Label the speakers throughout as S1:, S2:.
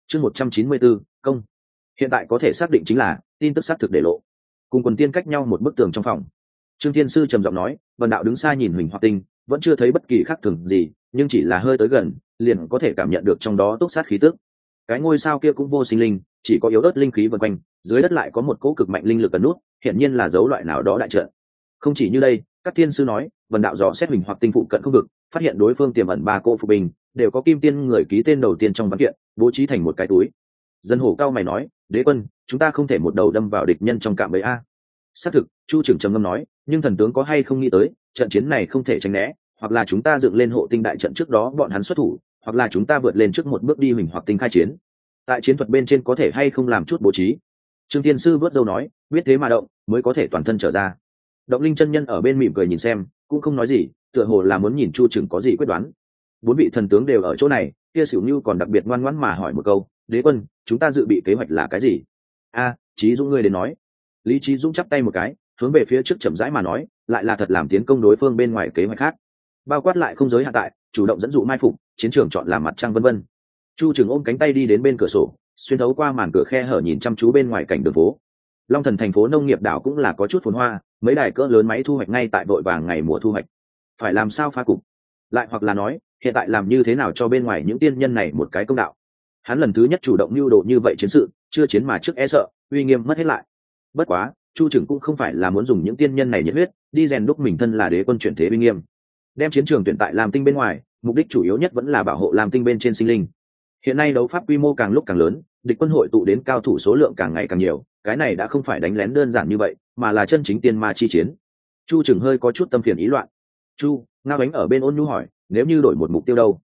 S1: chương 194, công. Hiện tại có thể xác định chính là tin tức xác thực để lộ. Cùng quần tiên cách nhau một bức tường trong phòng, Trương Thiên Sư trầm giọng nói, Vân đạo đứng xa nhìn Huỳnh Hoặc Tinh, vẫn chưa thấy bất kỳ khác thường gì, nhưng chỉ là hơi tới gần, liền có thể cảm nhận được trong đó túc sát khí tức. Cái ngôi sao kia cũng vô sinh linh, chỉ có yếu ớt linh khí vần quanh, dưới đất lại có một cỗ cực mạnh linh lực ẩn nút, hiển nhiên là dấu loại nào đó đại trận. Không chỉ như đây, các thiên sư nói, Vân đạo dò xét Huỳnh Hoặc Tinh phụ cận không vực, phát hiện đối phương tiềm ẩn 3 cỗ phục binh, đều có kim tiên người ký tên đầu tiên trong văn kiện, bố trí thành một cái túi. Dân hổ cao mày nói, đế quân, chúng ta không thể một đầu đâm vào địch nhân trong cạm bẫy a. Xác thực, Chu trưởng trầm ngâm nói, nhưng thần tướng có hay không nghĩ tới, trận chiến này không thể tránh né, hoặc là chúng ta dựng lên hộ tinh đại trận trước đó bọn hắn xuất thủ, hoặc là chúng ta vượt lên trước một bước đi Huỳnh Hoặc Tinh khai chiến. Tại chiến thuật bên trên có thể hay không làm chút bố trí. Trương Tiên sư vớt dâu nói, biết thế mà động, mới có thể toàn thân trở ra. Động Linh chân nhân ở bên mỉm cười nhìn xem, cũng không nói gì, tựa hồ là muốn nhìn Chu trưởng có gì quyết đoán. 4 vị thần tướng đều ở chỗ này, kia Sửu Nưu còn đặc biệt ngoan ngoãn mà hỏi một câu, đế quân, chúng ta dự bị kế hoạch là cái gì? A, Chí Dũng ngươi đến nói. Lý Chí Dũng chắp tay một cái, hướng về phía trước chậm rãi mà nói, lại là thật làm tiến công đối phương bên ngoài kế hoạch khác, bao quát lại không giới hạn tại, chủ động dẫn dụ mai phục, chiến trường chọn làm mặt trăng vân vân. Chu Trường ôm cánh tay đi đến bên cửa sổ, xuyên thấu qua màn cửa khe hở nhìn chăm chú bên ngoài cảnh đường phố. Long Thần thành phố nông nghiệp đảo cũng là có chút phồn hoa, mấy đài cỡ lớn máy thu hoạch ngay tại vội vàng ngày mùa thu hoạch. Phải làm sao phá cục? Lại hoặc là nói, hiện tại làm như thế nào cho bên ngoài những tiên nhân này một cái công đạo? Hắn lần thứ nhất chủ động mưu đồ như vậy chiến sự, chưa chiến mà trước e sợ, uy nghiêm mất hết lại. Bất quá, Chu Trường cũng không phải là muốn dùng những tiên nhân này nhiệt huyết đi rèn đúc mình thân là đế quân chuyển thế uy nghiêm. Đem chiến trường tuyển tại Lam Tinh bên ngoài, mục đích chủ yếu nhất vẫn là bảo hộ Lam Tinh bên trên sinh linh. Hiện nay đấu pháp quy mô càng lúc càng lớn, địch quân hội tụ đến cao thủ số lượng càng ngày càng nhiều, cái này đã không phải đánh lén đơn giản như vậy, mà là chân chính tiên ma chi chiến. Chu Trường hơi có chút tâm phiền ý loạn. Chu, Ngao Ánh ở bên ôn nhu hỏi, nếu như đổi một mục tiêu đâu?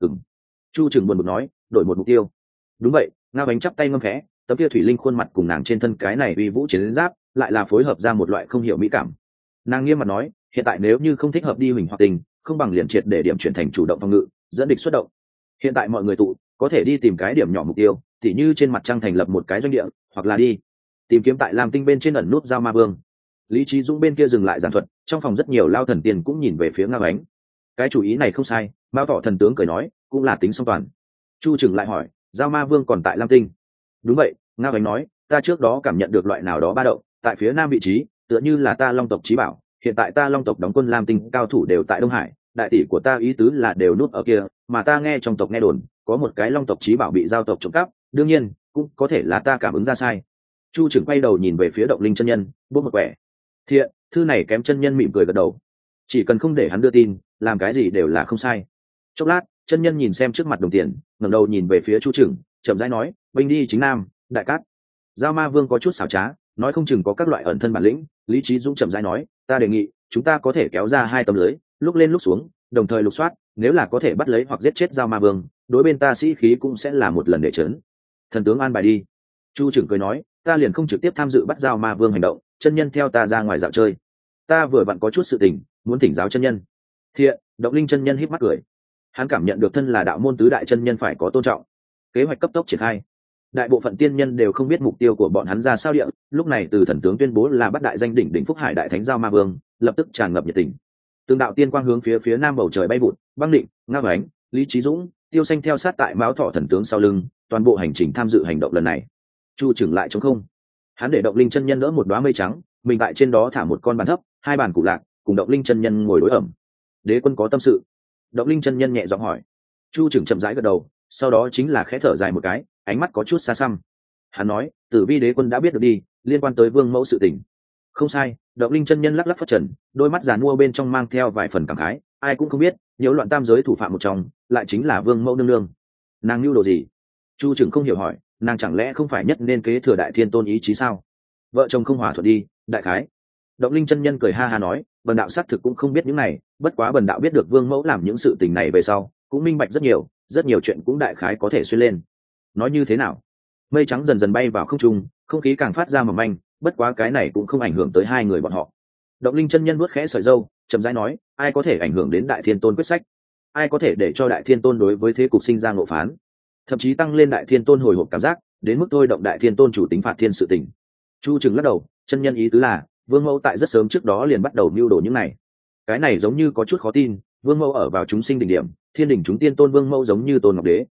S1: Chu Trường buồn bực nói, đổi một mục tiêu. Đúng vậy, Ngao Ánh chắp tay ngâm khẽ, tấm kia thủy linh khuôn mặt cùng nàng trên thân cái này uy vũ chiến giáp, lại là phối hợp ra một loại không hiểu mỹ cảm. Nàng nghiêm mặt nói, hiện tại nếu như không thích hợp đi Huỳnh Hoặc Tinh, không bằng liền triệt để điểm chuyển thành chủ động phòng ngự, dẫn địch xuất động. Hiện tại mọi người tụ, có thể đi tìm cái điểm nhỏ mục tiêu, tỉ như trên mặt trăng thành lập một cái doanh địa, hoặc là đi tìm kiếm tại Lam Tinh bên trên ẩn nút Giao Ma Vương. Lý Chí Dũng bên kia dừng lại giảng thuật, trong phòng rất nhiều lao thần tiên cũng nhìn về phía Ngao Ánh. Cái chủ ý này không sai, Mao Thọ thần tướng cười nói, cũng là tính song toàn. Chu Trừng lại hỏi, Giao Ma Vương còn tại Lam Tinh? Đúng vậy, Ngao Ánh nói, ta trước đó cảm nhận được loại nào đó ba động, tại phía nam vị trí, tựa như là ta Long tộc chí bảo, hiện tại ta Long tộc đóng quân Lam Tinh, cao thủ đều tại Đông Hải, đại tỷ của ta ý tứ là đều nút ở kia, mà ta nghe trong tộc nghe đồn, có một cái Long tộc chí bảo bị giao tộc trộm cắp, đương nhiên, cũng có thể là ta cảm ứng ra sai. Chu Trừng quay đầu nhìn về phía Động Linh chân nhân, buông một quẻ. Thiện, thư này kém chân nhân mỉm cười gật đầu. Chỉ cần không để hắn đưa tin, làm cái gì đều là không sai. Chốc lát, chân nhân nhìn xem trước mặt đồng tiền, ngẩng đầu nhìn về phía Chu Trừng, chậm rãi nói, binh đi chính nam, đại cát. Giao Ma Vương có chút xảo trá, nói không chừng có các loại ẩn thân bản lĩnh. Lý Chí Dũng chậm rãi nói, ta đề nghị chúng ta có thể kéo ra 2 tấm lưới, lúc lên lúc xuống, đồng thời lục soát, nếu là có thể bắt lấy hoặc giết chết Giao Ma Vương, đối bên ta sĩ khí cũng sẽ là một lần để chấn. Thần tướng an bài đi. Chu Trừng cười nói, ta liền không trực tiếp tham dự bắt Giao Ma Vương hành động, chân nhân theo ta ra ngoài dạo chơi. Ta vừa vặn có chút sự tình, muốn thỉnh giáo chân nhân. Thiện, Động Linh chân nhân híp mắt cười. Hắn cảm nhận được thân là đạo môn tứ đại chân nhân phải có tôn trọng. Kế hoạch cấp tốc triển khai. Đại bộ phận tiên nhân đều không biết mục tiêu của bọn hắn ra sao địa, lúc này từ thần tướng tuyên bố là bắt đại danh đỉnh Phúc Hải đại thánh Giao Ma Vương, lập tức tràn ngập nhiệt tình. Từng đạo tiên quang hướng phía nam bầu trời bay vụt, Băng Định, Ngao Ánh, Lý Chí Dũng, Tiêu Xanh theo sát tại Mão Thọ thần tướng sau lưng, toàn bộ hành trình tham dự hành động lần này. Chu Trừng lại trống không. Hắn để Động Linh chân nhân đỡ một đóa mây trắng, mình tại trên đó thả một con bàn thấp, 2 bàn cụ lạc, cùng Động Linh chân nhân ngồi đối ẩm. Đế quân có tâm sự. Động Linh chân nhân nhẹ giọng hỏi. Chu Trừng chậm rãi gật đầu, sau đó chính là khẽ thở dài một cái, ánh mắt có chút xa xăm. Hắn nói, Tử Vi đế quân đã biết được đi, liên quan tới Vương mẫu sự tình. Không sai. Động Linh chân nhân lắc lắc phất trần, đôi mắt giàn mua bên trong mang theo vài phần cảm khái, ai cũng không biết, nhiễu loạn tam giới thủ phạm một trong, lại chính là Vương mẫu nương nương. Nàng nhu đồ gì? Chu Trừng không hiểu hỏi, nàng chẳng lẽ không phải nhất nên kế thừa Đại Thiên Tôn ý chí sao? Vợ chồng không hòa thuận đi, đại khái. Động Linh chân nhân cười ha ha nói, bần đạo xác thực cũng không biết những này, bất quá bần đạo biết được Vương mẫu làm những sự tình này về sau, cũng minh bạch rất nhiều chuyện cũng đại khái có thể xuyên lên. Nói như thế nào? Mây trắng dần dần bay vào không trung, không khí càng phát ra mỏng manh, bất quá cái này cũng không ảnh hưởng tới 2 người bọn họ. Động Linh chân nhân vuốt khẽ sợi râu, chậm rãi nói, ai có thể ảnh hưởng đến Đại Thiên Tôn quyết sách? Ai có thể để cho Đại Thiên Tôn đối với thế cục sinh ra ngộ phán, thậm chí tăng lên Đại Thiên Tôn hồi hộp cảm giác, đến mức thôi động Đại Thiên Tôn chủ tính phạt thiên sự tình? Chu Trừng lắc đầu, chân nhân ý tứ là, Vương mẫu tại rất sớm trước đó liền bắt đầu mưu đồ những này. Cái này giống như có chút khó tin, Vương mẫu ở vào chúng sinh đỉnh điểm, thiên đỉnh chúng tiên tôn Vương mẫu giống như Tôn Ngọc Đế.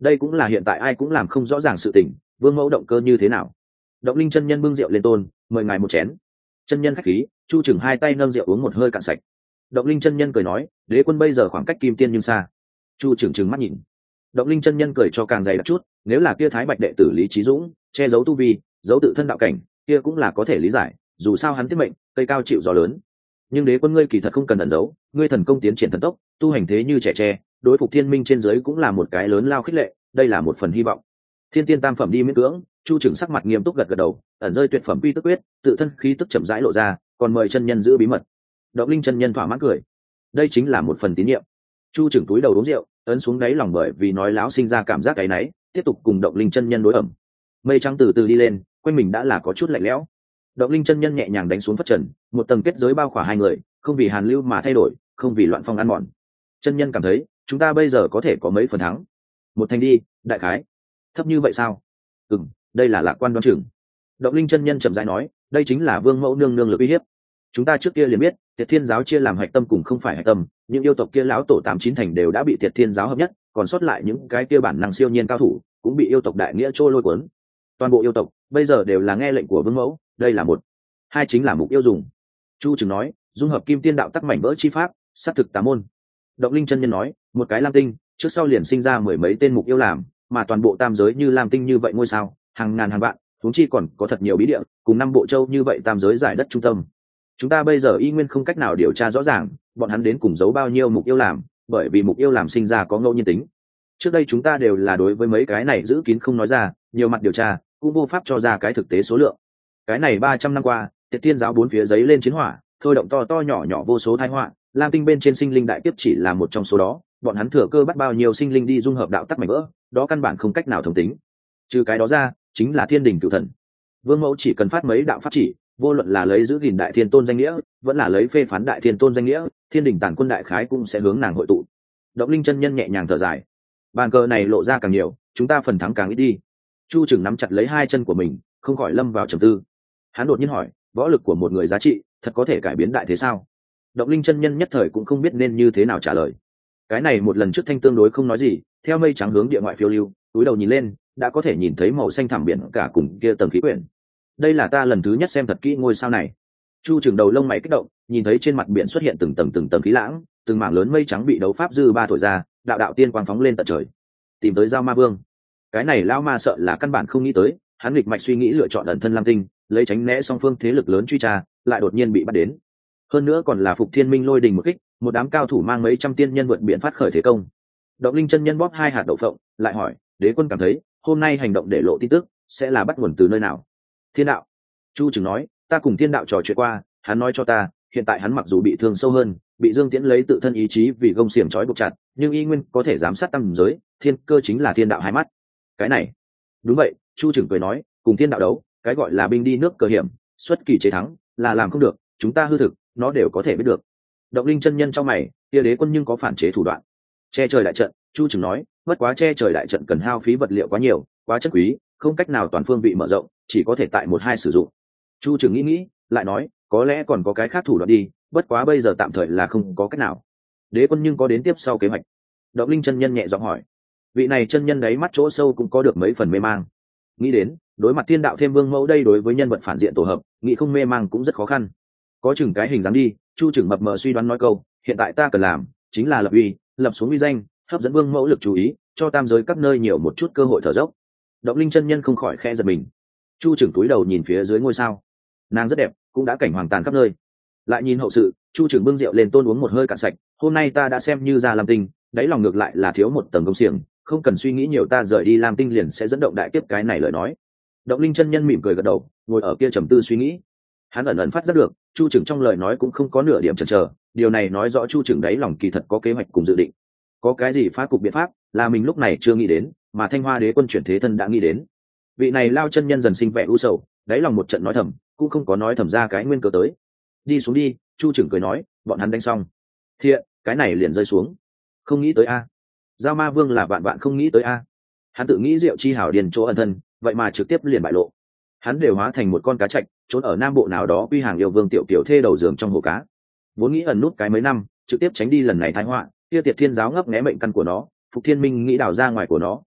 S1: đây cũng là hiện tại ai cũng làm không rõ ràng sự tình, vương mẫu động cơ như thế nào. Động Linh chân nhân bưng rượu lên tôn, mời ngài một chén. Chân nhân khách khí, Chu Trừng hai tay nâng rượu uống một hơi cạn sạch. Động Linh chân nhân cười nói, đế quân bây giờ khoảng cách kim tiên nhưng xa. Chu Trừng trừng mắt nhìn. Động Linh chân nhân cười cho càng dày đặc chút, nếu là kia thái bạch đệ tử Lý Chí Dũng che giấu tu vi, giấu tự thân đạo cảnh, kia cũng là có thể lý giải, dù sao hắn tiết mệnh, cây cao chịu gió lớn. Nhưng đế quân ngươi kỳ thật không cần ẩn giấu, ngươi thần công tiến triển thần tốc, tu hành thế như trẻ tre, đối phục thiên minh trên dưới cũng là một cái lớn lao khích lệ, đây là một phần hy vọng. Thiên tiên tam phẩm đi miễn cưỡng. Chu Trừng sắc mặt nghiêm túc gật gật đầu, ẩn rơi tuyệt phẩm quy tức quyết, tự thân khí tức chậm rãi lộ ra, còn mời chân nhân giữ bí mật. Động Linh chân nhân thỏa mãn cười, đây chính là một phần tín nhiệm. Chu Trừng túi đầu uống rượu, ấn xuống đáy lòng bởi vì nói láo sinh ra cảm giác cái náy, tiếp tục cùng Động Linh chân nhân đối ẩm. Mây trắng từ từ đi lên, quanh mình đã là có chút lạnh lẽo. Động Linh chân nhân nhẹ nhàng đánh xuống phất trần, một tầng kết giới bao khỏa hai người, không vì hàn lưu mà thay đổi, không vì loạn phong ăn mòn. Chân nhân cảm thấy chúng ta bây giờ có thể có mấy phần thắng? Một thành đi, đại khái. Thấp như vậy sao? Đây là lạc quan đoán chừng. Động Linh chân nhân chậm rãi nói, đây chính là vương mẫu nương nương lực uy hiếp. Chúng ta trước kia liền biết Tiệt Thiên giáo chia làm hạch tâm cùng không phải hạch tâm, những yêu tộc kia lão tổ 89 thành đều đã bị Tiệt Thiên giáo hợp nhất, còn sót lại những cái kia bản năng siêu nhiên cao thủ cũng bị yêu tộc đại nghĩa trôi lôi cuốn. Toàn bộ yêu tộc bây giờ đều là nghe lệnh của vương mẫu, đây là một. Hai chính là mục yêu dùng. Chu Trừng nói, dung hợp kim tiên đạo tắc mảnh vỡ chi pháp, sát thực tà môn. Động Linh chân nhân nói, một cái lam tinh trước sau liền sinh ra mười mấy tên mục yêu làm, mà toàn bộ tam giới như lam tinh như vậy ngôi sao hàng ngàn hàng vạn, chúng chi còn có thật nhiều bí địa cùng năm bộ châu như vậy tam giới giải đất trung tâm. Chúng ta bây giờ y nguyên không cách nào điều tra rõ ràng bọn hắn đến cùng giấu bao nhiêu mục yêu làm, bởi vì mục yêu làm sinh ra có ngẫu nhiên tính. Trước đây chúng ta đều là đối với mấy cái này giữ kín không nói ra, nhiều mặt điều tra cũng vô pháp cho ra cái thực tế số lượng. Cái này 300 năm qua, Tiệt Thiên giáo bốn phía giấy lên chiến hỏa, thôi động to to nhỏ nhỏ vô số tai họa, lam tinh bên trên sinh linh đại kiếp chỉ là một trong số đó, bọn hắn thừa cơ bắt bao nhiêu sinh linh đi dung hợp đạo tắc mảnh vỡ, đó căn bản không cách nào thống tính. Trừ cái đó ra, chính là thiên đình cửu thần. Vương mẫu chỉ cần phát mấy đạo pháp chỉ, vô luận là lấy giữ gìn đại thiên tôn danh nghĩa, vẫn là lấy phê phán đại thiên tôn danh nghĩa, thiên đình tản quân đại khái cũng sẽ hướng nàng hội tụ. Động Linh chân nhân nhẹ nhàng thở dài, bàn cờ này lộ ra càng nhiều, chúng ta phần thắng càng ít đi. Chu Trừng nắm chặt lấy hai chân của mình, không khỏi lâm vào trầm tư. Hắn đột nhiên hỏi, võ lực của một người giá trị thật có thể cải biến đại thế sao? Động Linh chân nhân nhất thời cũng không biết nên như thế nào trả lời. Cái này một lần trước thanh tương đối không nói gì, theo mây trắng hướng địa ngoại phiêu lưu, túi đầu nhìn lên, đã có thể nhìn thấy màu xanh thẳm biển cả cùng kia tầng khí quyển. Đây là ta lần thứ nhất xem thật kỹ ngôi sao này. Chu Trừng đầu lông mày kích động, nhìn thấy trên mặt biển xuất hiện từng tầng khí lãng, từng mảng lớn mây trắng bị đấu pháp dư ba thổi ra, đạo đạo tiên quang phóng lên tận trời. Tìm tới Giao Ma Vương. Cái này lão ma sợ là căn bản không nghĩ tới, hắn nghịch mạch suy nghĩ lựa chọn ẩn thân lam tinh, lấy tránh né song phương thế lực lớn truy tra, lại đột nhiên bị bắt đến. Hơn nữa còn là Phục Thiên Minh lôi đình một kích, một đám cao thủ mang mấy trăm tiên nhân vượt biển phát khởi thế công. Động Linh chân nhân bóp hai hạt đậu phộng, lại hỏi, đế quân cảm thấy hôm nay hành động để lộ tin tức sẽ là bắt nguồn từ nơi nào? Thiên đạo. Chu Trừng nói, ta cùng thiên đạo trò chuyện qua, hắn nói cho ta, hiện tại hắn mặc dù bị thương sâu hơn, bị Dương Tiễn lấy tự thân ý chí vì gông xiềng trói buộc chặt, nhưng y nguyên có thể giám sát tam giới, thiên cơ chính là thiên đạo hai mắt. Cái này, đúng vậy. Chu Trừng cười nói, cùng thiên đạo đấu, cái gọi là binh đi nước cờ hiểm, xuất kỳ chế thắng, là làm không được, chúng ta hư thực, nó đều có thể biết được. Động Linh chân nhân trong mày, kia đế quân nhưng có phản chế thủ đoạn. Che trời đại trận, Chu Trừng nói, bất quá che trời đại trận cần hao phí vật liệu quá nhiều, quá chất quý, không cách nào toàn phương vị mở rộng, chỉ có thể tại một hai sử dụng. Chu Trừng nghĩ, lại nói, có lẽ còn có cái khác thủ đoạn đi, bất quá bây giờ tạm thời là không có cách nào. Đế quân nhưng có đến tiếp sau kế hoạch? Động Linh chân nhân nhẹ giọng hỏi. Vị này chân nhân đáy mắt chỗ sâu cũng có được mấy phần mê mang. Nghĩ đến, đối mặt thiên đạo thêm vương mẫu đây đối với nhân vật phản diện tổ hợp, nghĩ không mê mang cũng rất khó khăn. Có chừng cái hình dáng đi. Chu Trừng mập mờ suy đoán nói câu, hiện tại ta cần làm chính là lập uy, lập xuống uy danh, hấp dẫn vương mẫu lực chú ý, cho tam giới các nơi nhiều một chút cơ hội thở dốc. Động Linh chân nhân không khỏi khẽ giật mình. Chu Trừng túi đầu nhìn phía dưới ngôi sao, nàng rất đẹp, cũng đã cảnh hoàng tàn khắp nơi. Lại nhìn hậu sự, Chu Trừng bưng rượu lên tôn uống một hơi cạn sạch. Hôm nay ta đã xem như ra Lam Tinh, đáy lòng ngược lại là thiếu một tầng công xiềng, không cần suy nghĩ nhiều, ta rời đi Lam Tinh liền sẽ dẫn động đại kiếp. Cái này lời nói. Động Linh chân nhân mỉm cười gật đầu, ngồi ở kia trầm tư suy nghĩ. Hắn ẩn ẩn phát giác được, Chu Trừng trong lời nói cũng không có nửa điểm chần chờ, điều này nói rõ Chu Trừng đáy lòng kỳ thật có kế hoạch cùng dự định. Có cái gì phá cục biện pháp, là mình lúc này chưa nghĩ đến, mà Thanh Hoa Đế quân chuyển thế thân đã nghĩ đến. Vị này lao chân nhân dần sinh vẻ u sầu, đáy lòng một trận nói thầm, cũng không có nói thầm ra cái nguyên cớ tới. Đi xuống đi. Chu Trừng cười nói, bọn hắn đánh xong thiện, cái này liền rơi xuống. Không nghĩ tới a. Giao Ma Vương là vạn vạn không nghĩ tới a. Hắn tự nghĩ Diệu Chi hảo điền chỗ ẩn thân, vậy mà trực tiếp liền bại lộ. Hắn đều hóa thành một con cá trạch, trốn ở nam bộ nào đó quy hàng yêu vương tiểu kiểu thê đầu giường trong hồ cá. Vốn nghĩ ẩn nút cái mấy năm, trực tiếp tránh đi lần này tai họa, kia Tiệt Thiên giáo ngấp nghé mệnh căn của nó, Phục Thiên Minh nghĩ đào ra ngoài của nó,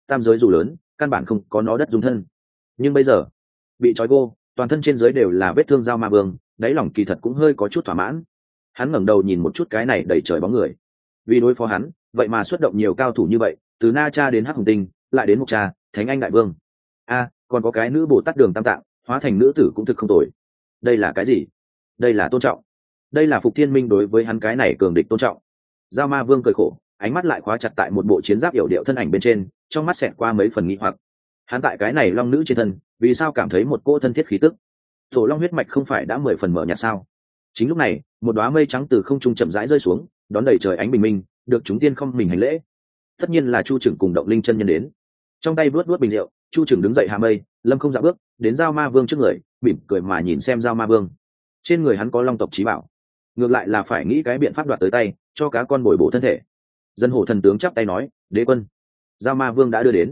S1: tam giới dù lớn căn bản không có nó đất dung thân. Nhưng bây giờ bị trói gô, toàn thân trên giới đều là vết thương dao ma vương, đáy lòng kỳ thật cũng hơi có chút thỏa mãn. Hắn ngẩng đầu nhìn một chút cái này đầy trời bóng người, vì đối phó hắn vậy mà xuất động nhiều cao thủ như vậy, từ Na Cha đến Hắc Hồng Tinh, lại đến Mộc Cha, Thánh Anh Đại Vương, còn có cái nữ Bồ Tát Đường Tam Tạng hóa thành nữ tử cũng thực không tồi. Đây là cái gì? Đây là tôn trọng, đây là Phục Thiên Minh đối với hắn cái này cường địch tôn trọng. Dao ma vương cười khổ, ánh mắt lại khóa chặt tại một bộ chiến giáp yểu điệu thân ảnh bên trên, trong mắt xẹt qua mấy phần nghi hoặc. Hắn tại cái này long nữ trên thân vì sao cảm thấy một cô thân thiết khí tức? Tổ long huyết mạch không phải đã 10 phần mở nhạt sao? Chính lúc này một đóa mây trắng từ không trung chậm rãi rơi xuống, đón đầy trời ánh bình minh, được chúng tiên không mình hành lễ. Tất nhiên là Chu Trừng cùng Động Linh chân nhân đến. Trong tay vuốt vuốt bình rượu, Chu Trừng đứng dậy hạ mây, lâm không dạo bước đến Dao ma vương trước người, mỉm cười mà nhìn xem Dao ma vương. Trên người hắn có long tộc chí bảo, ngược lại là phải nghĩ cái biện pháp đoạt tới tay, cho cá con bồi bổ thân thể. Dân hổ thần tướng chắp tay nói, đế quân, Dao ma vương đã đưa đến.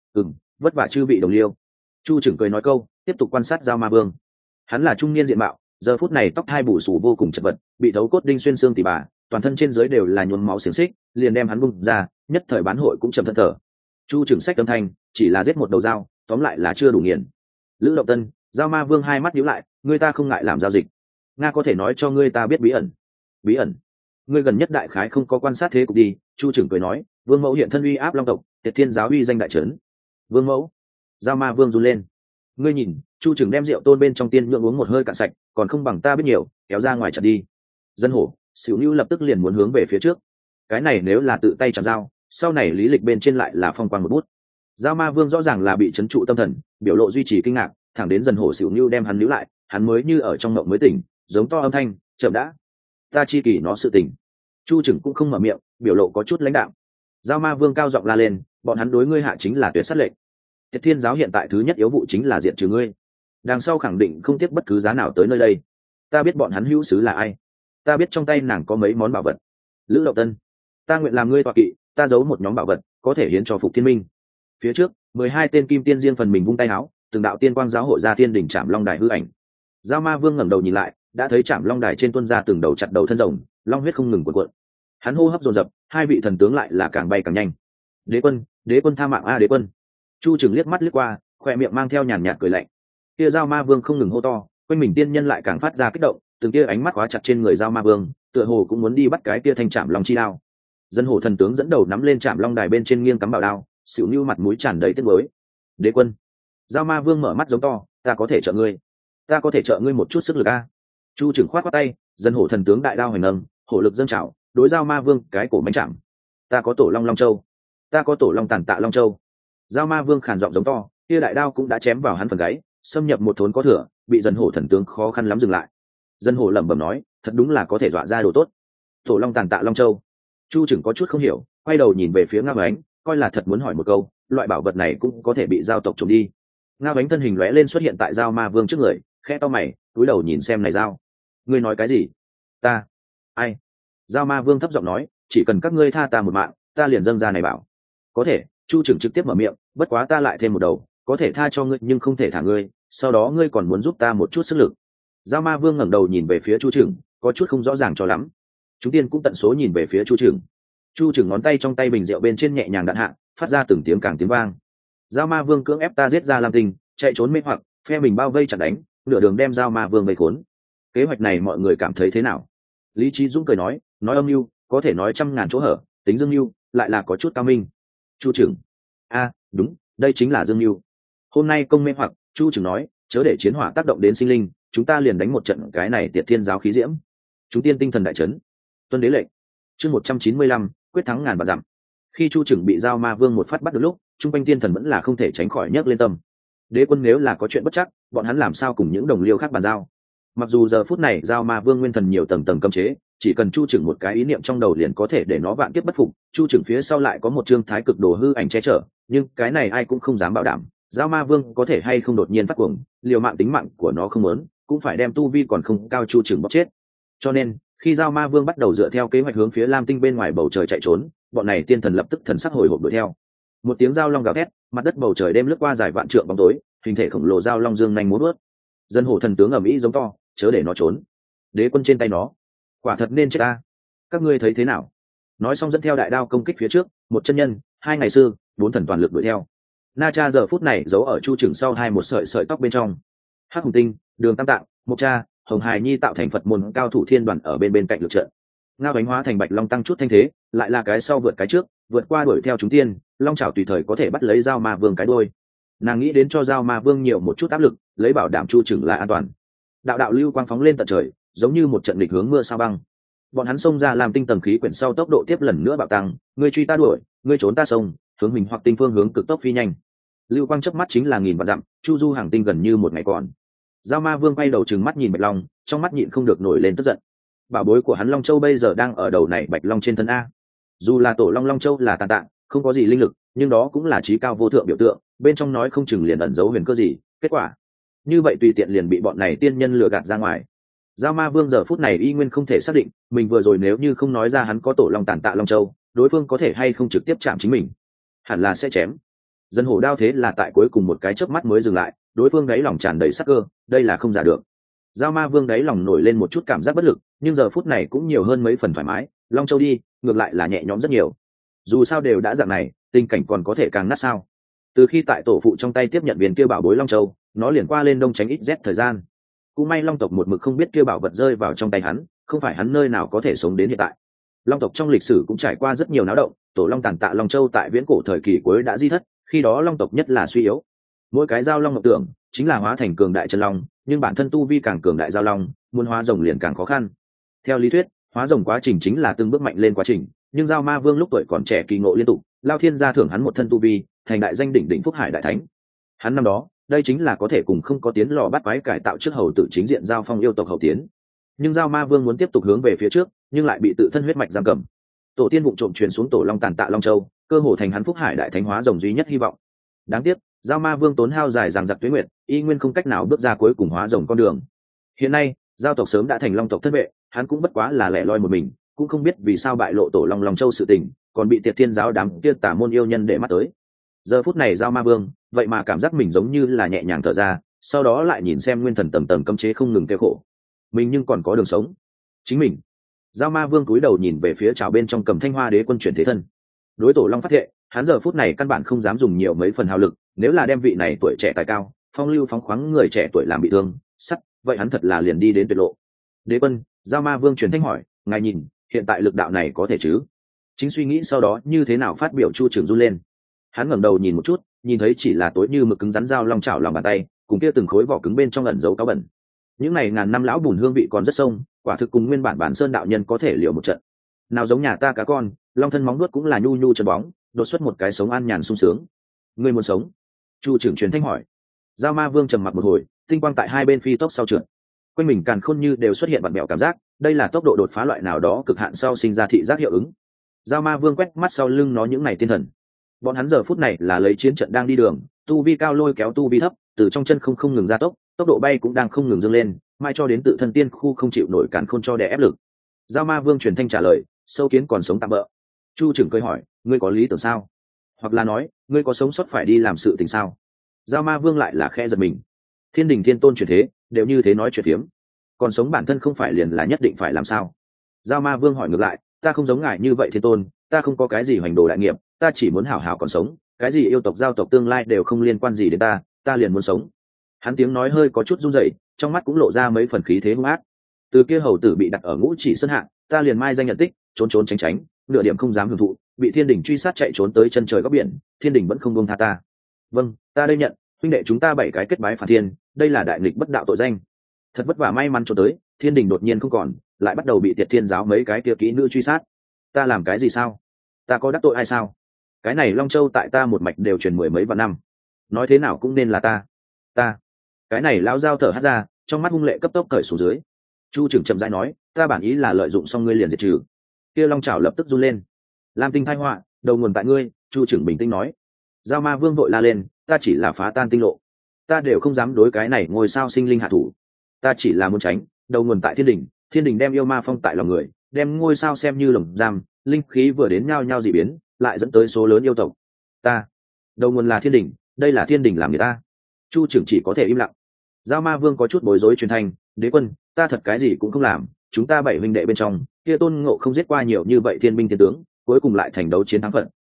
S1: Vất vả chư vị đồng liêu. Chu Trừng cười nói câu, tiếp tục quan sát Dao ma vương. Hắn là trung niên diện mạo, giờ phút này tóc hai bù xù vô cùng chật vật, bị thấu cốt đinh xuyên xương tỉ bà, toàn thân trên dưới đều là nhuốm máu xiềng xích, liền đem hắn bung ra, nhất thời bán hội cũng chậm thân thở. Chu Trừng sách âm thanh, chỉ là giết một đầu dao, tóm lại là chưa đủ nghiền. Lữ Động Tân, Dao ma vương hai mắt nhíu lại, ngươi ta không ngại làm giao dịch. Nga có thể nói cho ngươi ta biết bí ẩn. Bí ẩn? Ngươi gần nhất đại khái không có quan sát thế cục đi. Chu Trừng cười nói, vương mẫu hiện thân uy áp long tộc, Tiệt Thiên giáo uy danh đại trấn. Vương mẫu? Dao ma vương run lên. Ngươi nhìn, Chu Trừng đem rượu tôn bên trong tiên nhượng uống một hơi cạn sạch, còn không bằng ta biết nhiều, kéo ra ngoài trận đi. Dân hổ, Sửu Nưu lập tức liền muốn hướng về phía trước. Cái này nếu là tự tay chạm dao, sau này lý lịch bên trên lại là phong quang một bút. Dao ma vương rõ ràng là bị trấn trụ tâm thần, biểu lộ duy trì kinh ngạc, thẳng đến Dân hổ Sửu Nưu đem hắn níu lại, hắn mới như ở trong mộng mới tỉnh, giống to âm thanh, chậm đã, ta chi kỷ nó sự tình. Chu Trừng cũng không mở miệng, biểu lộ có chút lãnh đạm. Dao ma vương cao giọng la lên, bọn hắn đối ngươi hạ chính là tuyệt sát lệnh. Tiệt Thiên giáo hiện tại thứ nhất yếu vụ chính là diệt trừ ngươi, đằng sau khẳng định không tiếc bất cứ giá nào tới nơi đây. Ta biết bọn hắn hữu sứ là ai, ta biết trong tay nàng có mấy món bảo vật. Lữ Động Tân, ta nguyện làm ngươi tọa kỵ, ta giấu một nhóm bảo vật có thể hiến cho Phục Thiên Minh. Phía trước 12 tên kim tiên riêng phần mình vung tay áo, từng đạo tiên quang giáo hội ra tiên đỉnh Trảm Long Đài hư ảnh. Dao ma vương ngẩng đầu nhìn lại, đã thấy Trảm Long Đài trên tuôn ra từng đầu chặt đầu thân rồng, long huyết không ngừng cuộn cuộn. Hắn hô hấp dồn dập, hai vị thần tướng lại là càng bay càng nhanh. Đế quân tha mạng a đế quân. Chu Trừng liếc mắt liếc qua, khoe miệng mang theo nhàn nhạt cười lạnh. Kia Dao ma vương không ngừng hô to, quanh mình tiên nhân lại càng phát ra kích động, từng kia ánh mắt khóa chặt trên người Dao ma vương, tựa hồ cũng muốn đi bắt cái kia thanh Trảm Long chi đao. Dân hổ thần tướng dẫn đầu nắm lên Trảm Long Đài bên trên nghiêng cắm bảo đao, Sửu Nưu mặt mũi tràn đầy tiếc nuối. Đế quân. Dao ma vương mở mắt giống to, ta có thể trợ ngươi, ta có thể trợ ngươi một chút sức lực a. Chu Trừng khoát khoát tay, dân hổ thần tướng đại đao hoành nâng, hổ lực dâng trào, đối Dao ma vương cái cổ mánh chạm. Ta có tổ long long châu, ta có tổ long tàn tạ long châu. Dao ma vương khàn giọng giống to, kia đại đao cũng đã chém vào hắn phần gáy, xâm nhập một thốn có thừa, bị dân hổ thần tướng khó khăn lắm dừng lại. Dân hổ lẩm bẩm nói, thật đúng là có thể dọa ra đồ tốt. Tổ long tàn tạ long châu. Chu Trừng có chút không hiểu, quay đầu nhìn về phía Ngao Ánh, coi là thật muốn hỏi một câu, loại bảo vật này cũng có thể bị giao tộc trộm đi. Ngao Ánh thân hình lóe lên xuất hiện tại Dao ma vương trước người, khẽ to mày, cúi đầu nhìn xem này dao. Ngươi nói cái gì? Ta? Ai? Dao ma vương thấp giọng nói, chỉ cần các ngươi tha ta một mạng, ta liền dâng ra này bảo. Có thể. Chu Trừng trực tiếp mở miệng, bất quá ta lại thêm một đầu, có thể tha cho ngươi nhưng không thể thả ngươi, sau đó ngươi còn muốn giúp ta một chút sức lực. Dao ma vương ngẩng đầu nhìn về phía Chu Trừng, có chút không rõ ràng cho lắm. Chúng tiên cũng tận số nhìn về phía Chu Trừng. Chu Trừng ngón tay trong tay bình rượu bên trên nhẹ nhàng đạn hạ, phát ra từng tiếng càng tiếng vang. Dao ma vương cưỡng ép ta giết ra Lam Tinh, chạy trốn mê hoặc, phe mình bao vây chặn đánh, nửa đường đem Dao ma vương vây khốn. Kế hoạch này mọi người cảm thấy thế nào? Lý Chí Dũng cười nói âm mưu có thể nói trăm ngàn chỗ hở, tính dương mưu lại là có chút cao minh. Chu Trừng, đúng, đây chính là dương mưu. Hôm nay công mê hoặc, Chu Trừng nói, chớ để chiến hỏa tác động đến sinh linh, chúng ta liền đánh một trận cái này Tiệt Thiên giáo khí diễm. Chúng tiên tinh thần đại chấn. Tuân đế lệnh. Chương 195, quyết thắng ngàn vạn dặm. Khi Chu Trừng bị Dao ma vương một phát bắt được lúc, trung quanh tiên thần vẫn là không thể tránh khỏi nhấc lên tâm. Đế quân nếu là có chuyện bất chắc, bọn hắn làm sao cùng những đồng liêu khác bàn giao? Mặc dù giờ phút này Dao ma vương nguyên thần nhiều tầng tầng cấm chế, chỉ cần Chu Trừng một cái ý niệm trong đầu liền có thể để nó vạn kiếp bất phục. Chu Trừng phía sau lại có một trương thái cực đồ hư ảnh che chở, nhưng cái này ai cũng không dám bảo đảm Dao ma vương có thể hay không đột nhiên phát cuồng, liều mạng tính mạng của nó không muốn, cũng phải đem tu vi còn không cao Chu Trừng bóc chết. Cho nên khi Dao ma vương bắt đầu dựa theo kế hoạch hướng phía Lam Tinh bên ngoài bầu trời chạy trốn, bọn này tiên thần lập tức thần sắc hồi hộp đuổi theo. Một tiếng dao long gào thét, mặt đất bầu trời đêm lướt qua dài vạn trượng bóng tối, hình thể khổng lồ dao long dương nhanh múa vớt. Dân hổ thần tướng ầm ĩ giống to, chớ để nó trốn. Đế quân trên tay nó, quả thật nên chết ta. Các ngươi thấy thế nào? Nói xong dẫn theo đại đao công kích phía trước, một chân nhân, hai ngày sư, 4 thần toàn lực đuổi theo. Na Cha giờ phút này giấu ở Chu Trừng sau hai một sợi sợi tóc bên trong. Hắc Hùng Tinh, Đường Tam Tạng, Mộc Cha, Hồng Hải Nhi tạo thành Phật môn cao thủ thiên đoàn ở bên cạnh lực trận. Ngao Bánh hóa thành Bạch Long tăng chút thanh thế, lại là cái sau vượt cái trước, vượt qua đuổi theo chúng tiên, Long Chảo tùy thời có thể bắt lấy Dao Ma Vương cái đuôi. Nàng nghĩ đến cho Dao Ma Vương nhiều một chút áp lực, lấy bảo đảm Chu Trừng là an toàn. Đạo đạo lưu quang phóng lên tận trời, giống như một trận nghịch hướng mưa sao băng. Bọn hắn xông ra làm tinh tầng khí quyển sau tốc độ tiếp lần nữa bạo tăng, ngươi truy ta đuổi, ngươi trốn ta xông, hướng mình hoặc tinh phương hướng cực tốc phi nhanh. Lưu quang chớp mắt chính là nghìn vạn dặm, chu du hàng tinh gần như một ngày còn. Dao Ma Vương quay đầu trừng mắt nhìn Bạch Long, trong mắt nhịn không được nổi lên tức giận. Bảo bối của hắn Long Châu bây giờ đang ở đầu này Bạch Long trên thân a. Dù là tổ Long Long Châu là tàn tạng, không có gì linh lực, nhưng đó cũng là trí cao vô thượng biểu tượng, bên trong nói không chừng liền ẩn giấu huyền cơ gì. Kết quả như vậy tùy tiện liền bị bọn này tiên nhân lừa gạt ra ngoài. Dao Ma Vương giờ phút này y nguyên không thể xác định, mình vừa rồi nếu như không nói ra hắn có tổ long tàn tạ Long Châu, đối phương có thể hay không trực tiếp chạm chính mình. Hẳn là sẽ chém. Dân hổ đao thế là tại cuối cùng một cái chớp mắt mới dừng lại, đối phương đáy lòng tràn đầy sắc cơ, đây là không giả được. Dao Ma Vương đáy lòng nổi lên một chút cảm giác bất lực, nhưng giờ phút này cũng nhiều hơn mấy phần thoải mái, Long Châu đi, ngược lại là nhẹ nhõm rất nhiều. Dù sao đều đã dạng này, tình cảnh còn có thể càng nát sao? Từ khi tại tổ phụ trong tay tiếp nhận viên kia bảo bối Long Châu, nó liền qua lên đông tránh ít rét thời gian. Cũng may Long tộc một mực không biết kia bảo vật rơi vào trong tay hắn, không phải hắn nơi nào có thể sống đến hiện tại. Long tộc trong lịch sử cũng trải qua rất nhiều náo động, tổ long tàn tạ Long Châu tại viễn cổ thời kỳ cuối đã di thất, khi đó Long tộc nhất là suy yếu. Mỗi cái giao long ngọc tưởng chính là hóa thành cường đại chân long, nhưng bản thân tu vi càng cường đại giao long, muốn hóa rồng liền càng khó khăn. Theo lý thuyết, hóa rồng quá trình chính là từng bước mạnh lên quá trình, nhưng Dao Ma Vương lúc tuổi còn trẻ kỳ ngộ liên tục, Lao Thiên gia thưởng hắn một thân tu vi, thành đại danh đỉnh đỉnh Phúc Hải đại thánh. Hắn năm đó, đây chính là có thể cùng không có tiến lò bắt quái cải tạo trước hầu tử chính diện giao phong yêu tộc hậu tiến. Nhưng Dao Ma Vương muốn tiếp tục hướng về phía trước, nhưng lại bị tự thân huyết mạch giam cầm. Tổ tiên vụng trộm truyền xuống tổ long tàn tạ Long Châu, cơ hồ thành hắn Phúc Hải đại thánh hóa rồng duy nhất hy vọng. Đáng tiếc, Dao Ma Vương tốn hao dài dằng dặc tuế nguyệt, y nguyên không cách nào bước ra cuối cùng hóa rồng con đường. Hiện nay, giao tộc sớm đã thành Long tộc thân vệ, hắn cũng bất quá là lẻ loi một mình, cũng không biết vì sao bại lộ tổ long Long Châu sự tình, còn bị Tiệt Thiên giáo đám kia tà môn yêu nhân để mắt tới. Giờ phút này Dao Ma Vương, vậy mà cảm giác mình giống như là nhẹ nhàng thở ra, sau đó lại nhìn xem nguyên thần tầm cấm chế không ngừng kêu khổ. Mình nhưng còn có đường sống. Chính mình. Dao Ma Vương cúi đầu nhìn về phía trào bên trong cầm Thanh Hoa Đế quân chuyển thế thân. Đối tổ long phát thệ, hắn giờ phút này căn bản không dám dùng nhiều mấy phần hào lực, nếu là đem vị này tuổi trẻ tài cao, phong lưu phóng khoáng người trẻ tuổi làm bị thương, sắt, vậy hắn thật là liền đi đến tuyệt lộ. Đế quân, Dao Ma Vương truyền thanh hỏi, ngài nhìn, hiện tại lực đạo này có thể chứ? Chính suy nghĩ sau đó như thế nào phát biểu Chu Trường run lên. Hắn ngẩng đầu nhìn một chút, nhìn thấy chỉ là tối như mực cứng rắn dao long chảo lòng bàn tay, cùng kia từng khối vỏ cứng bên trong ẩn dấu cáo bẩn. Những này ngàn năm lão bùn hương vị còn rất sông, quả thực cùng nguyên bản bản sơn đạo nhân có thể liều một trận. Nào giống nhà ta cá con, long thân móng nuốt cũng là nhu nhu chân bóng, đột xuất một cái sống an nhàn sung sướng. Ngươi muốn sống? Chu trưởng truyền thanh hỏi. Dao Ma Vương trầm mặc một hồi, tinh quang tại hai bên phi tốc sau trượt. Quanh mình càn khôn như đều xuất hiện vặn mèo cảm giác, đây là tốc độ đột phá loại nào đó cực hạn sau sinh ra thị giác hiệu ứng. Dao Ma Vương quét mắt sau lưng nó những này tiên thần. Bọn hắn giờ phút này là lấy chiến trận đang đi đường, tu vi cao lôi kéo tu vi thấp, từ trong chân không ngừng gia tốc, tốc độ bay cũng đang không ngừng dâng lên, mai cho đến tự thân tiên khu không chịu nổi cản khôn cho đè ép lực. Dao Ma Vương truyền thanh trả lời, sâu kiến còn sống tạm bỡ. Chu trưởng cười hỏi, ngươi có lý tưởng sao? Hoặc là nói, ngươi có sống sót phải đi làm sự tình sao? Dao Ma Vương lại là khẽ giật mình. Thiên đình thiên tôn truyền thế, đều như thế nói chuyện phiếm. Còn sống bản thân không phải liền là nhất định phải làm sao? Dao Ma Vương hỏi ngược lại, ta không giống ngài như vậy thiên tôn, ta không có cái gì hoành đồ đại nghiệp, ta chỉ muốn hảo hảo còn sống, cái gì yêu tộc giao tộc tương lai đều không liên quan gì đến ta liền muốn sống. Hắn tiếng nói hơi có chút run rẩy, trong mắt cũng lộ ra mấy phần khí thế hung ác. Từ kia hầu tử bị đặt ở ngũ chỉ sơn hạ, ta liền mai danh nhận tích, trốn trốn tránh tránh, nửa điểm không dám hưởng thụ, bị thiên đình truy sát chạy trốn tới chân trời góc biển, thiên đình vẫn không buông tha ta. Vâng, ta đây nhận, huynh đệ chúng ta 7 cái kết bái phản thiên, đây là đại nghịch bất đạo tội danh. Thật vất vả may mắn trốn tới, thiên đình đột nhiên không còn, lại bắt đầu bị Tiệt Thiên giáo mấy cái kia kỹ nữ truy sát. Ta làm cái gì sao? Ta có đắc tội ai sao? Cái này Long Châu tại ta một mạch đều truyền 10 mấy vạn năm, nói thế nào cũng nên là ta. Cái này lão dao thở hắt ra, trong mắt hung lệ cấp tốc cởi xuống dưới. Chu trưởng chậm rãi nói, ta bản ý là lợi dụng xong ngươi liền diệt trừ. Kia long chảo lập tức run lên. Lam tinh tai họa, đầu nguồn tại ngươi. Chu trưởng bình tĩnh nói. Dao Ma Vương vội la lên, ta chỉ là phá tan tinh lộ, ta đều không dám đối cái này ngôi sao sinh linh hạ thủ, ta chỉ là muốn tránh, đầu nguồn tại thiên đình, thiên đình đem yêu ma phong tại lòng người, đem ngôi sao xem như lồng giam, linh khí vừa đến nhau nhau dị biến, lại dẫn tới số lớn yêu tộc. Ta, đầu nguồn là thiên đình, đây là thiên đình làm người ta. Chu trưởng chỉ có thể im lặng. Dao Ma Vương có chút bối rối truyền thanh, đế quân, ta thật cái gì cũng không làm, chúng ta 7 huynh đệ bên trong kia tôn ngộ không giết qua nhiều như vậy thiên binh thiên tướng, cuối cùng lại thành đấu chiến thắng phận,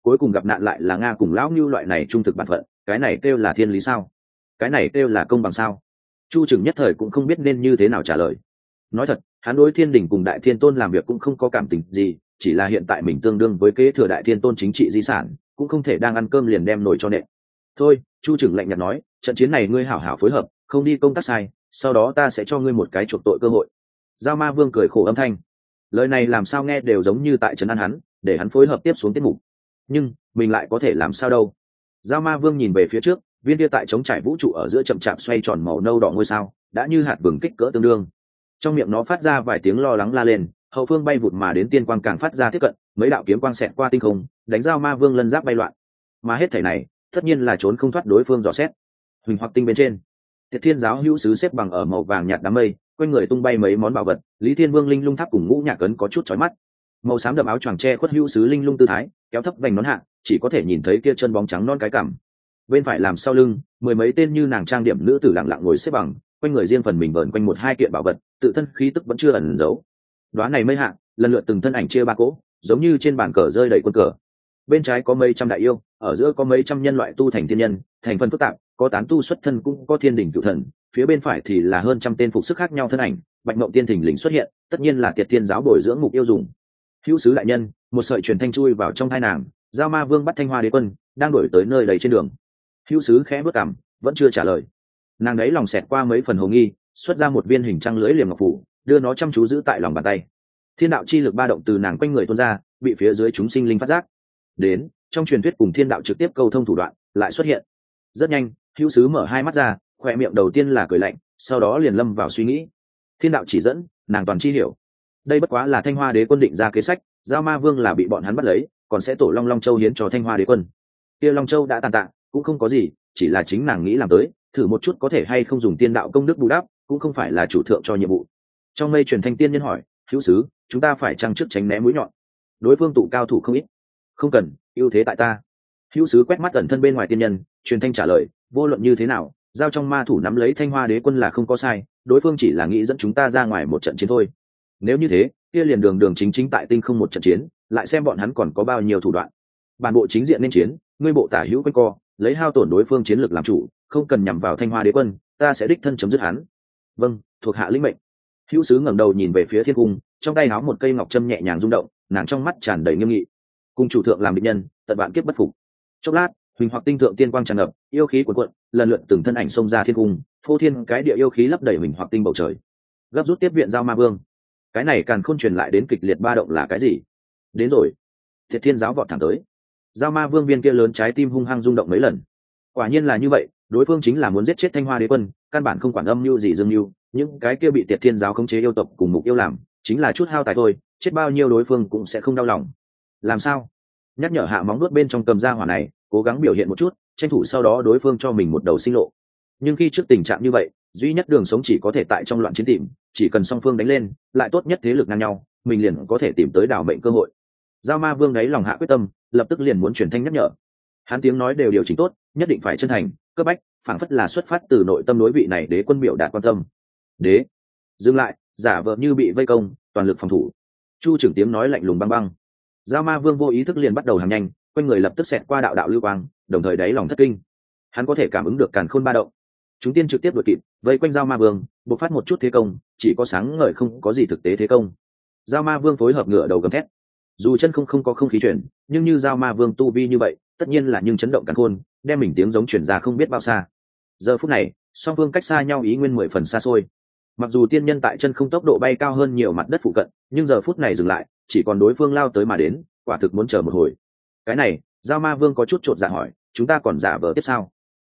S1: cuối cùng gặp nạn lại là Nga cùng lão Ngưu loại này trung thực bản phận, cái này kêu là thiên lý sao? Cái này kêu là công bằng sao? Chu Trừng nhất thời cũng không biết nên như thế nào trả lời. Nói thật, hắn đối Thiên Đình cùng Đại Thiên Tôn làm việc cũng không có cảm tình gì, chỉ là hiện tại mình tương đương với kế thừa Đại Thiên Tôn chính trị di sản, cũng không thể đang ăn cơm liền đem nổi cho nện. Thôi, Chu Trừng lạnh nhạt nói, trận chiến này ngươi hảo hảo phối hợp, không đi công tác sai, sau đó ta sẽ cho ngươi một cái chuộc tội cơ hội. Giao Ma Vương cười khổ âm thanh, lời này làm sao nghe đều giống như tại trấn an hắn, để hắn phối hợp tiếp xuống tiết mục. Nhưng mình lại có thể làm sao đâu? Giao Ma Vương nhìn về phía trước, viên kia tại chống trải vũ trụ ở giữa chậm chạp xoay tròn màu nâu đỏ ngôi sao, đã như hạt vừng kích cỡ tương đương. Trong miệng nó phát ra vài tiếng lo lắng la lên, hậu phương bay vụt mà đến tiên quang càng phát ra tiếp cận, mấy đạo kiếm quang xẹt qua tinh không, đánh Giao Ma Vương lân giáp bay loạn. Mà hết thảy này, tất nhiên là trốn không thoát đối phương dò xét. Huỳnh Hoặc Tinh bên trên, Tiệt Thiên giáo hữu sứ xếp bằng ở màu vàng nhạt đám mây, quanh người tung bay mấy món bảo vật, Lý Thiên Vương linh lung tháp cùng ngũ nhạc ấn có chút chói mắt. Màu xám đậm áo choàng che khuất hữu sứ linh lung tư thái, kéo thấp vành nón hạ, chỉ có thể nhìn thấy kia chân bóng trắng non cái cằm. Bên phải làm sau lưng, mười mấy tên như nàng trang điểm nữ tử lặng lặng ngồi xếp bằng, quanh người riêng phần mình vờn quanh một hai kiện bảo vật, tự thân khí tức vẫn chưa ẩn giấu. Đóa này mây hạ, lần lượt từng thân ảnh chia ba cỗ, giống như trên bàn cờ rơi đầy quân cờ. Bên trái có mấy trăm đại yêu, ở giữa có mấy trăm nhân loại tu thành thiên nhân, thành phần phức tạp, có tán tu xuất thân cũng có thiên đỉnh cửu thần, phía bên phải thì là hơn trăm tên phục sức khác nhau thân ảnh, Bạch Mộng Tiên thình lình xuất hiện, tất nhiên là Tiệt Thiên giáo bồi dưỡng mục yêu dùng. Hữu sứ đại nhân, một sợi truyền thanh chui vào trong tai nàng, Giao Ma Vương bắt Thanh Hoa Đế quân, đang đuổi tới nơi đầy trên đường. Hữu sứ khẽ bước cằm, vẫn chưa trả lời. Nàng đấy lòng xẹt qua mấy phần hồ nghi, xuất ra một viên hình trăng lưỡi liềm ngọc phủ, đưa nó chăm chú giữ tại lòng bàn tay. Thiên đạo chi lực ba động từ nàng quanh người tuôn ra, bị phía dưới chúng sinh linh phát giác. Đến, trong truyền thuyết cùng thiên đạo trực tiếp câu thông thủ đoạn lại xuất hiện. Rất nhanh, hữu sứ mở hai mắt ra, khoe miệng đầu tiên là cười lạnh, sau đó liền lâm vào suy nghĩ. Thiên đạo chỉ dẫn, nàng toàn chi hiểu. Đây bất quá là Thanh Hoa Đế quân định ra kế sách, Giao Ma Vương là bị bọn hắn bắt lấy, còn sẽ tổ Long Châu hiến cho Thanh Hoa Đế quân. Kia Long Châu đã tàn tạ, cũng không có gì, chỉ là chính nàng nghĩ làm tới, thử một chút có thể hay không dùng tiên đạo công đức bù đắp, cũng không phải là chủ thượng cho nhiệm vụ. Trong mây truyền thanh tiên nhân hỏi, hữu sứ, chúng ta phải chăng trước tránh né mũi nhọn? Đối phương tụ cao thủ không ít. Không cần, ưu thế tại ta. Hữu sứ quét mắt ẩn thân bên ngoài tiên nhân, truyền thanh trả lời, vô luận như thế nào, giao trong ma thủ nắm lấy Thanh Hoa Đế quân là không có sai, đối phương chỉ là nghĩ dẫn chúng ta ra ngoài một trận chiến thôi. Nếu như thế, kia liền đường đường chính chính tại tinh không một trận chiến, lại xem bọn hắn còn có bao nhiêu thủ đoạn. Bản bộ chính diện nên chiến, ngươi bộ tả hữu quanh co, lấy hao tổn đối phương chiến lược làm chủ, không cần nhằm vào Thanh Hoa Đế quân, ta sẽ đích thân chấm dứt hắn. Vâng, thuộc hạ lĩnh mệnh. Hữu sứ ngẩng đầu nhìn về phía thiên cung, trong tay áo một cây ngọc trâm nhẹ nhàng rung động, nàng trong mắt tràn đầy nghiêm nghị. Cùng chủ thượng làm địch nhân, tận vạn kiếp bất phục. Chốc lát, Huỳnh Hoặc Tinh thượng tiên quang tràn ngập, yêu khí cuồn cuộn, lần lượt từng thân ảnh xông ra thiên cung, phô thiên cái địa yêu khí lấp đầy Huỳnh Hoặc Tinh bầu trời. Gấp rút tiếp viện Giao Ma Vương. Cái này càng khôn truyền lại đến kịch liệt ba động là cái gì? Đến rồi. Thiệt Thiên giáo vọt thẳng tới. Giao Ma Vương viên kia lớn trái tim hung hăng rung động mấy lần. Quả nhiên là như vậy, đối phương chính là muốn giết chết Thanh Hoa Đế quân, căn bản không quản âm mưu gì dương mưu, những cái kia bị Tiệt Thiên giáo khống chế yêu tộc cùng mục yêu làm, chính là chút hao tài thôi, chết bao nhiêu đối phương cũng sẽ không đau lòng. Làm sao? Nhắc nhở hạ móng nuốt bên trong cầm ra hỏa này, cố gắng biểu hiện một chút, tranh thủ sau đó đối phương cho mình một đầu sinh lộ. Nhưng khi trước tình trạng như vậy, duy nhất đường sống chỉ có thể tại trong loạn chiến tìm, chỉ cần song phương đánh lên, lại tốt nhất thế lực ngang nhau, mình liền có thể tìm tới đảo mệnh cơ hội. Giao Ma Vương đấy lòng hạ quyết tâm, lập tức liền muốn truyền thanh nhắc nhở. Hắn tiếng nói đều điều chỉnh tốt, nhất định phải chân thành, cấp bách, phảng phất là xuất phát từ nội tâm đối vị này đế quân biểu đạt quan tâm. Đế, dừng lại, giả vờ như bị vây công, toàn lực phòng thủ. Chu trưởng tiếng nói lạnh lùng băng băng. Giao Ma Vương vô ý thức liền bắt đầu hàng nhanh, quanh người lập tức xẹt qua đạo đạo lưu quang, đồng thời đáy lòng thất kinh. Hắn có thể cảm ứng được càn khôn ba động. Chúng tiên trực tiếp đuổi kịp, vây quanh Giao Ma Vương, bộc phát một chút thế công, chỉ có sáng ngời không có gì thực tế thế công. Giao Ma Vương phối hợp ngựa đầu gầm thét. Dù chân không có không khí chuyển, nhưng như Giao Ma Vương tu vi như vậy, tất nhiên là nhưng chấn động càn khôn, đem mình tiếng giống chuyển ra không biết bao xa. Giờ phút này, song phương cách xa nhau ý nguyên 10 phần xa xôi. Mặc dù tiên nhân tại chân không tốc độ bay cao hơn nhiều mặt đất phụ cận, nhưng giờ phút này dừng lại, chỉ còn đối phương lao tới mà đến, quả thực muốn chờ một hồi. Cái này, Giao Ma Vương có chút chột dạ hỏi, chúng ta còn giả vờ tiếp sao?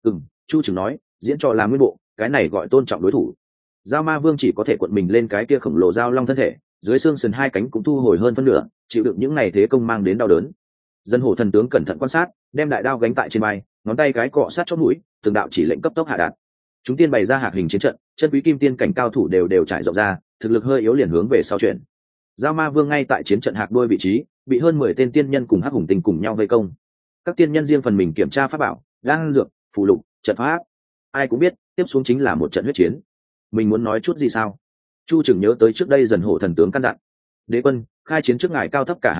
S1: Chu Trừng nói, diễn trò là nguyên bộ, cái này gọi tôn trọng đối thủ. Giao Ma Vương chỉ có thể cuộn mình lên cái kia khổng lồ giao long thân thể, dưới xương sườn hai cánh cũng thu hồi hơn phân nửa, chịu đựng những này thế công mang đến đau đớn. Dân hổ thần tướng cẩn thận quan sát, đem đại đao gánh tại trên vai, ngón tay cái cọ sát chót mũi, từng đạo chỉ lệnh cấp tốc hạ đạt. Chúng tiên bày ra hạc hình chiến trận, chân quý kim tiên cảnh cao thủ đều trải rộng ra, thực lực hơi yếu liền hướng về sau chuyển. Giao Ma Vương ngay tại chiến trận hạc đôi vị trí, bị hơn 10 tên tiên nhân cùng hắc hùng tinh cùng nhau vây công. Các tiên nhân riêng phần mình kiểm tra pháp bảo, đan dược, phù lục, trận pháp. Ai cũng biết, tiếp xuống chính là một trận huyết chiến. Mình muốn nói chút gì sao? Chu Trừng nhớ tới trước đây Dần Hổ thần tướng căn dặn. Đế quân, khai chiến trước ngài cao thấp cả hai câu,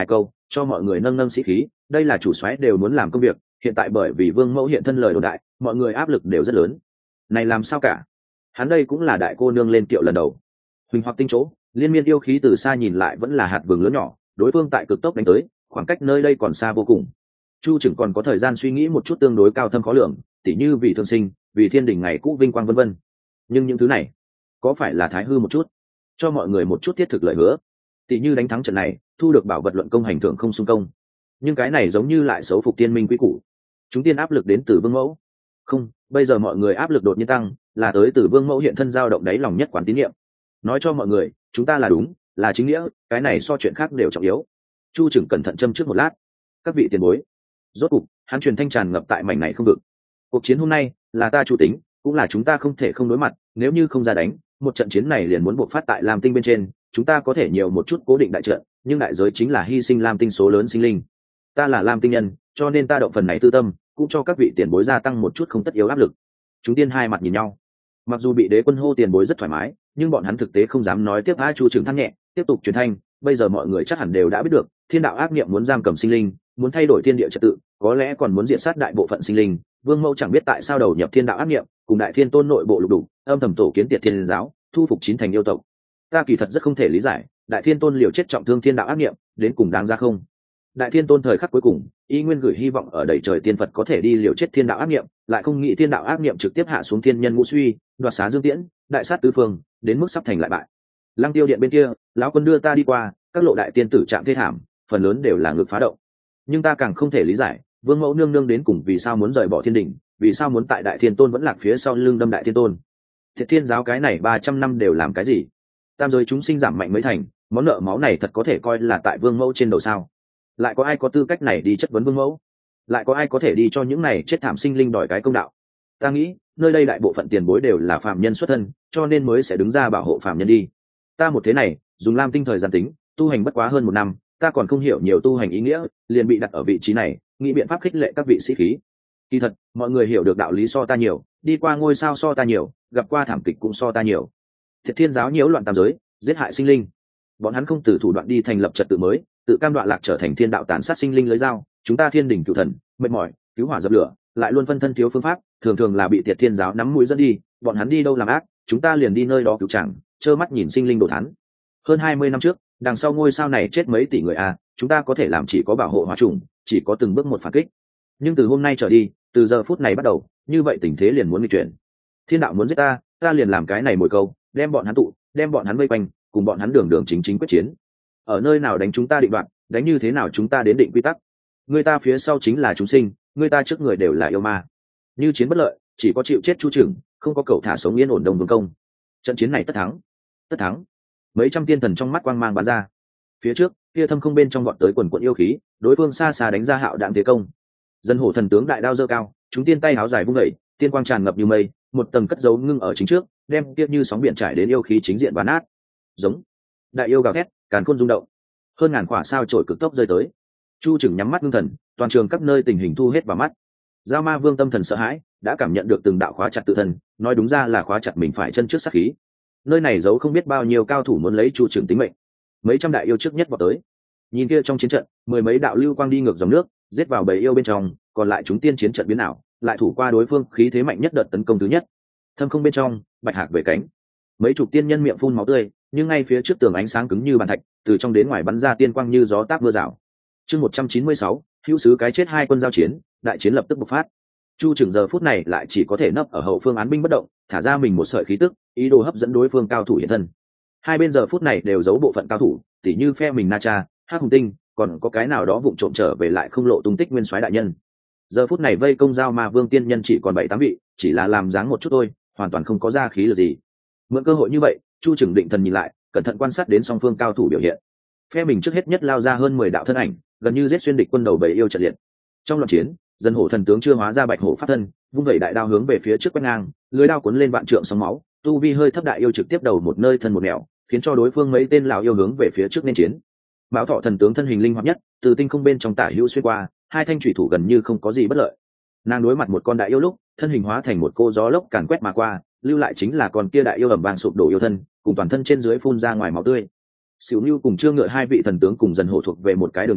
S1: cho mọi người nâng nâng sĩ khí. Đây là chủ soái đều muốn làm công việc, hiện tại bởi vì Vương Mẫu hiện thân lời đồn đại, mọi người áp lực đều rất lớn. Này làm sao cả? Hắn đây cũng là đại cô nương lên kiệu lần đầu. Huỳnh Hoặc Tinh chỗ, liên miên yêu khí từ xa nhìn lại vẫn là hạt vừng lớn nhỏ, đối phương tại cực tốc đánh tới, khoảng cách nơi đây còn xa vô cùng. Chu Trừng còn có thời gian suy nghĩ một chút tương đối cao thâm khó lường, tỉ như vì thương sinh, vì thiên đình ngày cũ vinh quang vân vân. Nhưng những thứ này, có phải là thái hư một chút, cho mọi người một chút thiết thực lợi hứa, tỉ như đánh thắng trận này, thu được bảo vật luận công hành thưởng không xung công. Nhưng cái này giống như lại xấu phục tiên minh quý củ. Chúng tiên áp lực đến từ Vương Mẫu. Không, bây giờ mọi người áp lực đột nhiên tăng, là tới từ Vương Mẫu hiện thân dao động đáy lòng nhất quán tín nhiệm. Nói cho mọi người, chúng ta là đúng, là chính nghĩa, cái này so chuyện khác đều trọng yếu. Chu Trừng cẩn thận châm trước một lát. Các vị tiền bối. Rốt cục, hắn truyền thanh tràn ngập tại mảnh này không vực. Cuộc chiến hôm nay là ta chủ tính, cũng là chúng ta không thể không đối mặt, nếu như không ra đánh, một trận chiến này liền muốn buộc phát tại Lam Tinh bên trên, chúng ta có thể nhiều một chút cố định đại trận, nhưng đại giới chính là hy sinh Lam Tinh số lớn sinh linh. Ta là Lam Tinh nhân, cho nên ta động phần này tư tâm, cũng cho các vị tiền bối gia tăng một chút không tất yếu áp lực. Chúng tiên hai mặt nhìn nhau. Mặc dù bị đế quân hô tiền bối rất thoải mái, nhưng bọn hắn thực tế không dám nói tiếp. Chu Trừng than nhẹ, tiếp tục truyền thanh, bây giờ mọi người chắc hẳn đều đã biết được, thiên đạo ác niệm muốn giam cầm sinh linh, muốn thay đổi thiên địa trật tự, có lẽ còn muốn diệt sát đại bộ phận sinh linh. Vương Mẫu chẳng biết tại sao đầu nhập thiên đạo ác niệm, cùng đại thiên tôn nội bộ lục đục, âm thầm tổ kiến Tiệt Thiên giáo, thu phục chín thành yêu tộc. Ta kỳ thật rất không thể lý giải, đại thiên tôn liều chết trọng thương thiên đạo ác niệm, đến cùng đáng ra không? Đại thiên tôn thời khắc cuối cùng, y nguyên gửi hy vọng ở đầy trời tiên Phật có thể đi liều chết thiên đạo ác niệm, lại không nghĩ thiên đạo ác niệm trực tiếp hạ xuống thiên nhân ngũ suy, đoạt xá dương tiễn, đại sát tứ phương, đến mức sắp thành lại bại. Lăng Tiêu điện bên kia, lão quân đưa ta đi qua, các lộ đại tiên tử trạng thê thảm, phần lớn đều là ngực phá động. Nhưng ta càng không thể lý giải, Vương Mẫu nương nương đến cùng vì sao muốn rời bỏ thiên đình, vì sao muốn tại đại thiên tôn vẫn lạc phía sau lưng đâm đại thiên tôn. Thiệt Thiên giáo cái này 300 năm đều làm cái gì? Tam giới chúng sinh giảm mạnh mới thành, món nợ máu này thật có thể coi là tại Vương Mẫu trên đầu sao? Lại có ai có tư cách này đi chất vấn Vương Mẫu? Lại có ai có thể đi cho những này chết thảm sinh linh đòi cái công đạo? Ta nghĩ, nơi đây đại bộ phận tiền bối đều là phàm nhân xuất thân, cho nên mới sẽ đứng ra bảo hộ phàm nhân đi. Ta một thế này, dùng Lam Tinh thời gian tính, tu hành bất quá hơn 1 năm, ta còn không hiểu nhiều tu hành ý nghĩa, liền bị đặt ở vị trí này, nghĩ biện pháp khích lệ các vị sĩ khí. Kỳ thật, mọi người hiểu được đạo lý so ta nhiều, đi qua ngôi sao so ta nhiều, gặp qua thảm kịch cũng so ta nhiều. Thiệt Thiên giáo nhiễu loạn tam giới, giết hại sinh linh. Bọn hắn không từ thủ đoạn đi thành lập trật tự mới, tự cam đoạn lạc trở thành thiên đạo tàn sát sinh linh lưới dao. Chúng ta thiên đình cửu thần, mệt mỏi, cứu hỏa dập lửa, lại luôn phân thân thiếu phương pháp, thường thường là bị Thiệt Thiên giáo nắm mũi dẫn đi. Bọn hắn đi đâu làm ác, chúng ta liền đi nơi đó cứu chẳng, trơ mắt nhìn sinh linh đổ thán. Hơn 20 năm trước, đằng sau ngôi sao này chết mấy tỷ người chúng ta có thể làm chỉ có bảo hộ hỏa trùng, chỉ có từng bước một phản kích. Nhưng từ hôm nay trở đi, từ giờ phút này bắt đầu, như vậy tình thế liền muốn nghịch chuyển. Thiên đạo muốn giết ta, ta liền làm cái này mồi câu, đem bọn hắn tụ, đem bọn hắn vây quanh, cùng bọn hắn đường đường chính chính quyết chiến. Ở nơi nào đánh chúng ta định đoạt, đánh như thế nào chúng ta đến định quy tắc. Người ta phía sau chính là chúng sinh, người ta trước người đều là yêu ma. Như chiến bất lợi, chỉ có chịu chết Chu Trừng, không có cầu thả sống yên ổn đồng vương công. Trận chiến này tất thắng, tất thắng. Mấy trăm tiên thần trong mắt quang mang bắn ra. Phía trước, kia thâm không bên trong vọt tới quần quần yêu khí, đối phương xa xa đánh ra hạo đạm thế công. Dân hổ thần tướng đại đao giơ cao, chúng tiên tay háo dài vung đẩy, tiên quang tràn ngập như mây, một tầng cất dấu ngưng ở chính trước, đem tiếp như sóng biển trải đến yêu khí chính diện và nát. Giống đại yêu gào thét, càn khôn rung động, hơn ngàn quả sao trổi cực tốc rơi tới. Chu Trừng nhắm mắt ngưng thần, toàn trường các nơi tình hình thu hết vào mắt. Giao Ma Vương tâm thần sợ hãi, đã cảm nhận được từng đạo khóa chặt tự thân, nói đúng ra là khóa chặt mình phải chân trước sát khí. Nơi này giấu không biết bao nhiêu cao thủ muốn lấy Chu Trừng tính mệnh. Mấy trăm đại yêu trước nhất vào tới. Nhìn kia trong chiến trận, 10 mấy đạo lưu quang đi ngược dòng nước, giết vào bầy yêu bên trong, còn lại chúng tiên chiến trận biến ảo, lại thủ qua đối phương khí thế mạnh nhất đợt tấn công thứ nhất. Thâm không bên trong, bạch hạc về cánh. Mấy chục tiên nhân miệng phun máu tươi, nhưng ngay phía trước tường ánh sáng cứng như bàn thạch, từ trong đến ngoài bắn ra tiên quang như gió táp mưa rào. Chương 196, hữu sứ cái chết hai quân giao chiến, đại chiến lập tức bộc phát. Chu Trừng giờ phút này lại chỉ có thể nấp ở hậu phương án binh bất động, thả ra mình một sợi khí tức, ý đồ hấp dẫn đối phương cao thủ hiện thân. Hai bên giờ phút này đều giấu bộ phận cao thủ, tỉ như phe mình Na Cha, Hắc Hùng Tinh, còn có cái nào đó vụng trộm trở về lại không lộ tung tích nguyên soái đại nhân. Giờ phút này vây công Giao Ma Vương tiên nhân chỉ còn 7-8 vị, chỉ là làm dáng một chút thôi, hoàn toàn không có ra khí lực gì. Mượn cơ hội như vậy, Chu Trừng định thần nhìn lại, cẩn thận quan sát đến song phương cao thủ biểu hiện. Phe mình trước hết nhất lao ra hơn 10 đạo thân ảnh, gần như giết xuyên địch quân đầu bầy yêu trận liệt. Trong loạn chiến, dân hổ thần tướng chưa hóa ra bạch hổ pháp thân, vung vẩy đại đao hướng về phía trước quét ngang, lưới đao cuốn lên vạn trượng sóng máu, tu vi hơi thấp đại yêu trực tiếp đầu một nơi thân một nẻo, khiến cho đối phương mấy tên lão yêu hướng về phía trước nên chiến. Mão Thọ thần tướng thân hình linh hoạt nhất, từ tinh không bên trong tả hữu xuyên qua, hai thanh chủy thủ gần như không có gì bất lợi. Nàng đối mặt một con đại yêu lúc, thân hình hóa thành một cô gió lốc càn quét mà qua, lưu lại chính là con kia đại yêu ầm vang sụp đổ yêu thân, cùng toàn thân trên dưới phun ra ngoài máu tươi. Sửu Nưu cùng Trương Ngựa hai vị thần tướng cùng dần hổ thuộc về một cái đường đi,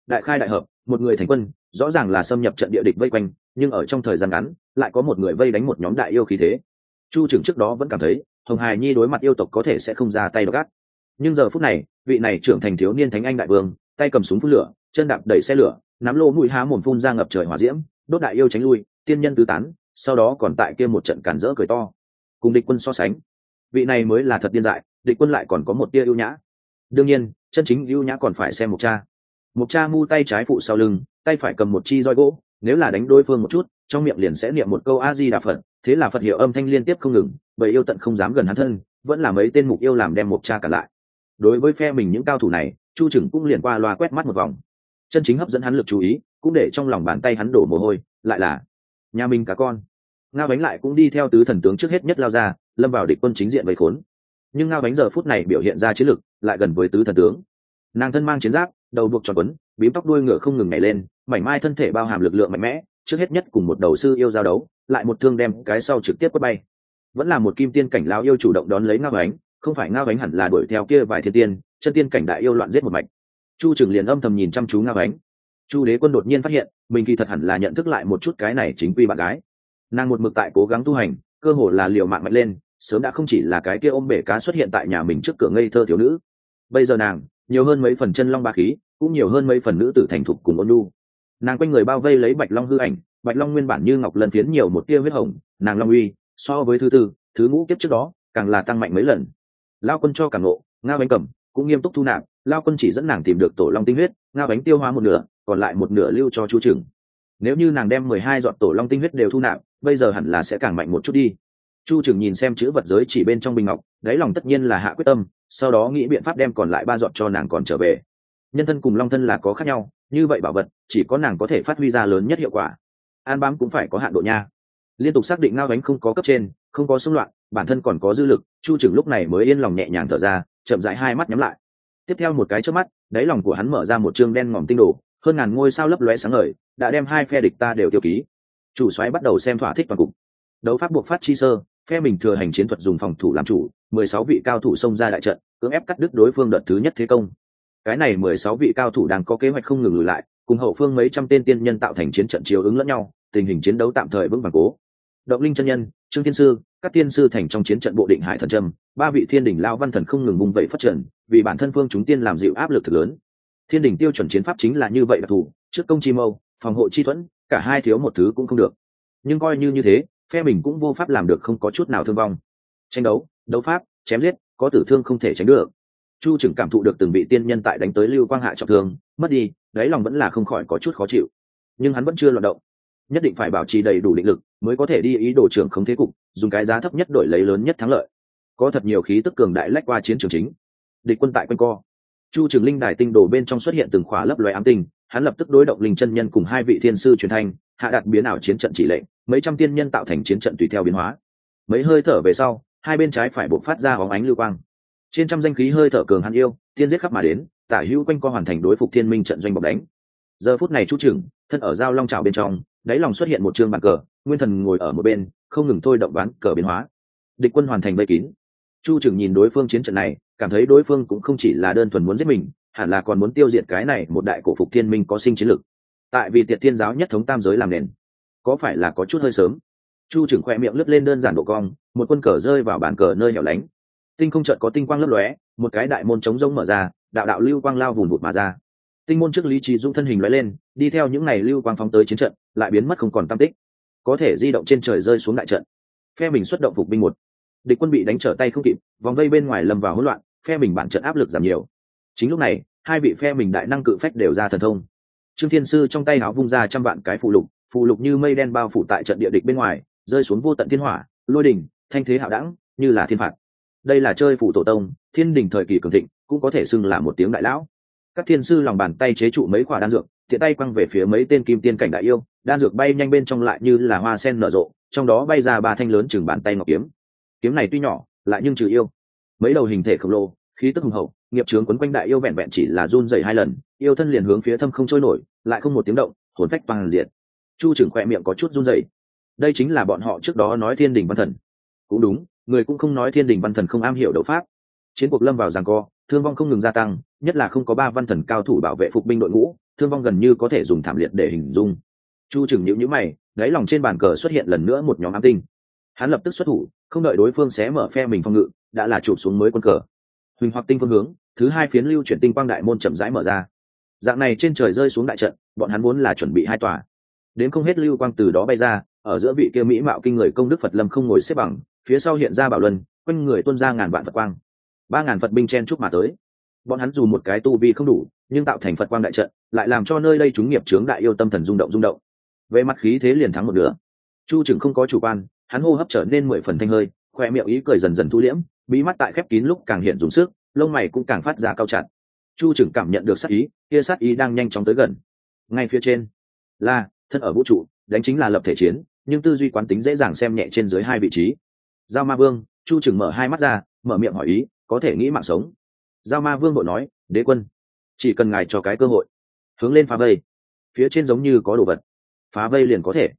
S1: đại khai đại hợp, một người thành quân, rõ ràng là xâm nhập trận địa địch vây quanh, nhưng ở trong thời gian ngắn lại có một người vây đánh một nhóm đại yêu khí thế. Chu trưởng trước đó vẫn cảm thấy Hồng Hải Nhi đối mặt yêu tộc có thể sẽ không ra tay độc ác, nhưng giờ phút này vị này trưởng thành thiếu niên thánh anh đại vương, tay cầm súng phun lửa, chân đạp đẩy xe lửa, nắm lô mũi há mồm phun ra ngập trời hỏa diễm, đốt đại yêu tránh lui, tiên nhân tứ tán, sau đó còn tại kia một trận cản rỡ cười to. Cùng địch quân so sánh, vị này mới là thật điên dại, địch quân lại còn có một tia ưu nhã. Đương nhiên chân chính ưu nhã còn phải xem Mục Cha mu tay trái phụ sau lưng, tay phải cầm một chi roi gỗ, nếu là đánh đối phương một chút, trong miệng liền sẽ niệm một câu A Di Đà Phật, thế là Phật hiệu âm thanh liên tiếp không ngừng, bởi yêu tận không dám gần hắn thân, vẫn là mấy tên mục yêu làm đem Mục Cha cả lại. Đối với phe mình những cao thủ này, Chu Trừng cũng liền qua loa quét mắt một vòng. Chân chính hấp dẫn hắn lực chú ý, cũng để trong lòng bàn tay hắn đổ mồ hôi, lại là nhà mình cả con. Ngao Bánh lại cũng đi theo tứ thần tướng trước hết nhất lao ra, lâm vào địch quân chính diện vây khốn. Nhưng Ngao Bánh giờ phút này biểu hiện ra chiến lực lại gần với tứ thần tướng. Nàng thân mang chiến giáp, đầu buộc tròn quấn, bím tóc đuôi ngựa không ngừng nhảy lên, mảnh mai thân thể bao hàm lực lượng mạnh mẽ, trước hết nhất cùng một đầu sư yêu giao đấu, lại một thương đem cái sau trực tiếp quất bay. Vẫn là một kim tiên cảnh lão yêu chủ động đón lấy Ngao Bánh, không phải Ngao Bánh hẳn là đuổi theo kia vài thiên tiên, chân tiên cảnh đại yêu loạn giết một mạch. Chu Trừng liền âm thầm nhìn chăm chú Ngao Bánh. Chu Đế Quân đột nhiên phát hiện, mình kỳ thật hẳn là nhận thức lại một chút cái này chính quy bạn gái. Nàng một mực tại cố gắng tu hành, cơ hồ là liều mạng mạnh lên, sớm đã không chỉ là cái kia ôm bể cá xuất hiện tại nhà mình trước cửa ngây thơ thiếu nữ. Bây giờ nàng nhiều hơn mấy phần chân long ba khí, cũng nhiều hơn mấy phần nữ tử thành thục cùng ôn nhu. Nàng quanh người bao vây lấy bạch long hư ảnh, bạch long nguyên bản như ngọc lân phiến nhiều một tia huyết hồng, nàng long uy so với thứ tư thứ ngũ kiếp trước đó càng là tăng mạnh mấy lần. Lao Quân cho càng ngộ, Ngao Bánh cầm cũng nghiêm túc thu nạp, Lao Quân chỉ dẫn nàng tìm được tổ long tinh huyết, Ngao Bánh tiêu hóa một nửa, còn lại một nửa lưu cho Chu Trừng. Nếu như nàng đem 12 giọt tổ long tinh huyết đều thu nạp, bây giờ hẳn là sẽ càng mạnh một chút đi. Chu Trừng nhìn xem chữ vật giới chỉ bên trong bình ngọc, đáy lòng tất nhiên là hạ quyết tâm, sau đó nghĩ biện pháp đem còn lại 3 giọt cho nàng còn trở về. Nhân thân cùng long thân là có khác nhau, như vậy bảo vật chỉ có nàng có thể phát huy ra lớn nhất hiệu quả. An bám cũng phải có hạn độ nha. Liên tục xác định Ngao Bánh không có cấp trên, không có xung loạn, bản thân còn có dư lực, Chu Trừng lúc này mới yên lòng nhẹ nhàng thở ra, chậm rãi hai mắt nhắm lại. Tiếp theo một cái chớp mắt, đáy lòng của hắn mở ra một chương đen ngòm tinh đồ, hơn ngàn ngôi sao lấp lóe sáng ngời, đã đem hai phe địch ta đều tiêu ký. Chủ soái bắt đầu xem thỏa thích toàn cục. Đấu pháp buộc phát chi sơ, phe mình thừa hành chiến thuật dùng phòng thủ làm chủ, 16 vị cao thủ xông ra đại trận, cưỡng ép cắt đứt đối phương đợt thứ nhất thế công. Cái này 16 vị cao thủ đang có kế hoạch không ngừng lùi lại, cùng hậu phương mấy trăm tên tiên nhân tạo thành chiến trận chiếu ứng lẫn nhau, tình hình chiến đấu tạm thời vững vàng cố. Động Linh chân nhân, Trương Thiên sư, các tiên sư thành trong chiến trận bộ định hải thần trầm, 3 vị thiên đỉnh lão văn thần không ngừng vùng vẫy phát triển, vì bản thân phương chúng tiên làm dịu áp lực thực lớn. Thiên đỉnh tiêu chuẩn chiến pháp chính là như vậy đặc thù, trước công chi mâu, phòng hộ chi thuẫn, cả hai thiếu một thứ cũng không được. Nhưng coi như thế, phe mình cũng vô pháp làm được không có chút nào thương vong. Tranh đấu, đấu pháp, chém giết, có tử thương không thể tránh được. Chu Trừng cảm thụ được từng vị tiên nhân tại đánh tới Lưu Quang Hạ trọng thương, mất đi, đáy lòng vẫn là không khỏi có chút khó chịu. Nhưng hắn vẫn chưa loạn động, nhất định phải bảo trì đầy đủ định lực, mới có thể đi ý đồ trưởng không thế cục, dùng cái giá thấp nhất đổi lấy lớn nhất thắng lợi. Có thật nhiều khí tức cường đại lách qua chiến trường chính. Địch quân tại quanh co. Chu Trừng linh đài tinh đồ bên trong xuất hiện từng khóa lấp loé ám tinh, hắn lập tức đối động linh chân nhân cùng 2 vị thiên sư truyền thanh, hạ đạt biến ảo chiến trận chỉ lệnh, mấy trăm tiên nhân tạo thành chiến trận tùy theo biến hóa. Mấy hơi thở về sau, hai bên trái phải bộc phát ra bóng ánh lưu quang. Trên trăm danh khí hơi thở cường hắn yêu, tiên giết khắp mà đến, tả hữu quanh co hoàn thành đối phục thiên minh trận doanh bọc đánh. Giờ phút này Chu Trừng thân ở giao long trào bên trong, đáy lòng xuất hiện một trương bàn cờ, nguyên thần ngồi ở một bên, không ngừng thôi động ván cờ biến hóa. Địch quân hoàn thành vây kín. Chu Trừng nhìn đối phương chiến trận này, cảm thấy đối phương cũng không chỉ là đơn thuần muốn giết mình, hẳn là còn muốn tiêu diệt cái này một đại cổ phục thiên minh có sinh chiến lực. Tại vì Tiệt Thiên giáo nhất thống tam giới làm nền, có phải là có chút hơi sớm? Chu Trừng khỏe miệng lướt lên đơn giản độ cong, một quân cờ rơi vào bàn cờ nơi hẻo lánh. Tinh không chợt có tinh quang lấp lóe, một cái đại môn trống rỗng mở ra, đạo đạo lưu quang lao vùn vụt mà ra. Tinh môn trước Lý Trí Dũng thân hình lóe lên, đi theo những này lưu quang phóng tới chiến trận, lại biến mất không còn tăm tích. Có thể di động trên trời rơi xuống đại trận. Phe mình xuất động phục binh một. Địch quân bị đánh trở tay không kịp, vòng vây bên ngoài lâm vào hỗn loạn, phe mình bản trận áp lực giảm nhiều. Chính lúc này, 2 vị phe mình đại năng cự phách đều ra thần thông. Trương Thiên sư trong tay áo vung ra trăm vạn cái phù lục như mây đen bao phủ tại trận địa địch bên ngoài, rơi xuống vô tận thiên hỏa, lôi đình, thanh thế hạo đẳng, như là thiên phạt. Đây là chơi phù tổ tông, thiên đình thời kỳ cường thịnh, cũng có thể xưng là một tiếng đại lão. Các thiên sư lòng bàn tay chế trụ mấy quả đan dược, tiện tay quăng về phía mấy tên kim tiên cảnh đại yêu, đan dược bay nhanh bên trong lại như là hoa sen nở rộ, trong đó bay ra 3 thanh lớn chừng bàn tay ngọc kiếm. Kiếm này tuy nhỏ, lại nhưng trừ yêu. Mấy đầu hình thể khổng lồ, khí tức hùng hậu, nghiệp chướng quấn quanh đại yêu vẹn vẹn chỉ là run rẩy 2 lần, yêu thân liền hướng phía thâm không trôi nổi, lại không một tiếng động, hồn phách toàn diệt. Chu Trừng khỏe miệng có chút run rẩy. Đây chính là bọn họ trước đó nói Thiên Đình Văn Thần. Cũng đúng, người cũng không nói Thiên Đình Văn Thần không am hiểu đấu pháp. Chiến cuộc lâm vào giằng co, thương vong không ngừng gia tăng, nhất là không có 3 văn thần cao thủ bảo vệ phục binh đội ngũ, thương vong gần như có thể dùng thảm liệt để hình dung. Chu Trừng nhíu mày, đáy lòng trên bàn cờ xuất hiện lần nữa một nhóm ám tinh. Hắn lập tức xuất thủ, không đợi đối phương xé mở phe mình phòng ngự, đã là chụp xuống mới quân cờ. Huỳnh hoặc tinh phương hướng, thứ hai phiến lưu chuyển tinh quang đại môn chậm rãi mở ra. Dạng này trên trời rơi xuống đại trận, bọn hắn vốn là chuẩn bị hai tòa. Đến không hết lưu quang từ đó bay ra, ở giữa vị kia mỹ mạo kinh người công đức Phật Lâm không ngồi xếp bằng, phía sau hiện ra bảo luân, quanh người tuôn ra ngàn vạn Phật quang. 3000 Phật binh chen chúc mà tới. Bọn hắn dù một cái tu vi không đủ, nhưng tạo thành Phật quang đại trận, lại làm cho nơi đây chúng nghiệp chướng đại yêu tâm thần rung động. Về mặt khí thế liền thắng một nửa. Chu Trừng không có chủ quan, hắn hô hấp trở nên 10 phần thanh hơi, khoe miệng ý cười dần dần thu liễm, bí mắt tại khép kín lúc càng hiện dùng sức, lông mày cũng càng phát ra cao chặt. Chu Trừng cảm nhận được sát ý, kia sát ý đang nhanh chóng tới gần. Ngay phía trên là thân ở vũ trụ, đánh chính là lập thể chiến, nhưng tư duy quán tính dễ dàng xem nhẹ trên dưới hai vị trí. Giao Ma Vương, Chu Trừng mở hai mắt ra, mở miệng hỏi ý, có thể nghĩ mạng sống. Giao Ma Vương bội nói, đế quân, chỉ cần ngài cho cái cơ hội, hướng lên phá vây. Phía trên giống như có đồ vật, phá vây liền có thể.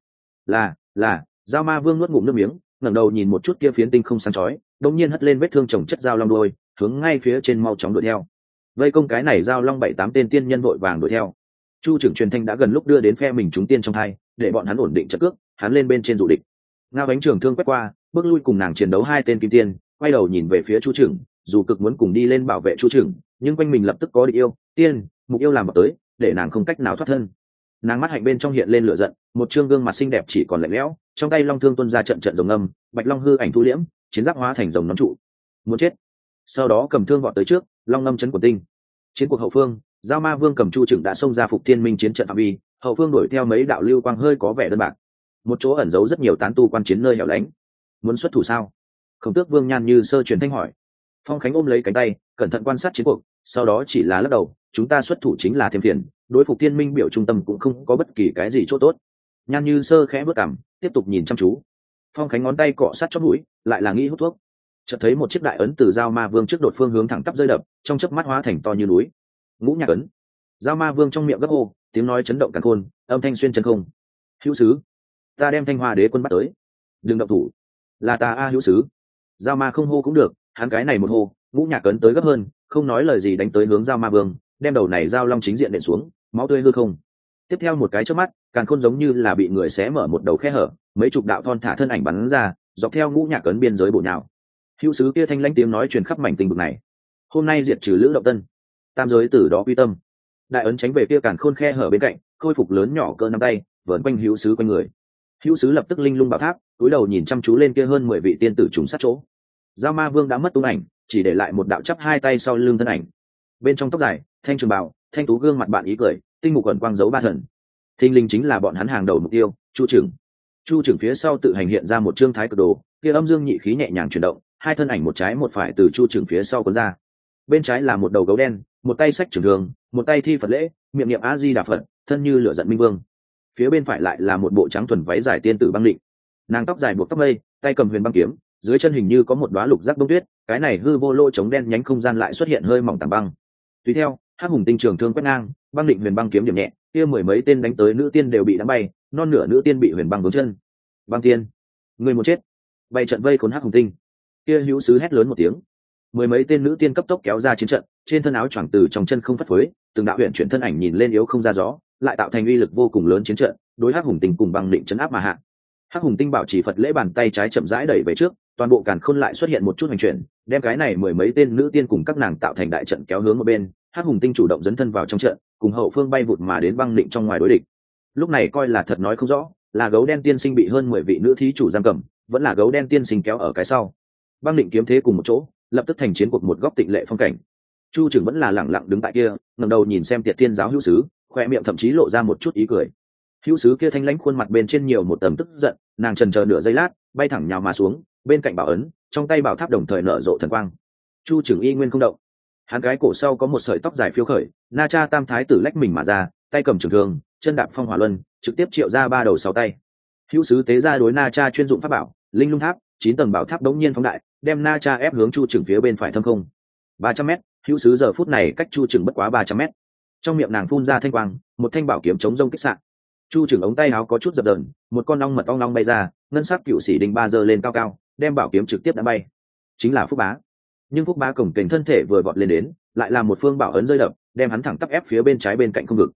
S1: Là. Giao Ma Vương nuốt ngụm nước miếng, ngẩng đầu nhìn một chút kia phiến tinh không sáng chói, đột nhiên hất lên vết thương chồng chất dao long đuôi, hướng ngay phía trên mau chóng đuổi theo. Vây công cái này giao long 7-8 tên tiên nhân vội vàng đuổi theo. Chu Trừng truyền thanh đã gần lúc đưa đến phe mình chúng tiên trong hai, để bọn hắn ổn định trận cước, hắn lên bên trên dụ địch. Ngao Bánh Trường thương quét qua, bước lui cùng nàng chiến đấu hai tên kim tiên, quay đầu nhìn về phía Chu Trừng, dù cực muốn cùng đi lên bảo vệ Chu Trừng, nhưng quanh mình lập tức có địch yêu, tiên, mục yêu làm vào tới, để nàng không cách nào thoát thân. Nàng mắt hạnh bên trong hiện lên lửa giận, một trương gương mặt xinh đẹp chỉ còn lạnh lẽo, trong tay long thương tuôn ra trận rồng ngâm, bạch long hư ảnh thu liễm, chiến giáp hóa thành rồng nón trụ. Muốn chết. Sau đó cầm thương vọt tới trước, long ngâm chấn của tinh. Chiến cuộc hậu phương, Giao Ma Vương cầm Chu Trừng đã xông ra phục thiên minh chiến trận phạm vi, hậu phương đuổi theo mấy đạo lưu quang hơi có vẻ đơn bạc. Một chỗ ẩn giấu rất nhiều tán tu quan chiến nơi hẻo lánh. Muốn xuất thủ sao? Khổng Tước Vương Nhan như sơ truyền thanh hỏi. Phong Khánh ôm lấy cánh tay, cẩn thận quan sát chiến cuộc, sau đó chỉ là lắc đầu, chúng ta xuất thủ chính là thêm phiền, đối phục thiên minh biểu trung tâm cũng không có bất kỳ cái gì chỗ tốt. Nhan như sơ khẽ bước cằm, tiếp tục nhìn chăm chú. Phong Khánh ngón tay cọ sát chóp mũi, lại là nghĩ hút thuốc. Chợt thấy một chiếc đại ấn từ Giao Ma Vương trước đột phương hướng thẳng tắp rơi đập, trong chớp mắt hóa thành to như núi. Ngũ Nhạc ấn. Giao Ma Vương trong miệng gấp hô, tiếng nói chấn động càn khôn, âm thanh xuyên chân không. Hữu sứ, ta đem Thanh Hoa Đế quân bắt tới. Đừng động thủ. Là ta a hữu sứ. Giao Ma không hô cũng được, hắn cái này một hô, Ngũ Nhạc ấn tới gấp hơn, không nói lời gì đánh tới hướng Giao Ma Vương, đem đầu này giao long chính diện đệm xuống, máu tươi hư không. Tiếp theo một cái chớp mắt, càn khôn giống như là bị người xé mở một đầu khe hở, mấy chục đạo thon thả thân ảnh bắn ra, dọc theo Ngũ Nhạc ấn biên giới bổ nhào. Hữu sứ kia thanh lãnh tiếng nói truyền khắp mảnh tinh vực này. Hôm nay diệt trừ Lữ Động Tân, tam giới từ đó quy tâm. Đại ấn tránh về kia càn khôn khe hở bên cạnh, khôi phục lớn nhỏ cỡ nắm tay, vờn quanh hữu sứ quanh người. Hữu sứ lập tức linh lung bảo tháp, cúi đầu nhìn chăm chú lên kia hơn 10 vị tiên tử trùng sát chỗ. Giao Ma Vương đã mất tung ảnh, chỉ để lại một đạo chắp hai tay sau lưng thân ảnh. Bên trong tóc dài, thanh trường bào, thanh tú gương mặt bạn ý cười, tinh mục quần quang giấu ba thần. Thinh linh chính là bọn hắn hàng đầu mục tiêu, Chu Trừng. Chu Trừng phía sau tự hành hiện ra một trương thái cực đồ, kia âm dương nhị khí nhẹ nhàng chuyển động, hai thân ảnh một trái một phải từ Chu Trừng phía sau cuốn ra. Bên trái là một đầu gấu đen, một tay sách trường thường, một tay thi Phật lễ, miệng niệm A Di Đà Phật, thân như lửa giận minh vương. Phía bên phải lại là một bộ trắng thuần váy dài tiên tử băng định, nàng tóc dài buộc tóc mây, tay cầm huyền băng kiếm, dưới chân hình như có một đóa lục giác bông tuyết, cái này hư vô lỗ chống đen nhánh không gian lại xuất hiện hơi mỏng tảng băng. Tùy theo, Hắc Hùng tinh trường thương quét ngang, băng định huyền băng kiếm điểm nhẹ, kia mười mấy tên đánh tới nữ tiên đều bị đánh bay, non nửa nữ tiên bị huyền băng vướng chân. Băng tiên, người một chết. Bay trận vây khốn Hắc Hùng tinh. Kia hữu sứ hét lớn một tiếng. Mười mấy tên nữ tiên cấp tốc kéo ra chiến trận, trên thân áo choàng từ trong chân không phất phới, từng đạo huyền chuyển thân ảnh nhìn lên yếu không ra gió, lại tạo thành uy lực vô cùng lớn chiến trận, đối Hắc Hùng tinh cùng băng định chấn áp mà hạ. Hắc Hùng tinh bảo chỉ Phật lễ bàn tay trái chậm rãi đẩy về trước, toàn bộ càn khôn lại xuất hiện một chút hành chuyển, đem cái này mười mấy tên nữ tiên cùng các nàng tạo thành đại trận kéo hướng một bên. Hắc Hùng tinh chủ động dấn thân vào trong trận, cùng hậu phương bay vụt mà đến băng định trong ngoài đối địch. Lúc này coi là thật nói không rõ, là gấu đen tiên sinh bị hơn 10 vị nữ thí chủ giam cầm, vẫn là gấu đen tiên sinh kéo ở cái sau. Băng định kiếm thế cùng một chỗ, lập tức thành chiến cuộc một góc tịnh lệ phong cảnh. Chu Trừng vẫn là lẳng lặng đứng tại kia, ngẩng đầu nhìn xem Tiệt Tiên giáo hữu sứ, khoe miệng thậm chí lộ ra một chút ý cười. Hữu sứ kia thanh lãnh khuôn mặt bên trên nhiều một tầng tức giận, nàng chần chờ nửa giây lát, bay thẳng nhào mà xuống, bên cạnh bảo ấn, trong tay bảo tháp đồng thời nở rộ thần quang. Chu Trừng y nguyên không động, hắn cái cổ sau có một sợi tóc dài phiêu khởi, Na Cha Tam Thái tử lách mình mà ra, tay cầm trường thương, chân đạp phong hỏa luân, trực tiếp triệu ra ba đầu sáu tay. Hữu sứ tế ra đối Na Cha chuyên dụng pháp bảo, Linh Lung Tháp, 9 tầng bảo tháp đống nhiên phóng đại, đem Na Cha ép hướng Chu Trừng phía bên phải thâm không. 300m, hữu sứ giờ phút này cách Chu Trừng bất quá 300m. Trong miệng nàng phun ra thanh quang, một thanh bảo kiếm chống rông kích xạ. Chu Trừng ống tay áo có chút dập dờn, một con ong mật ong long bay ra, ngân sắc cựu sĩ đinh ba giơ lên cao cao, đem bảo kiếm trực tiếp đã bay. Chính là Phúc Bá. Nhưng Phúc Bá cổng kềnh thân thể vừa vọt lên đến, lại làm một phương bảo ấn rơi đập, đem hắn thẳng tắp ép phía bên trái bên cạnh không vực.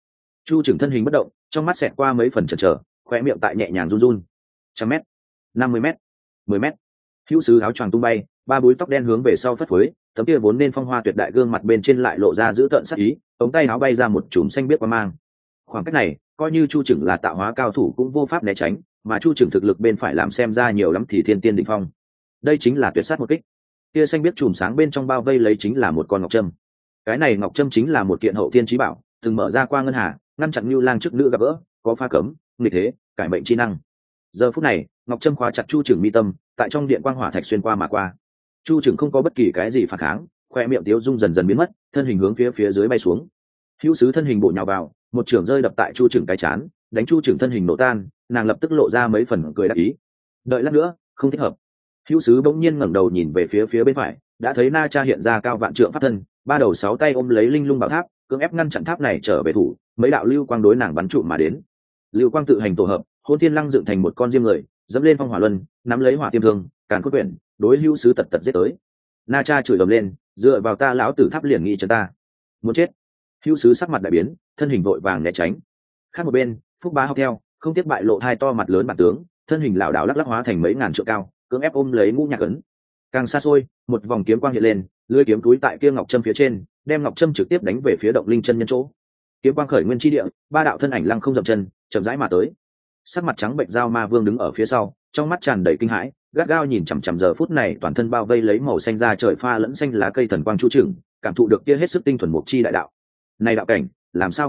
S1: Chu Trừng thân hình bất động, trong mắt xẹt qua mấy phần chần chờ, khóe miệng tại nhẹ nhàng run run. 100 m, 50 m, 10 m. Hữu sứ áo choàng tung bay, ba búi tóc đen hướng về sau phất phới, tấm kia vốn nên phong hoa tuyệt đại gương mặt bên trên lại lộ ra dữ tợn sắc ý, ống tay áo bay ra một chùm xanh biếc qua mang. Khoảng cách này, coi như Chu Trừng là tạo hóa cao thủ cũng vô pháp né tránh, mà Chu Trừng thực lực bên phải làm xem ra nhiều lắm thì thiên tiên đỉnh phong. Đây chính là tuyệt sát một kích. Kia xanh biếc chùm sáng bên trong bao vây lấy chính là một con ngọc trâm. Cái này ngọc trâm chính là một kiện hậu thiên chí bảo, từng mở ra qua ngân hà, ngăn chặn Nưu Lang trước nữ gặp gỡ, có pha cấm, nghịch thế, cải mệnh chi năng. Giờ phút này, ngọc trâm khóa chặt Chu Trừng mi tâm, tại trong điện quang hỏa thạch xuyên qua mà qua. Chu Trừng không có bất kỳ cái gì phản kháng, khoe miệng tiếu dung dần dần biến mất, thân hình hướng phía dưới bay xuống. Hữu sứ thân hình bộ nhào vào, một trường rơi đập tại Chu Trừng cái chán, đánh Chu Trừng thân hình nổ tan, nàng lập tức lộ ra mấy phần cười đắc ý. Đợi lát nữa, không thích hợp. Hữu sứ bỗng nhiên ngẩng đầu nhìn về phía bên phải, đã thấy Na Cha hiện ra cao vạn trượng pháp thân, ba đầu sáu tay ôm lấy linh lung bảo tháp, cưỡng ép ngăn chặn tháp này trở về thủ. Mấy đạo lưu quang đối nàng bắn trụ mà đến. Lưu quang tự hành tổ hợp, Hôn Thiên Lăng dựng thành một con diêm người, dẫm lên phong hỏa luân, nắm lấy hỏa tiêm thương, càn cốt quyển, đối Hữu sứ tật giết tới. Na Cha chửi ầm lên, dựa vào ta lão tử tháp liền nghĩ cho ta, muốn chết. Hữu sứ sắc mặt đại biến, thân hình vội vàng né tránh. Khác một bên, Phúc Bá học theo, không tiếc bại lộ hai to mặt lớn bản tướng, thân hình lảo đảo lắc lắc hóa thành mấy ngàn trượng cao, cưỡng ép ôm lấy Ngũ Nhạc ấn. Càng xa xôi, một vòng kiếm quang hiện lên, lưỡi kiếm túi tại kia ngọc trâm phía trên, đem ngọc trâm trực tiếp đánh về phía động linh chân nhân chỗ. Kiếm quang khởi nguyên chi địa, ba đạo thân ảnh lăng không dậm chân, chậm rãi mà tới. Sắc mặt trắng bệnh Giao Ma Vương đứng ở phía sau, trong mắt tràn đầy kinh hãi, gắt gao nhìn chằm chằm giờ phút này toàn thân bao vây lấy màu xanh da trời pha lẫn xanh lá cây thần quang Chu Trừng, cảm thụ được kia hết sức tinh thuần mục chi đại đạo. Này đạo cảnh, làm sao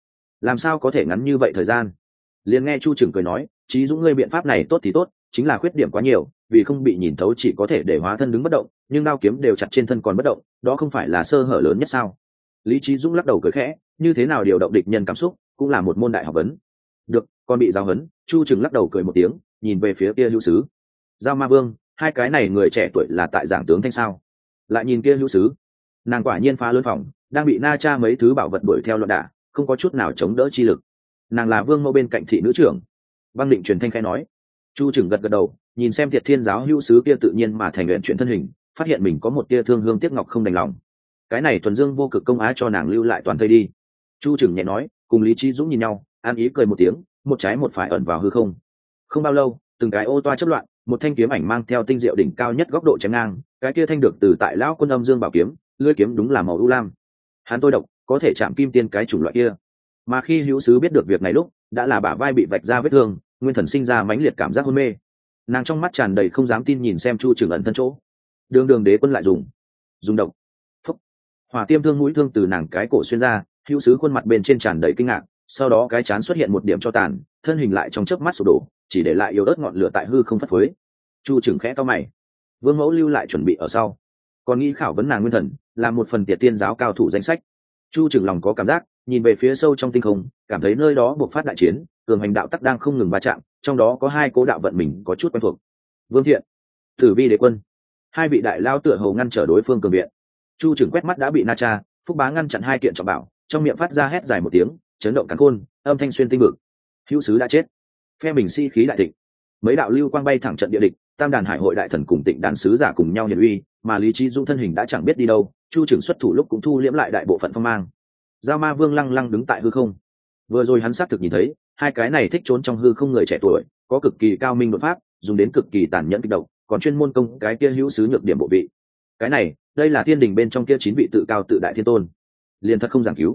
S1: có thể ngắn như vậy thời gian? Liền nghe Chu Trừng cười nói, Chí Dũng ngươi biện pháp này tốt thì tốt, chính là khuyết điểm quá nhiều, vì không bị nhìn thấu chỉ có thể để hóa thân đứng bất động, nhưng đao kiếm đều chặt trên thân còn bất động, đó không phải là sơ hở lớn nhất sao? Lý Chí Dũng lắc đầu cười khẽ, như thế nào điều động địch nhân cảm xúc, cũng là một môn đại học vấn. Được, còn bị giáo huấn. Chu Trừng lắc đầu cười một tiếng, nhìn về phía kia Hữu sứ. Giao Ma Vương, hai cái này người trẻ tuổi là tại giảng tướng thanh sao? Lại nhìn kia Hữu sứ, nàng quả nhiên phá lớn phòng, đang bị Na Cha mấy thứ bảo vật đuổi theo loạn đả, không có chút nào chống đỡ chi lực. Nàng là vương mẫu bên cạnh thị nữ trưởng. Băng Định truyền thanh khai nói. Chu Trừng gật gật đầu, nhìn xem Thiệt Thiên giáo Hữu sứ kia tự nhiên mà thành luyện chuyển thân hình, phát hiện mình có một tia thương hương tiếc ngọc không đành lòng. Cái này thuần dương vô cực công á cho nàng lưu lại toàn thây đi. Chu Trừng nhẹ nói, cùng Lý Chí Dũng nhìn nhau, an ý cười một tiếng, một trái một phải ẩn vào hư không. Không bao lâu, từng cái ô toa chớp loạn, một thanh kiếm ảnh mang theo tinh diệu đỉnh cao nhất góc độ chém ngang, cái kia thanh được từ tại lão quân âm dương bảo kiếm, lưỡi kiếm đúng là màu u lam. Hắn tôi độc, có thể chạm kim tiên cái chủng loại kia. Mà khi Hữu sứ biết được việc này lúc, đã là bả vai bị vạch ra vết thương, nguyên thần sinh ra mãnh liệt cảm giác hôn mê. Nàng trong mắt tràn đầy không dám tin nhìn xem Chu Trừng ẩn thân chỗ. Đường đế quân lại dùng độc. Phúc. Hỏa tiêm thương mũi thương từ nàng cái cổ xuyên ra, Hữu sứ khuôn mặt bên trên tràn đầy kinh ngạc, sau đó cái chán xuất hiện một điểm cho tàn, thân hình lại trong chớp mắt sụp đổ, chỉ để lại yếu ớt ngọn lửa tại hư không phất phới. Chu Trừng khẽ cau mày, vương mẫu lưu lại chuẩn bị ở sau, còn nghĩ khảo vấn nàng nguyên thần, là một phần Tiệt Tiên giáo cao thủ danh sách. Chu Trừng lòng có cảm giác, nhìn về phía sâu trong tinh không, cảm thấy nơi đó buộc phát đại chiến, cường hành đạo tắc đang không ngừng va chạm, trong đó có hai cố đạo vận mình có chút quen thuộc. Vương Thiện, Tử Vi đế quân, hai vị đại lao tựa hồ ngăn trở đối phương cường viện. Chu Trừng quét mắt đã bị Na Cha, Phúc Bá ngăn chặn hai kiện trọng bảo, trong miệng phát ra hét dài một tiếng, chấn động càn khôn, âm thanh xuyên tinh vực. Hữu sứ đã chết. Phe mình si khí đại thịnh, mấy đạo lưu quang bay thẳng trận địa địch, Tam đàn hải hội đại thần cùng Tịnh đàn sứ giả cùng nhau hiển uy, mà Lý Chí Dũng thân hình đã chẳng biết đi đâu. Chu Trừng xuất thủ lúc cũng thu liễm lại đại bộ phận phong mang. Giao Ma Vương lăng lăng đứng tại hư không. Vừa rồi hắn xác thực nhìn thấy hai cái này thích trốn trong hư không người trẻ tuổi, có cực kỳ cao minh đột pháp, dùng đến cực kỳ tàn nhẫn kích động, còn chuyên môn công cái kia Hữu sứ nhược điểm bộ vị. Cái này, đây là thiên đình bên trong kia 9 vị tự cao tự đại thiên tôn, liền thật không giảng cứu.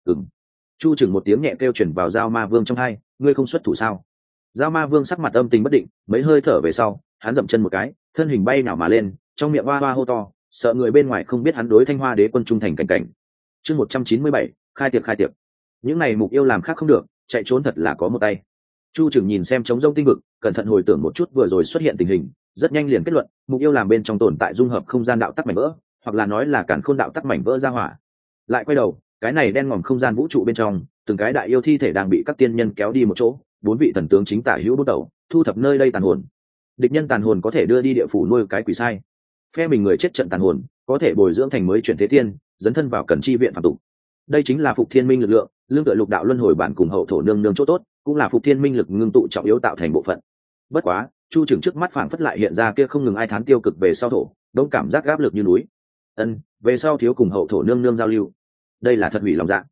S1: Chu Trừng một tiếng nhẹ kêu chuyển vào Giao Ma Vương trong tai, ngươi không xuất thủ sao? Giao Ma Vương sắc mặt âm tình bất định, mấy hơi thở về sau, hắn dậm chân một cái, thân hình bay nào mà lên, trong miệng hoa hoa hô to, sợ người bên ngoài không biết hắn đối Thanh Hoa Đế quân trung thành cảnh cảnh. Chương 197, khai tiệc. Những này mục yêu làm khác không được, chạy trốn thật là có một tay. Chu Trừng nhìn xem trống rông tinh vực, cẩn thận hồi tưởng một chút vừa rồi xuất hiện tình hình, rất nhanh liền kết luận, mục yêu làm bên trong tồn tại dung hợp không gian đạo tắc mảnh vỡ, hoặc là nói là càn khôn đạo tắc mảnh vỡ ra hỏa. Lại quay đầu, cái này đen ngòm không gian vũ trụ bên trong, từng cái đại yêu thi thể đang bị các tiên nhân kéo đi một chỗ, 4 vị thần tướng chính tả hữu bút đầu, thu thập nơi đây tàn hồn. Địch nhân tàn hồn có thể đưa đi địa phủ nuôi cái quỷ sai, phe mình người chết trận tàn hồn có thể bồi dưỡng thành mới chuyển thế tiên, dấn thân vào cần chi viện phạm tục. Đây chính là phục thiên minh lực lượng, lương tựa lục đạo luân hồi bản cùng hậu thổ nương nương chỗ tốt, cũng là phục thiên minh lực ngưng tụ trọng yếu tạo thành bộ phận. Bất quá, Chu Trừng trước mắt phảng phất lại hiện ra kia không ngừng ai thán tiêu cực về sau thổ, đống cảm giác áp lực như núi. Về sau thiếu cùng hậu thổ nương nương giao lưu, đây là thật hủy lòng dạ.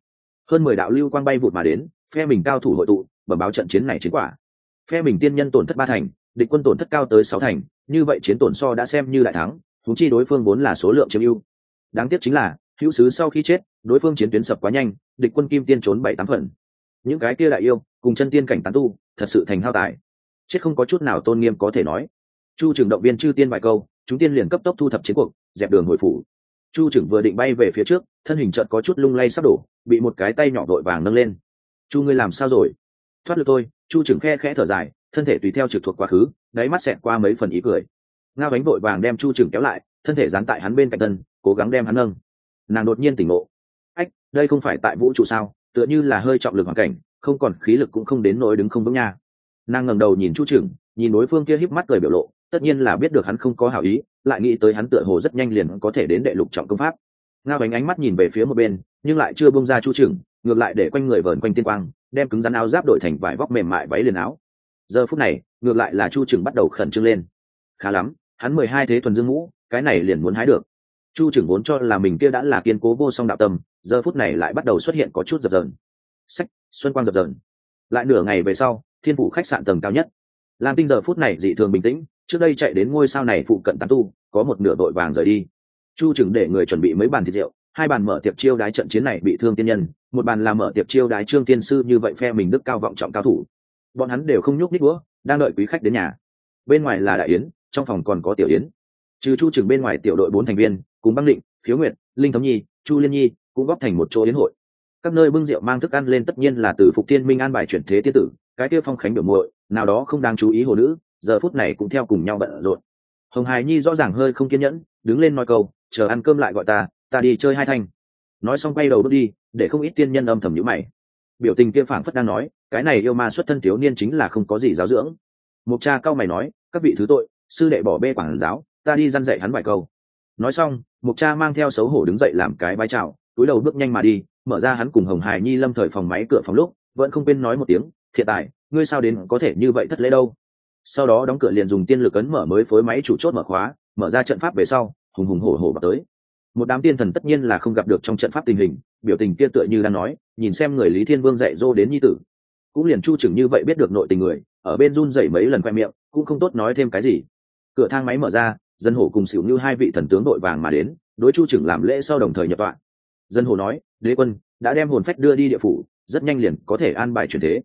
S1: hơn 10 đạo lưu quang bay vụt mà đến, phe mình cao thủ hội tụ bẩm báo trận chiến này chiến quả. Phe mình tiên nhân tổn thất 3 thành, địch quân tổn thất cao tới 6 thành, như vậy chiến tổn so đã xem như đại thắng, huống chi đối phương vốn là số lượng chiếm ưu. Đáng tiếc chính là hữu sứ sau khi chết, đối phương chiến tuyến sập quá nhanh, địch quân kim tiên trốn 7-8 phần. Những cái kia đại yêu cùng chân tiên cảnh tán tu thật sự thành hao tài, chết không có chút nào tôn nghiêm có thể nói. Chu trưởng động viên chư tiên vài câu, chúng tiên liền cấp tốc thu thập chiến cuộc, dẹp đường hồi phủ. Chu trưởng vừa định bay về phía trước, thân hình chợt có chút lung lay sắp đổ, bị một cái tay nhỏ vội vàng nâng lên. Chu ngươi làm sao rồi? Thoát lực tôi. Chu trưởng khẽ khẽ thở dài, thân thể tùy theo trực thuộc quá khứ, đáy mắt xẹt qua mấy phần ý cười. Ngao Ánh vội vàng đem Chu trưởng kéo lại, thân thể dán tại hắn bên cạnh thân, cố gắng đem hắn nâng. Nàng đột nhiên tỉnh ngộ, ách, đây không phải tại vũ trụ sao? Tựa như là hơi trọng lực hoàn cảnh, không còn khí lực cũng không đến nỗi đứng không vững nha. Nàng ngẩng đầu nhìn Chu trưởng, nhìn đối phương kia híp mắt cười biểu lộ, tất nhiên là biết được hắn không có hảo ý, lại nghĩ tới hắn tựa hồ rất nhanh liền có thể đến đệ lục trọng công pháp. Ngao Ánh ánh mắt nhìn về phía một bên, nhưng lại chưa buông ra Chu trưởng, ngược lại để quanh người vờn quanh tiên quang, đem cứng rắn áo giáp đổi thành vải vóc mềm mại váy liền áo. Giờ phút này, ngược lại là Chu trưởng bắt đầu khẩn trương lên. Khá lắm, hắn 12 thế thuần dương ngũ, cái này liền muốn hái được. Chu trưởng vốn cho là mình kia đã là kiên cố vô song đạo tâm, giờ phút này lại bắt đầu xuất hiện có chút dập dờn. Sách, xuân quang dập dờn. Lại nửa ngày về sau, Thiên phủ khách sạn tầng cao nhất, Lam Tinh giờ phút này dị thường bình tĩnh, trước đây chạy đến ngôi sao này phụ cận tán tu, có một nửa đội vàng rời đi. Chu trưởng để người chuẩn bị mấy bàn thịt rượu, 2 bàn mở tiệc chiêu đái trận chiến này bị thương tiên nhân, một bàn là mở tiệc chiêu đái Trương tiên sư, như vậy phe mình đức cao vọng trọng cao thủ. Bọn hắn đều không nhúc nhích đũa, đang đợi quý khách đến nhà. Bên ngoài là đại yến, trong phòng còn có tiểu yến. Trừ Chu trưởng bên ngoài tiểu đội 4 thành viên, cùng Băng Định, Khiếu Nguyệt, Linh Thống Nhi, Chu Liên Nhi cũng góp thành một chỗ yến hội. Các nơi bưng rượu mang thức ăn lên, tất nhiên là từ Phục Tiên Minh an bài chuyển thế tiên tử, cái kia phong khánh biểu muội, nào đó không đáng chú ý hồ nữ, giờ phút này cũng theo cùng nhau bận rộn. Hồng Hải Nhi rõ ràng hơi không kiên nhẫn, đứng lên nói câu, chờ ăn cơm lại gọi ta đi chơi 2 thanh. Nói xong quay đầu bước đi, để không ít tiên nhân âm thầm nhíu mày. Biểu tình kia phảng phất đang nói, cái này yêu ma xuất thân thiếu niên chính là không có gì giáo dưỡng. Mục Cha cao mày nói, các vị thứ tội, sư đệ bỏ bê quảng giáo, ta đi răn dạy hắn vài câu. Nói xong, Mục Cha mang theo xấu hổ đứng dậy làm cái vái chào, cúi đầu bước nhanh mà đi, mở ra hắn cùng Hồng Hải Nhi lâm thời phòng máy cửa phòng lúc, vẫn không quên nói một tiếng, thiện tài, ngươi sao đến có thể như vậy thất lễ đâu. Sau đó đóng cửa liền dùng tiên lực ấn mở mới phối máy chủ chốt mở khóa, mở ra trận pháp về sau, hùng hùng hổ hổ vào tới. Một đám tiên thần tất nhiên là không gặp được trong trận pháp tình hình, biểu tình kia tựa như đang nói, nhìn xem người Lý Thiên Vương dạy dỗ đến nhi tử. Cũng liền Chu trưởng như vậy biết được nội tình người, ở bên run rẩy mấy lần khoe miệng, cũng không tốt nói thêm cái gì. Cửa thang máy mở ra, Dân Hổ cùng Sửu Như 2 vị thần tướng đội vàng mà đến, đối Chu trưởng làm lễ sau đồng thời nhập tọa. Dân Hổ nói, đế quân đã đem hồn phách đưa đi địa phủ, rất nhanh liền có thể an bài chuyển thế.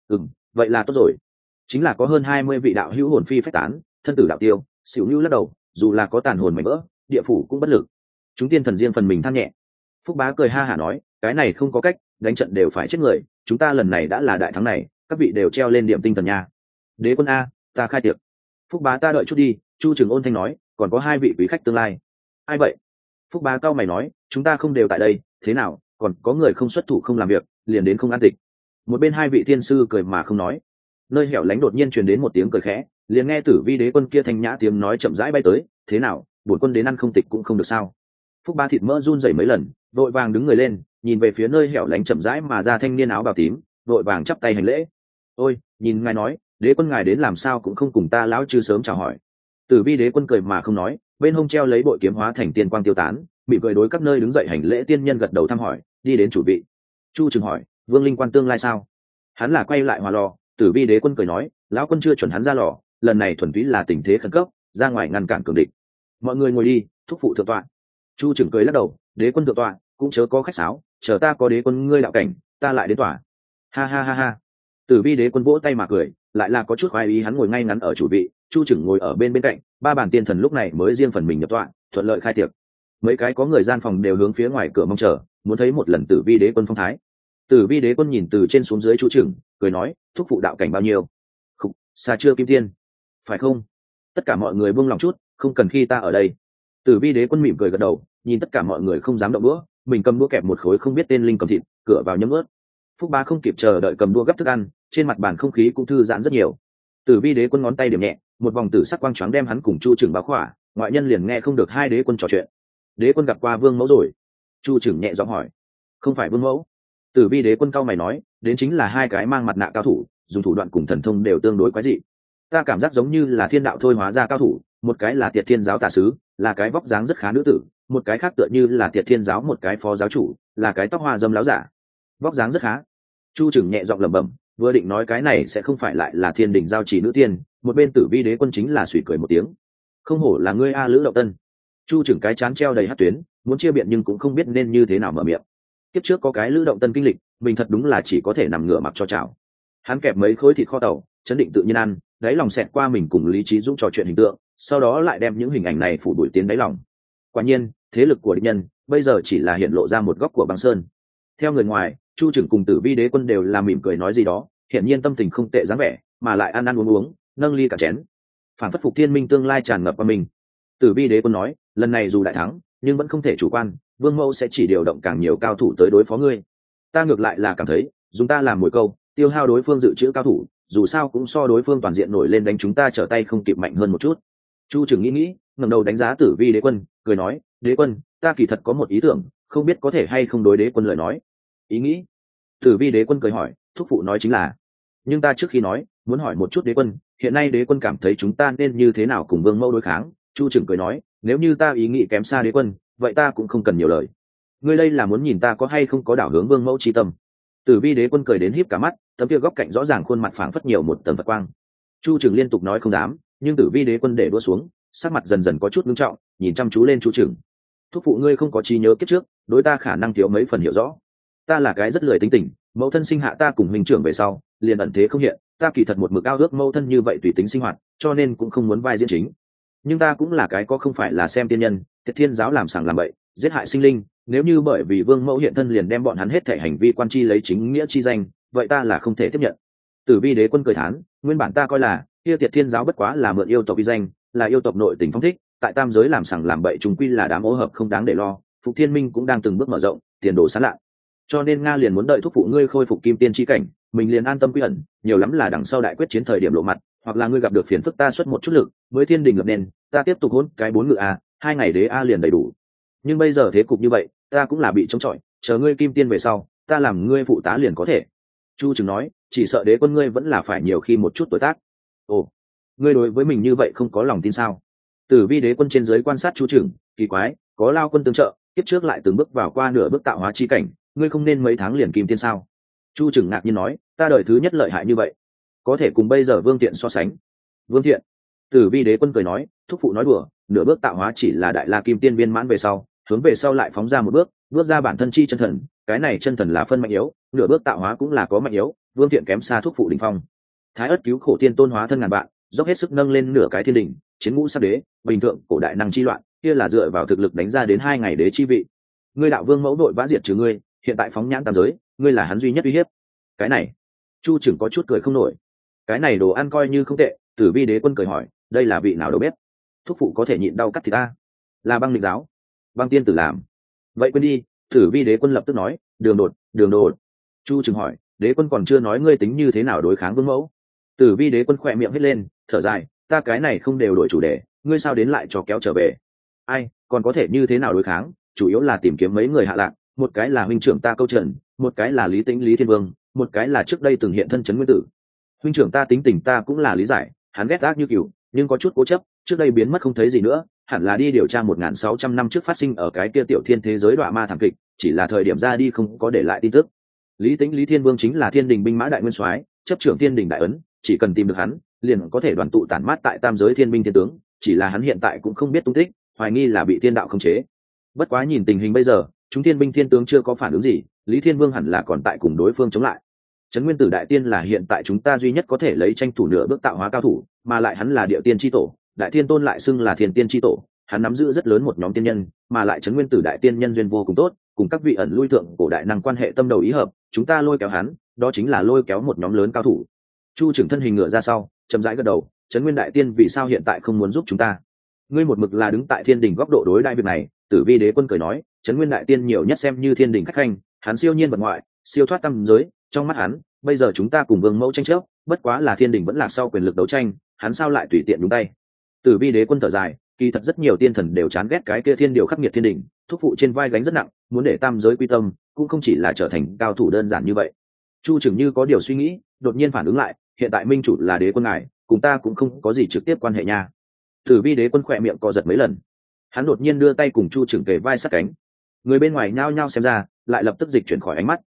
S1: Vậy là tốt rồi. Chính là có hơn 20 vị đạo hữu hồn phi phách tán, thân tử đạo tiêu. Sửu Như lắc đầu, dù là có tàn hồn mảnh vỡ, địa phủ cũng bất lực. Chúng tiên thần riêng phần mình than nhẹ. Phúc Bá cười ha hả nói, cái này không có cách, đánh trận đều phải chết người, chúng ta lần này đã là đại thắng này, các vị đều treo lên điểm tinh thần nha. Đế quân a, ta khai tiệc. Phúc Bá ta đợi chút đi. Chu Trường ôn thanh nói, còn có 2 vị quý khách tương lai. Ai vậy? Phúc Bá cao mày nói, chúng ta không đều tại đây, thế nào, còn có người không xuất thủ không làm việc, liền đến không an tịch. Một bên 2 vị thiên sư cười mà không nói. Nơi hẻo lánh đột nhiên truyền đến một tiếng cười khẽ, liền nghe Tử Vi đế quân kia thanh nhã tiếng nói chậm rãi bay tới, thế nào, bổn quân đến ăn không tịch cũng không được sao? Phúc Bá thịt mỡ run rẩy mấy lần, vội vàng đứng người lên, nhìn về phía nơi hẻo lánh chậm rãi mà ra thanh niên áo bào tím, vội vàng chắp tay hành lễ. Ôi, nhìn ngài nói, đế quân ngài đến làm sao cũng không cùng ta lão chư sớm chào hỏi. Tử Vi đế quân cười mà không nói, bên hông treo lấy bội kiếm hóa thành tiên quang tiêu tán, mỉm cười đối các nơi đứng dậy hành lễ tiên nhân gật đầu thăm hỏi, đi đến chủ vị. Chu Trường hỏi, Vương Linh Quan tương lai sao? Hắn là quay lại hòa lò. Tử Vi đế quân cười nói, lão quân chưa chuẩn hắn ra lò, lần này thuần túy là tình thế khẩn cấp, ra ngoài ngăn cản cường địch. Mọi người ngồi đi, thúc phụ thượng tọa. Chu Trường cười lắc đầu, đế quân thượng tọa cũng chớ có khách sáo, chờ ta có đế quân ngươi đạo cảnh, ta lại đến tòa. Ha ha ha ha. Tử Vi đế quân vỗ tay mà cười, lại là có chút khoái ý. Hắn ngồi ngay ngắn ở chủ vị, Chu Trường ngồi ở bên cạnh, 3 bàn tiên thần lúc này mới riêng phần mình nhập tọa, thuận lợi khai tiệc. Mấy cái có người gian phòng đều hướng phía ngoài cửa mong chờ, muốn thấy một lần Tử Vi đế quân phong thái. Tử Vi đế quân nhìn từ trên xuống dưới Chu Trường, cười nói, thúc phụ đạo cảnh bao nhiêu? Khục, xa chưa kim tiên, phải không? Tất cả mọi người buông lòng chút, không cần khi ta ở đây. Tử Vi đế quân mỉm cười gật đầu, nhìn tất cả mọi người không dám động đũa, mình cầm đũa kẹp một khối không biết tên linh cầm thịt, cửa vào nhấm ướt. Phúc Bá không kịp chờ đợi cầm đũa gấp thức ăn, trên mặt bàn không khí cũng thư giãn rất nhiều. Tử Vi đế quân ngón tay điểm nhẹ, một vòng tử sắc quang choáng đem hắn cùng Chu Trường bao khỏa, ngoại nhân liền nghe không được 2 đế quân trò chuyện. Đế quân gặp qua Vương mẫu rồi? Chu Trường nhẹ giọng hỏi. Không phải Vương mẫu. Tử Vi đế quân cao mày nói, đến chính là 2 cái mang mặt nạ cao thủ, dùng thủ đoạn cùng thần thông đều tương đối quái dị. Ta cảm giác giống như là thiên đạo thôi hóa ra cao thủ, một cái là Tiệt Thiên giáo tà sứ, là cái vóc dáng rất khá nữ tử, một cái khác tựa như là Tiệt Thiên giáo một cái phó giáo chủ, là cái tóc hoa dâm láo giả. vóc dáng rất khá. Chu Trừng nhẹ giọng lẩm bẩm, vừa định nói cái này sẽ không phải lại là thiên đình giao trì nữ tiên, một bên Tử Vi đế quân chính là suy cười một tiếng. Không hổ là ngươi a Lữ Động Tân. Chu Trừng cái chán treo đầy hắc tuyến, muốn chia biện nhưng cũng không biết nên như thế nào mở miệng. Kiếp trước có cái Lữ Động Tân kinh lịch, mình thật đúng là chỉ có thể nằm ngửa mặc cho chảo. Hắn kẹp mấy khối thịt kho tàu, chấn định tự nhiên ăn, đáy lòng xẹt qua mình cùng Lý Trí Dũng trò chuyện hình tượng, sau đó lại đem những hình ảnh này phủ đuổi tiến đáy lòng. Quả nhiên, thế lực của địch nhân bây giờ chỉ là hiện lộ ra một góc của băng sơn. Theo người ngoài, Chu Trừng cùng Tử Vi đế quân đều là mỉm cười nói gì đó, hiển nhiên tâm tình không tệ dáng vẻ, mà lại ăn ăn uống uống, nâng ly cả chén. Phản phất phục thiên minh tương lai tràn ngập qua mình. Tử Vi đế quân nói, lần này dù đại thắng, nhưng vẫn không thể chủ quan, Vương Mẫu sẽ chỉ điều động càng nhiều cao thủ tới đối phó ngươi. Ta ngược lại là cảm thấy, dùng ta làm mồi câu, tiêu hao đối phương dự trữ cao thủ, dù sao cũng so đối phương toàn diện nổi lên đánh chúng ta trở tay không kịp mạnh hơn một chút. Chu Trừng nghĩ, ngẩng đầu đánh giá Tử Vi đế quân, cười nói, đế quân, ta kỳ thật có một ý tưởng, không biết có thể hay không đối đế quân lời nói. Ý nghĩ? Tử Vi đế quân cười hỏi, thúc phụ nói chính là. Nhưng ta trước khi nói, muốn hỏi một chút đế quân, hiện nay đế quân cảm thấy chúng ta nên như thế nào cùng Vương Mẫu đối kháng? Chu Trừng cười nói, nếu như ta ý nghĩ kém xa đế quân, vậy ta cũng không cần nhiều lời. Ngươi đây là muốn nhìn ta có hay không có đảo hướng Vương Mẫu chi tâm. Tử Vi đế quân cười đến híp cả mắt, tấm kia góc cạnh rõ ràng khuôn mặt phảng phất nhiều một tầng Phật quang. Chu Trừng liên tục nói không dám, nhưng Tử Vi đế quân để đua xuống, sắc mặt dần dần có chút nghiêm trọng, nhìn chăm chú lên Chu Trừng. Thúc phụ ngươi không có trí nhớ kiếp trước, đối ta khả năng thiếu mấy phần hiểu rõ. Ta là cái rất lười tính tình, mẫu thân sinh hạ ta cùng huynh trưởng về sau, liền ẩn thế không hiện, ta kỳ thật một mực ao ước mẫu thân như vậy tùy tính sinh hoạt, cho nên cũng không muốn vai diễn chính. Nhưng ta cũng là cái có không phải là xem tiên nhân, Tiệt Thiên giáo làm sằng làm bậy, giết hại sinh linh, nếu như bởi vì Vương Mẫu hiện thân liền đem bọn hắn hết thể hành vi quan chi lấy chính nghĩa chi danh, vậy ta là không thể tiếp nhận. Tử Vi đế quân cười thán, nguyên bản ta coi là kia Tiệt Thiên giáo bất quá là mượn yêu tộc uy danh, là yêu tộc nội tình phong thích, tại tam giới làm sằng làm bậy chúng quy là đám ô hợp không đáng để lo. Phục Thiên Minh cũng đang từng bước mở rộng, tiền đồ sáng lạ. Cho nên Nga liền muốn đợi thúc phụ ngươi khôi phục kim tiên chi cảnh, mình liền an tâm quy ẩn, nhiều lắm là đằng sau đại quyết chiến thời điểm lộ mặt, hoặc là ngươi gặp được phiền phức ta xuất một chút lực, với thiên đình lập nên, ta tiếp tục hôn cái 4 ngự a, 2 ngày đế a liền đầy đủ. Nhưng bây giờ thế cục như vậy, ta cũng là bị chống chọi, chờ ngươi kim tiên về sau, ta làm ngươi phụ tá liền có thể. Chu Trừng nói, chỉ sợ đế quân ngươi vẫn là phải nhiều khi một chút tuổi tác. Ồ, ngươi đối với mình như vậy không có lòng tin sao? Tử Vi đế quân trên dưới quan sát Chu Trừng, kỳ quái, có Lao quân tương trợ, tiếp trước lại từng bước vào qua nửa bước tạo hóa chi cảnh, ngươi không nên mấy tháng liền kim tiên sao? Chu Trừng ngạc nhiên nói, ta đời thứ nhất lợi hại như vậy, có thể cùng bây giờ Vương Thiện so sánh. Vương Thiện? Tử Vi đế quân cười nói, thúc phụ nói đùa, nửa bước tạo hóa chỉ là đại la kim tiên viên mãn về sau, hướng về sau lại phóng ra một bước, bước ra bản thân chi chân thần, cái này chân thần là phân mạnh yếu, nửa bước tạo hóa cũng là có mạnh yếu, Vương Thiện kém xa thúc phụ đỉnh phong. Thái ất cứu khổ tiên tôn hóa thân ngàn vạn, dốc hết sức nâng lên nửa cái thiên đỉnh, chiến ngũ sắc đế, bình thường cổ đại năng chi loạn, kia là dựa vào thực lực đánh ra đến 2 ngày đế chi vị. Ngươi đạo vương mẫu đội vã diệt trừ ngươi, hiện tại phóng nhãn tam giới, ngươi là hắn duy nhất uy hiếp. Cái này, Chu Trừng có chút cười không nổi. Cái này đồ ăn coi như không tệ. Tử Vi đế quân cười hỏi, đây là vị nào đầu bếp? Thúc phụ có thể nhịn đau cắt thịt ta? Là Băng Lịch giáo, Băng tiên tử làm. Vậy quên đi. Tử Vi đế quân lập tức nói, đường đột, đường đột. Chu Trừng hỏi, đế quân còn chưa nói ngươi tính như thế nào đối kháng vương mẫu? Tử Vi đế quân khỏe miệng hết lên, thở dài, ta cái này không đều đổi chủ đề, ngươi sao đến lại cho kéo trở về? Ai, còn có thể như thế nào đối kháng, chủ yếu là tìm kiếm mấy người hạ lạc, một cái là huynh trưởng ta Câu Trần, một cái là Lý Tĩnh Lý Thiên Vương, một cái là trước đây từng hiện thân Trấn Nguyên Tử. Huynh trưởng ta tính tình ta cũng là lý giải, hắn ghét ác như cừu, nhưng có chút cố chấp, trước đây biến mất không thấy gì nữa, hẳn là đi điều tra 1600 năm trước phát sinh ở cái kia tiểu thiên thế giới đọa ma thảm kịch, chỉ là thời điểm ra đi không có để lại tin tức. Lý Tĩnh Lý Thiên Vương chính là Thiên Đình binh mã đại nguyên soái, chấp trưởng Thiên Đình đại ấn, chỉ cần tìm được hắn, liền có thể đoàn tụ tản mát tại tam giới thiên binh thiên tướng, chỉ là hắn hiện tại cũng không biết tung tích, hoài nghi là bị thiên đạo khống chế. Bất quá nhìn tình hình bây giờ, chúng thiên binh thiên tướng chưa có phản ứng gì, Lý Thiên Vương hẳn là còn tại cùng đối phương chống lại. Trấn Nguyên Tử đại tiên là hiện tại chúng ta duy nhất có thể lấy tranh thủ nửa bước tạo hóa cao thủ, mà lại hắn là địa tiên chi tổ, đại thiên tôn lại xưng là thiên tiên chi tổ, hắn nắm giữ rất lớn một nhóm tiên nhân, mà lại Trấn Nguyên Tử đại tiên nhân duyên vô cùng tốt, cùng các vị ẩn lui thượng cổ đại năng quan hệ tâm đầu ý hợp, chúng ta lôi kéo hắn, đó chính là lôi kéo một nhóm lớn cao thủ. Chu Trừng thân hình ngựa ra sau, chậm rãi gật đầu, Trấn Nguyên đại tiên vì sao hiện tại không muốn giúp chúng ta? Ngươi một mực là đứng tại thiên đình góc độ đối đại việc này. Tử Vi đế quân cười nói, Trấn Nguyên đại tiên nhiều nhất xem như thiên đình khách khanh, hắn siêu nhiên vật ngoại, siêu thoát tam giới, trong mắt hắn, bây giờ chúng ta cùng vương mẫu tranh chấp, bất quá là thiên đình vẫn lạc sau quyền lực đấu tranh, hắn sao lại tùy tiện nhúng tay? Tử Vi đế quân thở dài, kỳ thật rất nhiều tiên thần đều chán ghét cái kia thiên điều khắc nghiệt thiên đình, thúc phụ trên vai gánh rất nặng, muốn để tam giới quy tâm, cũng không chỉ là trở thành cao thủ đơn giản như vậy. Chu Trừng như có điều suy nghĩ, đột nhiên phản ứng lại, hiện tại minh chủ là đế quân ngài, cùng ta cũng không có gì trực tiếp quan hệ nha. Tử Vi đế quân khỏe miệng co giật mấy lần, hắn đột nhiên đưa tay cùng Chu Trừng kề vai sát cánh, người bên ngoài nhao nhao xem ra, lại lập tức dịch chuyển khỏi ánh mắt.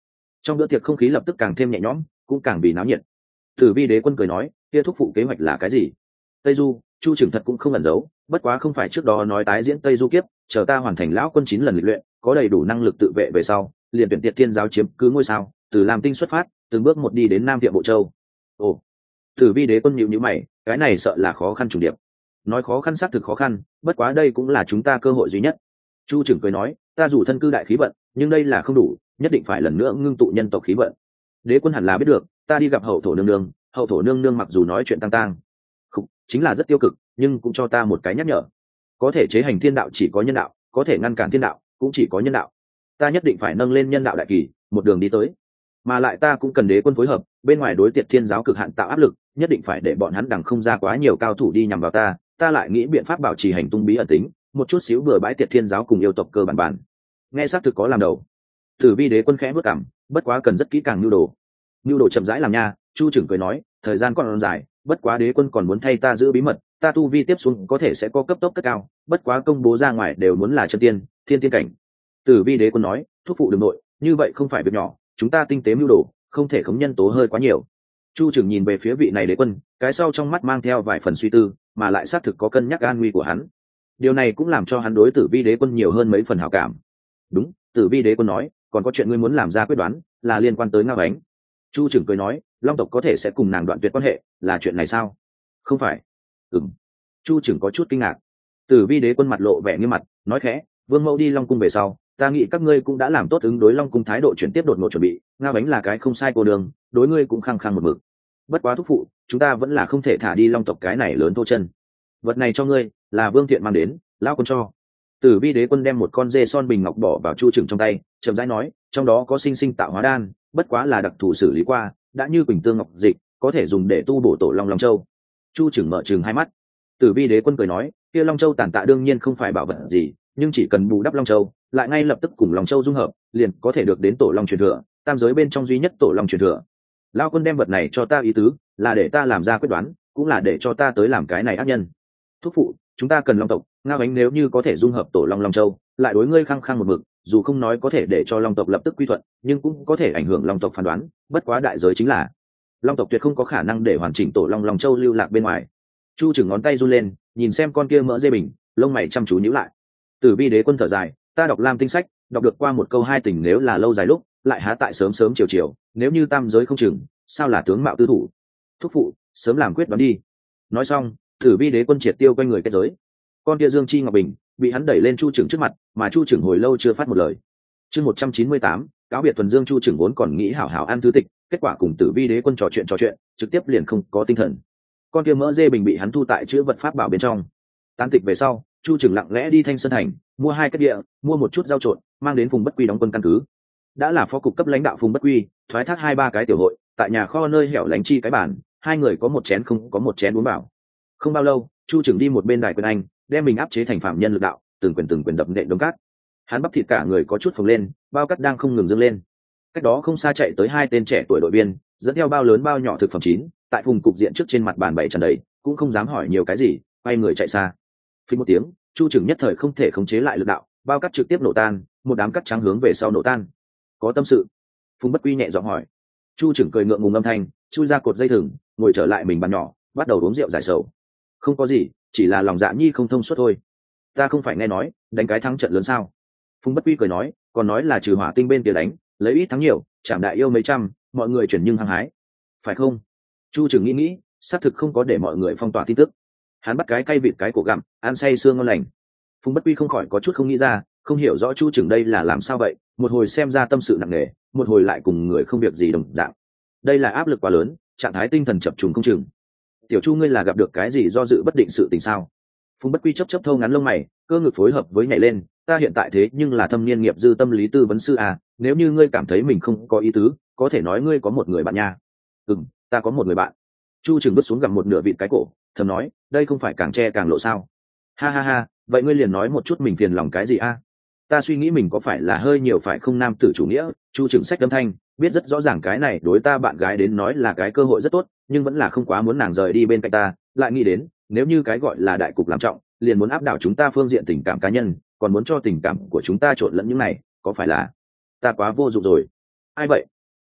S1: Trong bữa tiệc không khí lập tức càng thêm nhẹ nhõm, cũng càng vì náo nhiệt. Tử Vi đế quân cười nói, kia thúc phụ kế hoạch là cái gì? Tây Du, Chu Trừng thật cũng không ẩn giấu, bất quá không phải trước đó nói tái diễn Tây Du kiếp, chờ ta hoàn thành lão quân 9 lần lịch luyện, có đầy đủ năng lực tự vệ về sau, liền tuyển Tiệt Thiên giáo chiếm cứ ngôi sao, từ Lam Tinh xuất phát, từng bước một đi đến Nam Địa Bộ Châu. Ồ, Tử Vi đế quân nhíu nhíu mày, cái này sợ là khó khăn trùng điệp. Nói khó khăn xác thực khó khăn, bất quá đây cũng là chúng ta cơ hội duy nhất. Chu Trừng cười nói, ta dù thân cư đại khí vận, nhưng đây là không đủ, nhất định phải lần nữa ngưng tụ nhân tộc khí vận. Đế quân hẳn là biết được, ta đi gặp hậu thổ nương nương, hậu thổ nương nương mặc dù nói chuyện tăng không, chính là rất tiêu cực, nhưng cũng cho ta một cái nhắc nhở. Có thể chế hành thiên đạo chỉ có nhân đạo, có thể ngăn cản thiên đạo cũng chỉ có nhân đạo. Ta nhất định phải nâng lên nhân đạo đại kỳ, một đường đi tới. Mà lại ta cũng cần đế quân phối hợp, bên ngoài đối Tiệt Thiên giáo cực hạn tạo áp lực, nhất định phải để bọn hắn đằng không ra quá nhiều cao thủ đi nhằm vào ta. Ta lại nghĩ biện pháp bảo trì hành tung bí ẩn tính, một chút xíu bừa bãi Tiệt Thiên giáo cùng yêu tộc cơ bản bản. Nghe xác thực có làm đầu. Tử Vi đế quân khẽ bước cảm, bất quá cần rất kỹ càng nhu đồ. Nhu đồ chậm rãi làm nha. Chu Trừng cười nói, thời gian còn dài, bất quá đế quân còn muốn thay ta giữ bí mật, ta tu vi tiếp xuống có thể sẽ có cấp tốc cất cao, bất quá công bố ra ngoài đều muốn là chân tiên, thiên tiên cảnh. Tử Vi đế quân nói, thúc phụ đừng nội, như vậy không phải việc nhỏ, chúng ta tinh tế mưu đồ, không thể khống nhân tố hơi quá nhiều. Chu Trừng nhìn về phía vị này đế quân, cái sau trong mắt mang theo vài phần suy tư, mà lại xác thực có cân nhắc an nguy của hắn. Điều này cũng làm cho hắn đối Tử Vi đế quân nhiều hơn mấy phần hảo cảm. Đúng, Tử Vi đế quân nói, còn có chuyện ngươi muốn làm ra quyết đoán, là liên quan tới Ngao Ánh. Chu Trừng cười nói, Long tộc có thể sẽ cùng nàng đoạn tuyệt quan hệ, là chuyện này sao? Không phải. Ừm. Chu Trừng có chút kinh ngạc. Tử Vi đế quân mặt lộ vẻ nghiêm mặt, nói khẽ, Vương mẫu đi Long cung về sau, ta nghĩ các ngươi cũng đã làm tốt ứng đối Long cung thái độ chuyển tiếp đột ngột chuẩn bị, Ngao Ánh là cái không sai cô đường, đối ngươi cũng khăng khăng một mực. Bất quá thúc phụ, chúng ta vẫn là không thể thả đi Long tộc cái này lớn thô chân. Vật này cho ngươi, là Vương Thiện mang đến, lão quân cho. Tử Vi đế quân đem một con dê son bình ngọc bỏ vào Chu Trừng trong tay, chậm rãi nói, trong đó có sinh sinh tạo hóa đan, bất quá là đặc thù xử lý qua, đã như quỳnh tương ngọc dịch, có thể dùng để tu bổ tổ Long Long Châu. Chu Trừng mở trừng hai mắt. Tử Vi đế quân cười nói, kia Long Châu tàn tạ đương nhiên không phải bảo vật gì, nhưng chỉ cần bù đắp Long Châu, lại ngay lập tức cùng Long Châu dung hợp, liền có thể được đến tổ Long truyền thừa, tam giới bên trong duy nhất tổ Long truyền thừa. Lão quân đem vật này cho ta ý tứ, là để ta làm ra quyết đoán, cũng là để cho ta tới làm cái này ác nhân. Thúc phụ, chúng ta cần Long tộc, Ngao Ánh nếu như có thể dung hợp tổ Long Long Châu, lại đối ngươi khăng khăng một mực, dù không nói có thể để cho Long tộc lập tức quy thuận, nhưng cũng có thể ảnh hưởng Long tộc phán đoán, bất quá đại giới chính là Long tộc tuyệt không có khả năng để hoàn chỉnh tổ Long Long Châu lưu lạc bên ngoài. Chu Trừng ngón tay run lên, nhìn xem con kia mỡ dê bình, lông mày chăm chú nhíu lại. Tử Vi đế quân thở dài, ta đọc Lam tinh sách, đọc được qua một câu hai tình nếu là lâu dài lúc, lại há tại sớm sớm chiều chiều, nếu như tam giới không chừng, sao là tướng mạo tư thủ. Thúc phụ, sớm làm quyết đoán đi. Nói xong, Tử Vi đế quân triệt tiêu quanh người kết giới. Con kia Dương Chi Ngọc Bình bị hắn đẩy lên Chu Trừng trước mặt, mà Chu Trừng hồi lâu chưa phát một lời. Chương 198, cáo biệt thuần dương. Chu Trừng vốn còn nghĩ hảo hảo ăn thứ tịch, kết quả cùng Tử Vi đế quân trò chuyện, trực tiếp liền không có tinh thần. Con kia mỡ dê bình bị hắn thu tại chứa vật pháp bảo bên trong. Tán tịch về sau, Chu Trừng lặng lẽ đi Thanh Sơn thành, mua 2 cái địa, mua một chút rau trộn, mang đến Phùng Bất Quy đóng quân căn cứ. Đã là phó cục cấp lãnh đạo Phùng Bất Quy, thoái thác 2-3 cái tiểu hội, tại nhà kho nơi hẻo lánh chi cái bàn, hai người có một chén không có một chén uống bảo. Không bao lâu, Chu Trừng đi một bên đài quyền anh, đem mình áp chế thành phạm nhân lực đạo, từng quyền đập nện đống cát. Hắn bắp thịt cả người có chút phồng lên, bao cát đang không ngừng dâng lên. Cách đó không xa chạy tới 2 tên trẻ tuổi đội viên, dẫn theo bao lớn bao nhỏ thực phẩm chín, tại vùng cục diện trước trên mặt bàn bày tràn đầy, cũng không dám hỏi nhiều cái gì, quay người chạy xa. Phí một tiếng, Chu Trừng nhất thời không thể khống chế lại lực đạo, bao cát trực tiếp nổ tan, một đám cát trắng hướng về sau nổ tan. Có tâm sự? Phùng Bất Quy nhẹ giọng hỏi. Chu Trừng cười ngượng ngùng âm thanh, chui ra cột dây thừng, ngồi trở lại mình bàn nhỏ, bắt đầu uống rượu giải sầu. Không có gì, chỉ là lòng dạ nhi không thông suốt thôi. Ta không phải nghe nói đánh cái thắng trận lớn sao? Phùng Bất Quy cười nói, còn nói là trừ Hỏa Tinh bên kia đánh, lấy ít thắng nhiều, chạm đại yêu mấy trăm, mọi người chuyển nhưng hăng hái, phải không? Chu Trừng nghĩ, xác thực không có để mọi người phong tỏa tin tức. Hắn bắt cái cay vịt cái cổ gặm, ăn say sương ngon lành. Phùng Bất Quy không khỏi có chút không nghĩ ra, không hiểu rõ Chu Trừng đây là làm sao vậy, một hồi xem ra tâm sự nặng nề, một hồi lại cùng người không việc gì đồng dạng. Đây là áp lực quá lớn, trạng thái tinh thần chập trùng không chừng. Tiểu Chu ngươi là gặp được cái gì do dự bất định sự tình sao? Phùng Bất Quy chấp thâu ngắn lông mày, cơ ngực phối hợp với nhảy lên, ta hiện tại thế nhưng là thâm niên nghiệp dư tâm lý tư vấn sư à, nếu như ngươi cảm thấy mình không có ý tứ, có thể nói ngươi có một người bạn nha. Ta có một người bạn. Chu Trừng bước xuống gặm một nửa vịt cái cổ, thầm nói, đây không phải càng che càng lộ sao? Ha ha ha, vậy ngươi liền nói một chút mình phiền lòng cái gì a? Ta suy nghĩ mình có phải là hơi nhiều phải không nam tử chủ nghĩa. Chu Trừng sách âm thanh, biết rất rõ ràng cái này đối ta bạn gái đến nói là cái cơ hội rất tốt, nhưng vẫn là không quá muốn nàng rời đi bên cạnh ta, lại nghĩ đến nếu như cái gọi là đại cục làm trọng, liền muốn áp đảo chúng ta phương diện tình cảm cá nhân, còn muốn cho tình cảm của chúng ta trộn lẫn những này, có phải là ta quá vô dụng rồi? Ai vậy?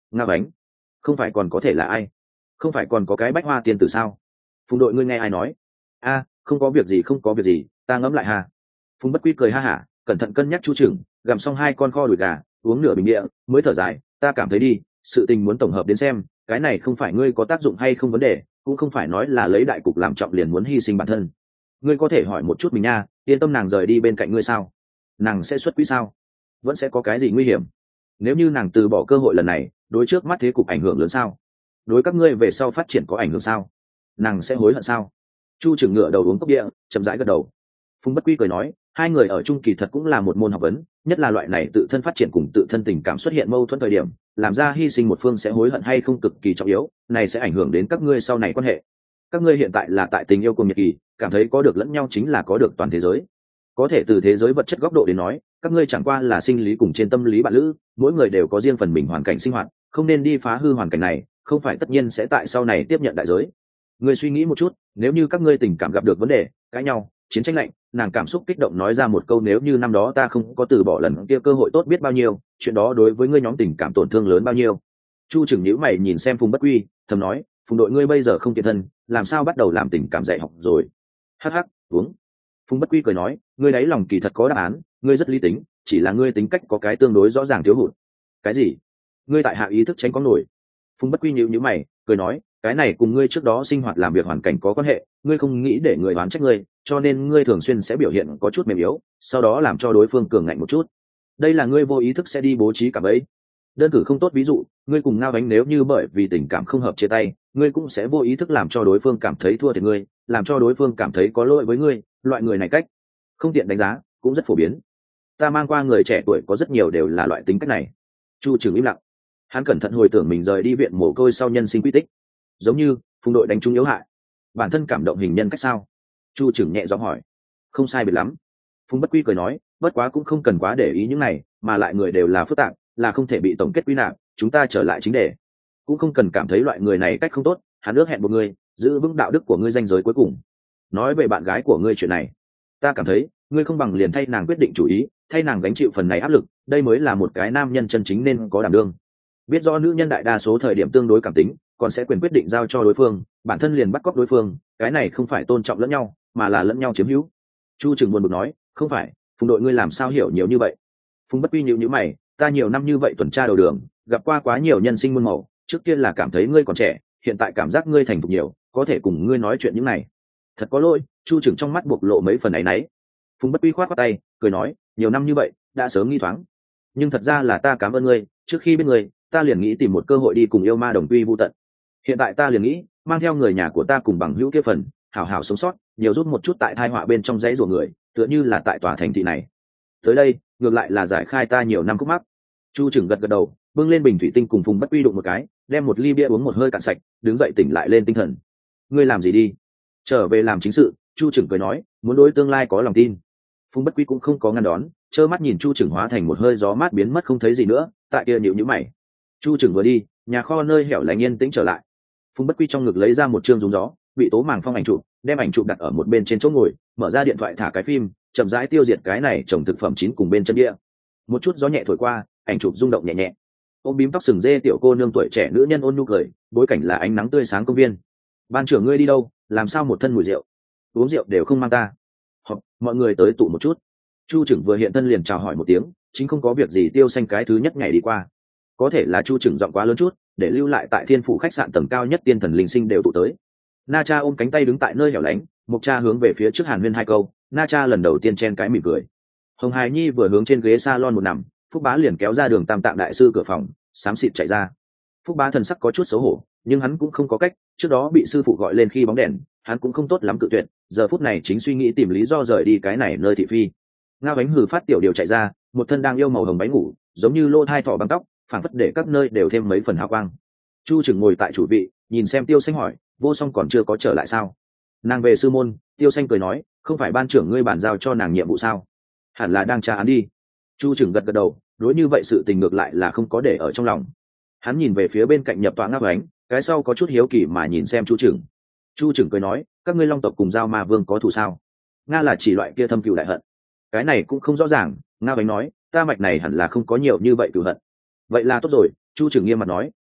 S1: Nga bánh, không phải còn có thể là ai? Không phải còn có cái Bách Hoa tiên tử sao? Phùng đội ngươi nghe ai nói? A, không có việc gì, không có việc gì, ta ngẫm lại ha. Phùng Bất Quy cười ha hả, cẩn thận cân nhắc chu chừng, gặm xong 2 con kho đùi gà, uống nửa bình địa, mới thở dài, ta cảm thấy đi, sự tình muốn tổng hợp đến xem, cái này không phải ngươi có tác dụng hay không vấn đề, cũng không phải nói là lấy đại cục làm trọng liền muốn hy sinh bản thân. Ngươi có thể hỏi một chút mình nha, yên tâm nàng rời đi bên cạnh ngươi sao? Nàng sẽ xuất quỹ sao? Vẫn sẽ có cái gì nguy hiểm? Nếu như nàng từ bỏ cơ hội lần này, đối trước mắt thế cục ảnh hưởng lớn sao? Đối các ngươi về sau phát triển có ảnh hưởng sao? Nàng sẽ hối hận sao? Chu Trường ngựa đầu uống cốc địa, chậm rãi gật đầu. Phùng Bất Quy cười nói, hai người ở chung kỳ thật cũng là một môn học vấn, nhất là loại này tự thân phát triển cùng tự thân tình cảm xuất hiện mâu thuẫn thời điểm, làm ra hy sinh một phương sẽ hối hận hay không cực kỳ trọng yếu, này sẽ ảnh hưởng đến các ngươi sau này quan hệ. Các ngươi hiện tại là tại tình yêu cùng nhiệt kỳ, cảm thấy có được lẫn nhau chính là có được toàn thế giới. Có thể từ thế giới vật chất góc độ đến nói, các ngươi chẳng qua là sinh lý cùng trên tâm lý bạn lữ, mỗi người đều có riêng phần mình hoàn cảnh sinh hoạt, không nên đi phá hư hoàn cảnh này, không phải tất nhiên sẽ tại sau này tiếp nhận đại giới. Ngươi suy nghĩ một chút, nếu như các ngươi tình cảm gặp được vấn đề, cãi nhau, chiến tranh lạnh, nàng cảm xúc kích động nói ra một câu nếu như năm đó ta không có từ bỏ lần kia cơ hội tốt biết bao nhiêu, chuyện đó đối với ngươi nhóm tình cảm tổn thương lớn bao nhiêu. Chu Trừng nhíu mày nhìn xem Phùng Bất Quy, thầm nói, Phùng đội ngươi bây giờ không kiện thân, làm sao bắt đầu làm tình cảm dạy học rồi? Hắc hắc, uống. Phùng Bất Quy cười nói, ngươi đáy lòng kỳ thật có đáp án, ngươi rất lý tính, chỉ là ngươi tính cách có cái tương đối rõ ràng thiếu hụt. Cái gì? Ngươi tại hạ ý thức tránh có nổi. Phùng Bất Quy nhíu mày, cười nói, cái này cùng ngươi trước đó sinh hoạt làm việc hoàn cảnh có quan hệ, ngươi không nghĩ để người oán trách ngươi, cho nên ngươi thường xuyên sẽ biểu hiện có chút mềm yếu, sau đó làm cho đối phương cường ngạnh một chút. Đây là ngươi vô ý thức sẽ đi bố trí cả bẫy. Đơn cử không tốt ví dụ, ngươi cùng Ngao Bánh nếu như bởi vì tình cảm không hợp chia tay, ngươi cũng sẽ vô ý thức làm cho đối phương cảm thấy thua thiệt ngươi, làm cho đối phương cảm thấy có lỗi với ngươi, loại người này cách không tiện đánh giá, cũng rất phổ biến. Ta mang qua người trẻ tuổi có rất nhiều đều là loại tính cách này. Chu Trừng im lặng, hắn cẩn thận hồi tưởng mình rời đi viện mồ côi sau nhân sinh quy tích, giống như Phùng đội đánh trúng yếu hại, bản thân cảm động hình nhân cách sao? Chu Trừng nhẹ giọng hỏi. Không sai biệt lắm. Phùng Bất Quy cười nói, bất quá cũng không cần quá để ý những này, mà lại người đều là phức tạp, là không thể bị tổng kết quy nạp, chúng ta trở lại chính đề. Cũng không cần cảm thấy loại người này cách không tốt, hắn ước hẹn một người, giữ vững đạo đức của ngươi danh giới cuối cùng. Nói về bạn gái của ngươi chuyện này, ta cảm thấy ngươi không bằng liền thay nàng quyết định chủ ý, thay nàng gánh chịu phần này áp lực, đây mới là một cái nam nhân chân chính nên có đảm đương. Biết rõ nữ nhân đại đa số thời điểm tương đối cảm tính, còn sẽ quyền quyết định giao cho đối phương, bản thân liền bắt cóc đối phương, cái này không phải tôn trọng lẫn nhau, mà là lẫn nhau chiếm hữu. Chu Trừng buồn bực nói, không phải, Phùng đội ngươi làm sao hiểu nhiều như vậy? Phùng Bất Quy nhíu mày, ta nhiều năm như vậy tuần tra đầu đường, gặp qua quá nhiều nhân sinh muôn màu, trước kia là cảm thấy ngươi còn trẻ, hiện tại cảm giác ngươi thành thục nhiều, có thể cùng ngươi nói chuyện những này. Thật có lỗi. Chu Trừng trong mắt bộc lộ mấy phần áy náy. Phùng Bất Quy khoát tay, cười nói, nhiều năm như vậy, đã sớm nghi thoáng. Nhưng thật ra là ta cảm ơn ngươi, trước khi biết ngươi, ta liền nghĩ tìm một cơ hội đi cùng yêu ma đồng quy vu tận. Hiện tại ta liền nghĩ, mang theo người nhà của ta cùng bằng hữu kia phần, hảo hảo sống sót, nhiều rút một chút tại thai họa bên trong dãy rủa người, tựa như là tại tòa thành thị này. Tới đây, ngược lại là giải khai ta nhiều năm khúc mắc. Chu Trừng gật gật đầu, bưng lên bình thủy tinh cùng Phùng Bất Quy đụng một cái, đem một ly bia uống một hơi cạn sạch, đứng dậy tỉnh lại lên tinh thần. Ngươi làm gì đi? Trở về làm chính sự. Chu Trừng cười nói, muốn đối tương lai có lòng tin. Phùng Bất Quy cũng không có ngăn đón, trơ mắt nhìn Chu Trừng hóa thành một hơi gió mát biến mất không thấy gì nữa, tại kia nhíu mày. Chu Trừng vừa đi, nhà kho nơi hẻo lánh yên tĩnh trở lại. Phùng Bất Quy trong ngực lấy ra một chương rúng gió, bị tố màng phong ảnh chụp, đem ảnh chụp đặt ở một bên trên chỗ ngồi, mở ra điện thoại thả cái phim, chậm rãi tiêu diệt cái này trồng thực phẩm chín cùng bên chân địa. Một chút gió nhẹ thổi qua, ảnh chụp rung động nhẹ nhẹ. Ôm bím tóc sừng dê tiểu cô nương tuổi trẻ nữ nhân ôn nhu cười, bối cảnh là ánh nắng tươi sáng công viên. Ban trưởng ngươi đi đâu, làm sao một thân mùi rượu? Uống rượu đều không mang ta. Mọi người tới tụ một chút. Chu Trừng vừa hiện thân liền chào hỏi một tiếng, chính không có việc gì Tiêu Xanh cái thứ nhất ngày đi qua. Có thể là Chu Trừng giọng quá lớn chút, để lưu lại tại Thiên Phủ khách sạn tầng cao nhất tiên thần linh sinh đều tụ tới. Na Cha ôm cánh tay đứng tại nơi hẻo lánh, Mộc Cha hướng về phía trước Hàn Huyên hai câu, Na Cha lần đầu tiên chen cái mỉm cười. Hồng Hải Nhi vừa hướng trên ghế salon một nằm, Phúc Bá liền kéo ra Đường Tam Tạng đại sư cửa phòng, xám xịt chạy ra. Phúc Bá thần sắc có chút xấu hổ, nhưng hắn cũng không có cách, trước đó bị sư phụ gọi lên khi bóng đèn, hắn cũng không tốt lắm cự tuyệt, giờ phút này chính suy nghĩ tìm lý do rời đi cái này nơi thị phi. Ngao Bánh hừ phát tiểu điều chạy ra, một thân đang yêu màu hồng bánh ngủ, giống như lô thai thỏ băng tóc, phảng phất để các nơi đều thêm mấy phần hào quang. Chu Trừng ngồi tại chủ vị, nhìn xem Tiêu Xanh hỏi, Vô Song còn chưa có trở lại sao? Nàng về sư môn. Tiêu Xanh cười nói, không phải ban trưởng ngươi bàn giao cho nàng nhiệm vụ sao? Hẳn là đang tra án đi. Chu Trừng gật gật đầu, đối như vậy sự tình ngược lại là không có để ở trong lòng. Hắn nhìn về phía bên cạnh nhập tọa Ngao Bánh, cái sau có chút hiếu kỳ mà nhìn xem Chu Trừng. Chu Trừng cười nói, các ngươi Long tộc cùng Giao Ma Vương có thù sao? Nga là chỉ loại kia thâm cừu đại hận. Cái này cũng không rõ ràng. Ngao Bánh nói, ta mạch này hẳn là không có nhiều như vậy cừu hận. Vậy là tốt rồi. Chu Trừng nghiêm mặt nói,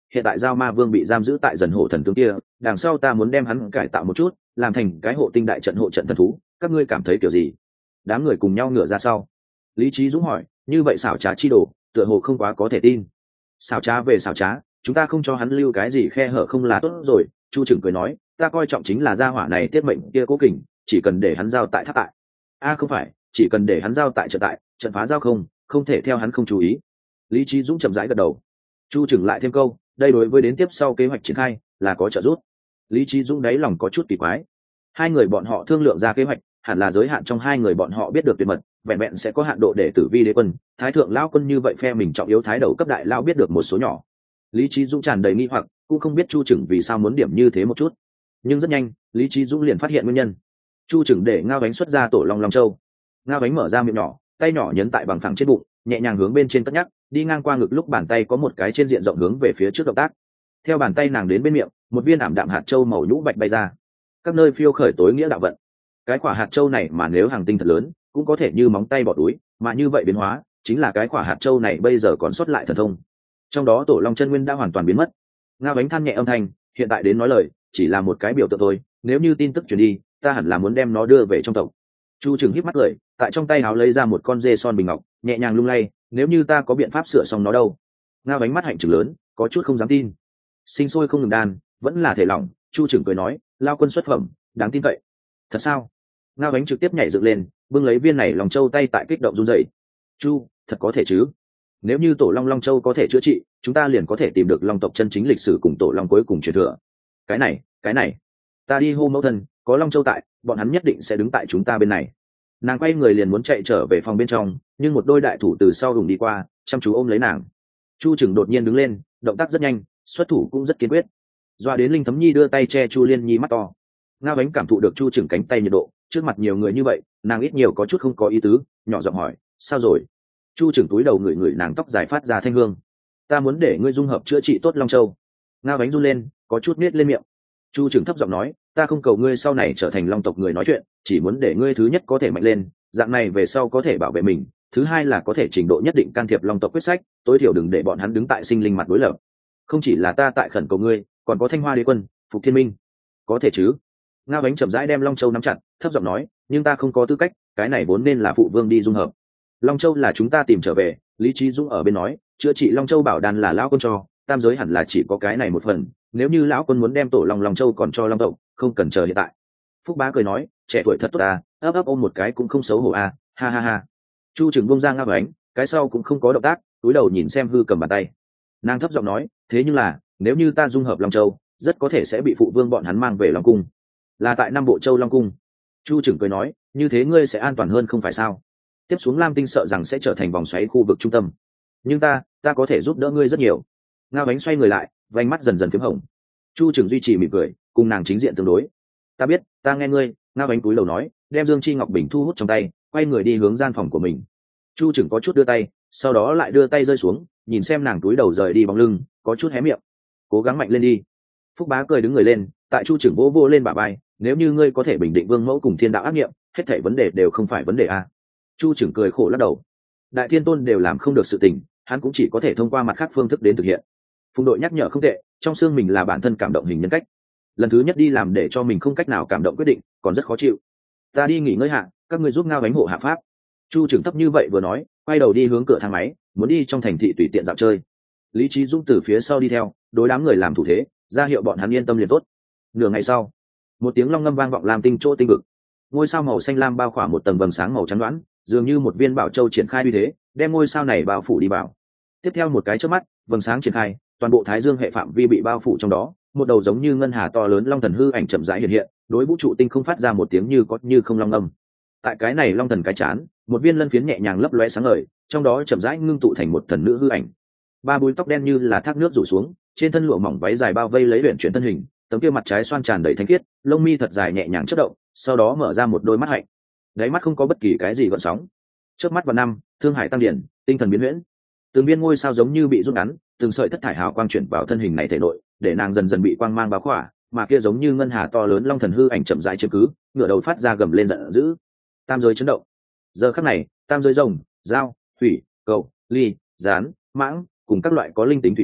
S1: hiện tại giao ma vương bị giam giữ tại dần hổ thần tướng kia, đằng sau ta muốn đem hắn cải tạo một chút, làm thành cái hộ tinh đại trận hộ trận thần thú, các ngươi cảm thấy kiểu gì? Đám người cùng nhau ngửa ra sau. Lý Trí Dũng hỏi, như vậy xảo trá chi đồ, tựa hồ không quá có thể tin. Xảo trá về xảo trá, chúng ta không cho hắn lưu cái gì khe hở không là tốt rồi. Chu Trừng cười nói, ta coi trọng chính là gia hỏa này tiết mệnh kia cố kình, chỉ cần để hắn giao tại tháp tại. Không phải, chỉ cần để hắn giao tại trận phá giao không thể theo hắn không chú ý. Lý Trí Dũng chậm rãi gật đầu. Chu Trừng lại thêm câu, đây đối với đến tiếp sau kế hoạch triển khai là có trợ giúp. Lý Trí Dũng đáy lòng có chút kỳ quái. Hai người bọn họ thương lượng ra kế hoạch, hẳn là giới hạn trong hai người bọn họ biết được tuyệt mật, vẹn vẹn sẽ có hạn độ để tử vi đế quân, thái thượng lão quân như vậy phe mình trọng yếu thái đầu cấp đại lão biết được một số nhỏ. Lý Trí Dũng tràn đầy nghi hoặc, cũng không biết Chu Trừng vì sao muốn điểm như thế một chút. Nhưng rất nhanh, Lý Trí Dũng liền phát hiện nguyên nhân. Chu Trừng để Ngao Bánh xuất ra tổ long long châu. Ngao Bánh mở ra miệng nhỏ, tay nhỏ nhấn tại bằng phẳng trên bụng, nhẹ nhàng hướng bên trên cất nhắc, đi ngang qua ngực lúc bàn tay có một cái trên diện rộng hướng về phía trước động tác. Theo bàn tay nàng đến bên miệng, một viên ảm đạm hạt châu màu nhũ bạch bay ra. Các nơi phiêu khởi tối nghĩa đạo vận. Cái quả hạt châu này mà nếu hàng tinh thật lớn, cũng có thể như móng tay bỏ túi, mà như vậy biến hóa, chính là cái quả hạt châu này bây giờ còn sót lại thần thông. Trong đó tổ long chân nguyên đã hoàn toàn biến mất. Ngao Bánh than nhẹ âm thanh, hiện tại đến nói lời, chỉ là một cái biểu tượng thôi, nếu như tin tức truyền đi, ta hẳn là muốn đem nó đưa về trong tộc. Chu Trừng híp mắt cười, tại trong tay áo lấy ra một con dê son bình ngọc, nhẹ nhàng lung lay, nếu như ta có biện pháp sửa xong nó đâu. Ngao Bánh mắt hạnh trừng lớn, có chút không dám tin. Sinh sôi không ngừng đan, vẫn là thể lỏng. Chu Trừng cười nói, lao quân xuất phẩm, đáng tin cậy. Thật sao? Ngao Bánh trực tiếp nhảy dựng lên, bưng lấy viên này lòng châu tay tại kích động run rẩy. Chu, thật có thể chứ? Nếu như tổ long long châu có thể chữa trị, chúng ta liền có thể tìm được long tộc chân chính lịch sử cùng tổ long cuối cùng truyền thừa. Cái này, ta đi hô mẫu thân, có long châu tại, bọn hắn nhất định sẽ đứng tại chúng ta bên này. Nàng quay người liền muốn chạy trở về phòng bên trong, nhưng một đôi đại thủ từ sau đùng đi qua, chăm chú ôm lấy nàng. Chu Trừng đột nhiên đứng lên, động tác rất nhanh, xuất thủ cũng rất kiên quyết. Doa đến Linh Thấm Nhi đưa tay che Chu Liên Nhi mắt to. Ngao Bánh cảm thụ được Chu Trừng cánh tay nhiệt độ, trước mặt nhiều người như vậy, nàng ít nhiều có chút không có ý tứ, nhỏ giọng hỏi, sao rồi? Chu Trừng túi đầu ngửi ngửi nàng tóc dài phát ra thanh hương. Ta muốn để ngươi dung hợp chữa trị tốt long châu. Ngao Bánh run lên, có chút nết lên miệng. Chu Trừng thấp giọng nói, ta không cầu ngươi sau này trở thành long tộc người nói chuyện, chỉ muốn để ngươi thứ nhất có thể mạnh lên, dạng này về sau có thể bảo vệ mình, thứ hai là có thể trình độ nhất định can thiệp long tộc quyết sách, tối thiểu đừng để bọn hắn đứng tại sinh linh mặt đối lập. Không chỉ là ta tại khẩn cầu ngươi, còn có Thanh Hoa Đế quân, Phục Thiên Minh. Có thể chứ? Ngao Bánh chậm rãi đem long châu nắm chặt, thấp giọng nói, nhưng ta không có tư cách, cái này vốn nên là phụ vương đi dung hợp. Long châu là chúng ta tìm trở về. Lý Trí Dũng ở bên nói, chữa trị long châu bảo đan là lão quân cho, tam giới hẳn là chỉ có cái này một phần, nếu như lão quân muốn đem tổ long long châu còn cho long tộc, không cần chờ hiện tại. Phúc Bá cười nói, trẻ tuổi thật tốt à, ấp ấp ôm một cái cũng không xấu hổ à, ha ha ha. Chu Trừng buông ra Ngao Bánh, cái sau cũng không có động tác, cúi đầu nhìn xem hư cầm bàn tay. Nàng thấp giọng nói, thế nhưng là nếu như ta dung hợp long châu, rất có thể sẽ bị phụ vương bọn hắn mang về long cung, là tại Nam Bộ Châu Long cung. Chu Trừng cười nói, như thế ngươi sẽ an toàn hơn không phải sao? Tiếp xuống Lam Tinh sợ rằng sẽ trở thành vòng xoáy khu vực trung tâm, nhưng ta có thể giúp đỡ ngươi rất nhiều. Ngao Bánh xoay người lại, vành mắt dần dần phím hồng. Chu Trừng duy trì mỉm cười, cùng nàng chính diện tương đối. Ta biết, ta nghe ngươi. Ngao Bánh cúi đầu nói, đem Dương Chi Ngọc Bình thu hút trong tay, quay người đi hướng gian phòng của mình. Chu Trừng có chút đưa tay, sau đó lại đưa tay rơi xuống, nhìn xem nàng túi đầu rời đi bóng lưng, có chút hé miệng. Cố gắng mạnh lên đi. Phúc Bá cười đứng người lên, tại Chu Trừng vỗ vỗ lên bả vai, nếu như ngươi có thể bình định vương mẫu cùng thiên đạo ác nghiệm, hết thảy vấn đề đều không phải vấn đề a. Chu Trừng cười khổ lắc đầu. Đại thiên tôn đều làm không được sự tình, hắn cũng chỉ có thể thông qua mặt khác phương thức đến thực hiện. Phùng đội nhắc nhở không tệ, trong xương mình là bản thân cảm động hình nhân cách. Lần thứ nhất đi làm để cho mình không cách nào cảm động quyết định, còn rất khó chịu. Ta đi nghỉ ngơi hạ, các ngươi giúp Ngao Bánh hộ hạ pháp. Chu Trừng thấp như vậy vừa nói, quay đầu đi hướng cửa thang máy, muốn đi trong thành thị tùy tiện dạo chơi. Lý Trí Dũng từ phía sau đi theo, đối đám người làm thủ thế, ra hiệu bọn hắn yên tâm liền tốt. Nửa ngày sau, một tiếng long ngâm vang vọng làm tinh chỗ tinh vực. Ngôi sao màu xanh lam bao khỏa một tầng vầng sáng màu trắng đoán, dường như một viên bảo châu triển khai uy thế, đem ngôi sao này bao phủ đi vào. Tiếp theo một cái chớp mắt, vầng sáng triển khai, toàn bộ Thái Dương hệ phạm vi bị bao phủ trong đó, một đầu giống như ngân hà to lớn long thần hư ảnh chậm rãi hiện hiện, đối vũ trụ tinh không phát ra một tiếng như có như không long âm. Tại cái này long thần cái chán, một viên lân phiến nhẹ nhàng lấp lóe sáng ngời, trong đó chậm rãi ngưng tụ thành một thần nữ hư ảnh. Ba búi tóc đen như là thác nước rủ xuống, trên thân lụa mỏng váy dài bao vây lấy luyện chuyển thân hình, tấm kia mặt trái xoan tràn đầy thanh khiết, lông mi thật dài nhẹ nhàng chớp động, sau đó mở ra một đôi mắt hạnh. Đáy mắt không có bất kỳ cái gì gợn sóng. Chớp mắt vào năm, thương hải tăng điển, tinh thần biến huyễn. Từng viên ngôi sao giống như bị rút ngắn, từng sợi thất thải hào quang chuyển vào thân hình này thể nội, để nàng dần dần bị quang mang bao khỏa, mà kia giống như ngân hà to lớn long thần hư ảnh chậm rãi chiếm cứ, ngửa đầu phát ra gầm lên giận dữ. Tam giới chấn động. Giờ khắc này, tam giới rồng, dao, thủy, cầu, ly, gián, mãng, cùng các loại có linh tính thủy tộc,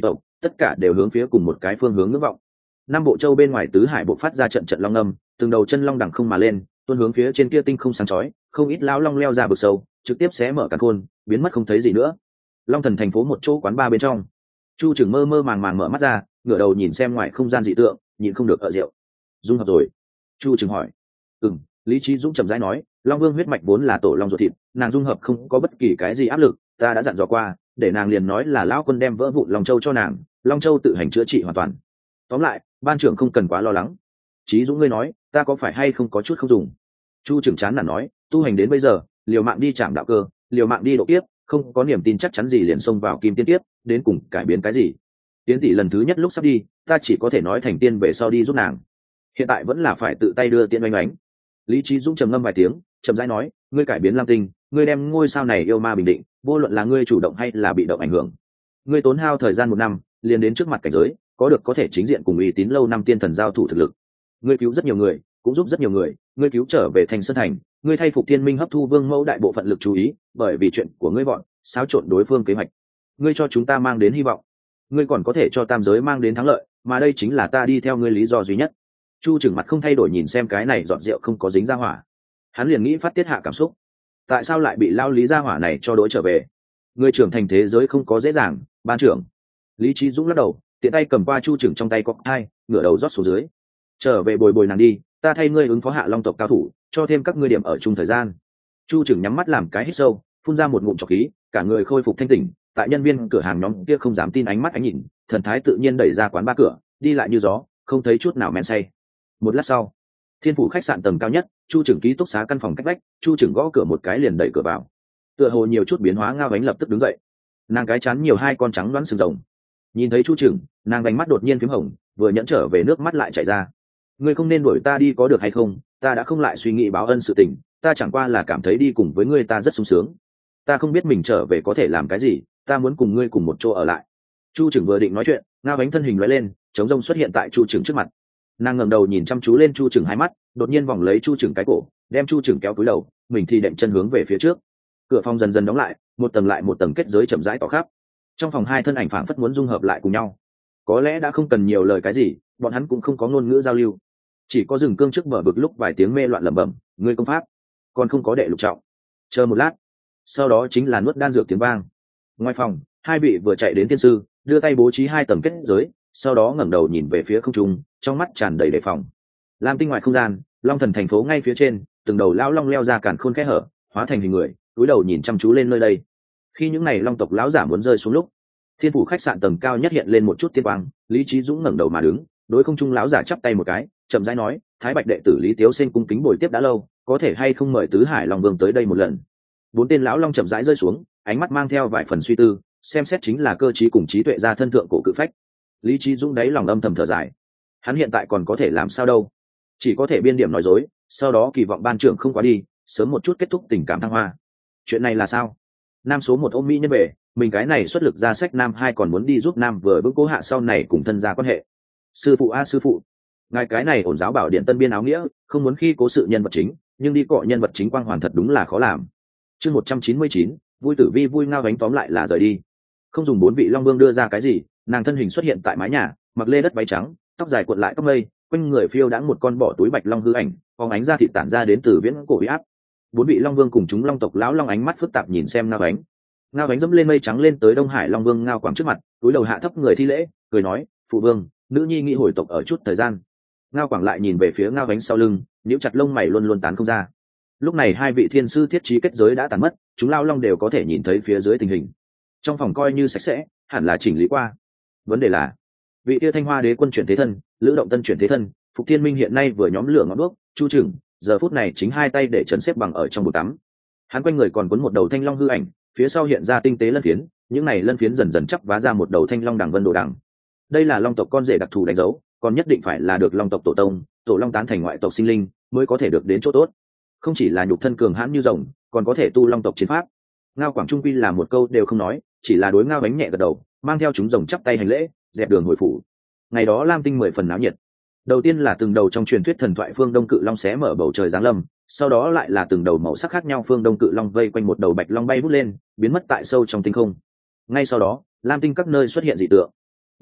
S1: tất cả đều hướng phía cùng một cái phương hướng ngưỡng vọng. Năm bộ châu bên ngoài tứ hải bộ phát ra trận trận long âm, từng đầu chân long đằng không mà lên, tuôn hướng phía trên kia tinh không sáng chói, không ít lão long leo ra vực sâu, trực tiếp xé mở cả khôn, biến mất không thấy gì nữa. Long Thần thành phố một chỗ quán bar bên trong, Chu Trừng mơ mơ màng màng mở mắt ra, ngửa đầu nhìn xem ngoài không gian dị tượng, nhịn không được ở rượu. Dung hợp rồi? Chu Trừng hỏi. Lý Chí Dũng chậm rãi nói, Long Vương huyết mạch vốn là tổ long ruột thịt, nàng dung hợp không có bất kỳ cái gì áp lực, ta đã dặn dò qua, để nàng liền nói là lão quân đem vỡ vụn Long Châu cho nàng, Long Châu tự hành chữa trị hoàn toàn. Tóm lại, ban trưởng không cần quá lo lắng. Chí Dũng ngươi nói, ta có phải hay không có chút không dùng? Chu Trừng chán nản nói, tu hành đến bây giờ, liều mạng đi chạm đạo cơ, liều mạng đi độ kiếp, không có niềm tin chắc chắn gì liền xông vào kim tiên tiếp, đến cùng cải biến cái gì? Tiến tỷ lần thứ nhất lúc sắp đi, ta chỉ có thể nói thành tiên về sau đi giúp nàng. Hiện tại vẫn là phải tự tay đưa tiên oanh oánh. Lý Chí Dũng trầm ngâm vài tiếng, chậm rãi nói, ngươi cải biến Lam Tinh, ngươi đem ngôi sao này yêu ma bình định, vô luận là ngươi chủ động hay là bị động ảnh hưởng. Ngươi tốn hao thời gian 1 năm, liền đến trước mặt cảnh giới, có thể chính diện cùng uy tín lâu năm tiên thần giao thủ thực lực. Ngươi cứu rất nhiều người, cũng giúp rất nhiều người, ngươi cứu trở về Thành Sơn thành, ngươi thay Phục Thiên Minh hấp thu Vương Mẫu đại bộ phận lực chú ý, bởi vì chuyện của ngươi bọn, xáo trộn đối phương kế hoạch. Ngươi cho chúng ta mang đến hy vọng, ngươi còn có thể cho tam giới mang đến thắng lợi, mà đây chính là ta đi theo ngươi lý do duy nhất. Chu Trừng mặt không thay đổi nhìn xem cái này giọt rượu không có dính ra hỏa, hắn liền nghĩ phát tiết hạ cảm xúc. Tại sao lại bị lao lý ra hỏa này cho đỗi trở về? Người trưởng thành thế giới không có dễ dàng, ban trưởng. Lý Chí Dũng lắc đầu, tiện tay cầm qua Chu Trừng trong tay có hai, ngửa đầu rót xuống dưới. Trở về bồi bồi nàng đi, ta thay ngươi ứng phó hạ long tộc cao thủ, cho thêm các ngươi điểm ở chung thời gian. Chu Trừng nhắm mắt làm cái hít sâu, phun ra một ngụm trọc khí, cả người khôi phục thanh tỉnh. Tại nhân viên cửa hàng nhóm kia không dám tin ánh mắt ánh nhìn, thần thái tự nhiên đẩy ra quán ba cửa, đi lại như gió, không thấy chút nào men say. Một lát sau, Thiên Phủ khách sạn tầng cao nhất, Chu Trừng ký túc xá căn phòng cách vách, Chu Trừng gõ cửa một cái liền đẩy cửa vào. Tựa hồ nhiều chút biến hóa, Ngao Ánh lập tức đứng dậy. Nàng cái chán nhiều 2 con trắng đoán sừng rồng. Nhìn thấy Chu Trừng, nàng đánh mắt đột nhiên phím hồng, vừa nhẫn trở về nước mắt lại chảy ra. Ngươi không nên đuổi ta đi có được hay không? Ta đã không lại suy nghĩ báo ân sự tình, ta chẳng qua là cảm thấy đi cùng với ngươi ta rất sung sướng. Ta không biết mình trở về có thể làm cái gì, ta muốn cùng ngươi cùng một chỗ ở lại. Chu Trừng vừa định nói chuyện, Ngao Ánh thân hình lóe lên, trống rông xuất hiện tại Chu Trừng trước mặt. Nàng ngẩng đầu nhìn chăm chú lên Chu Trừng 2 mắt, đột nhiên vòng lấy Chu Trừng cái cổ, đem Chu Trừng kéo cúi đầu, mình thì đệm chân hướng về phía trước. Cửa phòng dần dần đóng lại, một tầng lại một tầng kết giới chậm rãi tỏ khắp. Trong phòng 2 thân ảnh phảng phất muốn dung hợp lại cùng nhau. Có lẽ đã không cần nhiều lời cái gì, bọn hắn cũng không có ngôn ngữ giao lưu, chỉ có dừng cương trước bờ vực lúc vài tiếng mê loạn lẩm bẩm, ngươi công pháp còn không có đệ lục trọng. Chờ một lát, sau đó chính là nuốt đan dược tiếng vang. Ngoài phòng, 2 vị vừa chạy đến tiên sư, đưa tay bố trí 2 tầng kết giới, sau đó ngẩng đầu nhìn về phía không trung, trong mắt tràn đầy đề phòng. Lam Tinh ngoài không gian, Long Thần thành phố ngay phía trên, từng đầu lão long leo ra càn khôn kẽ hở, hóa thành hình người, cúi đầu nhìn chăm chú lên nơi đây. Khi những này long tộc lão giả muốn rơi xuống lúc, Thiên Phủ khách sạn tầng cao nhất hiện lên một chút tiên quang, Lý Chí Dũng ngẩng đầu mà đứng, đối không trung lão giả chắp tay một cái, chậm rãi nói, Thái Bạch đệ tử Lý Tiếu Sinh cung kính bồi tiếp đã lâu, có thể hay không mời tứ hải long vương tới đây một lần. 4 tên lão long chậm rãi rơi xuống, ánh mắt mang theo vài phần suy tư, xem xét chính là cơ trí cùng trí tuệ gia thân thượng cổ cự phách. Lý Chí Dũng đáy lòng âm thầm thở dài, hắn hiện tại còn có thể làm sao đâu, chỉ có thể biên điểm nói dối, sau đó kỳ vọng ban trưởng không quá đi, sớm một chút kết thúc tình cảm thăng hoa. Chuyện này là sao? Nam số 1 ôm mỹ nhân về, mình cái này xuất lực ra sách, Nam 2 còn muốn đi giúp Nam vừa vững cố hạ sau này cùng thân gia quan hệ. Sư phụ a sư phụ, ngài cái này ổn giáo bảo điện tân biên áo nghĩa, không muốn khi cố sự nhân vật chính, nhưng đi cọ nhân vật chính quang hoàn thật đúng là khó làm. Chương 199, vui tử vi vui. Ngao Ánh tóm lại là rời đi, không dùng 4 vị long vương đưa ra cái gì, nàng thân hình xuất hiện tại mái nhà, mặc lê đất váy trắng, tóc dài cuộn lại tóc mây, quanh người phiêu đãng một con bỏ túi bạch long hư ảnh, phóng ánh ra thịt tản ra đến từ viễn cổ uy áp. 4 vị long vương cùng chúng long tộc lão long ánh mắt phức tạp nhìn xem Ngao Ánh. Ngao Ánh dẫm lên mây trắng lên tới Đông Hải Long Vương Ngao Quảng trước mặt, túi đầu hạ thấp người thi lễ, cười nói, phụ vương, nữ nhi nghĩ hồi tộc ở chút thời gian. Ngao Quảng lại nhìn về phía Ngao Ánh sau lưng, nhíu chặt lông mày luôn luôn tán không ra. Lúc này 2 vị thiên sư thiết trí kết giới đã tàn mất, chúng lao long đều có thể nhìn thấy phía dưới tình hình. Trong phòng coi như sạch sẽ, hẳn là chỉnh lý qua. Vấn đề là, vị tia Thanh Hoa Đế quân chuyển thế thân, Lữ Động Tân chuyển thế thân, Phục Thiên Minh hiện nay vừa nhóm lửa ngọn đuốc, Chu Trừng giờ phút này chính 2 tay để trấn xếp bằng ở trong bồn tắm. Hắn quanh người còn cuốn một đầu thanh long hư ảnh, phía sau hiện ra tinh tế lân phiến, những này lân phiến dần dần chắp vá ra một đầu thanh long đằng vân đồ đằng. Đây là long tộc con rể đặc thù đánh dấu, còn nhất định phải là được long tộc tổ tông, tổ long tán thành ngoại tộc sinh linh mới có thể được đến chỗ tốt. Không chỉ là nhục thân cường hãn như rồng, còn có thể tu long tộc chiến pháp. Ngao Quảng trung quy là một câu đều không nói, chỉ là đối Ngao Ánh nhẹ gật đầu, mang theo chúng rồng chắp tay hành lễ, dẹp đường hồi phủ. Ngày đó Lam Tinh 10 phần náo nhiệt. Đầu tiên là từng đầu trong truyền thuyết thần thoại phương đông cự long xé mở bầu trời giáng lâm, sau đó lại là từng đầu màu sắc khác nhau phương đông cự long vây quanh một đầu bạch long bay vút lên, biến mất tại sâu trong tinh không. Ngay sau đó, Lam Tinh các nơi xuất hiện dị tượng.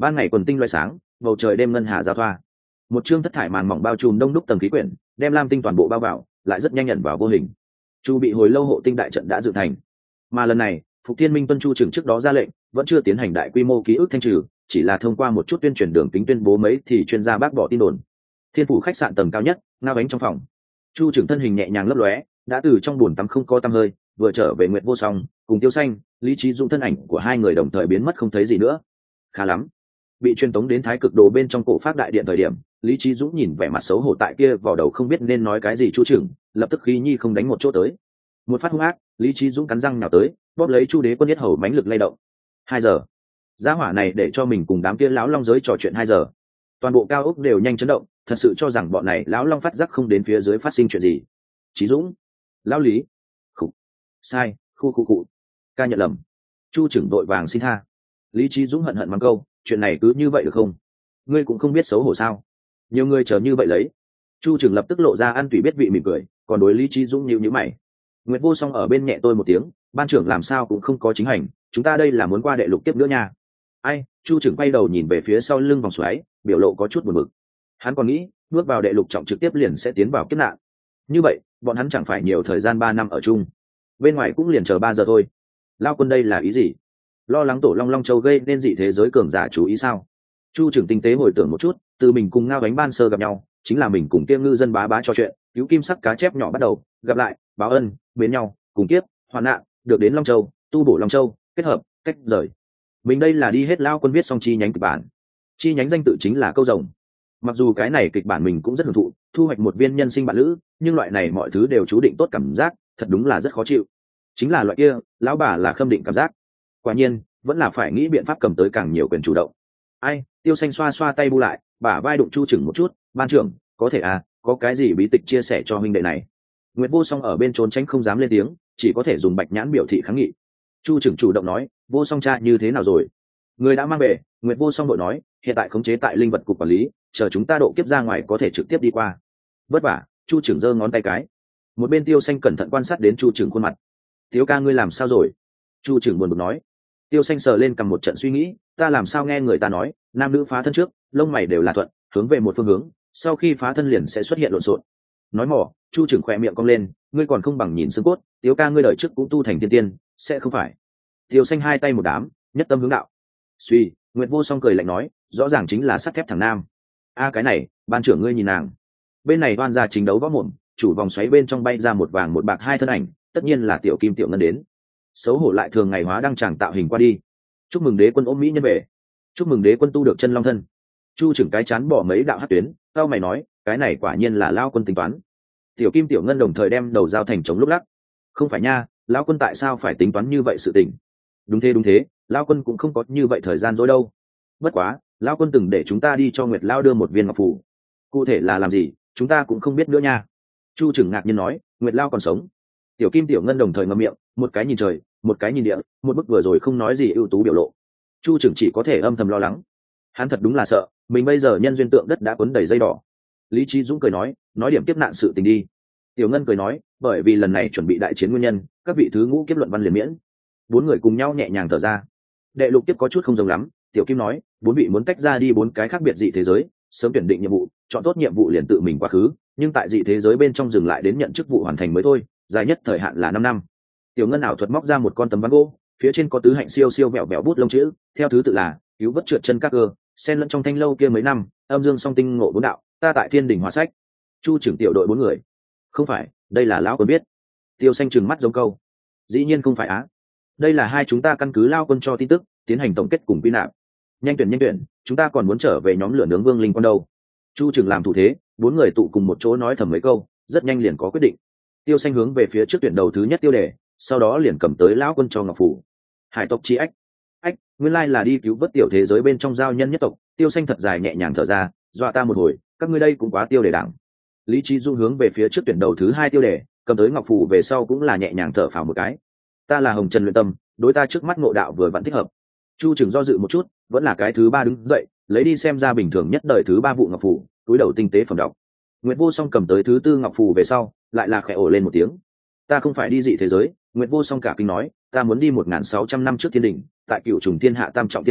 S1: ban ngày quần tinh loay sáng, bầu trời đêm ngân hà giao thoa, một chương thất thải màn mỏng bao trùm đông đúc tầng khí quyển, đem lam tinh toàn bộ bao vào, lại rất nhanh nhận vào vô hình. Chu bị hồi lâu hộ tinh đại trận đã dựng thành, mà lần này Phục Thiên Minh tuân Chu trưởng trước đó ra lệnh, vẫn chưa tiến hành đại quy mô ký ức thanh trừ, chỉ là thông qua một chút tuyên truyền đường kính tuyên bố mấy thì chuyên gia bác bỏ tin đồn. Thiên phủ khách sạn tầng cao nhất, ngao bánh trong phòng, Chu trưởng thân hình nhẹ nhàng lấp lóe, đã từ trong buồn tắm không có tăm hơi, vừa trở về Nguyệt Vô Song cùng Tiêu Xanh, Lý Trí Dũng thân ảnh của hai người đồng thời biến mất không thấy gì nữa. Khá lắm. Bị truyền tống đến Thái Cực Đồ bên trong cổ pháp đại điện thời điểm, Lý Trí Dũng nhìn vẻ mặt xấu hổ tại kia vào đầu không biết nên nói cái gì Chu trưởng, lập tức khí nhi không đánh một chỗ tới. Một phát hung ác, Lý Trí Dũng cắn răng nhào tới, bóp lấy Chu Đế Quân yết hầu mãnh lực lay động. 2 giờ. Gia hỏa này để cho mình cùng đám kia lão long giới trò chuyện 2 giờ. Toàn bộ cao ốc đều nhanh chấn động, thật sự cho rằng bọn này lão long phát giác không đến phía dưới phát sinh chuyện gì. Trí Dũng, lão Lý, khụ, sai, khu, ca nhận lầm. Chu trưởng đội vàng xin tha. Lý Trí Dũng hận hận mắng câu, chuyện này cứ như vậy được không? Ngươi cũng không biết xấu hổ sao? Nhiều người chờ như vậy lấy. Chu trưởng lập tức lộ ra ăn tùy biết vị mỉm cười, còn đối Lý Trí Dũng nhíu mày. Nguyệt Vô Song ở bên nhẹ tôi một tiếng, ban trưởng làm sao cũng không có chính hành, chúng ta đây là muốn qua đệ lục tiếp nữa nha. Ai? Chu trưởng quay đầu nhìn về phía sau lưng vòng xoáy, biểu lộ có chút buồn bực. Hắn còn nghĩ, bước vào đệ lục trọng trực tiếp liền sẽ tiến vào kiếp nạn. Như vậy, bọn hắn chẳng phải nhiều thời gian 3 năm ở chung. Bên ngoài cũng liền chờ 3 giờ thôi. Lao Quân đây là ý gì? Lo lắng tổ Long Long Châu gây nên dị thế giới cường giả chú ý sao? Chu trưởng tinh tế hồi tưởng một chút, từ mình cùng Ngao Bánh ban sơ gặp nhau, chính là mình cùng kia ngư dân bá bá trò chuyện, cứu kim sắc cá chép nhỏ bắt đầu, gặp lại, báo ân, mến nhau, cùng kiếp, hoàn nạn, được đến Long Châu, tu bổ Long Châu, kết hợp, cách rời. Mình đây là đi hết Lao Quân viết xong chi nhánh kịch bản. Chi nhánh danh tự chính là Câu Rồng. Mặc dù cái này kịch bản mình cũng rất hưởng thụ, thu hoạch một viên nhân sinh bạn lữ, nhưng loại này mọi thứ đều chú định tốt cảm giác, thật đúng là rất khó chịu. Chính là loại kia, lão bà là khâm định cảm giác. Quả nhiên, vẫn là phải nghĩ biện pháp cầm tới càng nhiều quyền chủ động. Ai? Tiêu Xanh xoa xoa tay bu lại, bả vai đụng Chu trưởng một chút, ban trưởng, có thể à, có cái gì bí tịch chia sẻ cho huynh đệ này. Nguyệt Vô Song ở bên trốn tránh không dám lên tiếng, chỉ có thể dùng bạch nhãn biểu thị kháng nghị. Chu trưởng chủ động nói, Vô Song cha như thế nào rồi? Người đã mang về. Nguyệt Vô Song đội nói, hiện tại khống chế tại linh vật cục quản lý, chờ chúng ta độ kiếp ra ngoài có thể trực tiếp đi qua. Vất vả. Chu trưởng giơ ngón tay cái. Một bên Tiêu Xanh cẩn thận quan sát đến Chu trưởng khuôn mặt. Tiếu ca ngươi làm sao rồi? Chu trưởng buồn bực nói. Tiêu Xanh sờ lên cầm một trận suy nghĩ, ta làm sao nghe người ta nói, nam nữ phá thân trước, lông mày đều là thuận, hướng về một phương hướng, sau khi phá thân liền sẽ xuất hiện lộn xộn. Nói mỏ, Chu trưởng khỏe miệng cong lên, ngươi còn không bằng nhìn xương cốt, Tiếu ca ngươi đời trước cũng tu thành thiên tiên, sẽ không phải. Tiêu Xanh hai tay một đám, nhất tâm hướng đạo. Suy, Nguyệt Vô Song cười lạnh nói, rõ ràng chính là sắt thép thằng nam. A cái này, ban trưởng ngươi nhìn nàng. Bên này đoan ra chính đấu võ mồm, chủ vòng xoáy bên trong bay ra một vàng một bạc hai thân ảnh, tất nhiên là Tiểu Kim Tiểu Ngân đến. Xấu hổ lại thường ngày hóa đăng tràng tạo hình qua đi. Chúc mừng đế quân ôm mỹ nhân về. Chúc mừng đế quân tu được chân long thân. Chu trưởng cái chán bỏ mấy đạo hắc tuyến, cao mày nói, cái này quả nhiên là Lao Quân tính toán. Tiểu Kim Tiểu Ngân đồng thời đem đầu giao thành chống lúc lắc. Không phải nha, Lao Quân tại sao phải tính toán như vậy sự tình? Đúng thế, Lao Quân cũng không có như vậy thời gian dối đâu. Bất quá, Lao Quân từng để chúng ta đi cho Nguyệt Lao đưa một viên ngọc phù. Cụ thể là làm gì, chúng ta cũng không biết nữa nha. Chu trưởng ngạc nhiên nói, Nguyệt Lao còn sống. Tiểu Kim Tiểu Ngân đồng thời ngậm miệng, một cái nhìn trời, một cái nhìn địa, một bức vừa rồi không nói gì ưu tú biểu lộ. Chu trưởng chỉ có thể âm thầm lo lắng. Hắn thật đúng là sợ, mình bây giờ nhân duyên tượng đất đã quấn đầy dây đỏ. Lý Trí Dũng cười nói điểm tiếp nạn sự tình đi. Tiểu Ngân cười nói, bởi vì lần này chuẩn bị đại chiến nguyên nhân, các vị thứ ngũ kiếp luận văn liền miễn. 4 người cùng nhau nhẹ nhàng thở ra. Đệ lục tiếp có chút không giống lắm, Tiểu Kim nói, 4 vị muốn tách ra đi 4 cái khác biệt dị thế giới, sớm tuyển định nhiệm vụ, chọn tốt nhiệm vụ liền tự mình quá khứ, nhưng tại dị thế giới bên trong dừng lại đến nhận chức vụ hoàn thành mới thôi, dài nhất thời hạn là 5 năm. Tiểu Ngân ảo thuật móc ra một con tấm ván gỗ, phía trên có tứ hạnh siêu siêu vẹo vẹo bút lông chữ, theo thứ tự là cứu vớt trượt chân các cơ, xen lẫn trong thanh lâu kia mấy năm, âm dương song tinh ngộ 4 đạo, ta tại thiên đỉnh hóa sách. Chu trưởng tiểu đội 4 người. Không phải, đây là lão quân biết. Tiêu Xanh trừng mắt giống câu. Dĩ nhiên không phải á. Đây là hai chúng ta căn cứ Lao Quân cho tin tức, tiến hành tổng kết cùng quy nạp. Nhanh tuyển, chúng ta còn muốn trở về nhóm lửa nướng Vương Linh Quan đâu. Chu trưởng làm thủ thế, 4 người tụ cùng một chỗ nói thầm mấy câu, rất nhanh liền có quyết định. Tiêu Xanh hướng về phía trước tuyển đầu thứ nhất tiêu đề, sau đó liền cầm tới Lão Quân cho ngọc phủ. Hải tộc chi ách. Nguyên lai là đi cứu vớt tiểu thế giới bên trong giao nhân nhất tộc. Tiêu Xanh thật dài nhẹ nhàng thở ra, dọa ta một hồi, các ngươi đây cũng quá tiêu đề đảng. Lý Trí Dung hướng về phía trước tuyển đầu thứ 2 tiêu đề, cầm tới ngọc phủ về sau cũng là nhẹ nhàng thở phào một cái. Ta là Hồng Trần luyện tâm, đối ta trước mắt ngộ đạo vừa vẫn thích hợp. Chu trưởng do dự một chút, vẫn là cái thứ 3 đứng dậy, lấy đi xem ra bình thường nhất đời thứ 3 vụ ngọc phủ, túi đầu tinh tế phẩm đọc. Nguyệt Vô Song cầm tới thứ 4 ngọc phù về sau, lại là khẽ ồ lên một tiếng. Ta không phải đi dị thế giới. Nguyệt Vô Song cả kinh nói, ta muốn đi 1600 năm trước thiên đỉnh, tại Cửu Trùng Thiên hạ tam trọng thiên ở,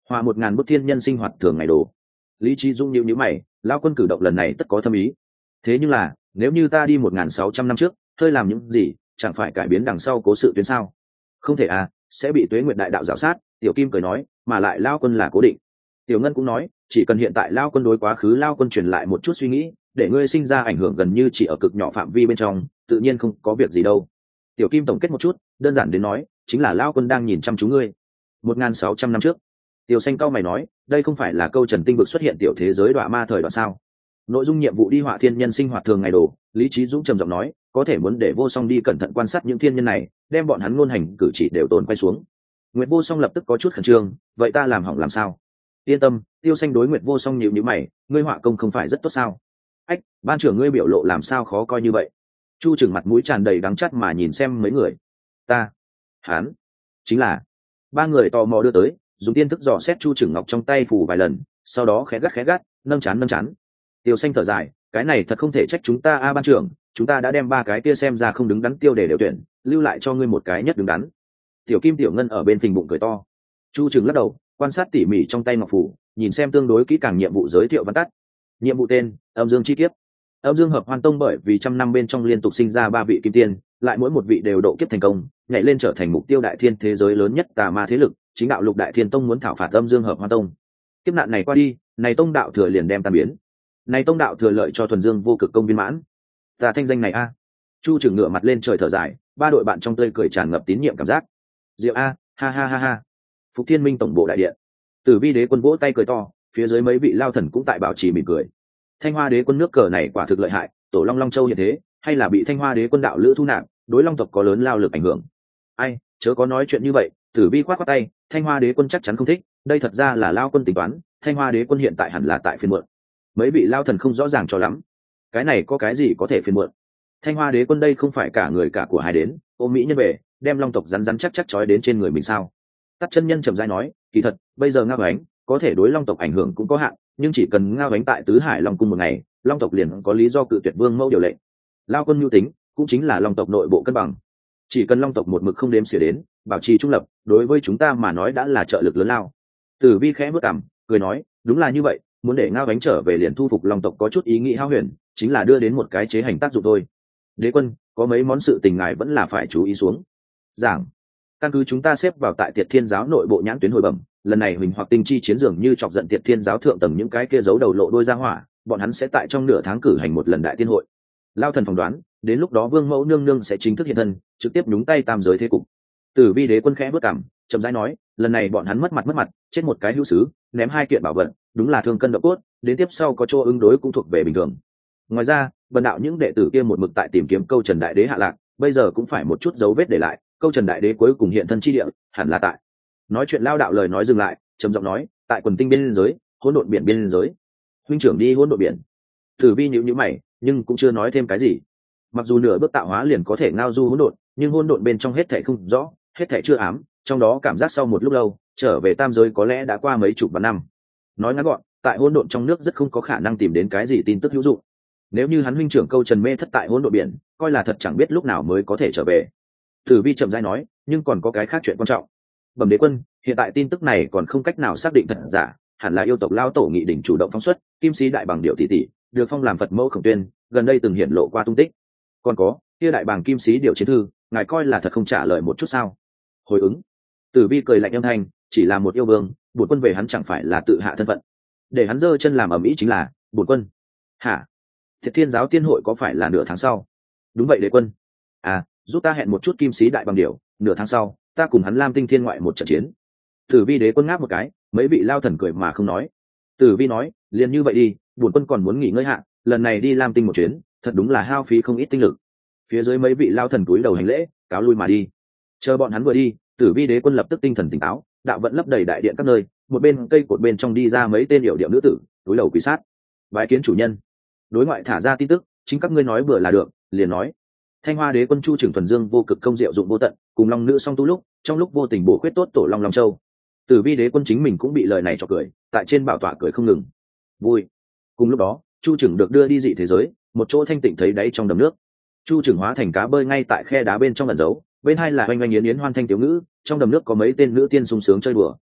S1: Hòa 1000 bức thiên nhân sinh hoạt thường ngày đồ. Lý Trí Dũng nhíu mày, lao quân cử động lần này tất có thâm ý. Thế nhưng là, nếu như ta đi 1600 năm trước, hơi làm những gì, chẳng phải cải biến đằng sau cố sự tuyến sao? Không thể à, sẽ bị Tuế Nguyệt đại đạo giảo sát. Tiểu Kim cười nói, mà lại lao quân là cố định. Tiểu Ngân cũng nói, chỉ cần hiện tại lao quân đối quá khứ lao quân truyền lại một chút suy nghĩ, để ngươi sinh ra ảnh hưởng gần như chỉ ở cực nhỏ phạm vi bên trong, tự nhiên không có việc gì đâu. Tiểu Kim tổng kết một chút, đơn giản đến nói, chính là lao quân đang nhìn chăm chú ngươi. 1600 năm trước. Tiểu Xanh cao mày nói, đây không phải là câu Trần Tinh vực xuất hiện tiểu thế giới đọa ma thời đoạn sao? Nội dung nhiệm vụ đi họa thiên nhân sinh hoạt thường ngày đồ. Lý Trí Dũng trầm giọng nói, có thể muốn để Vô Song đi cẩn thận quan sát những thiên nhân này, đem bọn hắn ngôn hành cử chỉ đều tồn quay xuống. Nguyệt Vô Song lập tức có chút khẩn trương, vậy ta làm hỏng làm sao? Yên tâm, Tiêu Xanh đối Nguyệt Vô Song nhíu mày, ngươi họa công không phải rất tốt sao? Ách, ban trưởng ngươi biểu lộ làm sao khó coi như vậy? Chu Trừng mặt mũi tràn đầy đắng chát mà nhìn xem mấy người. Ta, hắn, chính là. Ba người tò mò đưa tới, dùng tiên thức dò xét Chu Trừng ngọc trong tay phủ vài lần, sau đó khẽ gắt, nâng chán. Tiêu Xanh thở dài, cái này thật không thể trách chúng ta ban trưởng, chúng ta đã đem ba cái kia xem ra không đứng đắn tiêu để đều tuyển, lưu lại cho ngươi một cái nhất đứng đắn. Tiểu Kim Tiểu Ngân ở bên phình bụng cười to. Chu Trừng lắc đầu, quan sát tỉ mỉ trong tay ngọc phủ, nhìn xem tương đối kỹ càng nhiệm vụ giới thiệu văn tắt. Nhiệm vụ tên: Âm Dương chi kiếp. Âm Dương hợp hoan tông bởi vì trăm năm bên trong liên tục sinh ra ba vị kim tiên, lại mỗi một vị đều độ kiếp thành công, nhảy lên trở thành mục tiêu đại thiên thế giới lớn nhất tà ma thế lực, chính đạo Lục Đại Thiên Tông muốn thảo phạt Âm Dương hợp hoan tông. Kiếp nạn này qua đi, này tông đạo thừa liền đem tan biến. Này tông đạo thừa lợi cho thuần dương vô cực công viên mãn. Ta thanh danh này a. Chu Trừng ngửa mặt lên trời thở dài, ba đội bạn trong tươi cười tràn ngập tín nhiệm cảm giác. Diệu a, ha ha ha ha. Phục Thiên Minh tổng bộ đại điện. Tử Vi đế quân vỗ tay cười to, phía dưới mấy vị lao thần cũng tại bảo trì mỉm cười. Thanh Hoa đế quân nước cờ này quả thực lợi hại, tổ Long Long Châu hiện thế, hay là bị Thanh Hoa đế quân đạo lữ thu nạp, đối Long tộc có lớn lao lực ảnh hưởng. Ai, chớ có nói chuyện như vậy. Tử Vi khoát tay, Thanh Hoa đế quân chắc chắn không thích, đây thật ra là lao quân tính toán, Thanh Hoa đế quân hiện tại hẳn là tại phiên muộn. Mấy vị lao thần không rõ ràng cho lắm. Cái này có cái gì có thể phiên muộn? Thanh Hoa đế quân đây không phải cả người cả của hai đến, ôm mỹ nhân về, đem Long tộc rắn chắc trói đến trên người mình sao? Tắt chân nhân trầm rãi nói, kỳ thật, bây giờ Ngao Ánh có thể đối Long tộc ảnh hưởng cũng có hạn, nhưng chỉ cần Ngao Ánh tại Tứ Hải Long cung một ngày, Long tộc liền có lý do cự tuyệt Vương Mẫu điều lệnh. Lao quân nhu tính, cũng chính là Long tộc nội bộ cân bằng. Chỉ cần Long tộc một mực không đếm xỉa đến, bảo trì trung lập, đối với chúng ta mà nói đã là trợ lực lớn lao. Tử Vi khẽ bước cằm, cười nói, đúng là như vậy, muốn để Ngao Ánh trở về liền thu phục Long tộc có chút ý nghĩ hao huyền, chính là đưa đến một cái chế hành tác dụng thôi. Đế quân, có mấy món sự tình ngài vẫn là phải chú ý xuống. Giảng, căn cứ chúng ta xếp vào tại Tiệt Thiên giáo nội bộ nhãn tuyến hồi bẩm, lần này Huỳnh Hoặc Tinh chi chiến dường như chọc giận Tiệt Thiên giáo thượng tầng những cái kia giấu đầu lộ đôi ra hỏa, bọn hắn sẽ tại trong nửa tháng cử hành một lần đại tiên hội. Lao thần phỏng đoán, đến lúc đó Vương Mẫu nương nương sẽ chính thức hiện thân, trực tiếp nhúng tay tam giới thế cục. Tử Vi đế quân khẽ bước cằm, chậm rãi nói, lần này bọn hắn mất mặt, chết một cái hữu sứ, ném hai kiện bảo vật, đúng là thương cân độ cốt, đến tiếp sau có chỗ ứng đối cũng thuộc về bình thường. Ngoài ra, bần đạo những đệ tử kia một mực tại tìm kiếm câu Trần đại đế hạ lạc, bây giờ cũng phải một chút dấu vết để lại, câu Trần đại đế cuối cùng hiện thân chi địa, hẳn là tại. Nói chuyện lao đạo lời nói dừng lại, trầm giọng nói, tại quần tinh biên giới, hỗn độn biển biên giới. Huynh trưởng đi hỗn độn biển. Tử Vi nhíu mày, nhưng cũng chưa nói thêm cái gì. Mặc dù nửa bước tạo hóa liền có thể ngao du hỗn độn, nhưng hỗn độn bên trong hết thảy không rõ, hết thảy chưa ám, trong đó cảm giác sau một lúc lâu, trở về tam giới có lẽ đã qua mấy chục vạn năm. Nói ngắn gọn, tại hỗn độn trong nước rất không có khả năng tìm đến cái gì tin tức hữu dụng. Nếu như hắn huynh trưởng câu Trần mê thất tại hỗn độn biển, coi là thật chẳng biết lúc nào mới có thể trở về. Tử Vi chậm rãi nói, nhưng còn có cái khác chuyện quan trọng. Bẩm đế quân, hiện tại tin tức này còn không cách nào xác định thật giả, hẳn là yêu tộc lao tổ nghị đỉnh chủ động phóng xuất, kim sĩ đại bằng điệu tỷ tỷ, được phong làm Phật mẫu Khổng Tuyên, gần đây từng hiện lộ qua tung tích. Còn có, kia đại bàng kim sĩ điều chiến thư, ngài coi là thật không trả lời một chút sao? Hồi ứng. Tử Vi cười lạnh âm thanh, chỉ là một yêu vương, bổn quân về hắn chẳng phải là tự hạ thân phận, để hắn giơ chân làm ầm ĩ chính là bổn quân. Hả? Thiệt Thiên giáo tiên hội có phải là nửa tháng sau? Đúng vậy đế quân. À, giúp ta hẹn một chút kim sĩ đại bằng điểu, nửa tháng sau, ta cùng hắn Lam Tinh Thiên ngoại một trận chiến. Tử Vi đế quân ngáp một cái, mấy vị lao thần cười mà không nói. Tử Vi nói, liền như vậy đi, bổn quân còn muốn nghỉ ngơi hạ, lần này đi Lam Tinh một chuyến, thật đúng là hao phí không ít tinh lực. Phía dưới mấy vị lao thần cúi đầu hành lễ, cáo lui mà đi. Chờ bọn hắn vừa đi, Tử Vi đế quân lập tức tinh thần tỉnh táo, đạo vận lấp đầy đại điện các nơi, một bên cây cột bên trong đi ra mấy tên điệu điệu nữ tử, cúi đầu quỳ sát. Bái kiến chủ nhân. Đối ngoại thả ra tin tức, chính các ngươi nói bừa là được, liền nói. Thanh Hoa đế quân Chu Trừng thuần dương vô cực công diệu dụng vô tận, cùng long nữ song tu lúc, trong lúc vô tình bổ khuyết tốt tổ long long châu. Tử Vi đế quân chính mình cũng bị lời này cho cười, tại trên bảo tọa cười không ngừng. Vui. Cùng lúc đó, Chu Trừng được đưa đi dị thế giới, một chỗ thanh tịnh thấy đáy trong đầm nước. Chu Trừng hóa thành cá bơi ngay tại khe đá bên trong ẩn giấu, bên hai là oanh oanh yến yến hoan thanh tiểu ngữ, trong đầm nước có mấy tên nữ tiên sung sướng chơi đùa.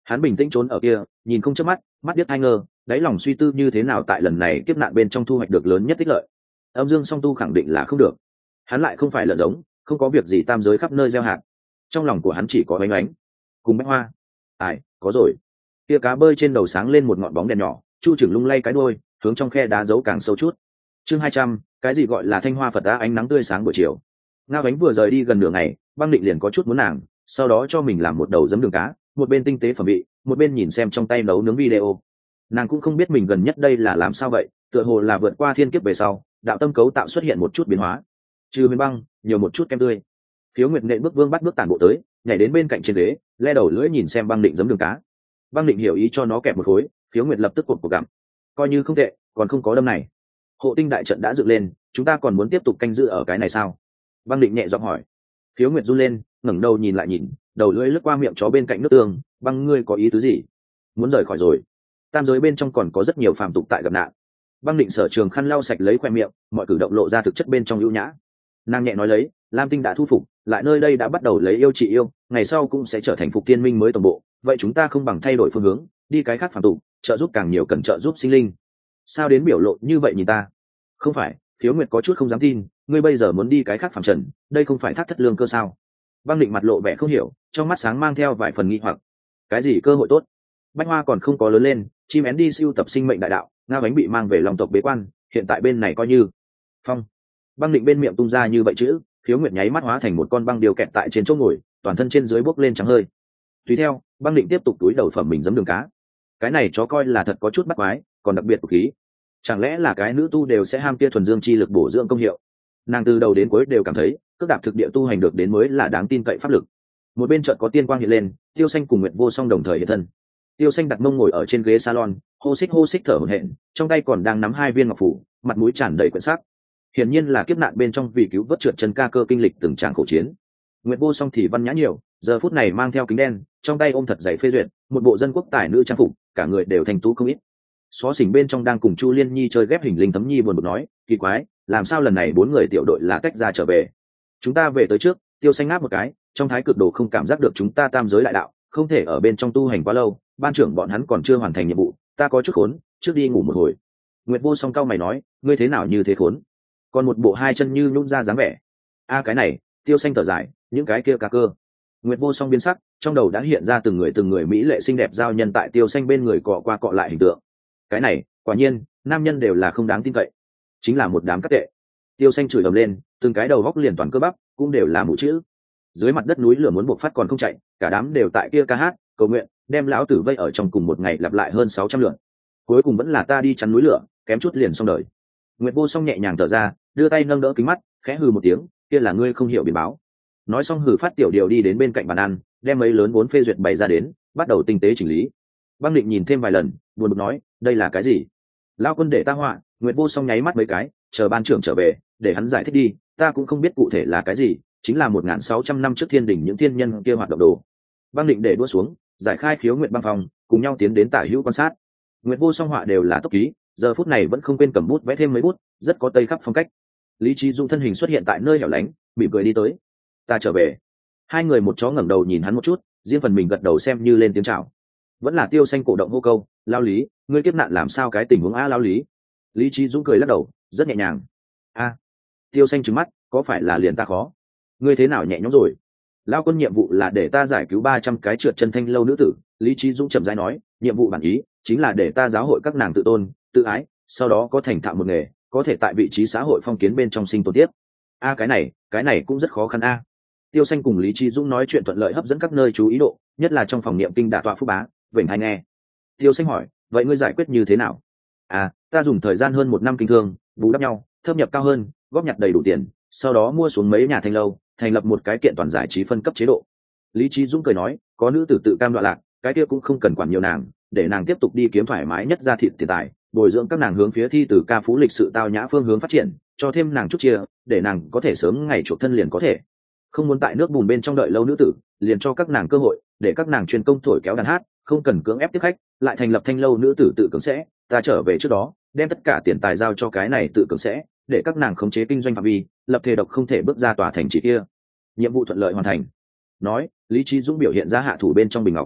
S1: Hắn bình tĩnh trốn ở kia, nhìn không chớp mắt, mắt biết hai ngơ, đáy lòng suy tư như thế nào tại lần này kiếp nạn bên trong thu hoạch được lớn nhất ích lợi. Âm dương song tu khẳng định là không được, hắn lại không phải lợn giống, không có việc gì tam giới khắp nơi gieo hạt. Trong lòng của hắn chỉ có ánh ánh cùng bách hoa. Ai, có rồi. Kia cá bơi trên đầu sáng lên một ngọn bóng đèn nhỏ, Chu Trường lung lay cái đuôi, hướng trong khe đá giấu càng sâu chút. Chương 200, cái gì gọi là thanh hoa Phật đã ánh nắng tươi sáng buổi chiều. Ngao Ánh vừa rời đi gần nửa ngày, Băng Định liền có chút muốn nàng, sau đó cho mình làm một đầu giấm đường cá, một bên tinh tế phẩm vị, một bên nhìn xem trong tay nấu nướng video. Nàng cũng không biết mình gần nhất đây là làm sao vậy, tựa hồ là vượt qua thiên kiếp về sau, đạo tâm cấu tạo xuất hiện một chút biến hóa. Trừ huyền băng, nhiều một chút kem tươi. Khiếu Nguyệt nện bước vương bắt bước tản bộ tới, nhảy đến bên cạnh trên ghế, le đầu lưỡi nhìn xem Băng Định giấm đường cá. Băng Định hiểu ý cho nó kẹp một khối, Khiếu Nguyệt lập tức cột gặm. Coi như không tệ, còn không có đâm này. Hộ tinh đại trận đã dựng lên, chúng ta còn muốn tiếp tục canh giữ ở cái này sao? Băng Định nhẹ giọng hỏi. Khiếu Nguyệt run lên, ngẩng đầu nhìn lại nhìn, đầu lưỡi lướt qua miệng chó bên cạnh nước tương. Băng, ngươi có ý tứ gì? Muốn rời khỏi rồi? Tam giới bên trong còn có rất nhiều phàm tục tại gặp nạn. Băng Định sở trường khăn lau sạch lấy khoe miệng, mọi cử động lộ ra thực chất bên trong ưu nhã. Nàng nhẹ nói lấy, Lam Tinh đã thu phục, lại nơi đây đã bắt đầu lấy yêu trị yêu, ngày sau cũng sẽ trở thành Phục Thiên Minh mới tổng bộ. Vậy chúng ta không bằng thay đổi phương hướng, đi cái khác phàm tục, trợ giúp càng nhiều cần trợ giúp sinh linh. Sao đến biểu lộ như vậy nhìn ta? Không phải, Khiếu Nguyệt có chút không dám tin, ngươi bây giờ muốn đi cái khác phàm trần, đây không phải thác thất lương cơ sao? Băng Định mặt lộ vẻ không hiểu, trong mắt sáng mang theo vài phần nghi hoặc. Cái gì cơ hội tốt? Bách Hoa còn không có lớn lên, chim én đi siêu tập sinh mệnh đại đạo, Ngao Ánh bị mang về lòng tộc bế quan, hiện tại bên này coi như phong. Băng Định bên miệng tung ra như vậy chữ, Khiếu Nguyệt nháy mắt hóa thành một con băng điều kẹt tại trên chỗ ngồi, toàn thân trên dưới bốc lên trắng hơi. Tùy theo, Băng Định tiếp tục túi đầu phẩm mình giấm đường cá. Cái này chó coi là thật có chút bắt quái, còn đặc biệt của khí. Chẳng lẽ là cái nữ tu đều sẽ ham kia thuần dương chi lực bổ dưỡng công hiệu? Nàng từ đầu đến cuối đều cảm thấy, cước đạp thực địa tu hành được đến mới là đáng tin cậy pháp lực. Một bên chợt có tiên quang hiện lên, Tiêu Xanh cùng Nguyệt Vô Song đồng thời hiện thân. Tiêu Xanh đặt mông ngồi ở trên ghế salon, hô xích thở hổn hển, trong tay còn đang nắm hai viên ngọc phủ, mặt mũi tràn đầy quyển sắc. Hiển nhiên là kiếp nạn bên trong vì cứu vớt trượt chân ca cơ kinh lịch từng tràng khổ chiến. Nguyệt Vô Song thì văn nhã nhiều, giờ phút này mang theo kính đen, trong tay ôm thật giấy phê duyệt, một bộ dân quốc tài nữ trang phục, cả người đều thành tú không ít. Xó xỉnh bên trong đang cùng Chu Liên Nhi chơi ghép hình linh Thấm Nhi buồn bực nói, kỳ quái, làm sao lần này bốn người tiểu đội là tách ra trở về? Chúng ta về tới trước. Tiêu Xanh ngáp một cái, trong thái cực đồ không cảm giác được chúng ta tam giới đại đạo, không thể ở bên trong tu hành quá lâu, ban trưởng bọn hắn còn chưa hoàn thành nhiệm vụ, ta có chút khốn, trước đi ngủ một hồi. Nguyệt Vô Song cau mày nói, ngươi thế nào như thế khốn? Còn một bộ hai chân như nhũn ra dáng vẻ. A cái này, Tiêu Xanh thở dài, những cái kia cả cơ. Nguyệt Vô Song biến sắc, trong đầu đã hiện ra từng người mỹ lệ xinh đẹp giao nhân tại Tiêu Xanh bên người cọ qua cọ lại hình tượng. Cái này, quả nhiên, nam nhân đều là không đáng tin cậy, chính là một đám cát tệ. Tiêu Xanh chửi ầm lên, từng cái đầu góc liền toàn cơ bắp, cũng đều là mũ chữ. Dưới mặt đất núi lửa muốn buộc phát còn không chạy, cả đám đều tại kia ca hát, cầu nguyện, đem lão tử vây ở trong cùng một ngày lặp lại hơn 600 lượt. Cuối cùng vẫn là ta đi chắn núi lửa, kém chút liền xong đời. Nguyệt Vô Song nhẹ nhàng thở ra, đưa tay nâng đỡ kính mắt, khẽ hừ một tiếng, kia là ngươi không hiểu biển báo. Nói xong hừ phát tiểu điều đi đến bên cạnh bàn ăn, đem mấy lớn vốn phê duyệt bày ra đến, bắt đầu tinh tế chỉnh lý. Băng Định nhìn thêm vài lần, buồn bực nói, đây là cái gì? Lão quân để ta họa. Nguyệt Vô Song nháy mắt mấy cái, chờ ban trưởng trở về, để hắn giải thích đi, ta cũng không biết cụ thể là cái gì, chính là 1600 năm trước thiên đình những thiên nhân kia hoạt động đồ. Băng Định để đua xuống, giải khai Khiếu Nguyệt băng phòng, cùng nhau tiến đến tả hữu quan sát. Nguyệt Vô Song họa đều là tốc ký, giờ phút này vẫn không quên cầm bút vẽ thêm mấy bút, rất có tây khắp phong cách. Lý Trí Dũng thân hình xuất hiện tại nơi hẻo lánh, mỉm cười đi tới. Ta trở về. Hai người một chó ngẩng đầu nhìn hắn một chút, riêng phần mình gật đầu xem như lên tiếng chào. Vẫn là Tiêu Xanh cổ động hô câu, lao Lý, ngươi kiếp nạn làm sao cái tình huống a lao Lý? Lý Trí Dũng cười lắc đầu, rất nhẹ nhàng. A. Tiêu Xanh trừng mắt, có phải là liền ta khó? Ngươi thế nào nhẹ nhõm rồi? Lao quân nhiệm vụ là để ta giải cứu 300 cái trượt chân thanh lâu nữ tử. Lý Trí Dũng chậm rãi nói, nhiệm vụ bản ý chính là để ta giáo hội các nàng tự tôn, tự ái, sau đó có thành thạo một nghề, có thể tại vị trí xã hội phong kiến bên trong sinh tồn tiếp. A cái này cũng rất khó khăn a. Tiêu Xanh cùng Lý Trí Dũng nói chuyện thuận lợi hấp dẫn các nơi chú ý độ, nhất là trong phòng niệm kinh đả tọa phúc bá, vểnh hay nghe. Tiêu Xanh hỏi, vậy ngươi giải quyết như thế nào? À, ta dùng thời gian hơn 1 năm kinh thương, bù đắp nhau, thâm nhập cao hơn, góp nhặt đầy đủ tiền, sau đó mua xuống mấy nhà thanh lâu, thành lập một cái kiện toàn giải trí phân cấp chế độ. Lý Trí Dũng cười nói, có nữ tử tự cam đoạn lạc, cái kia cũng không cần quản nhiều nàng, để nàng tiếp tục đi kiếm thoải mái nhất ra thịt tiền tài, bồi dưỡng các nàng hướng phía thi từ ca phú lịch sự tao nhã phương hướng phát triển, cho thêm nàng chút chia, để nàng có thể sớm ngày chuộc thân liền có thể. Không muốn tại nước bùn bên trong đợi lâu nữ tử, liền cho các nàng cơ hội, để các nàng chuyên công thổi kéo đàn hát, không cần cưỡng ép tiếp khách, lại thành lập thanh lâu nữ tử tự cưỡng sẽ. Ta trở về trước đó, đem tất cả tiền tài giao cho cái này tự cưỡng sẽ, để các nàng khống chế kinh doanh phạm vi, lập thề độc không thể bước ra tòa thành trì kia. Nhiệm vụ thuận lợi hoàn thành. Nói, Lý Trí Dũng biểu hiện ra hạ thủ bên trong bình ngọc.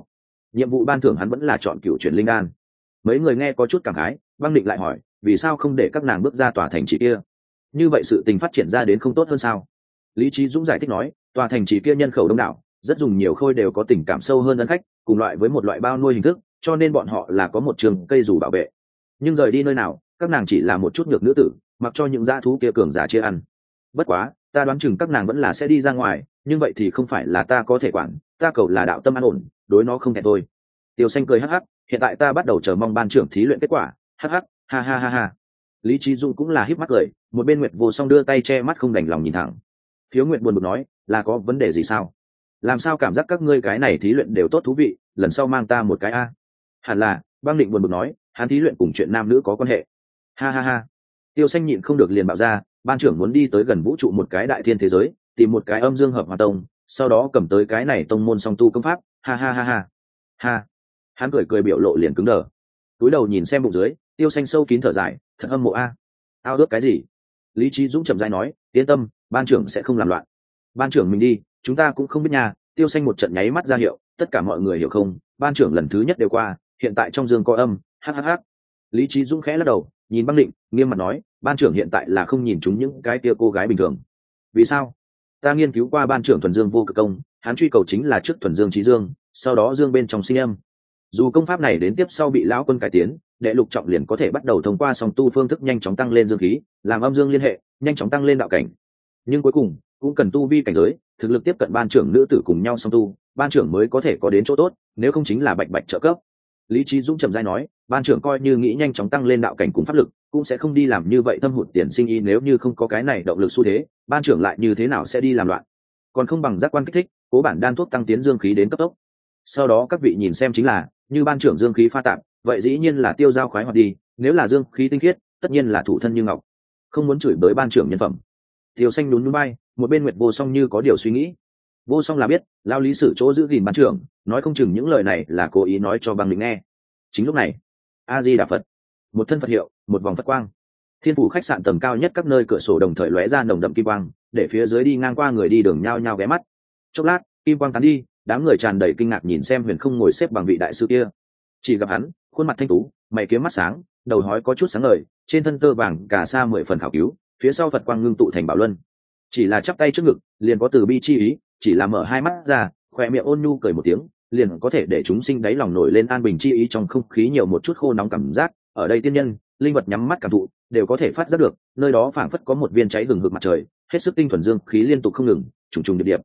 S1: nhiệm vụ ban thưởng hắn vẫn là chọn cựu chuyển linh đan. Mấy người nghe có chút cảm khái, Băng Định lại hỏi vì sao không để các nàng bước ra tòa thành trì kia, như vậy sự tình phát triển ra đến không tốt hơn sao? Lý Trí Dũng giải thích nói, tòa thành trì kia nhân khẩu đông đảo, rất dùng nhiều khôi đều có tình cảm sâu hơn ân khách, cùng loại với một loại bao nuôi hình thức, cho nên bọn họ là có một trường cây dù bảo vệ. Nhưng rời đi nơi nào, các nàng chỉ là một chút nhược nữ tử, mặc cho những dã thú kia cường giả chia ăn. Bất quá, ta đoán chừng các nàng vẫn là sẽ đi ra ngoài, nhưng vậy thì không phải là ta có thể quản, ta cầu là đạo tâm an ổn, đối nó không thể thôi. Tiêu Xanh cười hắc hắc, hiện tại ta bắt đầu chờ mong ban trưởng thí luyện kết quả, hắc hắc, ha ha ha ha. Lý Trí Dũng cũng là híp mắt cười, một bên Nguyệt Vô Song đưa tay che mắt không đành lòng nhìn thẳng. Phiếu Nguyệt buồn bực nói, là có vấn đề gì sao? Làm sao cảm giác các ngươi cái này thí luyện đều tốt thú vị, lần sau mang ta một cái a. Hẳn là, Băng Định buồn bực nói, hắn thí luyện cùng chuyện nam nữ có quan hệ. Ha ha ha. Tiêu Xanh nhịn không được liền bảo ra, ban trưởng muốn đi tới gần vũ trụ một cái đại thiên thế giới, tìm một cái âm dương hợp hòa tông, sau đó cầm tới cái này tông môn song tu công pháp, ha ha ha ha. Ha. Hắn cười cười biểu lộ liền cứng đờ. Cúi đầu nhìn xem bụng dưới, Tiêu Xanh sâu kín thở dài, thật âm mộ a. Ao ước cái gì? Lý Trí Dũng chậm rãi nói, yên tâm, ban trưởng sẽ không làm loạn. Ban trưởng mình đi, chúng ta cũng không biết nhà. Tiêu Xanh một trận nháy mắt ra hiệu, tất cả mọi người hiểu không? Ban trưởng lần thứ nhất đều qua, hiện tại trong dương có âm, hhh. Lý Trí Dũng khẽ lắc đầu, nhìn Băng Định, nghiêm mặt nói, ban trưởng hiện tại là không nhìn chúng những cái kia cô gái bình thường. Vì sao? Ta nghiên cứu qua ban trưởng thuần dương vô cực công, hắn truy cầu chính là trước thuần dương trí dương, sau đó dương bên trong sinh âm. Dù công pháp này đến tiếp sau bị lão quân cải tiến, đệ lục trọng liền có thể bắt đầu thông qua song tu phương thức nhanh chóng tăng lên dương khí, làm âm dương liên hệ, nhanh chóng tăng lên đạo cảnh. Nhưng cuối cùng cũng cần tu vi cảnh giới, thực lực tiếp cận ban trưởng nữ tử cùng nhau song tu, ban trưởng mới có thể có đến chỗ tốt, nếu không chính là bạch bạch trợ cấp. Lý Trí Dũng trầm rãi nói, ban trưởng coi như nghĩ nhanh chóng tăng lên đạo cảnh cùng pháp lực, cũng sẽ không đi làm như vậy thâm hụt tiền sinh y, nếu như không có cái này động lực xu thế, ban trưởng lại như thế nào sẽ đi làm loạn? Còn không bằng giác quan kích thích, cố bản đan thuốc tăng tiến dương khí đến cấp tốc. Sau đó các vị nhìn xem chính là, như ban trưởng dương khí pha tạp, vậy dĩ nhiên là tiêu dao khoái hoạt đi, nếu là dương khí tinh khiết, tất nhiên là thủ thân như ngọc. Không muốn chửi bới ban trưởng nhân phẩm. Tiêu Xanh nhún nhún vai, một bên Nguyệt Vô Song như có điều suy nghĩ. Vô Song là biết, lao lý sử chỗ giữ gìn ban trưởng, nói không chừng những lời này là cố ý nói cho Băng Định nghe. Chính lúc này, A Di Đà Phật, một thân Phật hiệu, một vòng Phật quang. Thiên phủ khách sạn tầng cao nhất các nơi cửa sổ đồng thời lóe ra nồng đậm kim quang, để phía dưới đi ngang qua người đi đường nhao nhao ghé mắt. Chốc lát, kim quang tán đi, đám người tràn đầy kinh ngạc nhìn xem Huyền Không ngồi xếp bằng vị đại sư kia. Chỉ gặp hắn, khuôn mặt thanh tú, mày kiếm mắt sáng, đầu hói có chút sáng ngời, trên thân tơ vàng cả sa 10 phần khảo cứu, phía sau Phật quang ngưng tụ thành bảo luân. Chỉ là chắp tay trước ngực, liền có từ bi chi ý, chỉ là mở hai mắt ra, khóe miệng ôn nhu cười một tiếng, liền có thể để chúng sinh đáy lòng nổi lên an bình chi ý, trong không khí nhiều một chút khô nóng cảm giác. Ở đây tiên nhân, linh vật nhắm mắt cảm thụ, đều có thể phát giác được, nơi đó phảng phất có một viên cháy hừng hực mặt trời, hết sức tinh thuần dương khí liên tục không ngừng, trùng trùng điệp điệp.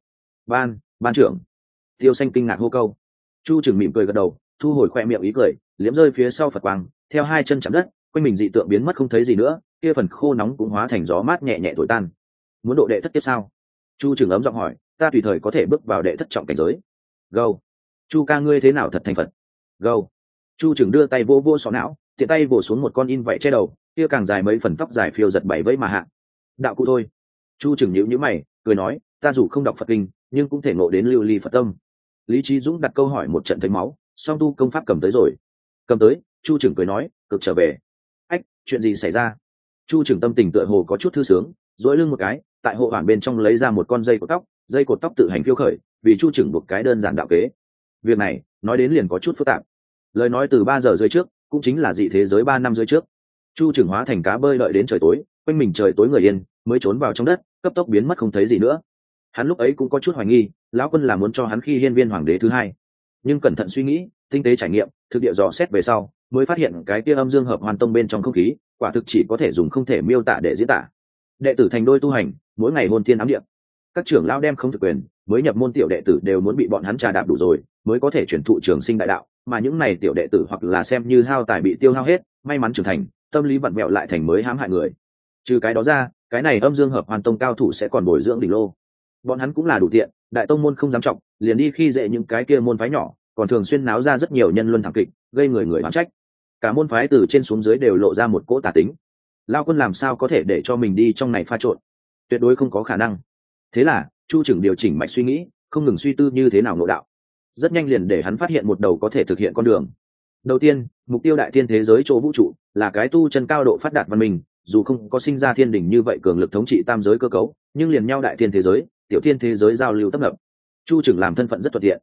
S1: Ban trưởng. Tiêu Xanh kinh ngạc hô câu. Chu Trừng mỉm cười gật đầu, thu hồi khoe miệng ý cười, liếm rơi phía sau Phật quang, theo hai chân chạm đất, quanh mình dị tượng biến mất không thấy gì nữa, kia phần khô nóng cũng hóa thành gió mát nhẹ nhẹ thổi tan. Muốn độ đệ thất tiếp sao? Chu Trừng ấm giọng hỏi, ta tùy thời có thể bước vào đệ thất trọng cảnh giới. Gâu. Chu ca ngươi thế nào thật thành Phật? Gâu. Chu Trừng đưa tay vô vô sọ não, tiện tay vồ xuống một con in vậy che đầu, kia càng dài mấy phần tóc dài phiêu giật bảy vẫy mà hạ. Đạo cụ thôi. Chu Trừng nhíu nhíu mày, cười nói, ta dù không đọc Phật kinh, nhưng cũng thể ngộ đến lưu ly Phật tâm. Lý Trí Dũng đặt câu hỏi một trận thấy máu, song tu công pháp cầm tới rồi. Cầm tới. Chu Trừng cười nói, cực trở về. Ách, chuyện gì xảy ra? Chu Trừng tâm tình tựa hồ có chút thư sướng, duỗi lưng một cái, tại hộ hoàn bên trong lấy ra một con dây cột tóc tự hành phiêu khởi, vì Chu Trừng buộc cái đơn giản đạo kế. Việc này nói đến liền có chút phức tạp. Lời nói từ 3 giờ rưỡi trước, cũng chính là dị thế giới 3 năm rưỡi trước. Chu Trừng hóa thành cá bơi đợi đến trời tối, quanh mình trời tối người yên, mới trốn vào trong đất, cấp tốc biến mất không thấy gì nữa. Hắn lúc ấy cũng có chút hoài nghi, lão quân là muốn cho hắn khi hiên viên hoàng đế thứ hai, nhưng cẩn thận suy nghĩ, tinh tế trải nghiệm, thực địa dò xét về sau, mới phát hiện cái kia âm dương hợp hoàn tông bên trong không khí, quả thực chỉ có thể dùng không thể miêu tả để diễn tả. Đệ tử thành đôi tu hành, mỗi ngày hôn thiên ám địa. Các trưởng lão đem không thực quyền, mới nhập môn tiểu đệ tử đều muốn bị bọn hắn trà đạp đủ rồi, mới có thể chuyển thụ trường sinh đại đạo, mà những này tiểu đệ tử hoặc là xem như hao tài bị tiêu hao hết, may mắn trưởng thành, tâm lý vặn vẹo lại thành mới hãm hại người. Trừ cái đó ra, cái này âm dương hợp hoàn tông cao thủ sẽ còn bồi dưỡng đỉnh lô. Bọn hắn cũng là đủ tiện, đại tông môn không dám trọng, liền đi khi dễ những cái kia môn phái nhỏ, còn thường xuyên náo ra rất nhiều nhân luân thảm kịch, gây người oán trách. Cả môn phái từ trên xuống dưới đều lộ ra một cỗ tà tính. Lao quân làm sao có thể để cho mình đi trong này pha trộn? Tuyệt đối không có khả năng. Thế là Chu Trừng điều chỉnh mạch suy nghĩ, không ngừng suy tư như thế nào ngộ đạo. Rất nhanh liền để hắn phát hiện một đầu có thể thực hiện con đường. Đầu tiên, mục tiêu đại thiên thế giới chỗ vũ trụ là cái tu chân cao độ phát đạt văn minh, dù không có sinh ra thiên đình như vậy cường lực thống trị tam giới cơ cấu, nhưng liền nhau đại thiên thế giới, tiểu thiên thế giới giao lưu tấp nập. Chu Trừng làm thân phận rất thuận tiện.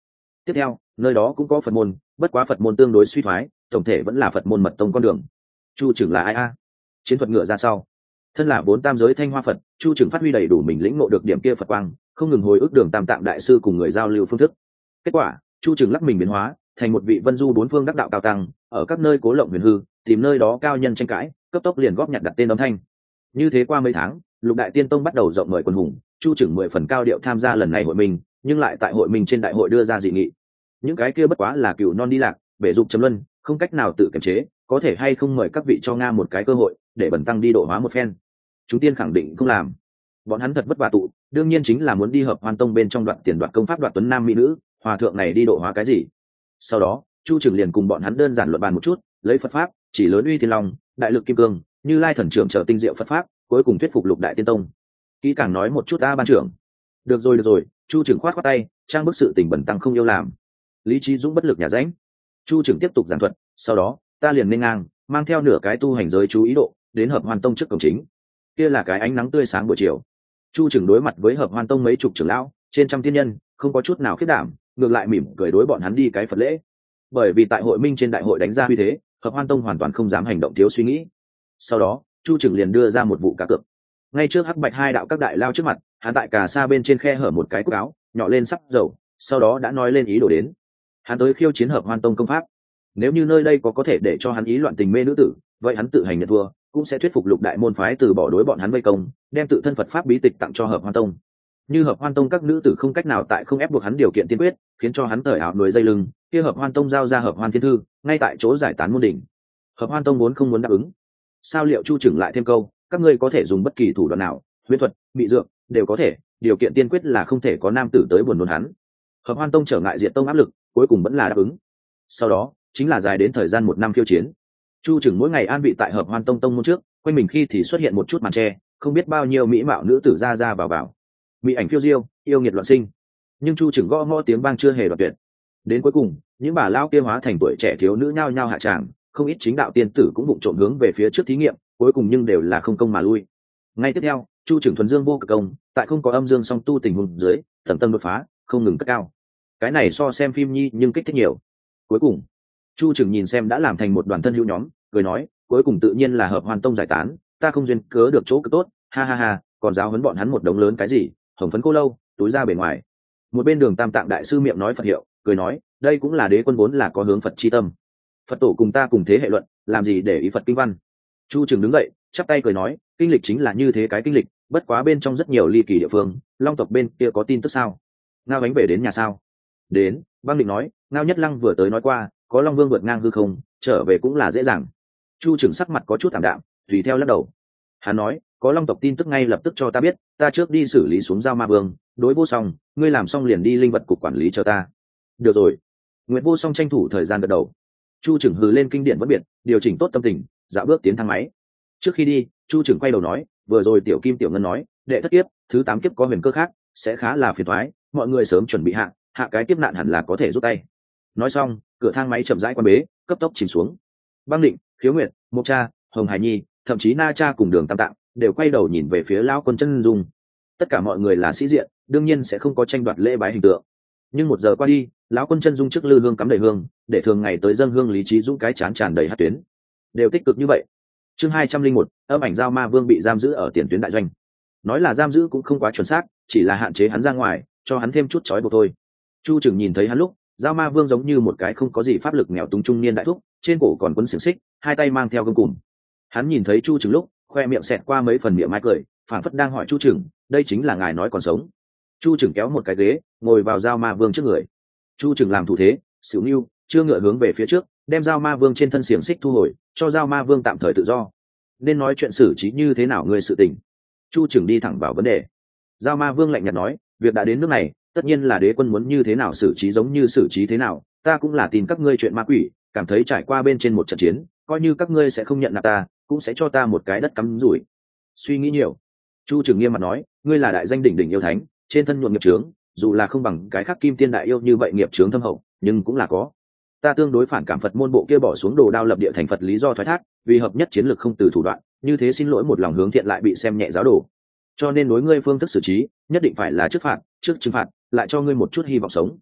S1: Tiếp theo nơi đó cũng có Phật môn, bất quá Phật môn tương đối suy thoái, tổng thể vẫn là Phật môn mật tông con đường. Chu trưởng là ai a? Chiến thuật ngựa ra sau, thân là bốn tam giới thanh hoa Phật, Chu trưởng phát huy đầy đủ mình lĩnh ngộ được điểm kia Phật quang, không ngừng hồi ức đường tam tạng đại sư cùng người giao lưu phương thức. Kết quả Chu trưởng lắc mình biến hóa thành một vị vân du bốn phương đắc đạo cao tăng, ở các nơi cố lộng huyền hư, tìm nơi đó cao nhân tranh cãi, cấp tốc liền góp nhặt đặt tên âm thanh. Như thế qua mấy tháng, Lục Đại Tiên Tông bắt đầu rộng mời quân hùng, Chu trưởng 10 phần cao điệu tham gia lần này hội mình, nhưng lại tại hội mình trên đại hội đưa ra dị nghị. Những cái kia bất quá là cừu non đi lạc, bể dục chấm luân, không cách nào tự kiềm chế, có thể hay không mời các vị cho Nga một cái cơ hội để bẩn tăng đi độ hóa một phen. Chúng tiên khẳng định không làm. Bọn hắn thật vất vả tụ, đương nhiên chính là muốn đi hợp Hoan Tông bên trong đoạn tiền đoạt công pháp đoạt tuấn nam mỹ nữ, hòa thượng này đi độ hóa cái gì. Sau đó Chu trưởng liền cùng bọn hắn đơn giản luận bàn một chút, lấy Phật pháp chỉ lớn uy thiên long, đại lực kim cương, Như Lai thần trưởng trợ tinh diệu Phật pháp, cuối cùng thuyết phục Lục Đại Tiên Tông. Kỹ càng nói một chút ta ban trưởng. Được rồi, Chu trưởng khoát tay, trang bức sự tình bẩn tăng không yêu làm. Lý Trí Dũng bất lực nhà rãnh. Chu trưởng tiếp tục giảng thuật, sau đó ta liền nên ngang mang theo nửa cái tu hành giới chú ý độ đến hợp Hoan Tông trước cổng chính. Kia là cái ánh nắng tươi sáng buổi chiều. Chu trưởng đối mặt với hợp Hoan Tông mấy chục trưởng lão, trên trăm tiên nhân, không có chút nào khiết đảm, ngược lại mỉm cười đối bọn hắn đi cái Phật lễ. Bởi vì tại hội minh trên đại hội đánh ra uy thế, hợp Hoan Tông hoàn toàn không dám hành động thiếu suy nghĩ. Sau đó Chu trưởng liền đưa ra một vụ cá cược. Ngay trước hắc bạch hai đạo các đại lao trước mặt, hắn tại cà sa bên trên khe hở một cái cúc áo nhỏ lên sắp dầu, sau đó đã nói lên ý đồ đến. Hắn tới khiêu chiến hợp Hoan Tông công pháp. Nếu như nơi đây có thể để cho hắn ý loạn tình mê nữ tử, vậy hắn tự hành nhận thua, cũng sẽ thuyết phục Lục Đại môn phái từ bỏ đối bọn hắn vây công, đem tự thân Phật pháp bí tịch tặng cho hợp Hoan Tông. Như hợp Hoan Tông các nữ tử không cách nào tại không ép buộc hắn điều kiện tiên quyết, khiến cho hắn cởi áo núi dây lưng, kia hợp Hoan Tông giao ra hợp Hoan Thiên Thư, ngay tại chỗ giải tán môn đỉnh. Hợp Hoan Tông vốn không muốn đáp ứng. Sao liệu Chu trưởng lại thêm câu, các ngươi có thể dùng bất kỳ thủ đoạn nào, huyễn thuật, bị dược đều có thể, điều kiện tiên quyết là không thể có nam tử tới buồn nôn hắn. Hợp Hoan Tông trở ngại diện tông áp lực, cuối cùng vẫn là đáp ứng. Sau đó chính là dài đến thời gian 1 năm khiêu chiến. Chu trưởng mỗi ngày an vị tại Hợp Hoan Tông tông môn trước, quanh mình khi thì xuất hiện một chút màn tre, không biết bao nhiêu mỹ mạo nữ tử ra vào, mỹ ảnh phiêu diêu, yêu nghiệt loạn sinh. Nhưng Chu trưởng gõ ngõ tiếng vang chưa hề đoạt tuyệt. Đến cuối cùng, những bà lao kia hóa thành tuổi trẻ thiếu nữ nhao nhao hạ tràng, không ít chính đạo tiên tử cũng vụng trộm hướng về phía trước thí nghiệm, cuối cùng nhưng đều là không công mà lui. Ngay tiếp theo, Chu trưởng thuần dương vô cực công, tại không có âm dương song tu tình huống dưới, tầng tầng đột phá, không ngừng cất cao. Cái này so xem phim nhi nhưng kích thích nhiều. Cuối cùng Chu trưởng nhìn xem đã làm thành một đoàn thân hữu nhóm, cười nói, cuối cùng tự nhiên là hợp Hoan Tông giải tán, ta không duyên cớ được chỗ cực tốt, ha ha ha, còn giáo huấn bọn hắn một đống lớn cái gì, hồng phấn cô lâu, túi ra bề ngoài. Một bên Đường Tam Tạng đại sư miệng nói Phật hiệu, cười nói, đây cũng là đế quân vốn là có hướng Phật chi tâm. Phật tổ cùng ta cùng thế hệ luận, làm gì để ý Phật kinh văn. Chu trưởng đứng dậy, chắp tay cười nói, kinh lịch chính là như thế cái kinh lịch, bất quá bên trong rất nhiều ly kỳ địa phương, Long tộc bên kia có tin tức sao? Ngao bánh về đến nhà sao? Đến, Băng Định nói, Ngao Nhất Lăng vừa tới nói qua, có Long Vương vượt ngang hư không, trở về cũng là dễ dàng. Chu trưởng sắc mặt có chút thảm đạm, tùy theo lắc đầu. Hắn nói, có Long tộc tin tức ngay lập tức cho ta biết, ta trước đi xử lý xuống Giao Ma Vương, đối Vô Song, ngươi làm xong liền đi linh vật cục quản lý cho ta. Được rồi. Nguyệt Vô Song tranh thủ thời gian gật đầu. Chu trưởng hừ lên kinh điển vẫn biệt, điều chỉnh tốt tâm tình, dạo bước tiến thang máy. Trước khi đi, Chu trưởng quay đầu nói, vừa rồi Tiểu Kim Tiểu Ngân nói, đệ thất kiếp, thứ 8 kiếp có huyền cơ khác, sẽ khá là phiền toái, mọi người sớm chuẩn bị hạ cái kiếp nạn hẳn là có thể rút tay. Nói xong, cửa thang máy chậm rãi quan bế, cấp tốc chìm xuống. Băng Định, Khiếu Nguyệt, Mộc Cha, Hồng Hải Nhi, thậm chí Na Cha cùng Đường Tam Tạng đều quay đầu nhìn về phía lão quân chân dung. Tất cả mọi người là sĩ diện, đương nhiên sẽ không có tranh đoạt lễ bái hình tượng. Nhưng 1 giờ qua đi, lão quân chân dung trước lư hương cắm đầy hương, để thường ngày tới dâng hương Lý Trí Dũng cái chán tràn đầy hát tuyến. Đều tích cực như vậy. Chương 201, âm ảnh Giao Ma Vương bị giam giữ ở tiền tuyến đại doanh. Nói là giam giữ cũng không quá chuẩn xác, chỉ là hạn chế hắn ra ngoài, cho hắn thêm chút trói buộc thôi. Chu trưởng nhìn thấy hắn lúc, Giao Ma Vương giống như một cái không có gì pháp lực nghèo túng trung niên đại thúc, trên cổ còn quấn xiềng xích, hai tay mang theo gươm cùm. Hắn nhìn thấy Chu trưởng lúc, khoe miệng xẹt qua mấy phần miệng mai cười, phảng phất đang hỏi Chu trưởng, đây chính là ngài nói còn sống. Chu trưởng kéo một cái ghế, ngồi vào Giao Ma Vương trước người. Chu trưởng làm thủ thế, xỉu nưu, chưa ngựa hướng về phía trước, đem Giao Ma Vương trên thân xiềng xích thu hồi, cho Giao Ma Vương tạm thời tự do. Nên nói chuyện xử trí như thế nào người sự tình. Chu trưởng đi thẳng vào vấn đề. Giao Ma Vương lạnh nhạt nói, việc đã đến nước này, tất nhiên là đế quân muốn như thế nào xử trí giống như xử trí thế nào, ta cũng là tin các ngươi chuyện ma quỷ, cảm thấy trải qua bên trên một trận chiến, coi như các ngươi sẽ không nhận nạp ta, cũng sẽ cho ta một cái đất cắm rủi. Suy nghĩ nhiều. Chu trưởng nghiêm mặt nói, ngươi là đại danh đỉnh đỉnh yêu thánh, trên thân nhuộm nghiệp chướng, dù là không bằng cái khác kim tiên đại yêu như vậy nghiệp chướng thâm hậu, nhưng cũng là có. Ta tương đối phản cảm Phật môn bộ kia bỏ xuống đồ đao lập địa thành Phật lý do thoái thác, vì hợp nhất chiến lược không từ thủ đoạn, như thế xin lỗi một lòng hướng thiện lại bị xem nhẹ giáo đồ. Cho nên đối ngươi phương thức xử trí, nhất định phải là trước phạt, trước trừng phạt, lại cho ngươi một chút hy vọng sống.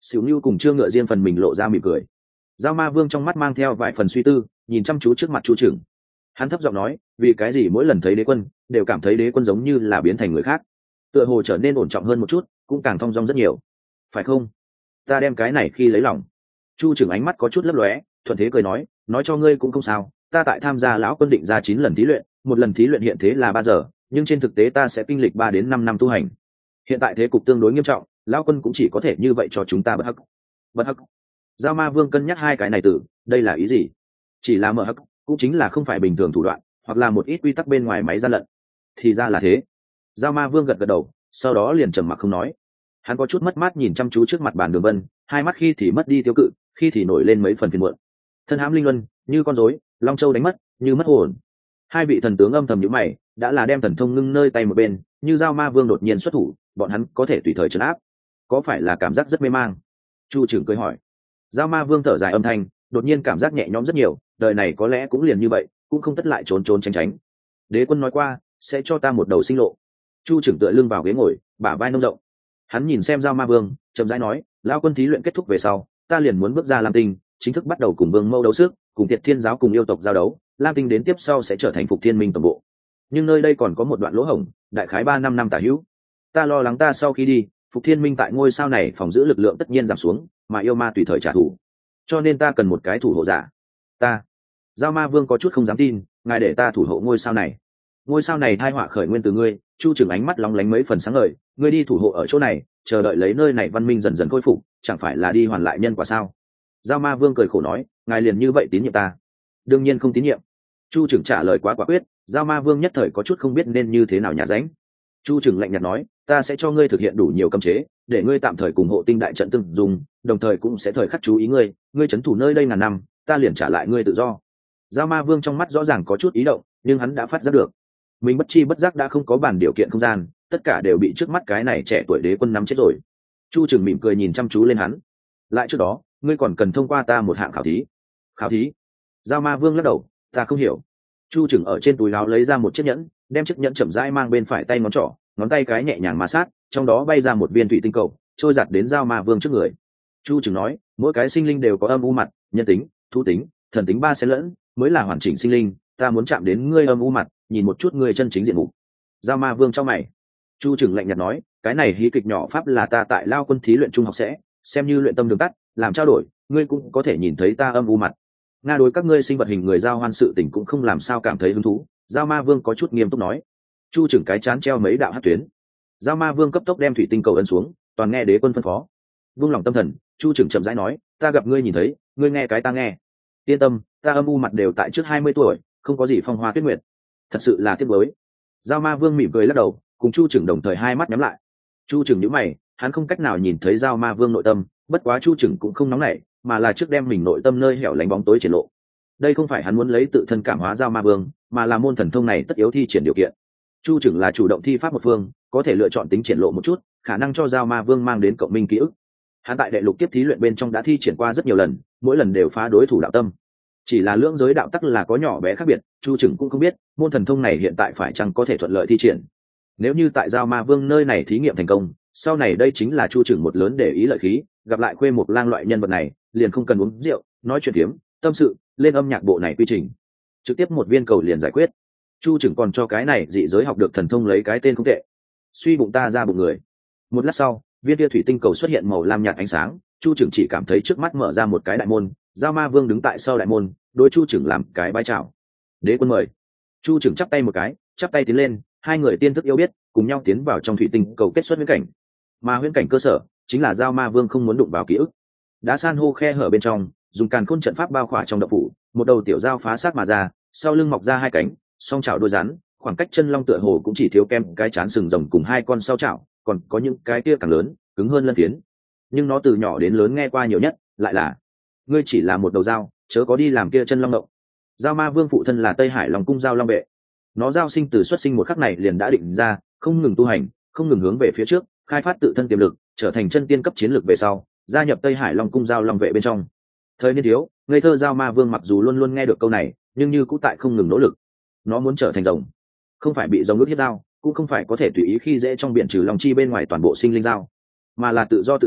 S1: Sửu Nưu cùng Trương Ngựa riêng phần mình lộ ra mỉm cười. Giao Ma Vương trong mắt mang theo vài phần suy tư, nhìn chăm chú trước mặt Chu Trừng. Hắn thấp giọng nói, vì cái gì mỗi lần thấy đế quân đều cảm thấy đế quân giống như là biến thành người khác, tựa hồ trở nên ổn trọng hơn một chút, cũng càng thong dong rất nhiều, phải không? Ta đem cái này khi lấy lòng. Chu Trừng ánh mắt có chút lấp lóe, thuận thế cười nói cho ngươi cũng không sao, ta tại tham gia lão quân định ra 9 lần thí luyện, một lần thí luyện hiện thế là 3 giờ, nhưng trên thực tế ta sẽ kinh lịch 3 đến 5 năm tu hành. Hiện tại thế cục tương đối nghiêm trọng, lão quân cũng chỉ có thể như vậy cho chúng ta bất hắc. Bất hắc. Giao Ma Vương cân nhắc hai cái này từ, đây là ý gì? Chỉ là mở hắc, cũng chính là không phải bình thường thủ đoạn, hoặc là một ít quy tắc bên ngoài máy gian lận. Thì ra là thế. Giao Ma Vương gật gật đầu, sau đó liền trầm mặc không nói. Hắn có chút mất mát nhìn chăm chú trước mặt bàn Đường Vân, hai mắt khi thì mất đi tiêu cự, khi thì nổi lên mấy phần phiền muộn. Thân hãm linh luân, như con rối, long châu đánh mất, như mất hồn. Hai vị thần tướng âm thầm nhíu mày, đã là đem thần thông ngưng nơi tay một bên, như Giao Ma Vương đột nhiên xuất thủ, bọn hắn có thể tùy thời trấn áp. Có phải là cảm giác rất mê mang? Chu Trưởng cười hỏi. Giao Ma Vương thở dài âm thanh, đột nhiên cảm giác nhẹ nhõm rất nhiều, đời này có lẽ cũng liền như vậy, cũng không tất lại trốn trốn tránh tránh. Đế quân nói qua, sẽ cho ta một đầu sinh lộ. Chu Trưởng tựa lưng vào ghế ngồi, bả vai nông rộng. Hắn nhìn xem Giao Ma Vương, chậm rãi nói, lão quân thí luyện kết thúc về sau, ta liền muốn bước ra Lam Tinh, chính thức bắt đầu cùng Vương Mâu đấu sức, cùng Tiệt Thiên giáo cùng yêu tộc giao đấu, Lam Tinh đến tiếp sau sẽ trở thành Phục Thiên Minh tổng bộ. Nhưng nơi đây còn có một đoạn lỗ hổng, đại khái 3-5 năm tả hữu. Ta lo lắng ta sau khi đi, Phục Thiên Minh tại ngôi sao này phòng giữ lực lượng tất nhiên giảm xuống, mà yêu ma tùy thời trả thù. Cho nên ta cần một cái thủ hộ giả. Ta. Giao Ma Vương có chút không dám tin, ngài để ta thủ hộ ngôi sao này. Ngôi sao này tai họa khởi nguyên từ ngươi. Chu Trưởng ánh mắt lóng lánh mấy phần sáng ngời, ngươi đi thủ hộ ở chỗ này, chờ đợi lấy nơi này văn minh dần dần khôi phục, chẳng phải là đi hoàn lại nhân quả sao? Giao Ma Vương cười khổ nói, ngài liền như vậy tín nhiệm ta? Đương nhiên không tín nhiệm. Chu Trưởng trả lời quá quả quyết, Giao Ma Vương nhất thời có chút không biết nên như thế nào nhả ránh. Chu Trưởng lạnh nhạt nói, ta sẽ cho ngươi thực hiện đủ nhiều cấm chế, để ngươi tạm thời cùng hộ tinh đại trận từng dùng, đồng thời cũng sẽ thời khắc chú ý ngươi trấn thủ nơi đây ngàn năm, ta liền trả lại ngươi tự do. Giao Ma Vương trong mắt rõ ràng có chút ý động, nhưng hắn đã phát giác được, mình bất chi bất giác đã không có bản điều kiện không gian, tất cả đều bị trước mắt cái này trẻ tuổi đế quân nắm chết rồi. Chu Trưởng mỉm cười nhìn chăm chú lên hắn, lại trước đó, ngươi còn cần thông qua ta một hạng khảo thí. Khảo thí? Giao Ma Vương lắc đầu, ta không hiểu. Chu Trưởng ở trên túi áo lấy ra một chiếc nhẫn, đem chiếc nhẫn chậm rãi mang bên phải tay ngón trỏ, ngón tay cái nhẹ nhàng ma sát, trong đó bay ra một viên thủy tinh cầu, trôi giạt đến Giao Ma Vương trước người. Chu Trưởng nói, mỗi cái sinh linh đều có âm u mặt, nhân tính, thú tính, thần tính ba xen lẫn, mới là hoàn chỉnh sinh linh, ta muốn chạm đến ngươi âm u mặt, nhìn một chút ngươi chân chính diện mục. Giao Ma Vương trong mày. Chu Trưởng lạnh nhạt nói, cái này hí kịch nhỏ pháp là ta tại Lao quân thí luyện trung học sẽ, xem như luyện tâm đường tắt, làm trao đổi, ngươi cũng có thể nhìn thấy ta âm u mặt. Nga đối các ngươi sinh vật hình người giao hoan sự tình cũng không làm sao cảm thấy hứng thú. Giao Ma Vương có chút nghiêm túc nói. Chu Trưởng cái chán treo mấy đạo hắc tuyến. Giao Ma Vương cấp tốc đem thủy tinh cầu ấn xuống, toàn nghe đế quân phân phó. Vung lòng tâm thần, Chu Trưởng chậm rãi nói, ta gặp ngươi nhìn thấy, ngươi nghe cái ta nghe. Yên tâm, ta âm u mặt đều tại trước 20 tuổi, không có gì phong hoa tuyết nguyệt. Thật sự là tiếc nuối. Giao Ma Vương mỉm cười lắc đầu, cùng Chu Trưởng đồng thời hai mắt nhắm lại. Chu Trưởng nhíu mày, hắn không cách nào nhìn thấy Giao Ma Vương nội tâm, bất quá Chu Trưởng cũng không nóng nảy, mà là trước đem mình nội tâm nơi hẻo lánh bóng tối triển lộ. Đây không phải hắn muốn lấy tự thân cảm hóa Giao Ma Vương, mà là môn thần thông này tất yếu thi triển điều kiện. Chu Trưởng là chủ động thi pháp một phương, có thể lựa chọn tính triển lộ một chút, khả năng cho Giao Ma Vương mang đến cộng minh ký ức. Hắn tại đệ lục kiếp thí luyện bên trong đã thi triển qua rất nhiều lần, mỗi lần đều phá đối thủ đạo tâm. Chỉ là lưỡng giới đạo tắc là có nhỏ bé khác biệt, Chu Trưởng cũng không biết môn thần thông này hiện tại phải chăng có thể thuận lợi thi triển. Nếu như tại Giao Ma Vương nơi này thí nghiệm thành công, sau này đây chính là Chu Trưởng một lớn để ý lợi khí, gặp lại Khuê Mộc Lang loại nhân vật này, liền không cần uống rượu, nói chuyện phiếm, tâm sự, lên âm nhạc bộ này quy trình, trực tiếp một viên cầu liền giải quyết. Chu Trưởng còn cho cái này dị giới học được thần thông lấy cái tên không tệ. Suy bụng ta ra bụng người. Một lát sau, viên kia thủy tinh cầu xuất hiện màu lam nhạt ánh sáng, Chu Trưởng chỉ cảm thấy trước mắt mở ra một cái đại môn, Giao Ma Vương đứng tại sau đại môn, đối Chu Trưởng làm cái bái chào. Đế quân mời. Chu Trưởng chắp tay một cái, chắp tay tiến lên, hai người tiên thức yêu biết, cùng nhau tiến vào trong thủy tinh cầu kết xuất huyễn cảnh. Mà huyễn cảnh cơ sở chính là Giao Ma Vương không muốn đụng vào ký ức. Đá san hô khe hở bên trong, dùng càn khôn trận pháp bao khỏa trong động phủ, một đầu tiểu dao phá xác mà ra, sau lưng mọc ra hai cánh, song chảo đôi rắn, khoảng cách chân long tựa hồ cũng chỉ thiếu kem cái chán sừng rồng cùng hai con sau chảo, còn có những cái kia càng lớn, cứng hơn lân phiến. Nhưng nó từ nhỏ đến lớn nghe qua nhiều nhất, lại là ngươi chỉ là một đầu dao, chớ có đi làm kia chân long động. Giao Ma Vương phụ thân là Tây Hải Long cung giao long vệ, nó giao sinh từ xuất sinh một khắc này liền đã định ra, không ngừng tu hành, không ngừng hướng về phía trước, khai phát tự thân tiềm lực, trở thành chân tiên cấp chiến lược về sau, gia nhập Tây Hải Long cung giao long vệ bên trong. Thời niên thiếu, ngây thơ Giao Ma Vương mặc dù luôn luôn nghe được câu này, nhưng như cũng tại không ngừng nỗ lực. Nó muốn trở thành rồng, không phải bị rồng ướt hiếp dao, cũng không phải có thể tùy ý khi dễ trong biển trừ long chi bên ngoài toàn bộ sinh linh dao, mà là tự do tự tại,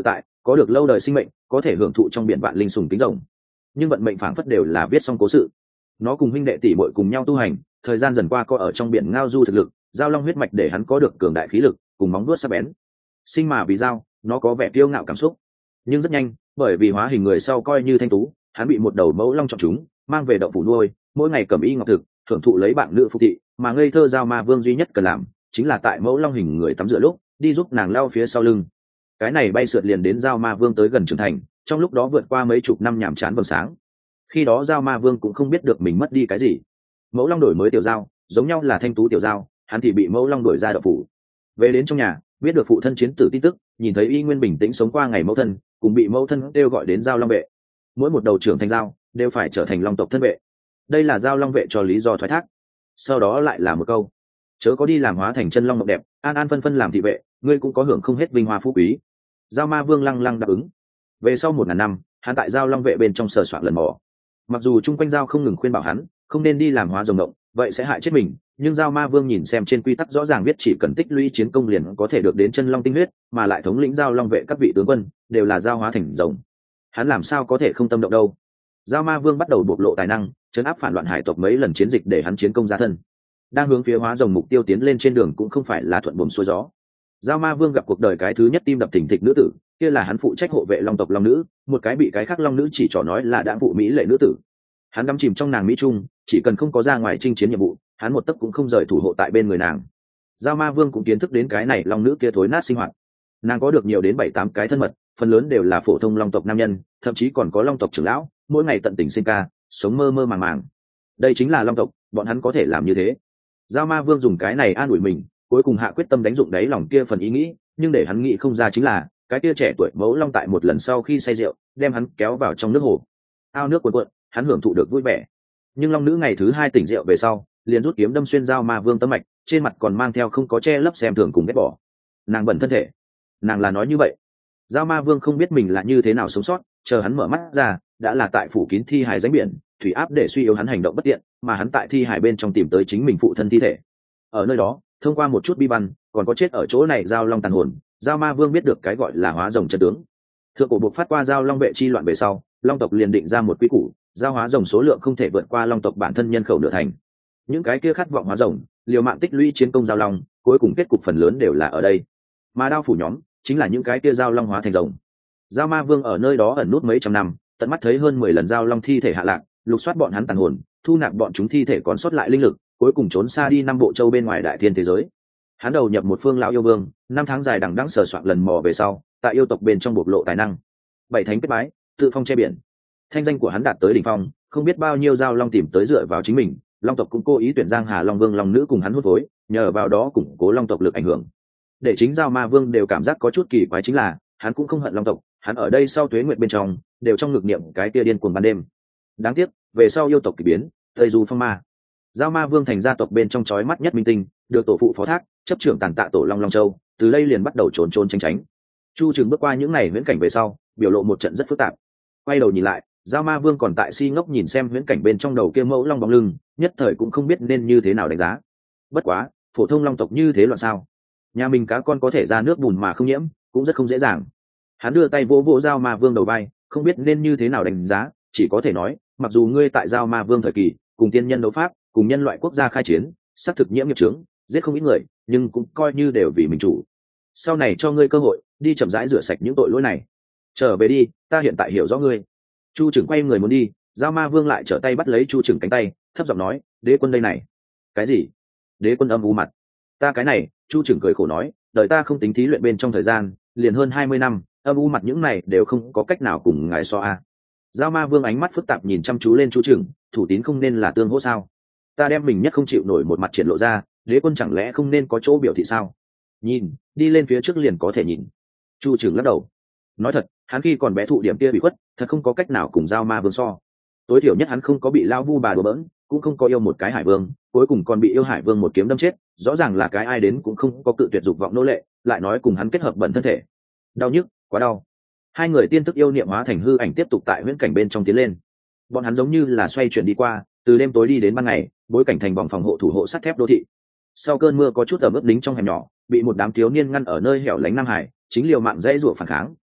S1: có được lâu đời sinh mệnh, có thể hưởng thụ trong biển vạn linh sùng kính rồng. Nhưng vận mệnh phảng phất đều là viết xong cố sự. Nó cùng huynh đệ tỷ muội cùng nhau tu hành, thời gian dần qua có ở trong biển ngao du thực lực, giao long huyết mạch để hắn có được cường đại khí lực, cùng móng vuốt sắc bén. Sinh mà vì dao, nó có vẻ kiêu ngạo cảm xúc. Nhưng rất nhanh, bởi vì hóa hình người sau coi như thanh tú, hắn bị một đầu mẫu long chọn chúng, mang về động phủ nuôi, mỗi ngày cầm y ngọc thực, thưởng thụ lấy bạn nữ phục thị, mà ngây thơ giao ma vương duy nhất cần làm, chính là tại mẫu long hình người tắm rửa lúc, đi giúp nàng lao phía sau lưng. Cái này bay sượt liền đến giao ma vương tới gần trưởng thành, trong lúc đó vượt qua mấy chục năm nhàm chán vầng sáng. Khi đó giao ma vương cũng không biết được mình mất đi cái gì. Mẫu long đổi mới tiểu giao, giống nhau là thanh tú tiểu giao, hắn thì bị mẫu long đuổi ra động phủ. Về đến trong nhà, biết được phụ thân chiến tử tin tức, nhìn thấy y nguyên bình tĩnh sống qua ngày mẫu thân, cùng bị mẫu thân kêu gọi đến giao long vệ. Mỗi một đầu trưởng thành giao đều phải trở thành long tộc thân vệ. Đây là giao long vệ cho lý do thoái thác. Sau đó lại là một câu: chớ có đi làm hóa thành chân long mộng đẹp, an an phân phân làm thị vệ, ngươi cũng có hưởng không hết vinh hoa phú quý. Giao ma vương lăng lăng đáp ứng. Về sau 1000 năm, hắn tại giao long vệ bên trong sờ soạn lần mò. Mặc dù chung quanh giao không ngừng khuyên bảo hắn không nên đi làm hóa rồng động, vậy sẽ hại chết mình, nhưng giao ma vương nhìn xem trên quy tắc rõ ràng viết chỉ cần tích lũy chiến công liền có thể được đến chân long tinh huyết, mà lại thống lĩnh giao long vệ các vị tướng quân đều là giao hóa thành rồng, hắn làm sao có thể không tâm động đâu. Giao ma vương bắt đầu bộc lộ tài năng, trấn áp phản loạn hải tộc mấy lần chiến dịch để hắn chiến công ra thân. Đang hướng phía hóa rồng mục tiêu tiến lên trên đường cũng không phải là thuận buồm xuôi gió. Giao ma vương gặp cuộc đời cái thứ nhất tim đập thình thịch nữ tử, kia là hắn phụ trách hộ vệ long tộc long nữ, một cái bị cái khác long nữ chỉ trỏ nói là đã phụ mỹ lệ nữ tử. Hắn đắm chìm trong nàng mỹ trung, chỉ cần không có ra ngoài chinh chiến nhiệm vụ, hắn một tấc cũng không rời thủ hộ tại bên người nàng. Giao ma vương cũng kiến thức đến cái này long nữ kia thối nát sinh hoạt. Nàng có được nhiều đến 7-8 cái thân mật, phần lớn đều là phổ thông long tộc nam nhân, thậm chí còn có long tộc trưởng lão, mỗi ngày tận tình sinh ca, sống mơ mơ màng màng. Đây chính là long tộc, bọn hắn có thể làm như thế. Giao ma vương dùng cái này an ủi mình, cuối cùng hạ quyết tâm đánh dụng đáy lòng kia phần ý nghĩ, nhưng để hắn nghĩ không ra chính là cái kia trẻ tuổi mẫu long tại một lần sau khi say rượu đem hắn kéo vào trong nước hồ. Ao nước cuồn cuộn, hắn hưởng thụ được vui vẻ. Nhưng long nữ ngày thứ 2 tỉnh rượu về sau liền rút kiếm đâm xuyên giao ma vương tâm mạch, trên mặt còn mang theo không có che lấp xem thường cùng ghét bỏ. Nàng bẩn thân thể. Nàng là nói như vậy. Giao ma vương không biết mình là như thế nào sống sót, chờ hắn mở mắt ra đã là tại phủ kín thi hài ránh biển, thủy áp để suy yếu hắn hành động bất tiện, mà hắn tại thi hài bên trong tìm tới chính mình phụ thân thi thể. Ở nơi đó thông qua một chút bi văn còn có chết ở chỗ này giao long tàn hồn, giao ma vương biết được cái gọi là hóa rồng chân tướng. Thượng cổ buộc phát qua giao long vệ chi loạn về sau, long tộc liền định ra một quy củ, giao hóa rồng số lượng không thể vượt qua long tộc bản thân nhân khẩu nửa thành. Những cái kia khát vọng hóa rồng liều mạng tích lũy chiến công giao long, cuối cùng kết cục phần lớn đều là ở đây. Mà đao phủ nhóm chính là những cái kia giao long hóa thành rồng. Giao ma vương ở nơi đó ẩn nút mấy trăm năm, tận mắt thấy hơn 10 lần giao long thi thể hạ lạc, lục soát bọn hắn tàn hồn, thu nạp bọn chúng thi thể còn sót lại linh lực, cuối cùng trốn xa đi 5 bộ châu bên ngoài đại thiên thế giới. Hắn đầu nhập một phương lão yêu vương, 5 tháng dài đằng đẵng sờ soạn lần mò về sau, tại yêu tộc bên trong bộc lộ tài năng. 7 thánh kết bái, tự phong che biển. Thanh danh của hắn đạt tới đỉnh phong, không biết bao nhiêu giao long tìm tới dựa vào chính mình, long tộc cũng cố ý tuyển Giang Hà Long Vương long nữ cùng hắn hút phối, nhờ vào đó củng cố long tộc lực ảnh hưởng. Để chính giao ma vương đều cảm giác có chút kỳ quái chính là, hắn cũng không hận long tộc, hắn ở đây sau tuế nguyệt bên trong, đều trong ngực niệm cái kia điên cuồng ban đêm. Đáng tiếc, về sau yêu tộc kỳ biến, tây du phong ma. Giao ma vương thành gia tộc bên trong chói mắt nhất minh tinh, được tổ phụ phó thác, chấp trưởng tàn tạ tổ long long châu, từ đây liền bắt đầu trốn trốn tránh tránh. Chu Trường bước qua những ngày huyễn cảnh về sau, biểu lộ một trận rất phức tạp. Quay đầu nhìn lại, giao ma vương còn tại si ngốc nhìn xem huyễn cảnh bên trong đầu kia mẫu long bóng lưng, nhất thời cũng không biết nên như thế nào đánh giá. Bất quá, phổ thông long tộc như thế loạn sao? Nhà mình cá con có thể ra nước bùn mà không nhiễm, cũng rất không dễ dàng. Hắn đưa tay vỗ vỗ giao ma vương đầu vai, không biết nên như thế nào đánh giá, chỉ có thể nói, mặc dù ngươi tại giao ma vương thời kỳ, cùng tiên nhân đấu pháp, cùng nhân loại quốc gia khai chiến, xác thực nhiễm nghiệp chướng, giết không ít người, nhưng cũng coi như đều vì mình chủ. Sau này cho ngươi cơ hội, đi chậm rãi rửa sạch những tội lỗi này. Trở về đi, ta hiện tại hiểu rõ ngươi. Chu Trừng quay người muốn đi, giao ma vương lại trở tay bắt lấy Chu Trừng cánh tay, thấp giọng nói, đế quân đây này. Cái gì? Đế quân âm u mặt. Ta cái này, Chu Trừng cười khổ nói, đời ta không tính thí luyện bên trong thời gian, liền hơn 20 năm, âm u mặt những này đều không có cách nào cùng ngài so a. Giao ma vương ánh mắt phức tạp nhìn chăm chú lên Chu Trừng, thủ tín không nên là tương hỗ sao? Ta đem mình nhất không chịu nổi một mặt triển lộ ra, đế quân chẳng lẽ không nên có chỗ biểu thị sao? Nhìn, đi lên phía trước liền có thể nhìn. Chu Trừng lắc đầu. Nói thật, hắn khi còn bé thụ điểm kia bị khuất, thật không có cách nào cùng giao ma vương so. Tối thiểu nhất hắn không có bị lao vu bà đùa bỡn, cũng không có yêu một cái hải vương, cuối cùng còn bị yêu hải vương một kiếm đâm chết, rõ ràng là cái ai đến cũng không có cự tuyệt dục vọng nô lệ, lại nói cùng hắn kết hợp bẩn thân thể. Đau nhức, quá đau. Hai người tiên thức yêu niệm hóa thành hư ảnh tiếp tục tại huyễn cảnh bên trong tiến lên. Bọn hắn giống như là xoay chuyển đi qua, từ đêm tối đi đến ban ngày, bối cảnh thành vòng phòng hộ thủ hộ sắt thép đô thị. Sau cơn mưa có chút ẩm ướt lính trong hẻm nhỏ, bị một đám thiếu niên ngăn ở nơi hẻo lánh Nam Hải, chính liều mạng dãy rủa phản kháng,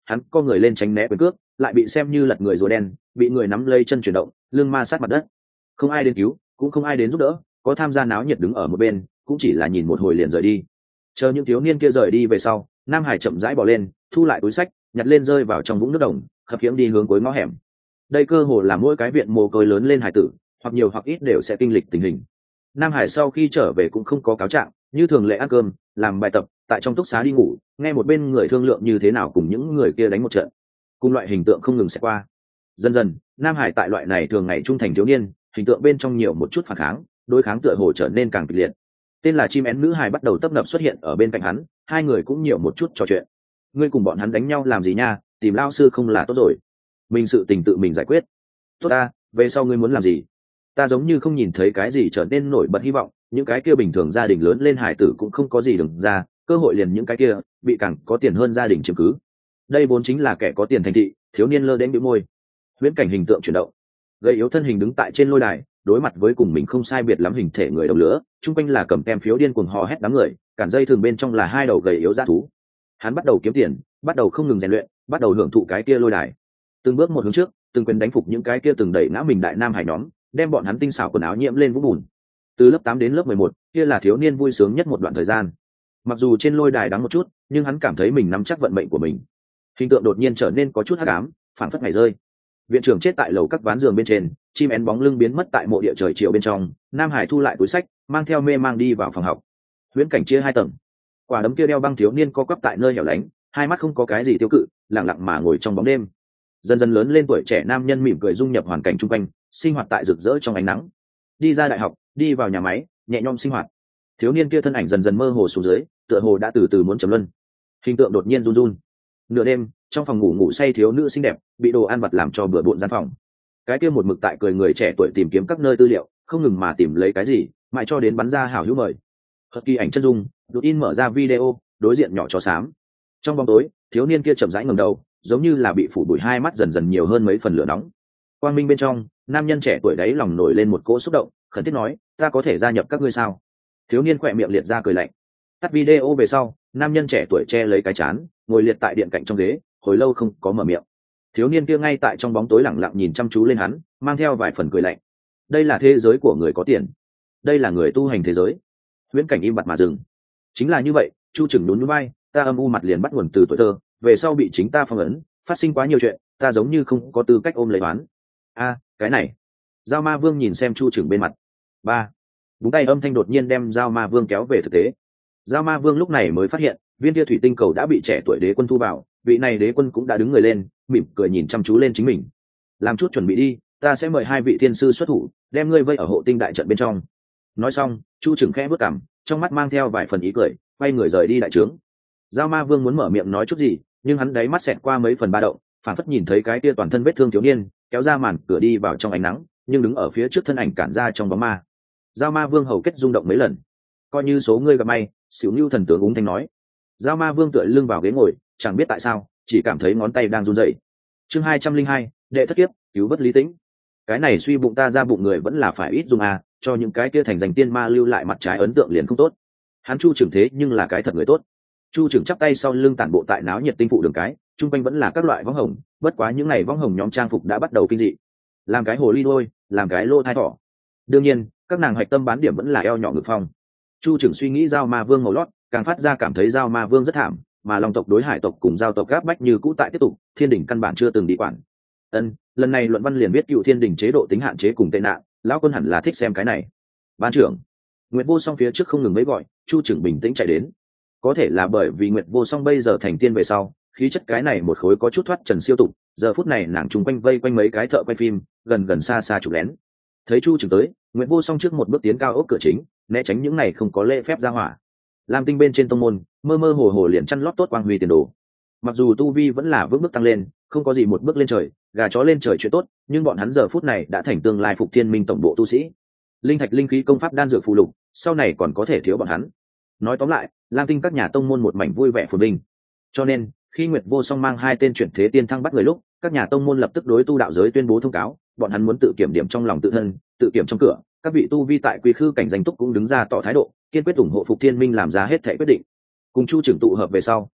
S1: hắn co người lên tránh né quyền cước, lại bị xem như lật người rùa đen, bị người nắm lấy chân chuyển động, lưng ma sát mặt đất. Không ai đến cứu, cũng không ai đến giúp đỡ, có tham gia náo nhiệt đứng ở một bên, cũng chỉ là nhìn một hồi liền rời đi. Chờ những thiếu niên kia rời đi về sau, Nam Hải chậm rãi bỏ lên, thu lại túi sách, nhặt lên rơi vào trong vũng nước đồng, khập khiễng đi hướng cuối ngõ hẻm. Đây cơ hồ là mỗi cái viện mồ côi lớn lên hải tử, hoặc nhiều hoặc ít đều sẽ kinh lịch tình hình. Nam Hải sau khi trở về cũng không có cáo trạng, như thường lệ ăn cơm, làm bài tập, tại trong túc xá đi ngủ, nghe một bên người thương lượng như thế nào cùng những người kia đánh một trận. Cùng loại hình tượng không ngừng sẽ qua. Dần dần, Nam Hải tại loại này thường ngày trung thành thiếu niên, hình tượng bên trong nhiều một chút phản kháng, đối kháng tựa hồ trở nên càng kịch liệt. Tên là chim én nữ hài bắt đầu tấp nập xuất hiện ở bên cạnh hắn, hai người cũng nhiều một chút trò chuyện. Ngươi cùng bọn hắn đánh nhau làm gì nha, tìm lao sư không là tốt rồi, mình sự tình tự mình giải quyết. Tốt ta, về sau ngươi muốn làm gì? Ta giống như không nhìn thấy cái gì trở nên nổi bật hy vọng, những cái kia bình thường gia đình lớn lên hài tử cũng không có gì đừng ra, cơ hội liền những cái kia bị càng có tiền hơn gia đình chiếm cứ. Đây vốn chính là kẻ có tiền thành thị. Thiếu niên lơ đến bĩu môi. Huyễn cảnh hình tượng chuyển động, gầy yếu thân hình đứng tại trên lôi đài, đối mặt với cùng mình không sai biệt lắm hình thể người đồng lứa, chung quanh là cầm tem phiếu điên cuồng hò hét đám người, cản dây thường bên trong là hai đầu gầy yếu dã thú. Hắn bắt đầu kiếm tiền, bắt đầu không ngừng rèn luyện, bắt đầu hưởng thụ cái kia lôi đài, từng bước một hướng trước, từng quyền đánh phục những cái kia từng đẩy ngã mình đại nam hải nhóm, đem bọn hắn tinh xảo quần áo nhiễm lên vũng bùn. Từ lớp 8 đến lớp 11, kia là thiếu niên vui sướng nhất một đoạn thời gian. Mặc dù trên lôi đài đắng một chút, nhưng hắn cảm thấy mình nắm chắc vận mệnh của mình. Hình tượng đột nhiên trở nên có chút hắc ám, phản phất ngày rơi. Viện trưởng chết tại lầu các ván giường bên trên, chim én bóng lưng biến mất tại mộ địa trời chiều bên trong. Nam Hải thu lại túi sách, mang theo mê mang đi vào phòng học. Huyễn cảnh chia hai tầng. Quả đấm kia đeo băng thiếu niên co quắp tại nơi hẻo lánh, hai mắt không có cái gì tiêu cự, lặng lặng mà ngồi trong bóng đêm. Dần dần lớn lên tuổi trẻ nam nhân mỉm cười dung nhập hoàn cảnh chung quanh, sinh hoạt tại rực rỡ trong ánh nắng. Đi ra đại học, đi vào nhà máy, nhẹ nhõm sinh hoạt. Thiếu niên kia thân ảnh dần dần mơ hồ xuống dưới, tựa hồ đã từ từ muốn trầm luân. Hình tượng đột nhiên run run. Nửa đêm, trong phòng ngủ say thiếu nữ xinh đẹp, bị đồ ăn vặt làm cho bừa bộn gian phòng. Cái kia một mực tại cười người trẻ tuổi tìm kiếm các nơi tư liệu, không ngừng mà tìm lấy cái gì, mãi cho đến bắn ra hảo hữu mời. Hất kỳ ảnh chân dung, đột in mở ra video, đối diện nhỏ chó xám. Trong bóng tối, thiếu niên kia chậm rãi ngẩng đầu, giống như là bị phủ bụi, hai mắt dần dần nhiều hơn mấy phần lửa nóng. Quang minh bên trong, nam nhân trẻ tuổi đấy lòng nổi lên một cỗ xúc động, khẩn thiết nói, ta có thể gia nhập các ngươi sao? Thiếu niên khỏe miệng liệt ra cười lạnh. Tắt video về sau, nam nhân trẻ tuổi che lấy cái chán, ngồi liệt tại điện cạnh trong ghế, hồi lâu không có mở miệng. Thiếu niên kia ngay tại trong bóng tối lẳng lặng nhìn chăm chú lên hắn, mang theo vài phần cười lạnh. Đây là thế giới của người có tiền, đây là người tu hành thế giới. Huyễn cảnh im bặt mà dừng. Chính là như vậy, Chu Trừng nhún nhún vai, ta âm u mặt liền bắt nguồn từ tuổi thơ, về sau bị chính ta phong ấn, phát sinh quá nhiều chuyện, ta giống như không có tư cách ôm lấy oán. A, cái này. Giao Ma Vương nhìn xem Chu Trừng bên mặt. Ba. Búng tay âm thanh đột nhiên đem Giao Ma Vương kéo về thực tế. Giao Ma Vương lúc này mới phát hiện, viên kia thủy tinh cầu đã bị trẻ tuổi đế quân thu vào, vị này đế quân cũng đã đứng người lên, mỉm cười nhìn chăm chú lên chính mình. Làm chút chuẩn bị đi, ta sẽ mời hai vị thiên sư xuất thủ, đem ngươi vây ở hộ tinh đại trận bên trong. Nói xong, Chu Trừng khẽ bước cằm, trong mắt mang theo vài phần ý cười, quay người rời đi đại trướng. Giao Ma Vương muốn mở miệng nói chút gì, nhưng hắn đáy mắt xẹt qua mấy phần ba động, phản phất nhìn thấy cái kia toàn thân vết thương thiếu niên kéo ra màn cửa đi vào trong ánh nắng, nhưng đứng ở phía trước thân ảnh cản ra trong bóng ma. Giao Ma Vương hầu kết rung động mấy lần, coi như số ngươi gặp may. Xỉu Nưu thần tướng úng thanh nói. Giao Ma Vương tựa lưng vào ghế ngồi, chẳng biết tại sao, chỉ cảm thấy ngón tay đang run rẩy. Chương 202, đệ thất kiếp, cứu vớt Lý Tĩnh. Cái này suy bụng ta ra bụng người vẫn là phải ít dùng à, cho những cái kia thành danh tiên ma lưu lại mặt trái ấn tượng liền không tốt. Hắn Chu Trừng thế nhưng là cái thật người tốt. Chu Trừng chắp tay sau lưng tản bộ tại náo nhiệt tinh phụ đường cái, trung quanh vẫn là các loại võng hồng, bất quá những ngày võng hồng nhóm trang phục đã bắt đầu kinh dị. Làm cái hồ ly đôi, làm cái lô thai thỏ. Đương nhiên, các nàng hoạch tâm bán điểm vẫn là eo nhỏ ngực phong. Chu Trừng suy nghĩ Giao Ma Vương màu lót, càng phát ra cảm thấy Giao Ma Vương rất thảm, mà Long tộc đối Hải tộc cùng Giao tộc gáp bách như cũ tại tiếp tục, Thiên Đình căn bản chưa từng đi quản. Lần này luận văn liền biết cựu Thiên Đình chế độ tính hạn chế cùng tệ nạn, lão quân hẳn là thích xem cái này. Ban trưởng, Nguyệt Vô Song phía trước không ngừng mấy gọi, Chu Trừng bình tĩnh chạy đến. Có thể là bởi vì Nguyệt Vô Song bây giờ thành tiên về sau, khí chất cái này một khối có chút thoát trần siêu tục, giờ phút này nàng trùng quanh vây quanh mấy cái thợ quay phim, gần gần xa xa chụp lén. Thấy Chu Trừng tới, Nguyệt Vô Song trước một bước tiến cao ốc cửa chính, né tránh những này không có lễ phép ra hỏa. Lam Tinh bên trên tông môn, mơ mơ hồ hồ liền chăn lót tốt quang huy tiền đồ. Mặc dù tu vi vẫn là vững bước tăng lên, không có gì một bước lên trời, gà chó lên trời chuyện tốt, nhưng bọn hắn giờ phút này đã thành tương lai Phục Thiên Minh tổng bộ tu sĩ. Linh thạch linh khí công pháp đan dược phụ lục, sau này còn có thể thiếu bọn hắn. Nói tóm lại, Lam Tinh các nhà tông môn một mảnh vui vẻ phồn vinh. Cho nên, khi Nguyệt Vô Song mang hai tên chuyển thế tiên thăng bắt người lúc, các nhà tông môn lập tức đối tu đạo giới tuyên bố thông cáo, bọn hắn muốn tự kiểm điểm trong lòng tự thân, tự kiểm trong cửa. Các vị tu vi tại quy khư cảnh danh túc cũng đứng ra tỏ thái độ, kiên quyết ủng hộ Phục Thiên Minh làm ra hết thảy quyết định. Cùng Chu Trừng tụ hợp về sau,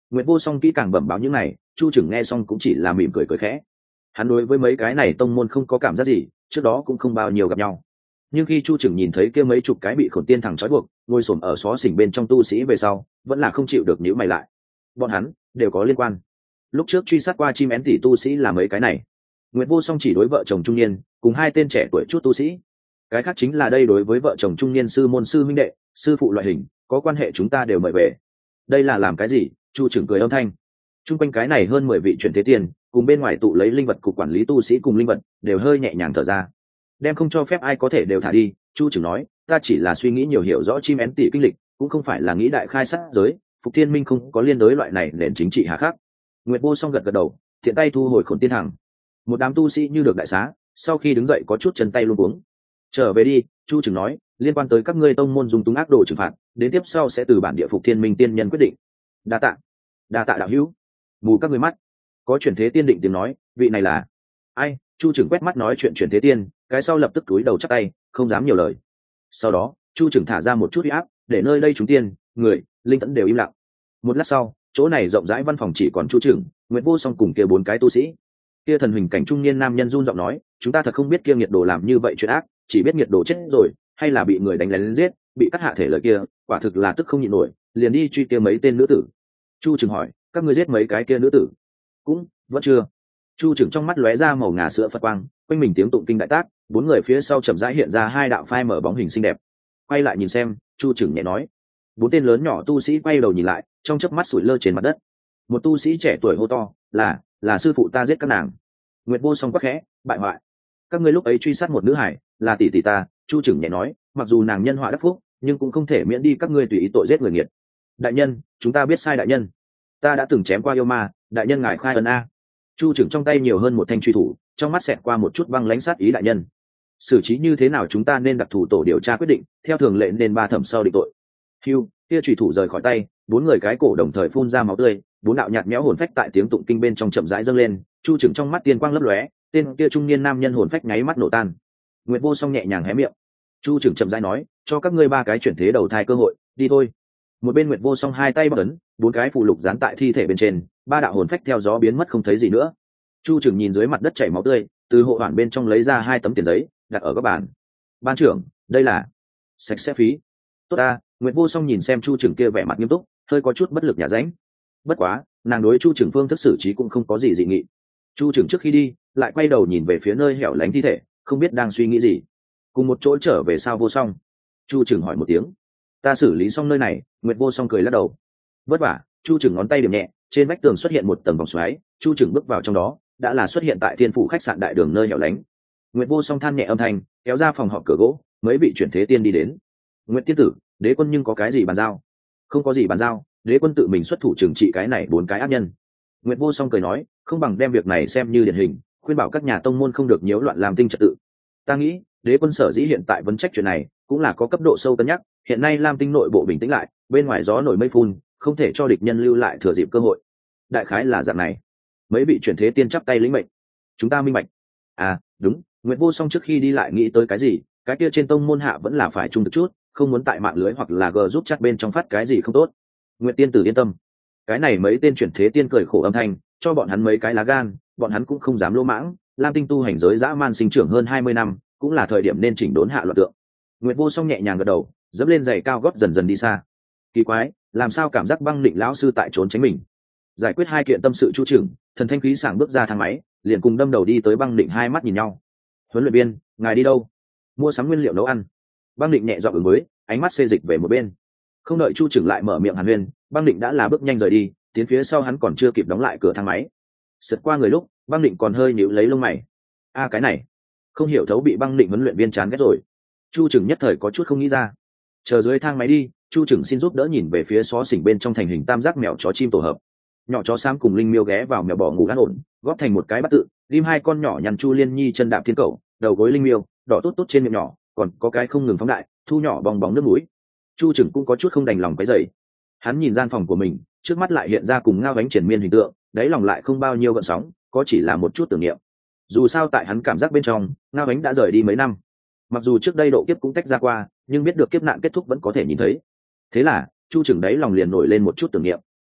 S1: Nguyệt Vô Song kỹ càng bẩm báo những này, Chu Trừng nghe xong cũng chỉ là mỉm cười cười khẽ. Hắn đối với mấy cái này tông môn không có cảm giác gì, trước đó cũng không bao nhiêu gặp nhau. Nhưng khi Chu Trừng nhìn thấy kia mấy chục cái bị Khổn Tiên thẳng trói buộc, ngồi xổm ở xó xỉnh bên trong tu sĩ về sau, vẫn là không chịu được nhíu mày lại. Bọn hắn đều có liên quan. Lúc trước truy sát qua chim én tỷ tu sĩ là mấy cái này. Nguyệt Vô Song chỉ đối vợ chồng trung niên, cùng hai tên trẻ tuổi chút tu sĩ. Cái khác chính là đây đối với vợ chồng trung niên sư môn sư minh đệ, sư phụ loại hình, có quan hệ chúng ta đều mời về. Đây là làm cái gì? Chu Trừng cười âm thanh. Trung quanh cái này hơn 10 vị chuyển thế tiền, cùng bên ngoài tụ lấy linh vật cục quản lý tu sĩ cùng linh vật, đều hơi nhẹ nhàng thở ra. Đem không cho phép ai có thể đều thả đi, Chu Trừng nói, ta chỉ là suy nghĩ nhiều hiểu rõ chim én tỷ kinh lịch, cũng không phải là nghĩ đại khai sát giới, Phục Thiên Minh không có liên đới loại này nền chính trị hà khắc. Nguyệt Vô Song gật gật đầu, thiện tay thu hồi Khổn Tiên Hằng. Một đám tu sĩ như được đại xá, sau khi đứng dậy có chút chân tay luống cuống. Trở về đi, Chu Trừng nói, liên quan tới các ngươi tông môn dùng túng ác đồ trừng phạt, đến tiếp sau sẽ từ bản địa Phục Thiên Minh tiên nhân quyết định. Đa tạ đạo hữu. Mù các ngươi mắt. Có chuyển thế tiên định tiếng nói, vị này là ai? Chu Trừng quét mắt nói chuyện chuyển thế tiên, cái sau lập tức cúi đầu chắp tay, không dám nhiều lời. Sau đó, Chu Trừng thả ra một chút uy áp, để nơi đây chúng tiên, người, linh tẫn đều im lặng. Một lát sau, chỗ này rộng rãi văn phòng chỉ còn Chu Trừng, Nguyệt Vô Song cùng kia 4 cái tu sĩ. Kia thần hình cảnh trung niên nam nhân run giọng nói, chúng ta thật không biết kia Nghiệt Đồ làm như vậy chuyện ác, chỉ biết Nghiệt Đồ chết rồi, hay là bị người đánh lén giết, bị cắt hạ thể lời kia, quả thực là tức không nhịn nổi, liền đi truy kia mấy tên nữ tử. Chu Trừng hỏi, các ngươi giết mấy cái kia nữ tử? Cũng vẫn chưa. Chu Trừng trong mắt lóe ra màu ngà sữa phật quang, quanh mình tiếng tụng kinh đại tác, 4 người phía sau chậm rãi hiện ra 2 đạo phai mở bóng hình xinh đẹp. Quay lại nhìn xem, Chu Trừng nhẹ nói. 4 tên lớn nhỏ tu sĩ quay đầu nhìn lại, trong chớp mắt sủi lơ trên mặt đất. Một tu sĩ trẻ tuổi hô to, là sư phụ ta giết các nàng. Nguyệt Vô Song quắc khẽ, bại hoại. Các ngươi lúc ấy truy sát một nữ hải, là tỷ tỷ ta. Chu Trừng nhẹ nói, mặc dù nàng nhân họa đắc phúc, nhưng cũng không thể miễn đi các ngươi tùy ý tội giết người nghiệt. Đại nhân, chúng ta biết sai đại nhân. Ta đã từng chém qua yêu ma, đại nhân ngài khai ân a. Chu Trừng trong tay nhiều hơn một thanh truy thủ, trong mắt xẹt qua một chút băng lãnh sát ý đại nhân. Xử trí như thế nào chúng ta nên đặc thủ tổ điều tra quyết định, theo thường lệ nên 3 thẩm sau định tội. Hưu, kia truy thủ rời khỏi tay, 4 người cái cổ đồng thời phun ra máu tươi, 4 đạo nhạt nhẽo hồn phách tại tiếng tụng kinh bên trong chậm rãi dâng lên. Chu Trừng trong mắt tiên quang lấp lóe, tên kia trung niên nam nhân hồn phách nháy mắt nổ tan. Nguyệt Vô Song nhẹ nhàng hé miệng. Chu Trừng chậm rãi nói, cho các ngươi 3 cái chuyển thế đầu thai cơ hội, đi thôi. Một bên Nguyệt Vô Song 2 tay bắt ấn, 4 cái phù lục dán tại thi thể bên trên, 3 đạo hồn phách theo gió biến mất không thấy gì nữa. Chu Trừng nhìn dưới mặt đất chảy máu tươi, từ hộ hoàn bên trong lấy ra 2 tấm tiền giấy, đặt ở góc bàn. Ban trưởng, đây là sạch sẽ phí. Tốt ta. Nguyệt Vô Song nhìn xem Chu Trừng kia vẻ mặt nghiêm túc, hơi có chút bất lực nhả ránh. Bất quá, nàng đối Chu Trừng phương thức xử trí cũng không có gì dị nghị. Chu Trừng trước khi đi, lại quay đầu nhìn về phía nơi hẻo lánh thi thể, không biết đang suy nghĩ gì. Cùng một chỗ trở về sao Vô Song? Chu Trừng hỏi một tiếng. Ta xử lý xong nơi này. Nguyệt Vô Song cười lắc đầu. Vất vả. Chu Trừng ngón tay điểm nhẹ, trên vách tường xuất hiện một tầng vòng xoáy. Chu Trừng bước vào trong đó, đã là xuất hiện tại Thiên Phủ khách sạn đại đường nơi hẻo lánh. Nguyệt Vô Song than nhẹ âm thanh, kéo ra phòng họp cửa gỗ, mới bị chuyển thế tiên đi đến. Nguyệt tiên tử, đế quân nhưng có cái gì bàn giao? Không có gì bàn giao, đế quân tự mình xuất thủ trừng trị cái này 4 cái ác nhân. Nguyệt Vô Song cười nói, không bằng đem việc này xem như điển hình, khuyên bảo các nhà tông môn không được nhiễu loạn làm tinh trật tự. Ta nghĩ, đế quân sở dĩ hiện tại vấn trách chuyện này, cũng là có cấp độ sâu cân nhắc. Hiện nay Lam Tinh nội bộ bình tĩnh lại, bên ngoài gió nổi mây phun, không thể cho địch nhân lưu lại thừa dịp cơ hội. Đại khái là dạng này. Mấy vị chuyển thế tiên chắp tay lĩnh mệnh. Chúng ta minh bạch. À, đúng. Nguyệt Vô Song trước khi đi lại nghĩ tới cái gì, cái kia trên tông môn hạ vẫn là phải trung thực chút, không muốn tại mạng lưới hoặc là g giúp chat bên trong phát cái gì không tốt. Nguyệt tiên tử yên tâm. Cái này mấy tên chuyển thế tiên cười khổ âm thanh, cho bọn hắn mấy cái lá gan, bọn hắn cũng không dám lỗ mãng. Lam Tinh tu hành giới dã man sinh trưởng hơn 20 năm, cũng là thời điểm nên chỉnh đốn hạ loạn tượng. Nguyệt Vô Song nhẹ nhàng gật đầu, dẫm lên giày cao gót dần dần đi xa. Kỳ quái, làm sao cảm giác Băng Định lão sư tại trốn tránh mình? Giải quyết 2 kiện tâm sự Chu Trừng, Thần Thanh Khí sảng bước ra thang máy, liền cùng đâm đầu đi tới Băng Định, 2 mắt nhìn nhau. Huấn luyện viên, ngài đi đâu? Mua sắm nguyên liệu nấu ăn. Băng Định nhẹ giọng ứng với, ánh mắt xê dịch về một bên. Không đợi Chu Trừng lại mở miệng hàn huyên, Băng Định đã là bước nhanh rời đi, tiến phía sau hắn còn chưa kịp đóng lại cửa thang máy. Sượt qua người lúc, Băng Định còn hơi nhíu lấy lông mày. A cái này, không hiểu thấu bị Băng Định huấn luyện viên chán ghét rồi. Chu Trừng nhất thời có chút không nghĩ ra. Chờ dưới thang máy đi, Chu Trừng xin giúp đỡ nhìn về phía xó xỉnh bên trong thành hình tam giác mèo chó chim tổ hợp. Nhỏ chó xám cùng linh miêu ghé vào mèo bò ngủ an ổn, góp thành một cái bát tự, ghim 2 con nhỏ nhằn Chu Liên Nhi chân đạp thiên cầu, đầu gối linh miêu, đỏ tốt tốt trên miệng nhỏ, còn có cái không ngừng phóng đại, thu nhỏ bong bóng nước mũi. Chu Trừng cũng có chút không đành lòng cái dậy. Hắn nhìn gian phòng của mình, trước mắt lại hiện ra cùng Ngao Bánh triển miên hình tượng, đáy lòng lại không bao nhiêu gợn sóng, có chỉ là một chút tưởng niệm. Dù sao tại hắn cảm giác bên trong, Ngao Bánh đã rời đi mấy năm. Mặc dù trước đây độ kiếp cũng tách ra qua, nhưng biết được kiếp nạn kết thúc vẫn có thể nhìn thấy. Thế là, Chu Trừng đáy lòng liền nổi lên một chút tưởng niệm.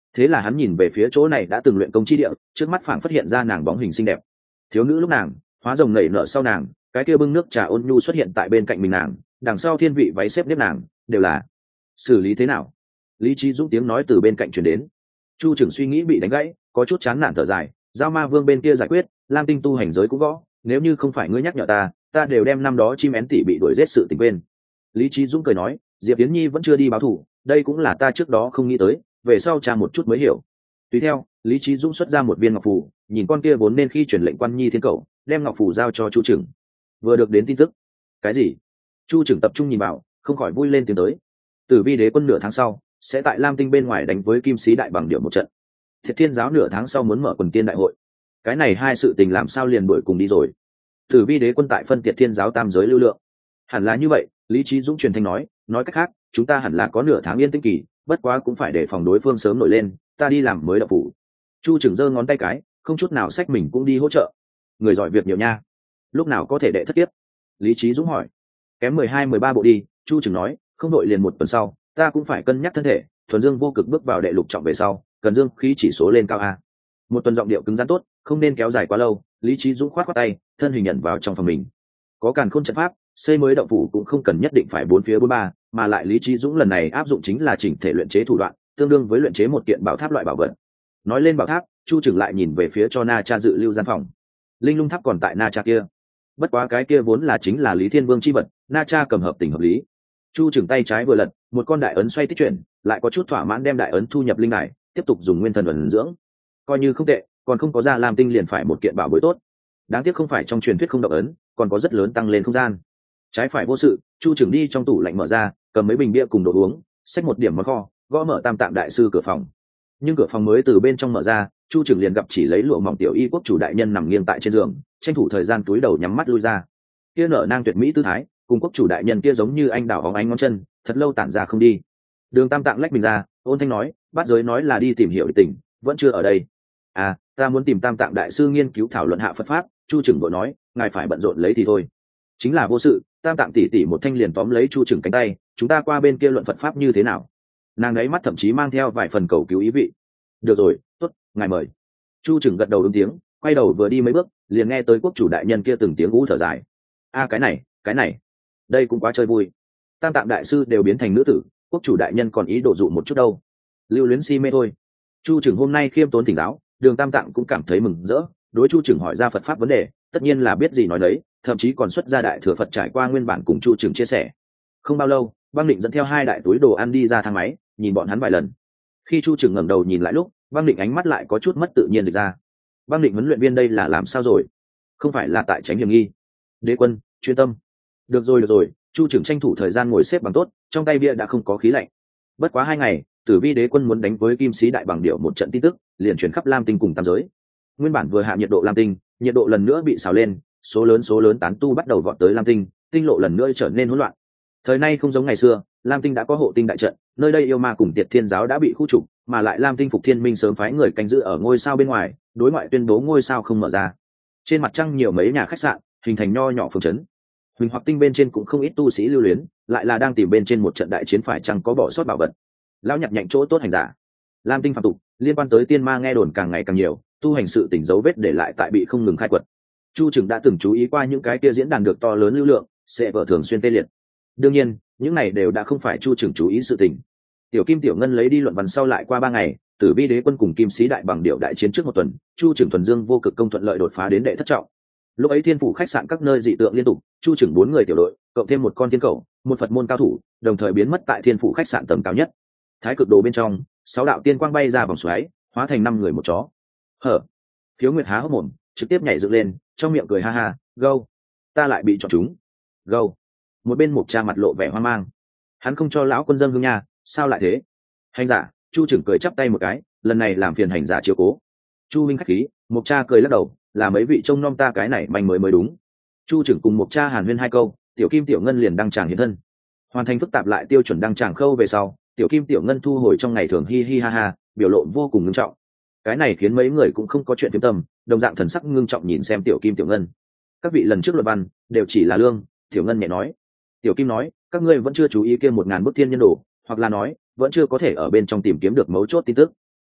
S1: thế là hắn nhìn về phía chỗ này đã từng luyện công chi địa, trước mắt phảng phát hiện ra nàng bóng hình xinh đẹp. Thiếu nữ lúc nàng hóa rồng nảy nở sau nàng, cái kia bưng nước trà ôn nhu xuất hiện tại bên cạnh mình nàng, đằng sau thiên vị váy xếp nếp nàng đều là xử lý thế nào. Lý trí dũng tiếng nói từ bên cạnh truyền đến. Chu trưởng suy nghĩ bị đánh gãy, có chút chán nản thở dài. Giao ma vương bên kia giải quyết, lam tinh tu hành giới cũng gõ, nếu như không phải ngươi nhắc nhở ta đều đem năm đó chim én tỷ bị đuổi giết sự tình quên. Lý trí dũng cười nói, diệp yến nhi vẫn chưa đi báo thù, đây cũng là ta trước đó không nghĩ tới, về sau tra một chút mới hiểu. Tùy theo, lý trí dũng xuất ra một viên ngọc phù, nhìn con kia vốn nên khi truyền lệnh quan nhi thiên cầu, đem ngọc phù giao cho chu trưởng. Vừa được đến tin tức. Cái gì? Chu trưởng tập trung nhìn vào, không khỏi vui lên tiếng tới. Tử vi đế quân nửa tháng sau sẽ tại lam tinh bên ngoài đánh với kim sĩ đại bằng điệu một trận. Thiệt thiên giáo nửa tháng sau muốn mở quần tiên đại hội. Cái này hai sự tình làm sao liền đuổi cùng đi rồi? Tử vi đế quân tại phân tiệt thiên giáo tam giới lưu lượng, hẳn là như vậy. Lý trí dũng truyền thanh nói cách khác, chúng ta hẳn là có nửa tháng yên tĩnh kỳ, bất quá cũng phải để phòng đối phương sớm nổi lên, ta đi làm mới đậu phủ. Chu trưởng giơ ngón tay cái, không chút nào xách mình cũng đi hỗ trợ. Người giỏi việc nhiều nha, lúc nào có thể đệ thất tiếp? Lý trí dũng hỏi. Kém 12-13 bộ đi. Chu trưởng nói, không đội liền một tuần sau, ta cũng phải cân nhắc thân thể. Thuần dương vô cực bước vào đệ lục trọng về sau, cần dương khí chỉ số lên cao a. Một tuần giọng điệu cứng rắn tốt, không nên kéo dài quá lâu. Lý trí dũng khoát tay, thân hình nhận vào trong phòng mình. Có càn khôn trận pháp, xây mới động phủ cũng không cần nhất định phải bốn phía bốn ba, mà lại lý trí dũng lần này áp dụng chính là chỉnh thể luyện chế thủ đoạn, tương đương với luyện chế một kiện bảo tháp loại bảo vật. Nói lên bảo tháp, chu trưởng lại nhìn về phía cho na cha dự lưu gian phòng. Linh lung tháp còn tại na cha kia, bất quá cái kia vốn là chính là lý thiên vương chi vật, na cha cầm hợp tình hợp lý. Chu trưởng tay trái vừa lật, một con đại ấn xoay tích chuyển, lại có chút thỏa mãn đem đại ấn thu nhập linh đài, tiếp tục dùng nguyên thần ẩn dưỡng. Coi như không tệ, còn không có ra làm tinh liền phải một kiện bảo bối tốt. Đáng tiếc không phải trong truyền thuyết không động ấn, còn có rất lớn tăng lên không gian. Trái phải vô sự, chu trưởng đi trong tủ lạnh mở ra, cầm mấy bình bia cùng đồ uống, xách một điểm món kho, gõ mở tam tạng đại sư cửa phòng. Nhưng cửa phòng mới từ bên trong mở ra, chu trưởng liền gặp chỉ lấy lụa mỏng tiểu y quốc chủ đại nhân nằm nghiêng tại trên giường, tranh thủ thời gian túi đầu nhắm mắt lui ra. Kia nở nang tuyệt mỹ tư thái, cùng quốc chủ đại nhân kia giống như anh đào hóng ánh ngón chân, thật lâu tản ra không đi. Đường tam tạng lách mình ra, ôn thanh nói, bát giới nói là đi tìm hiểu tình, vẫn chưa ở đây. À, ta muốn tìm tam tạng đại sư nghiên cứu thảo luận hạ Phật pháp. Chu trưởng vội nói, ngài phải bận rộn lấy thì thôi. Chính là vô sự. Tam tạng tỉ một thanh liền tóm lấy chu trưởng cánh tay, chúng ta qua bên kia luận Phật pháp như thế nào? Nàng ấy mắt thậm chí mang theo vài phần cầu cứu ý vị. Được rồi, tốt, ngài mời. Chu trưởng gật đầu đúng tiếng, quay đầu vừa đi mấy bước, liền nghe tới quốc chủ đại nhân kia từng tiếng ú thở dài. A cái này, đây cũng quá chơi vui. Tam tạng đại sư đều biến thành nữ tử, quốc chủ đại nhân còn ý đồ dụ một chút đâu. Lưu luyến si mê thôi. Chu trưởng hôm nay khiêm tốn thỉnh giáo, đường tam tạng cũng cảm thấy mừng rỡ. Đối chu trưởng hỏi ra Phật pháp vấn đề, tất nhiên là biết gì nói đấy, thậm chí còn xuất ra đại thừa Phật trải qua nguyên bản cùng chu trưởng chia sẻ. Không bao lâu, Băng Định dẫn theo hai đại túi đồ ăn đi ra thang máy, nhìn bọn hắn vài lần. Khi chu trưởng ngẩng đầu nhìn lại lúc, Băng Định ánh mắt lại có chút mất tự nhiên dịch ra. Băng Định huấn luyện viên đây là làm sao rồi? Không phải là tại tránh hiểm nghi? Đế quân, chuyên tâm. Được rồi, chu trưởng tranh thủ thời gian ngồi xếp bằng tốt, trong tay bia đã không có khí lạnh. Bất quá 2 ngày, Tử Vi đế quân muốn đánh với Kim Sĩ đại bằng điểu một trận tin tức, liền truyền khắp Lam Tinh cùng tam giới. Nguyên bản vừa hạ nhiệt độ Lam Tinh, nhiệt độ lần nữa bị xào lên, số lớn tán tu bắt đầu vọt tới Lam Tinh, tinh lộ lần nữa trở nên hỗn loạn. Thời nay không giống ngày xưa, Lam Tinh đã có hộ tinh đại trận, nơi đây yêu ma cùng Tiệt Thiên giáo đã bị khu trục, mà lại Lam Tinh Phục Thiên Minh sớm phái người canh giữ ở ngôi sao bên ngoài, đối ngoại tuyên bố ngôi sao không mở ra. Trên mặt trăng nhiều mấy nhà khách sạn, hình thành nho nhỏ phường trấn. Huỳnh Hoặc Tinh bên trên cũng không ít tu sĩ lưu luyến, lại là đang tìm bên trên một trận đại chiến phải chăng có bỏ sót bảo vật. Lão nhặt nhạnh chỗ tốt hành giả. Lam Tinh phạm tục, liên quan tới tiên ma nghe đồn càng ngày càng nhiều, tu hành sự tỉnh dấu vết để lại tại bị không ngừng khai quật. Chu Trừng đã từng chú ý qua những cái kia diễn đàn được to lớn lưu lượng, sẽ vợ thường xuyên tê liệt. Đương nhiên, những này đều đã không phải Chu Trừng chú ý sự tình. Tiểu Kim Tiểu Ngân lấy đi luận văn sau lại qua 3 ngày, Tử Vi đế quân cùng Kim Sĩ đại bằng điệu đại chiến trước một tuần, Chu Trừng thuần dương vô cực công thuận lợi đột phá đến đệ thất trọng. Lúc ấy thiên phủ khách sạn các nơi dị tượng liên tục, Chu Trừng 4 người tiểu đội, cộng thêm một con thiên cầu, một Phật môn cao thủ, đồng thời biến mất tại thiên phủ khách sạn tầng cao nhất. Thái cực đồ bên trong, 6 đạo tiên quang bay ra vòng xoáy, hóa thành 5 người một chó. Hở. Phiếu Nguyệt há hốc mồm, trực tiếp nhảy dựng lên, trong miệng cười ha ha, "Gâu, ta lại bị chọn chúng." Gâu. Một bên Mục Cha mặt lộ vẻ hoang mang. Hắn không cho lão quân dâng hương nha, sao lại thế? Hành giả, Chu Trừng cười chắp tay một cái, lần này làm phiền hành giả chiếu cố. Chu minh khách khí, Mục Cha cười lắc đầu, là mấy vị trông nom ta cái này manh mới đúng. Chu Trừng cùng Mục Cha hàn huyên 2 câu, Tiểu Kim Tiểu Ngân liền đăng tràng hiện thân. Hoàn thành phức tạp lại tiêu chuẩn đăng tràng khâu về sau, Tiểu Kim Tiểu Ngân thu hồi trong ngày thường hi hi ha ha, biểu lộ vô cùng nghiêm trọng. Cái này khiến mấy người cũng không có chuyện phiếm tâm, đồng dạng thần sắc ngưng trọng nhìn xem Tiểu Kim Tiểu Ngân. Các vị lần trước luận văn đều chỉ là lương. Tiểu Ngân nhẹ nói. Tiểu Kim nói, các ngươi vẫn chưa chú ý kia 1000 bức thiên nhân đồ, hoặc là nói vẫn chưa có thể ở bên trong tìm kiếm được mấu chốt tin tức.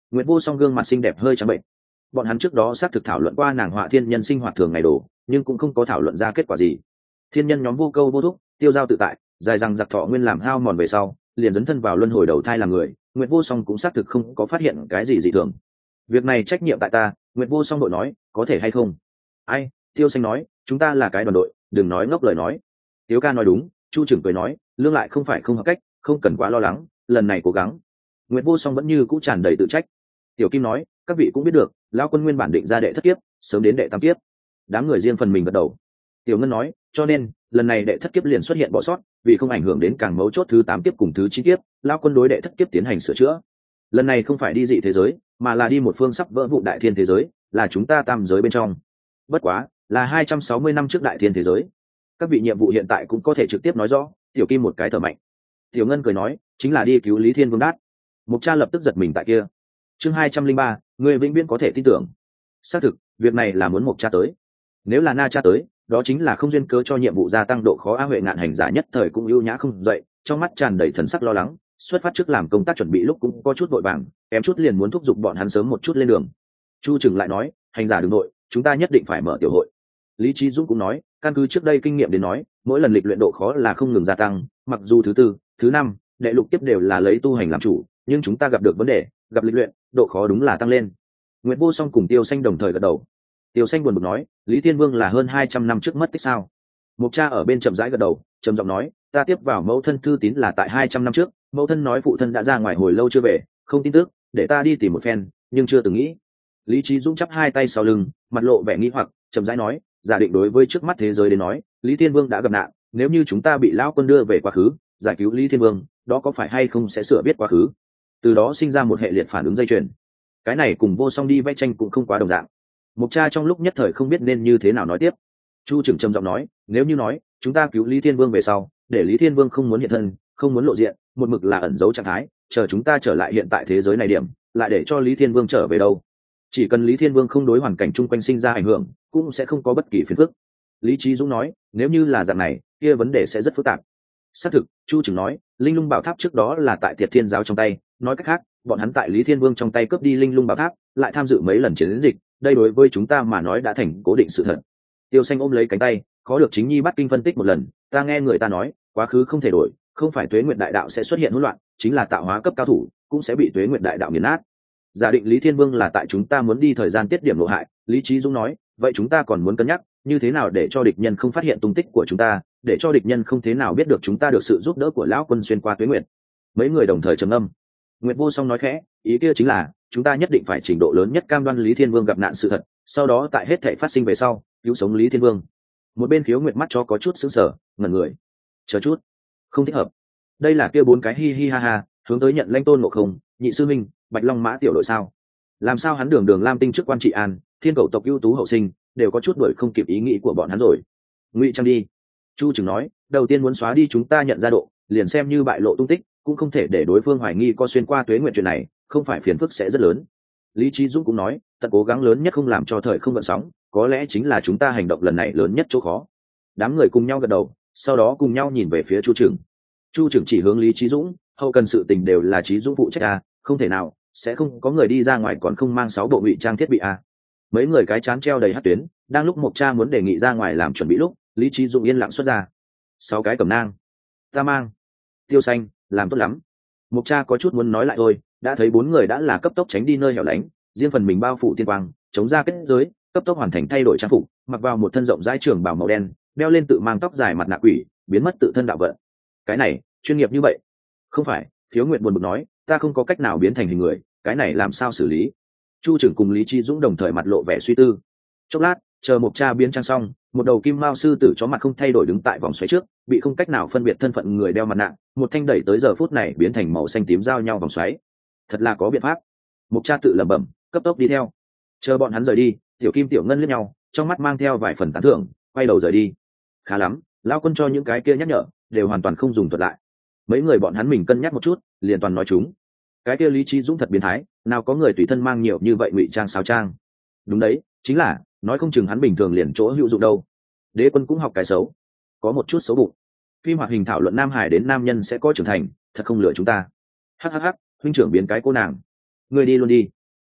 S1: Nguyệt Vô Song gương mặt xinh đẹp hơi trắng bệnh. Bọn hắn trước đó xác thực thảo luận qua nàng họa thiên nhân sinh hoạt thường ngày đồ, nhưng cũng không có thảo luận ra kết quả gì. Thiên nhân nhóm vô câu vô thúc, tiêu dao tự tại, dài rằng giặc thọ nguyên làm hao mòn về sau, liền dấn thân vào luân hồi đầu thai làm người. Nguyệt Vô Song cũng xác thực không có phát hiện cái gì dị thường. Việc này trách nhiệm tại ta. Nguyệt Vô Song đội nói, có thể hay không? Ai? Tiêu Xanh nói, chúng ta là cái đoàn đội, đừng nói ngốc lời nói. Tiếu ca nói đúng. Chu Trưởng cười nói, lương lại không phải không hợp cách, không cần quá lo lắng, lần này cố gắng. Nguyệt Vô Song vẫn như cũ tràn đầy tự trách. Tiểu Kim nói, các vị cũng biết được, lão quân nguyên bản định ra đệ thất kiếp, sớm đến đệ tam kiếp. Đám người riêng phần mình gật đầu. Tiểu Ngân nói, cho nên lần này đệ thất kiếp liền xuất hiện bỏ sót, vì không ảnh hưởng đến càng mấu chốt thứ 8 kiếp cùng thứ 9 kiếp, lão quân đối đệ thất kiếp tiến hành sửa chữa. Lần này không phải đi dị thế giới, mà là đi một phương sắp vỡ vụn đại thiên thế giới, là chúng ta tam giới bên trong. Bất quá, là 260 năm trước đại thiên thế giới. Các vị nhiệm vụ hiện tại cũng có thể trực tiếp nói rõ. Tiểu Kim một cái thở mạnh. Tiểu Ngân cười nói, chính là đi cứu Lý Thiên Vương Đát. Mục Cha lập tức giật mình tại kia. Chương 203, người vĩnh viễn có thể tin tưởng. Xác thực, việc này là muốn Mục Cha tới. Nếu là Na Cha tới, đó chính là không duyên cớ cho nhiệm vụ gia tăng độ khó. A Huệ Ngạn hành giả nhất thời cũng ưu nhã không dậy, trong mắt tràn đầy thần sắc lo lắng, xuất phát trước làm công tác chuẩn bị lúc cũng có chút vội vàng, kém chút liền muốn thúc giục bọn hắn sớm một chút lên đường. Chu Trừng lại nói, hành giả đừng nội, chúng ta nhất định phải mở tiểu hội. Lý Chí Dũng cũng nói, căn cứ trước đây kinh nghiệm đến nói, mỗi lần lịch luyện độ khó là không ngừng gia tăng, mặc dù thứ 4, thứ 5, đệ lục tiếp đều là lấy tu hành làm chủ, nhưng chúng ta gặp được vấn đề, gặp lịch luyện, độ khó đúng là tăng lên. Nguyệt Vô Song cùng Tiêu Xanh đồng thời gật đầu. Tiêu Xanh buồn bực nói, Lý Thiên Vương là hơn 200 năm trước mất tích sao? Mục Cha ở bên chậm rãi gật đầu, trầm giọng nói, ta tiếp vào mẫu thân thư tín là tại 200 năm trước, mẫu thân nói phụ thân đã ra ngoài hồi lâu chưa về, không tin tức, để ta đi tìm một phen, nhưng chưa từng nghĩ. Lý Chí Dũng chắp hai tay sau lưng, mặt lộ vẻ nghi hoặc, trầm rãi nói, giả định đối với trước mắt thế giới đến nói, Lý Thiên Vương đã gặp nạn, nếu như chúng ta bị lão quân đưa về quá khứ, giải cứu Lý Thiên Vương, đó có phải hay không sẽ sửa biết quá khứ, từ đó sinh ra một hệ liệt phản ứng dây chuyền. Cái này cùng Vô Song đi vẽ tranh cũng không quá đồng dạng. Mục Cha trong lúc nhất thời không biết nên như thế nào nói tiếp. Chu Trừng trầm giọng nói, nếu như nói chúng ta cứu Lý Thiên Vương về sau, để Lý Thiên Vương không muốn hiện thân, không muốn lộ diện, một mực là ẩn giấu trạng thái, chờ chúng ta trở lại hiện tại thế giới này điểm, lại để cho Lý Thiên Vương trở về đâu? Chỉ cần Lý Thiên Vương không đối hoàn cảnh chung quanh sinh ra ảnh hưởng, cũng sẽ không có bất kỳ phiền phức. Lý Chí Dũng nói, nếu như là dạng này, kia vấn đề sẽ rất phức tạp. Xác thực, Chu Trừng nói, Linh Lung Bảo Tháp trước đó là tại Tiệt Thiên giáo trong tay, nói cách khác, bọn hắn tại Lý Thiên Vương trong tay cướp đi Linh Lung Bảo Tháp, lại tham dự mấy lần chiến dịch, đây đối với chúng ta mà nói đã thành cố định sự thật. Tiêu Xanh ôm lấy cánh tay, khó được chính nhi bắt kinh phân tích một lần, ta nghe người ta nói, quá khứ không thể đổi, không phải Tuế Nguyệt Đại Đạo sẽ xuất hiện hỗn loạn, chính là tạo hóa cấp cao thủ cũng sẽ bị Tuế Nguyệt Đại Đạo nghiền nát. Giả định Lý Thiên Vương là tại chúng ta muốn đi thời gian tiết điểm lộ hại, Lý Chí Dũng nói, vậy chúng ta còn muốn cân nhắc như thế nào để cho địch nhân không phát hiện tung tích của chúng ta, để cho địch nhân không thế nào biết được chúng ta được sự giúp đỡ của lão quân xuyên qua Tuế Nguyệt. Mấy người đồng thời trầm ngâm. Nguyệt Vô Song nói khẽ, ý kia chính là chúng ta nhất định phải trình độ lớn nhất cam đoan Lý Thiên Vương gặp nạn sự thật, sau đó tại hết thảy phát sinh về sau, cứu sống Lý Thiên Vương. Một bên Khiếu Nguyệt mắt cho có chút sững sờ, ngẩn người. Chờ chút, không thích hợp. Đây là kia 4 cái hi hi ha ha, hướng tới nhận lãnh Tôn Ngộ Không, Nhị Sư Minh, Bạch Long Mã tiểu đội sao? Làm sao hắn đường Lam Tinh trước quan trị an, Thiên Cầu tộc ưu tú hậu sinh, đều có chút đuổi không kịp ý nghĩ của bọn hắn rồi. Ngụy Trang đi. Chu Trừng nói, đầu tiên muốn xóa đi chúng ta nhận ra độ, liền xem như bại lộ tung tích, cũng không thể để đối phương hoài nghi có xuyên qua Tuế Nguyệt chuyện này, không phải phiền phức sẽ rất lớn. Lý Chí Dũng cũng nói, tận cố gắng lớn nhất không làm cho thời không gợn sóng, có lẽ chính là chúng ta hành động lần này lớn nhất chỗ khó. Đám người cùng nhau gật đầu, sau đó cùng nhau nhìn về phía Chu Trừng. Chu Trừng chỉ hướng Lý Chí Dũng, hậu cần sự tình đều là Chí Dũng phụ trách à, không thể nào sẽ không có người đi ra ngoài còn không mang 6 bộ ngụy trang thiết bị à. Mấy người cái chán treo đầy hắc tuyến, đang lúc Mộc Cha muốn đề nghị ra ngoài làm chuẩn bị lúc, Lý Chí Dũng yên lặng xuất ra 6 cái cẩm nang. Ta mang. Tiêu Xanh, làm tốt lắm. Mộc Cha có chút muốn nói lại thôi, đã thấy 4 người đã là cấp tốc tránh đi nơi hẻo lánh, riêng phần mình bao phủ tiên quang, chống ra kết giới, cấp tốc hoàn thành thay đổi trang phục, mặc vào một thân rộng rãi trường bào màu đen, đeo lên tự mang tóc dài mặt nạ quỷ, biến mất tự thân đạo vận. Cái này, chuyên nghiệp như vậy? Không phải, Thiếu Nguyệt buồn bực nói, ta không có cách nào biến thành hình người, cái này làm sao xử lý? Chu Trưởng cùng Lý Chí Dũng đồng thời mặt lộ vẻ suy tư. Chốc lát, chờ Mộc Cha biến trang xong, một đầu kim mao sư tử chó mặt không thay đổi đứng tại vòng xoáy trước, bị không cách nào phân biệt thân phận người đeo mặt nạ, một thanh đẩy tới giờ phút này biến thành màu xanh tím giao nhau vòng xoáy. Thật là có biện pháp. Mộc Cha tự lẩm bẩm, cấp tốc đi theo. Chờ bọn hắn rời đi, Tiểu Kim Tiểu Ngân liếc nhau, trong mắt mang theo vài phần tán thưởng, quay đầu rời đi. Khá lắm, lão quân cho những cái kia nhắc nhở, đều hoàn toàn không dùng thuật lại. Mấy người bọn hắn mình cân nhắc một chút, liền toàn nói chúng. Cái kia Lý Chí Dũng thật biến thái, nào có người tùy thân mang nhiều như vậy ngụy trang sáo trang. Đúng đấy, chính là, nói không chừng hắn bình thường liền chỗ hữu dụng đâu. Đế Quân cũng học cái xấu, có một chút xấu bụng. Phim hoạt hình thảo luận nam hải đến nam nhân sẽ có trưởng thành, thật không lừa chúng ta. Hắc, huynh trưởng biến cái cô nàng, ngươi đi luôn đi.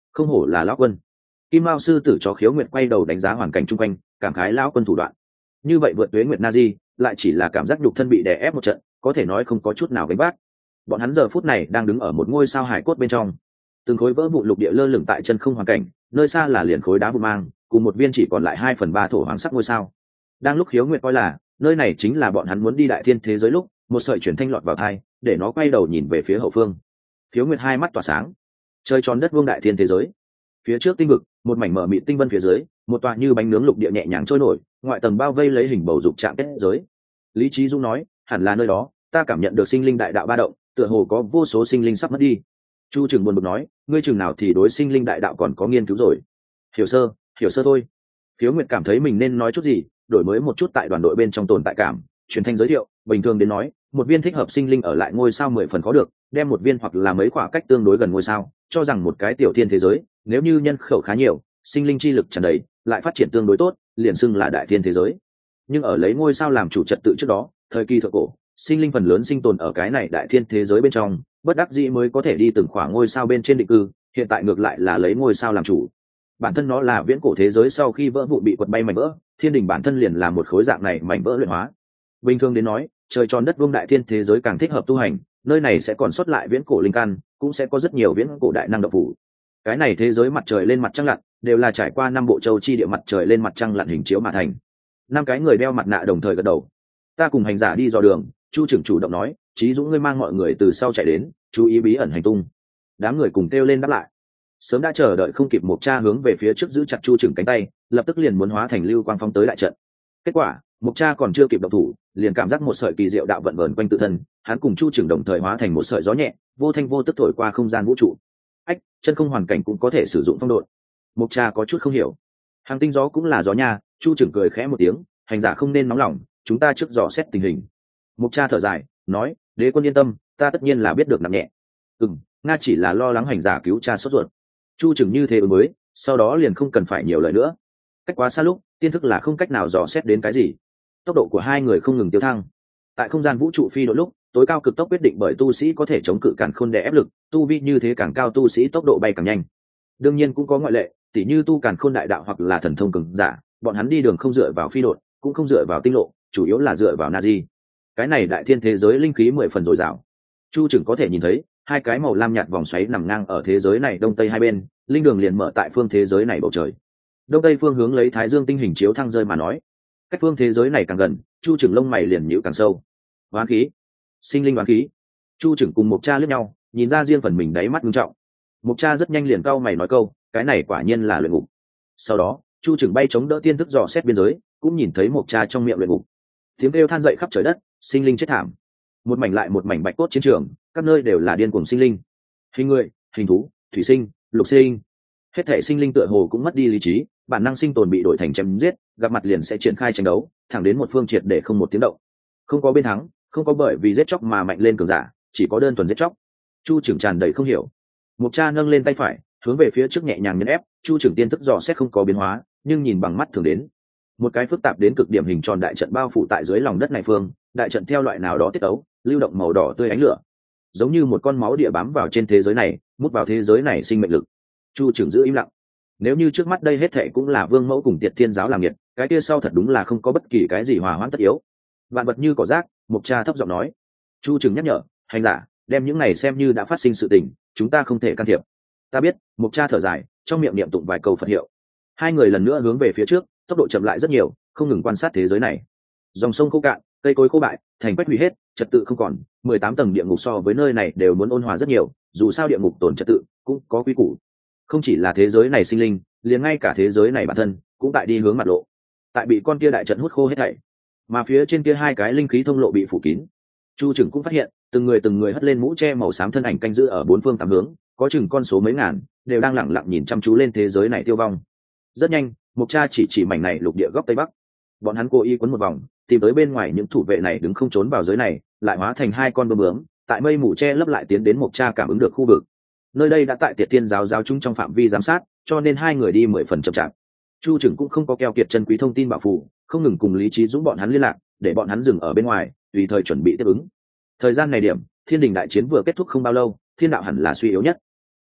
S1: không hổ là lão quân. Kim Mao sư tử chó Khiếu Nguyệt quay đầu đánh giá hoàn cảnh chung quanh, cảm khái lão quân thủ đoạn. Như vậy vượt tuế nguyệt na di, lại chỉ là cảm giác nhục thân bị đè ép một trận, có thể nói không có chút nào gánh vác. Bọn hắn giờ phút này đang đứng ở một ngôi sao hải cốt bên trong, từng khối vỡ vụn lục địa lơ lửng tại chân không hoàn cảnh, nơi xa là liền khối đá vụn mang, cùng một viên chỉ còn lại 2/3 thổ hoàng sắc ngôi sao. Đang lúc Khiếu Nguyệt coi là nơi này chính là bọn hắn muốn đi đại thiên thế giới lúc, một sợi chuyển thanh lọt vào tai, để nó quay đầu nhìn về phía hậu phương. Khiếu Nguyệt hai mắt tỏa sáng, chơi tròn đất vuông đại thiên thế giới. Phía trước tinh vực, một mảnh mở mịt tinh vân phía dưới, một tòa như bánh nướng lục địa nhẹ nhàng trôi nổi, ngoại tầng bao vây lấy hình bầu dục trạng kết giới. Lý Chí Dũng nói, hẳn là nơi đó, ta cảm nhận được sinh linh đại đạo ba động, tựa hồ có vô số sinh linh sắp mất đi. Chu Trừng buồn bực nói, ngươi chừng nào thì đối sinh linh đại đạo còn có nghiên cứu rồi? Hiểu sơ thôi. Khiếu Nguyệt cảm thấy mình nên nói chút gì, đổi mới một chút tại đoàn đội bên trong tồn tại cảm, truyền thanh giới thiệu, bình thường đến nói, một viên thích hợp sinh linh ở lại ngôi sao 10 phần có được, đem một viên hoặc là mấy khoảng cách tương đối gần ngôi sao, cho rằng một cái tiểu thiên thế giới, nếu như nhân khẩu khá nhiều, sinh linh chi lực tràn đầy, lại phát triển tương đối tốt, liền xưng là đại thiên thế giới. Nhưng ở lấy ngôi sao làm chủ trật tự trước đó, thời kỳ thượng cổ, sinh linh phần lớn sinh tồn ở cái này đại thiên thế giới bên trong, bất đắc dĩ mới có thể đi từng khoảng ngôi sao bên trên định cư, hiện tại ngược lại là lấy ngôi sao làm chủ. Bản thân nó là viễn cổ thế giới sau khi vỡ vụn bị quật bay mảnh vỡ, thiên đình bản thân liền là một khối dạng này mảnh vỡ luyện hóa. Bình thường đến nói, trời tròn đất vuông đại thiên thế giới càng thích hợp tu hành, nơi này sẽ còn xuất lại viễn cổ linh căn, cũng sẽ có rất nhiều viễn cổ đại năng độc phủ. Cái này thế giới mặt trời lên mặt trăng lặn, đều là trải qua 5 bộ châu chi địa mặt trời lên mặt trăng lặn hình chiếu mà thành. 5 cái người đeo mặt nạ đồng thời gật đầu. Ta cùng hành giả đi dò đường, Chu trưởng chủ động nói, Chí Dũng ngươi mang mọi người từ sau chạy đến, chú ý bí ẩn hành tung. Đám người cùng kêu lên đáp lại. Sớm đã chờ đợi không kịp, Mộc Cha hướng về phía trước giữ chặt Chu Trưởng cánh tay, lập tức liền muốn hóa thành lưu quang phong tới đại trận. Kết quả, Mộc Cha còn chưa kịp động thủ, liền cảm giác một sợi kỳ diệu đạo vận vờn quanh tự thân, hắn cùng Chu Trưởng đồng thời hóa thành một sợi gió nhẹ, vô thanh vô tức thổi qua không gian vũ trụ. Ách, chân không hoàn cảnh cũng có thể sử dụng phong độn. Mộc Cha có chút không hiểu. Hàng tinh gió cũng là gió nha, Chu Trưởng cười khẽ một tiếng, hành giả không nên nóng lòng, chúng ta trước dò xét tình hình. Mộc Cha thở dài, nói, đế quân yên tâm, ta tất nhiên là biết được nặng nhẹ. Nga chỉ là lo lắng hành giả cứu cha sốt ruột. Chu Trừng như thế mới, sau đó liền không cần phải nhiều lời nữa. Cách quá xa lúc, tiên thức là không cách nào dò xét đến cái gì. Tốc độ của hai người không ngừng tiêu thăng. Tại không gian vũ trụ phi độn lúc, tối cao cực tốc quyết định bởi tu sĩ có thể chống cự cản khôn đè ép lực, tu vi như thế càng cao tu sĩ tốc độ bay càng nhanh. Đương nhiên cũng có ngoại lệ, tỉ như tu cản khôn đại đạo hoặc là thần thông cường giả, bọn hắn đi đường không dựa vào phi độn, cũng không dựa vào tinh lộ, chủ yếu là dựa vào Nazi. Cái này đại thiên thế giới linh khí 10 phần dồi dào. Chu Trừng có thể nhìn thấy hai cái màu lam nhạt vòng xoáy nằm ngang ở thế giới này đông tây hai bên, linh đường liền mở tại phương thế giới này bầu trời. Đông tây phương hướng lấy Thái Dương tinh hình chiếu thăng rơi mà nói, cách phương thế giới này càng gần, Chu Trừng lông mày liền nhíu càng sâu. Oán khí, sinh linh oán khí. Chu Trừng cùng Mộc Cha liếc nhau, nhìn ra riêng phần mình đáy mắt nghiêm trọng. Mộc Cha rất nhanh liền cau mày nói câu, cái này quả nhiên là luyện ngục. Sau đó, Chu Trừng bay chống đỡ tiên thức dò xét biên giới, cũng nhìn thấy Mộc Cha trong miệng luyện ngục. Tiếng kêu than dậy khắp trời đất, sinh linh chết thảm. Một mảnh lại một mảnh bạch cốt chiến trường, các nơi đều là điên cuồng sinh linh. Hình người, hình thú, thủy sinh, lục sinh. Hết thể sinh linh tựa hồ cũng mất đi lý trí, bản năng sinh tồn bị đổi thành chém giết, gặp mặt liền sẽ triển khai tranh đấu, thẳng đến một phương triệt để không một tiếng động. Không có bên thắng, không có bởi vì giết chóc mà mạnh lên cường giả, chỉ có đơn thuần giết chóc. Chu Trừng tràn đầy không hiểu. Mộc Cha nâng lên tay phải, hướng về phía trước nhẹ nhàng nhấn ép, Chu Trừng tiên thức dò xét không có biến hóa, nhưng nhìn bằng mắt thường đến. Một cái phức tạp đến cực điểm hình tròn đại trận bao phủ tại dưới lòng đất này phương, đại trận theo loại nào đó tiết ấu, lưu động màu đỏ tươi ánh lửa, giống như một con máu địa bám vào trên thế giới này, mút vào thế giới này sinh mệnh lực. Chu Trừng giữ im lặng. Nếu như trước mắt đây hết thệ cũng là vương mẫu cùng Tiệt Thiên giáo làm nghiệt, cái kia sau thật đúng là không có bất kỳ cái gì hòa hoãn tất yếu. Vạn vật như cỏ rác, Mộc Cha thấp giọng nói. Chu Trừng nhắc nhở, hành giả, đem những này xem như đã phát sinh sự tình, chúng ta không thể can thiệp. Ta biết. Mộc Cha thở dài, trong miệng niệm tụng vài câu Phật hiệu. Hai người lần nữa hướng về phía trước, tốc độ chậm lại rất nhiều, không ngừng quan sát thế giới này. Dòng sông khô cạn, cây cối khô bại, thành quách hủy hết, trật tự không còn. 18 tầng địa ngục so với nơi này đều muốn ôn hòa rất nhiều, dù sao địa ngục tổn trật tự cũng có quy củ. Không chỉ là thế giới này sinh linh, liền ngay cả thế giới này bản thân cũng tại đi hướng mặt lộ, tại bị con kia đại trận hút khô hết thảy. Mà phía trên kia hai cái linh khí thông lộ bị phủ kín. Chu Trừng cũng phát hiện, từng người hất lên mũ che màu xám thân ảnh canh giữ ở bốn phương tám hướng, có chừng con số mấy ngàn, đều đang lặng lặng nhìn chăm chú lên thế giới này tiêu vong. Rất nhanh, Mộc Cha chỉ mảnh này lục địa góc tây bắc. Bọn hắn cố ý quấn một vòng, tìm tới bên ngoài những thủ vệ này đứng không trốn vào giới này, lại hóa thành hai con bướm bướm, tại mây mù che lấp lại tiến đến Mộc Cha cảm ứng được khu vực. Nơi đây đã tại Tiệt Thiên giáo giáo chúng trong phạm vi giám sát, cho nên hai người đi 10 phần chậm chạp. Chu Trừng cũng không có keo kiệt chân quý thông tin bảo phù, không ngừng cùng Lý Trí Dũng bọn hắn liên lạc, để bọn hắn dừng ở bên ngoài, tùy thời chuẩn bị tiếp ứng. Thời gian này điểm, Thiên Đình đại chiến vừa kết thúc không bao lâu, thiên đạo hẳn là suy yếu nhất.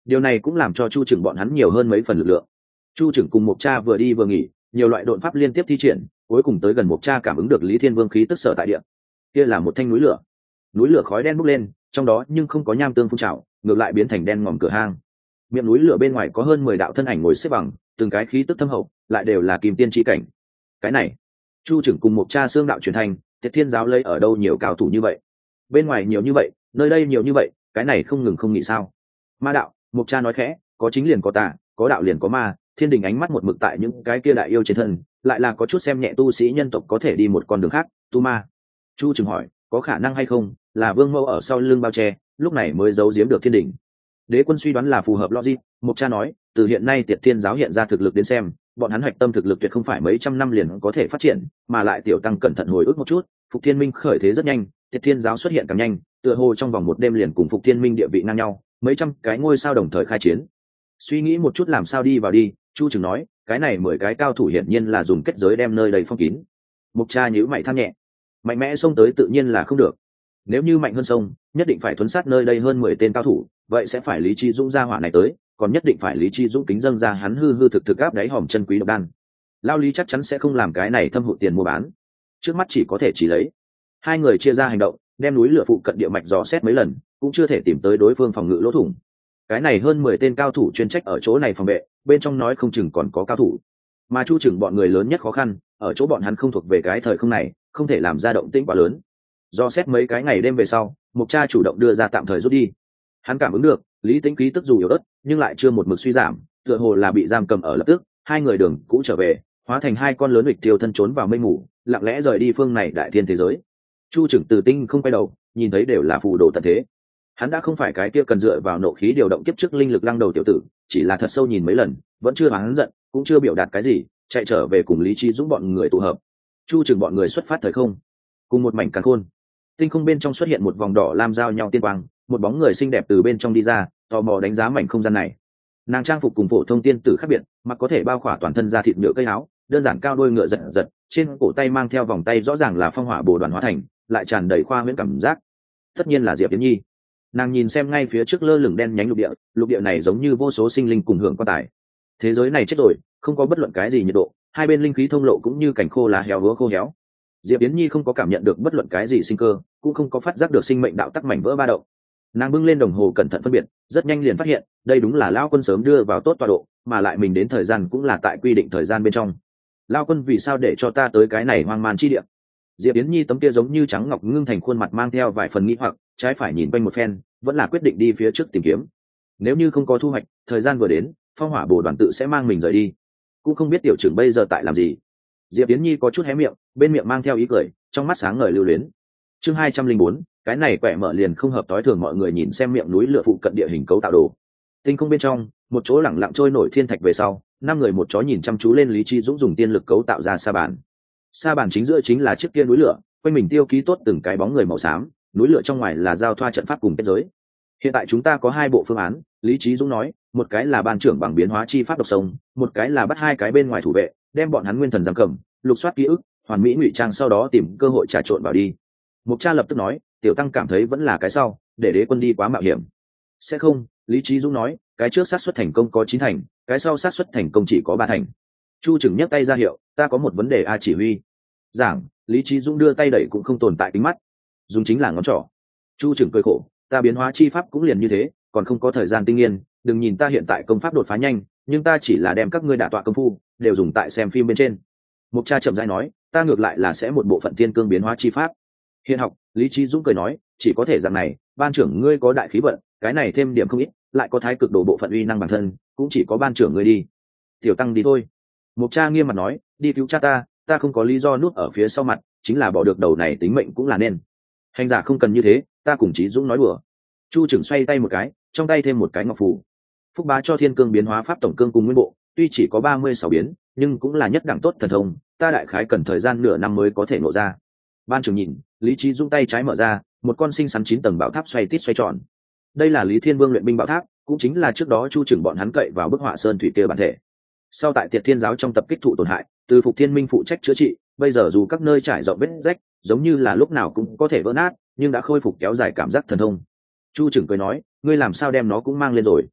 S1: Điều này cũng làm cho chu trưởng bọn hắn nhiều hơn mấy phần lực lượng. Chu trưởng cùng Mộc Cha vừa đi vừa nghỉ, nhiều loại độn pháp liên tiếp thi triển, cuối cùng tới gần Mộc Cha cảm ứng được Lý Thiên Vương khí tức sở tại địa. Kia là một thanh núi lửa khói đen bốc lên, trong đó nhưng không có nham tương phun trào, ngược lại biến thành đen ngòm cửa hang. Miệng núi lửa bên ngoài có hơn 10 đạo thân ảnh ngồi xếp bằng, từng cái khí tức thâm hậu, lại đều là kim tiên chi cảnh. Cái này, chu trưởng cùng Mộc Cha xương đạo truyền thành, Tiệt Thiên giáo lấy ở đâu nhiều cao thủ như vậy? Bên ngoài nhiều như vậy, nơi đây nhiều như vậy, cái này không ngừng không nghĩ sao? Ma đạo, Mộc Cha nói khẽ, có chính liền có tà, có đạo liền có ma. Thiên Đình ánh mắt một mực tại những cái kia đại yêu trên thân, lại là có chút xem nhẹ tu sĩ nhân tộc có thể đi một con đường khác, tu ma. Chu trưởng hỏi, có khả năng hay không là Vương Mẫu ở sau lưng bao che, lúc này mới giấu giếm được Thiên Đình? Đế Quân suy đoán là phù hợp logic. Mộc Cha nói, từ hiện nay Tiệt Thiên giáo hiện ra thực lực đến xem, bọn hắn hoạch tâm thực lực tuyệt không phải mấy trăm năm liền có thể phát triển, mà lại tiểu tăng cẩn thận hồi ức một chút, Phục Thiên Minh khởi thế rất nhanh, Tiệt Thiên giáo xuất hiện càng nhanh, tựa hồ trong vòng một đêm liền cùng Phục Thiên Minh địa vị ngang nhau, mấy trăm cái ngôi sao đồng thời khai chiến. Suy nghĩ một chút làm sao đi vào đi, Chu Trừng nói, cái này 10 cái cao thủ hiển nhiên là dùng kết giới đem nơi đầy phong kín. Mộc Cha nhíu mày than nhẹ, mạnh mẽ xông tới tự nhiên là không được, nếu như mạnh hơn sông, nhất định phải thuấn sát nơi đây hơn 10 tên cao thủ, vậy sẽ phải Lý Chi Dũng ra hỏa này tới, còn nhất định phải Lý Chi Dũng kính dâng ra hắn hư thực áp đáy hòm chân quý độc đan. Lao Lý chắc chắn sẽ không làm cái này thâm hụt tiền mua bán, trước mắt chỉ có thể chỉ lấy. Hai người chia ra hành động, đem núi lửa phụ cận địa mạch dò xét mấy lần, cũng chưa thể tìm tới đối phương phòng ngự lỗ thủng. Cái này hơn 10 tên cao thủ chuyên trách ở chỗ này phòng vệ, bên trong nói không chừng còn có cao thủ. Mà Chu Trừng bọn người lớn nhất khó khăn, ở chỗ bọn hắn không thuộc về cái thời không này, không thể làm ra động tĩnh quá lớn. Do xét mấy cái ngày đêm về sau, Mộc Cha chủ động đưa ra tạm thời rút đi. Hắn cảm ứng được Lý Tĩnh khí tức dù yếu ớt, nhưng lại chưa một mực suy giảm, tựa hồ là bị giam cầm ở lập tức. Hai người đường cũ trở về, hóa thành hai con lớn nghịch tiêu thân trốn vào mây mù, lặng lẽ rời đi phương này đại thiên thế giới. Chu Trừng từ tinh không quay đầu, nhìn thấy đều là phù đồ tận thế. Hắn đã không phải cái kia cần dựa vào nộ khí điều động kiếp trước linh lực lăng đầu tiểu tử, chỉ là thật sâu nhìn mấy lần, vẫn chưa hắn giận, cũng chưa biểu đạt cái gì, chạy trở về cùng Lý Chi Dũng bọn người tụ hợp. Chu Trừng bọn người xuất phát thời không, cùng một mảnh càn khôn. Tinh không bên trong xuất hiện một vòng đỏ lam giao nhau tiên quang, một bóng người xinh đẹp từ bên trong đi ra, tò mò đánh giá mảnh không gian này. Nàng trang phục cùng phổ thông tiên tử khác biệt, mặc có thể bao khỏa toàn thân da thịt nhựa cây áo, đơn giản cao đôi ngựa giật giật, trên cổ tay mang theo vòng tay rõ ràng là phong hỏa bồ đoàn hóa thành, lại tràn đầy khoa huyễn cảm giác. Tất nhiên là Diệp Yến Nhi. Nàng nhìn xem ngay phía trước lơ lửng đen nhánh lục địa này giống như vô số sinh linh cùng hưởng quan tài. Thế giới này chết rồi, không có bất luận cái gì nhiệt độ, hai bên linh khí thông lộ cũng như cảnh khô lá héo húa khô héo. Diệp Yến Nhi không có cảm nhận được bất luận cái gì sinh cơ, cũng không có phát giác được sinh mệnh đạo tắc mảnh vỡ ba động. Nàng bưng lên đồng hồ cẩn thận phân biệt, rất nhanh liền phát hiện đây đúng là Lao Quân sớm đưa vào tốt tọa độ, mà lại mình đến thời gian cũng là tại quy định thời gian bên trong. Lao Quân vì sao để cho ta tới cái này hoang man chi địa? Diệp Yến Nhi tấm kia giống như trắng ngọc ngưng thành khuôn mặt mang theo vài phần nghi hoặc, trái phải nhìn quanh một phen, vẫn là quyết định đi phía trước tìm kiếm. Nếu như không có thu hoạch, thời gian vừa đến, phong hỏa bồ đoàn tự sẽ mang mình rời đi. Cũng không biết tiểu trưởng bây giờ tại làm gì. Diệp Yến Nhi có chút hé miệng, bên miệng mang theo ý cười, trong mắt sáng ngời lưu luyến. Chương 204, cái này quẻ mở liền không hợp tối thường. Mọi người nhìn xem miệng núi lửa phụ cận địa hình cấu tạo đồ. Tinh không bên trong, một chỗ lẳng lặng trôi nổi thiên thạch về sau, 5 người một chó nhìn chăm chú lên Lý Chi Dũng dùng tiên lực cấu tạo ra sa bàn. Sa bàn chính giữa chính là chiếc kia núi lửa, quanh mình tiêu ký tốt từng cái bóng người màu xám, núi lửa trong ngoài là giao thoa trận pháp cùng kết giới. Hiện tại chúng ta có 2 bộ phương án, Lý Chí Dũng nói, một cái là ban trưởng bằng biến hóa chi pháp độc sông, một cái là bắt 2 cái bên ngoài thủ vệ, đem bọn hắn nguyên thần giam cầm, lục soát ký ức, hoàn mỹ ngụy trang, sau đó tìm cơ hội trà trộn vào đi. Mộc Cha lập tức nói, tiểu tăng cảm thấy vẫn là cái sau, để Đế Quân đi quá mạo hiểm. Sẽ không, Lý Chí Dũng nói, cái trước xác suất thành công có 9 thành, cái sau xác suất thành công chỉ có 3 thành. Chu Trừng nhấc tay ra hiệu, ta có một vấn đề a chỉ huy. Giảng, Lý Chí Dũng đưa tay đẩy cũng không tồn tại kính mắt, dùng chính là ngón trỏ. Chu Trừng cười khổ, ta biến hóa chi pháp cũng liền như thế, còn không có thời gian tinh nghiên, đừng nhìn ta hiện tại công pháp đột phá nhanh, nhưng ta chỉ là đem các ngươi đả tọa công phu đều dùng tại xem phim bên trên. Mộc Cha chậm rãi nói, ta ngược lại là sẽ một bộ phận thiên cương biến hóa chi pháp. Hiện học, Lý Chí Dũng cười nói, chỉ có thể rằng này, ban trưởng ngươi có đại khí vận, cái này thêm điểm không ít, lại có thái cực đồ bộ phận uy năng bản thân, cũng chỉ có ban trưởng ngươi đi. Tiểu tăng đi thôi. Mộc Cha nghiêm mặt nói, đi cứu cha ta không có lý do nuốt ở phía sau mặt, chính là bỏ được đầu này tính mệnh cũng là nên. Hành giả không cần như thế, ta cùng Chí Dũng nói đùa. Chu Trừng xoay tay một cái, trong tay thêm một cái ngọc phù. Phúc bá cho thiên cương biến hóa pháp tổng cương cùng nguyên bộ, tuy chỉ có 36 biến, nhưng cũng là nhất đẳng tốt thần thông, ta đại khái cần thời gian nửa năm mới có thể ngộ ra. Ban trưởng nhìn, Lý Chí Dũng tay trái mở ra, một con sinh xắn 9 tầng bảo tháp xoay tít xoay tròn. Đây là Lý Thiên Vương luyện binh bảo tháp, cũng chính là trước đó Chu Trừng bọn hắn cậy vào bức họa sơn thủy kia bản thể. Sau tại Tiệt Thiên giáo trong tập kích thụ tổn hại, từ Phục Thiên Minh phụ trách chữa trị, bây giờ dù các nơi trải rộng vết rách, giống như là lúc nào cũng có thể vỡ nát, nhưng đã khôi phục kéo dài cảm giác thần thông. Chu Trừng cười nói, ngươi làm sao đem nó cũng mang lên rồi?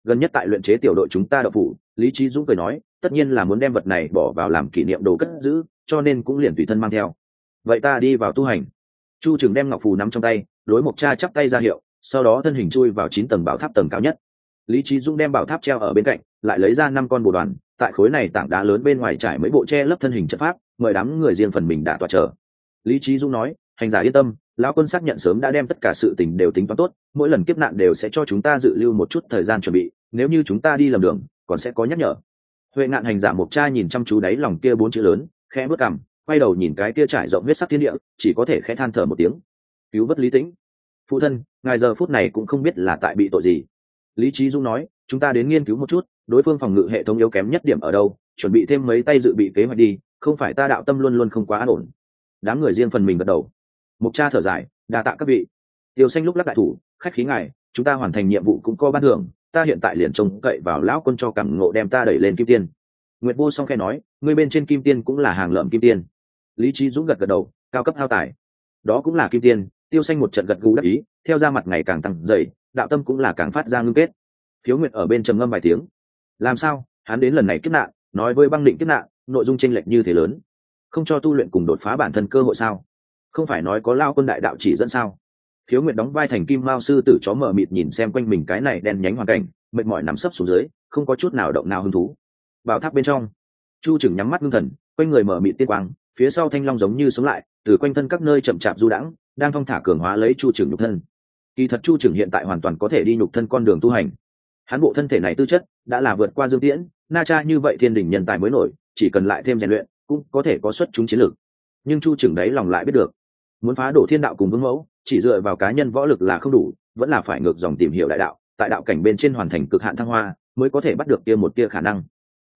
S1: gần nhất tại luyện chế tiểu đội chúng ta đậu phủ. Lý Chí Dũng cười nói, tất nhiên là muốn đem vật này bỏ vào làm kỷ niệm đồ cất giữ, cho nên cũng liền tùy thân mang theo. Vậy ta đi vào tu hành. Chu Trường đem ngọc phù nắm trong tay, đối Mộc Cha chắp tay ra hiệu, sau đó thân hình chui vào 9 tầng bảo tháp tầng cao nhất. Lý Chí Dũng đem bảo tháp treo ở bên cạnh, lại lấy ra 5 con bồ đoàn, tại khối này tảng đá lớn bên ngoài trải mấy bộ che lấp thân hình trận pháp, mời đám người riêng phần mình đã tọa chờ. Lý Chí Dũng nói, hành giả yên tâm, lão quân xác nhận sớm đã đem tất cả sự tình đều tính toán tốt, mỗi lần kiếp nạn đều sẽ cho chúng ta dự lưu một chút thời gian chuẩn bị, nếu như chúng ta đi lầm đường, còn sẽ có nhắc nhở. Huệ Ngạn hành giả Mộc Cha nhìn chăm chú đáy lòng kia 4 chữ lớn, khẽ bước cằm, quay đầu nhìn cái kia trải rộng huyết sắc thiên địa, chỉ có thể khẽ than thở một tiếng. Cứu vớt Lý Tĩnh. Phụ thân, ngài giờ phút này cũng không biết là tại bị tội gì. Lý Chí Dũng nói, chúng ta đến nghiên cứu một chút, đối phương phòng ngự hệ thống yếu kém nhất điểm ở đâu, chuẩn bị thêm mấy tay dự bị kế hoạch đi, không phải ta đạo tâm luôn luôn không quá an ổn. Đám người riêng phần mình gật đầu. Mộc Cha thở dài, đa tạ các vị. Tiêu Xanh lúc lắc đại thủ, khách khí ngài, chúng ta hoàn thành nhiệm vụ cũng có ban thưởng, ta hiện tại liền trông cậy vào lão quân cho cảm ngộ đem ta đẩy lên kim tiên. Nguyệt Vô Song khẽ nói, ngươi bên trên kim tiên cũng là hàng lợm kim tiên. Lý Chí Dũng gật gật đầu, cao cấp hao tài. Đó cũng là kim tiên. Tiêu Xanh một trận gật gù đáp ý, theo ra mặt ngày càng tăng dày, đạo tâm cũng là càng phát ra ngưng kết. Phiếu Nguyệt ở bên trầm ngâm vài tiếng. Làm sao? Hắn đến lần này kiếp nạn, nói với băng định kiếp nạn, nội dung chênh lệch như thế lớn, không cho tu luyện cùng đột phá bản thân cơ hội sao? Không phải nói có lao quân đại đạo chỉ dẫn sao? Phiếu Nguyệt đóng vai thành kim mao sư tử chó mở mịt nhìn xem quanh mình cái này đen nhánh hoàn cảnh, mệt mỏi nằm sấp xuống dưới, không có chút nào động nào hứng thú. Vào tháp bên trong, Chu Trừng nhắm mắt ngưng thần, quanh người mở mịt tiên quang, phía sau thanh long giống như sống lại, từ quanh thân các nơi chậm chạp du đãng, đang thong thả cường hóa lấy Chu Trừng nhục thân. Kỳ thật Chu Trừng hiện tại hoàn toàn có thể đi nhục thân con đường tu hành. Hắn bộ thân thể này tư chất đã là vượt qua Dương Tiễn, Na Cha như vậy thiên đỉnh nhân tài mới nổi, chỉ cần lại thêm rèn luyện, cũng có thể có xuất chúng chiến lược. Nhưng Chu Trừng đấy lòng lại biết được, muốn phá đổ thiên đạo cùng vương mẫu, chỉ dựa vào cá nhân võ lực là không đủ, vẫn là phải ngược dòng tìm hiểu đại đạo, tại đạo cảnh bên trên hoàn thành cực hạn thăng hoa, mới có thể bắt được kia một tia khả năng.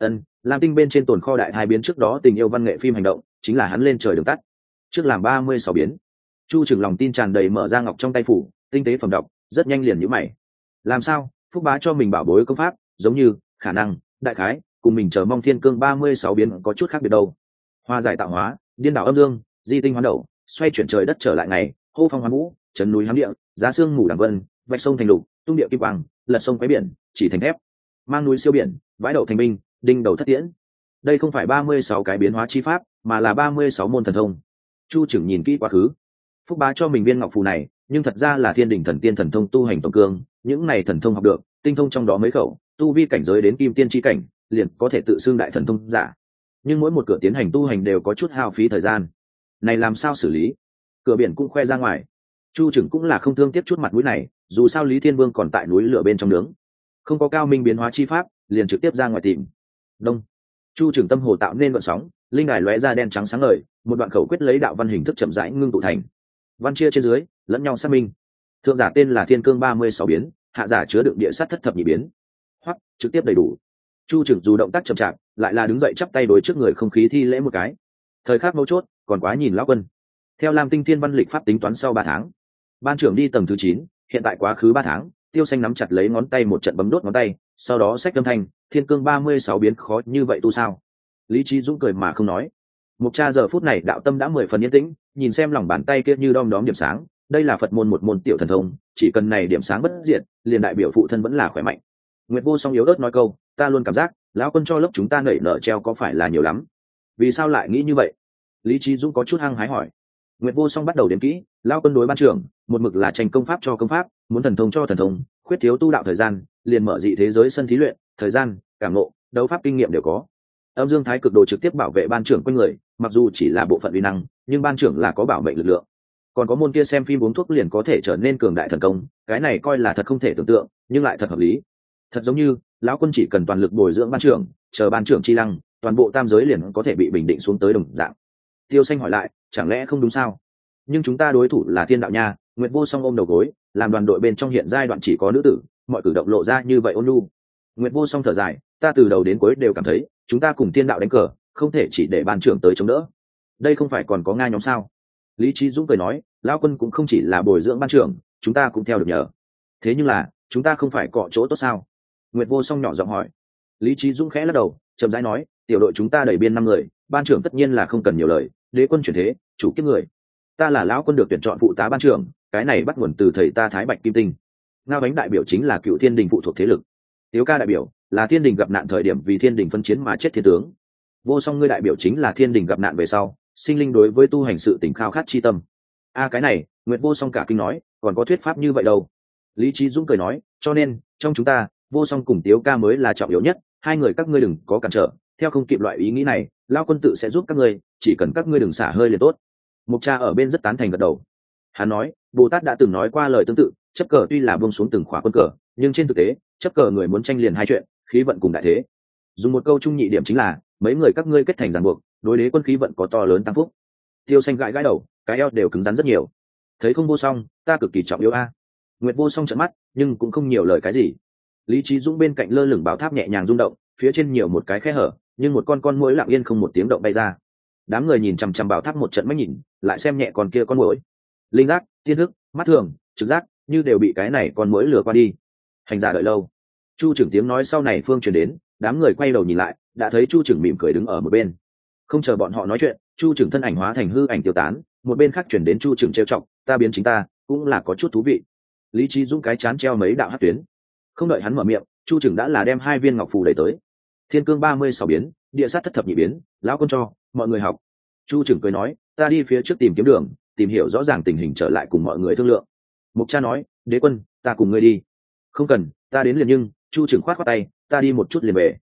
S1: Lam Tinh bên trên tồn kho đại hai biến trước đó tình yêu văn nghệ phim hành động, chính là hắn lên trời đường tắt. Trước làm 36 biến. Chu Trừng lòng tin tràn đầy mở ra ngọc trong tay phủ, tinh tế phẩm đọc, rất nhanh liền nhíu mày. Làm sao? Phúc bá cho mình bảo bối công pháp, giống như khả năng, đại khái, cùng mình chờ mong thiên cương 36 biến có chút khác biệt đâu. Hoa giải tạo hóa, điên đảo âm dương, di tinh hoán đậu, xoay chuyển trời đất trở lại ngày, hô phong hoán vũ, chấn núi hám địa, giá xương ngủ đằng vân, vạch sông thành lục, tung địa kim quang, lật sông quấy biển, chỉ thành thép, mang núi siêu biển, vãi đậu thành binh, đinh đầu thất tiễn. Đây không phải 36 cái biến hóa chi pháp, mà là 36 môn thần thông. Chu Trừng nhìn kỹ quá khứ. Phúc bá cho mình viên ngọc phù này, nhưng thật ra là thiên đỉnh thần tiên thần thông tu hành tổng cương, những này thần thông học được, tinh thông trong đó mấy khẩu, tu vi cảnh giới đến kim tiên chi cảnh, liền có thể tự xưng đại thần thông giả. Nhưng mỗi một cửa tiến hành tu hành đều có chút hao phí thời gian. Này làm sao xử lý? Cửa biển cũng khoe ra ngoài. Chu Trừng cũng là không thương tiếc chút mặt mũi này, dù sao Lý Thiên Vương còn tại núi lửa bên trong nướng, không có cao minh biến hóa chi pháp, liền trực tiếp ra ngoài tìm. Đông. Chu Trừng tâm hồ tạo nên gợn sóng, linh đài lóe ra đen trắng sáng ngời, một đoạn khẩu quyết lấy đạo văn hình thức chậm rãi ngưng tụ thành. Văn chia trên dưới, lẫn nhau xác minh. Thượng giả tên là Thiên Cương 36 biến, hạ giả chứa đựng địa sát thất thập nhị biến. Hoặc trực tiếp đầy đủ. Chu Trừng dù động tác chậm chạp, lại là đứng dậy chắp tay đối trước người không khí thi lễ một cái. Thời khắc mấu chốt, còn quá nhìn lão quân. Theo Lam Tinh Thiên Văn lịch pháp tính toán sau 3 tháng, ban trưởng đi tầng thứ 9, hiện tại quá khứ 3 tháng, Tiêu Xanh nắm chặt lấy ngón tay một trận bấm đốt ngón tay, sau đó xách âm thanh, Thiên Cương 36 biến khó như vậy tu sao? Lý Chí Dũng cười mà không nói. Mộc Cha giờ phút này đạo tâm đã 10 phần yên tĩnh, nhìn xem lòng bàn tay kia như đom đóm điểm sáng, đây là Phật môn một môn tiểu thần thông, chỉ cần này điểm sáng bất diệt, liền đại biểu phụ thân vẫn là khỏe mạnh. Nguyệt Vô Song yếu ớt nói câu, ta luôn cảm giác, lão quân cho lớp chúng ta nảy nở treo có phải là nhiều lắm? Vì sao lại nghĩ như vậy? Lý Chí Dũng có chút hăng hái hỏi. Nguyệt Vô Song bắt đầu đếm kỹ, lão quân đối ban trưởng, một mực là tranh công pháp cho công pháp, muốn thần thông cho thần thông, khuyết thiếu tu đạo thời gian, liền mở dị thế giới sân thí luyện, thời gian, cảm ngộ, đấu pháp kinh nghiệm đều có. Âm Dương Thái Cực Đồ trực tiếp bảo vệ ban trưởng quanh người, mặc dù chỉ là bộ phận uy năng, nhưng ban trưởng là có bảo mệnh lực lượng. Còn có môn kia xem phim uống thuốc liền có thể trở nên cường đại thần công, cái này coi là thật không thể tưởng tượng, nhưng lại thật hợp lý. Thật giống như lão quân chỉ cần toàn lực bồi dưỡng ban trưởng, chờ ban trưởng chi lăng, toàn bộ tam giới liền có thể bị bình định xuống tới đồng dạng. Tiêu Xanh hỏi lại, chẳng lẽ không đúng sao? Nhưng chúng ta đối thủ là Thiên Đạo nha. Nguyệt Vô Song ôm đầu gối, làm đoàn đội bên trong hiện giai đoạn chỉ có nữ tử, mọi cử động lộ ra như vậy ôn nhu. Nguyệt Vô Song thở dài, ta từ đầu đến cuối đều cảm thấy, chúng ta cùng Thiên Đạo đánh cờ, không thể chỉ để ban trưởng tới chống đỡ. Đây không phải còn có Nga nhóm sao? Lý Chí Dũng cười nói, lão quân cũng không chỉ là bồi dưỡng ban trưởng, chúng ta cũng theo được nhờ. Thế nhưng là, chúng ta không phải cọ chỗ tốt sao? Nguyệt Vô Song nhỏ giọng hỏi. Lý Chí Dũng khẽ lắc đầu, chậm rãi nói, tiểu đội chúng ta đầy biên 5 người, ban trưởng tất nhiên là không cần nhiều lời, đế quân chuyển thế, chủ kiếp người. Ta là lão quân được tuyển chọn phụ tá ban trưởng, cái này bắt nguồn từ thầy ta Thái Bạch Kim Tinh. Ngao Bánh đại biểu chính là Cựu Thiên Đình phụ thuộc thế lực. Tiếu ca đại biểu là thiên đình gặp nạn thời điểm vì thiên đình phân chiến mà chết thiên tướng. Vô song ngươi đại biểu chính là thiên đình gặp nạn về sau sinh linh đối với tu hành sự tỉnh khao khát chi tâm. Cái này Nguyệt Vô Song cả kinh nói, còn có thuyết pháp như vậy đâu. Lý Chí Dũng cười nói, cho nên trong chúng ta Vô Song cùng Tiếu ca mới là trọng yếu nhất, hai người các ngươi đừng có cản trở, theo không kịp loại ý nghĩ này lao quân tự sẽ giúp các ngươi, chỉ cần các ngươi đừng xả hơi liền tốt. Mục Cha ở bên rất tán thành gật đầu. Hắn nói, Bồ Tát đã từng nói qua lời tương tự, chấp cờ tuy là buông xuống từng khỏa quân cờ, nhưng trên thực tế chấp cờ người muốn tranh liền hai chuyện, khí vận cùng đại thế. Dùng một câu trung nhị điểm chính là mấy người các ngươi kết thành ràng buộc, đối đế quân khí vận có to lớn tăng phúc. Tiêu Xanh gãi gãi đầu, cái eo đều cứng rắn rất nhiều. Thấy không Vô Song, ta cực kỳ trọng yếu a. Nguyệt Vô Song trợn mắt nhưng cũng không nhiều lời cái gì. Lý Chí Dũng bên cạnh lơ lửng bảo tháp nhẹ nhàng rung động, phía trên nhiều một cái khe hở, nhưng một con muỗi lặng yên không một tiếng động bay ra. Đám người nhìn chằm chằm bảo tháp một trận mắt nhìn, lại xem nhẹ con kia con muỗi. Linh giác, tiên thức, mắt thường, trực giác như đều bị cái này con muỗi lừa qua đi. Hành giả đợi lâu. Chu trưởng tiếng nói sau này phương truyền đến, đám người quay đầu nhìn lại, đã thấy Chu trưởng mỉm cười đứng ở một bên. Không chờ bọn họ nói chuyện, Chu trưởng thân ảnh hóa thành hư ảnh tiêu tán, một bên khác chuyển đến Chu trưởng trêu chọc, ta biến chính ta, cũng là có chút thú vị. Lý Chí Dũng cái chán treo mấy đạo hắc tuyến. Không đợi hắn mở miệng, Chu trưởng đã là đem hai viên ngọc phù đẩy tới. Thiên cương 36 biến, địa sát thất thập nhị biến, lão quân cho mọi người học. Chu trưởng cười nói, ta đi phía trước tìm kiếm đường, tìm hiểu rõ ràng tình hình trở lại cùng mọi người thương lượng. Mục Cha nói, đế quân, ta cùng ngươi đi. Không cần, ta đến liền, nhưng Chu trưởng khoát khoát tay, ta đi một chút liền về.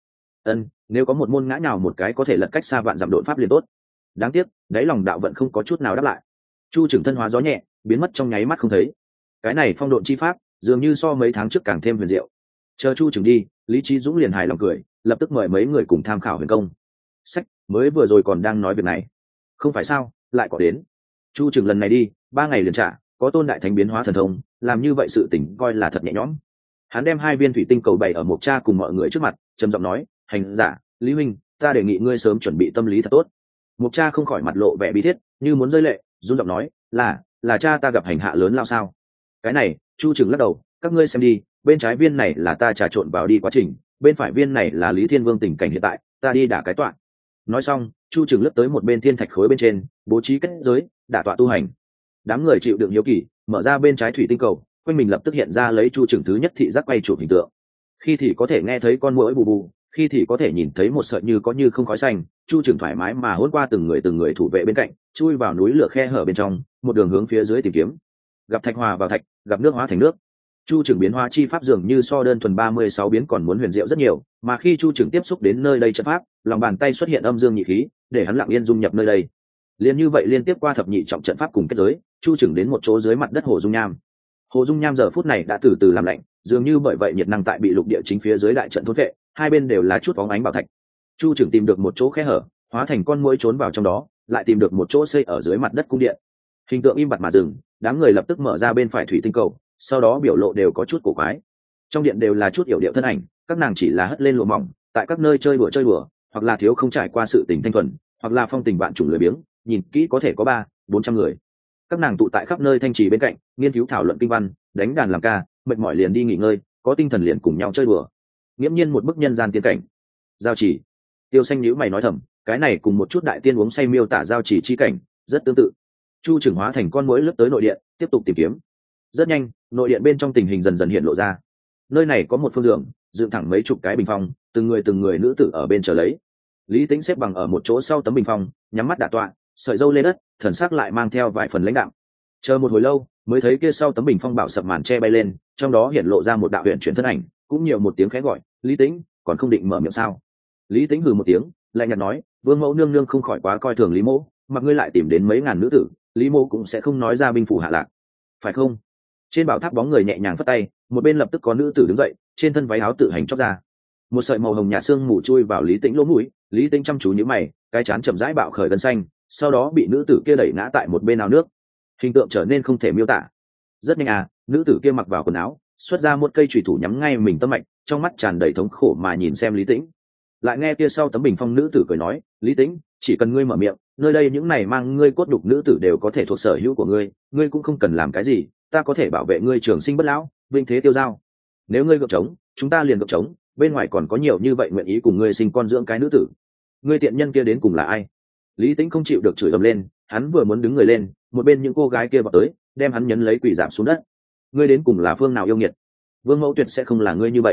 S1: Nếu có một môn ngã nào một cái có thể lật cách xa vạn dặm độn pháp liền tốt. Đáng tiếc đáy lòng đạo vận không có chút nào đáp lại. Chu trưởng thân hóa gió nhẹ, biến mất trong nháy mắt không thấy. Cái này phong độn chi pháp dường như so mấy tháng trước càng thêm huyền diệu. Chờ Chu trưởng đi, Lý Chí Dũng liền hài lòng cười, lập tức mời mấy người cùng tham khảo huyền công. Sách mới vừa rồi còn đang nói việc này, không phải sao lại có đến. Chu trưởng lần này đi 3 ngày liền trả, có tôn đại thánh biến hóa thần thông, làm như vậy sự tỉnh coi là thật nhẹ nhõm. Hắn đem hai viên thủy tinh cầu bày ở Mục Cha cùng mọi người trước mặt, trầm giọng nói, hành giả Lý huynh, ta đề nghị ngươi sớm chuẩn bị tâm lý thật tốt. Mục Cha không khỏi mặt lộ vẻ bi thiết, như muốn rơi lệ, run giọng nói, là cha ta gặp hành hạ lớn lao sao? Cái này, Chu trưởng lắc đầu, các ngươi xem đi, bên trái viên này là ta trà trộn vào đi quá trình, bên phải viên này là Lý Thiên Vương tình cảnh hiện tại, ta đi đả cái tọa. Nói xong, Chu trưởng lướt tới một bên thiên thạch khối bên trên, bố trí kết giới, đả tọa tu hành. Đám người chịu đựng hiếu kỳ, mở ra bên trái thủy tinh cầu, quanh mình lập tức hiện ra lấy Chu trưởng thứ nhất thị giác quay chụp hình tượng. Khi thì có thể nghe thấy con muỗi bù bù, khi thì có thể nhìn thấy một sợi như có như không khói xanh. Chu trưởng thoải mái mà hôn qua từng người thủ vệ bên cạnh, chui vào núi lửa khe hở bên trong, một đường hướng phía dưới tìm kiếm. Gặp thạch hòa vào thạch, gặp nước hóa thành nước. Chu trưởng biến hóa chi pháp dường như so đơn thuần 36 biến còn muốn huyền diệu rất nhiều, mà khi Chu trưởng tiếp xúc đến nơi đây trận pháp, lòng bàn tay xuất hiện âm dương nhị khí, để hắn lặng yên dung nhập nơi đây. Liên như vậy liên tiếp qua thập nhị trọng trận pháp cùng kết giới, Chu trưởng đến một chỗ dưới mặt đất hồ dung nham. Hồ dung nham giờ phút này đã từ từ làm lạnh, dường như bởi vậy nhiệt năng tại bị lục địa chính phía dưới đại trận thôn vệ, hai bên đều là chút bóng ánh bảo thạch. Chu trưởng tìm được một chỗ khe hở, hóa thành con muỗi trốn vào trong đó, lại tìm được một chỗ xây ở dưới mặt đất cung điện. Hình tượng im bặt mà dừng, đám người lập tức mở ra bên phải thủy tinh cầu, sau đó biểu lộ đều có chút cổ quái. Trong điện đều là chút yểu điệu thân ảnh, các nàng chỉ là hất lên lụa mỏng, tại các nơi chơi đùa, hoặc là thiếu không trải qua sự tình thanh thuần, hoặc là phong tình vạn trùng lười biếng, nhìn kỹ có thể có 300-400 người. Các nàng tụ tại khắp nơi thanh trì bên cạnh, nghiên cứu thảo luận kinh văn, đánh đàn làm ca, mệt mỏi liền đi nghỉ ngơi, có tinh thần liền cùng nhau chơi đùa. Nghiễm nhiên một bức nhân gian tiên cảnh. Giao chỉ. Tiêu Xanh nhíu mày nói thầm, cái này cùng một chút đại tiên uống say miêu tả giao chỉ chi cảnh rất tương tự. Chu trưởng hóa thành con muỗi lướt tới nội điện, tiếp tục tìm kiếm. Rất nhanh, nội điện bên trong tình hình dần dần hiện lộ ra. Nơi này có một phương giường, dựng thẳng mấy chục cái bình phong, từng người nữ tử ở bên chờ lấy. Lý Tĩnh xếp bằng ở một chỗ sau tấm bình phong, nhắm mắt đả tọa, sợi râu lên đất, thần sắc lại mang theo vài phần lãnh đạm. Chờ một hồi lâu, mới thấy kia sau tấm bình phong bảo sập màn che bay lên, trong đó hiện lộ ra một đạo huyền chuyển thân ảnh, cũng nhiều một tiếng khẽ gọi, Lý Tĩnh, còn không định mở miệng sao? Lý Tĩnh hừ một tiếng, lạnh nhạt nói, Vương mẫu nương nương không khỏi quá coi thường Lý mẫu, mặc ngươi lại tìm đến mấy ngàn nữ tử, Lý mẫu cũng sẽ không nói ra binh phủ hạ lạc, phải không? Trên bảo tháp bóng người nhẹ nhàng phất tay, một bên lập tức có nữ tử đứng dậy, trên thân váy áo tự hành chóc ra, một sợi màu hồng nhạt xương mù chui vào Lý Tĩnh lỗ mũi. Lý Tĩnh chăm chú nhíu mày, cái trán chậm rãi bạo khởi gân xanh, sau đó bị nữ tử kia đẩy ngã tại một bên ao nước. Hình tượng trở nên không thể miêu tả. Rất nhanh nữ tử kia mặc vào quần áo, xuất ra một cây chùy thủ nhắm ngay mình tâm mạch, trong mắt tràn đầy thống khổ mà nhìn xem Lý Tĩnh. Lại nghe kia sau tấm bình phong nữ tử cười nói, Lý Tĩnh, chỉ cần ngươi mở miệng, nơi đây những này mang ngươi cốt đục nữ tử đều có thể thuộc sở hữu của ngươi, ngươi cũng không cần làm cái gì, ta có thể bảo vệ ngươi trường sinh bất lão, vinh thế tiêu dao. Nếu ngươi gượng trống, chúng ta liền gượng trống, bên ngoài còn có nhiều như vậy nguyện ý cùng ngươi sinh con dưỡng cái nữ tử. Ngươi tiện nhân kia đến cùng là ai? Lý Tĩnh không chịu được chửi ầm lên, hắn vừa muốn đứng người lên, một bên những cô gái kia vọt tới, đem hắn nhấn lấy quỳ giảm xuống đất. Ngươi đến cùng là phương nào yêu nghiệt? Vương mẫu tuyệt sẽ không là ngươi như vậy.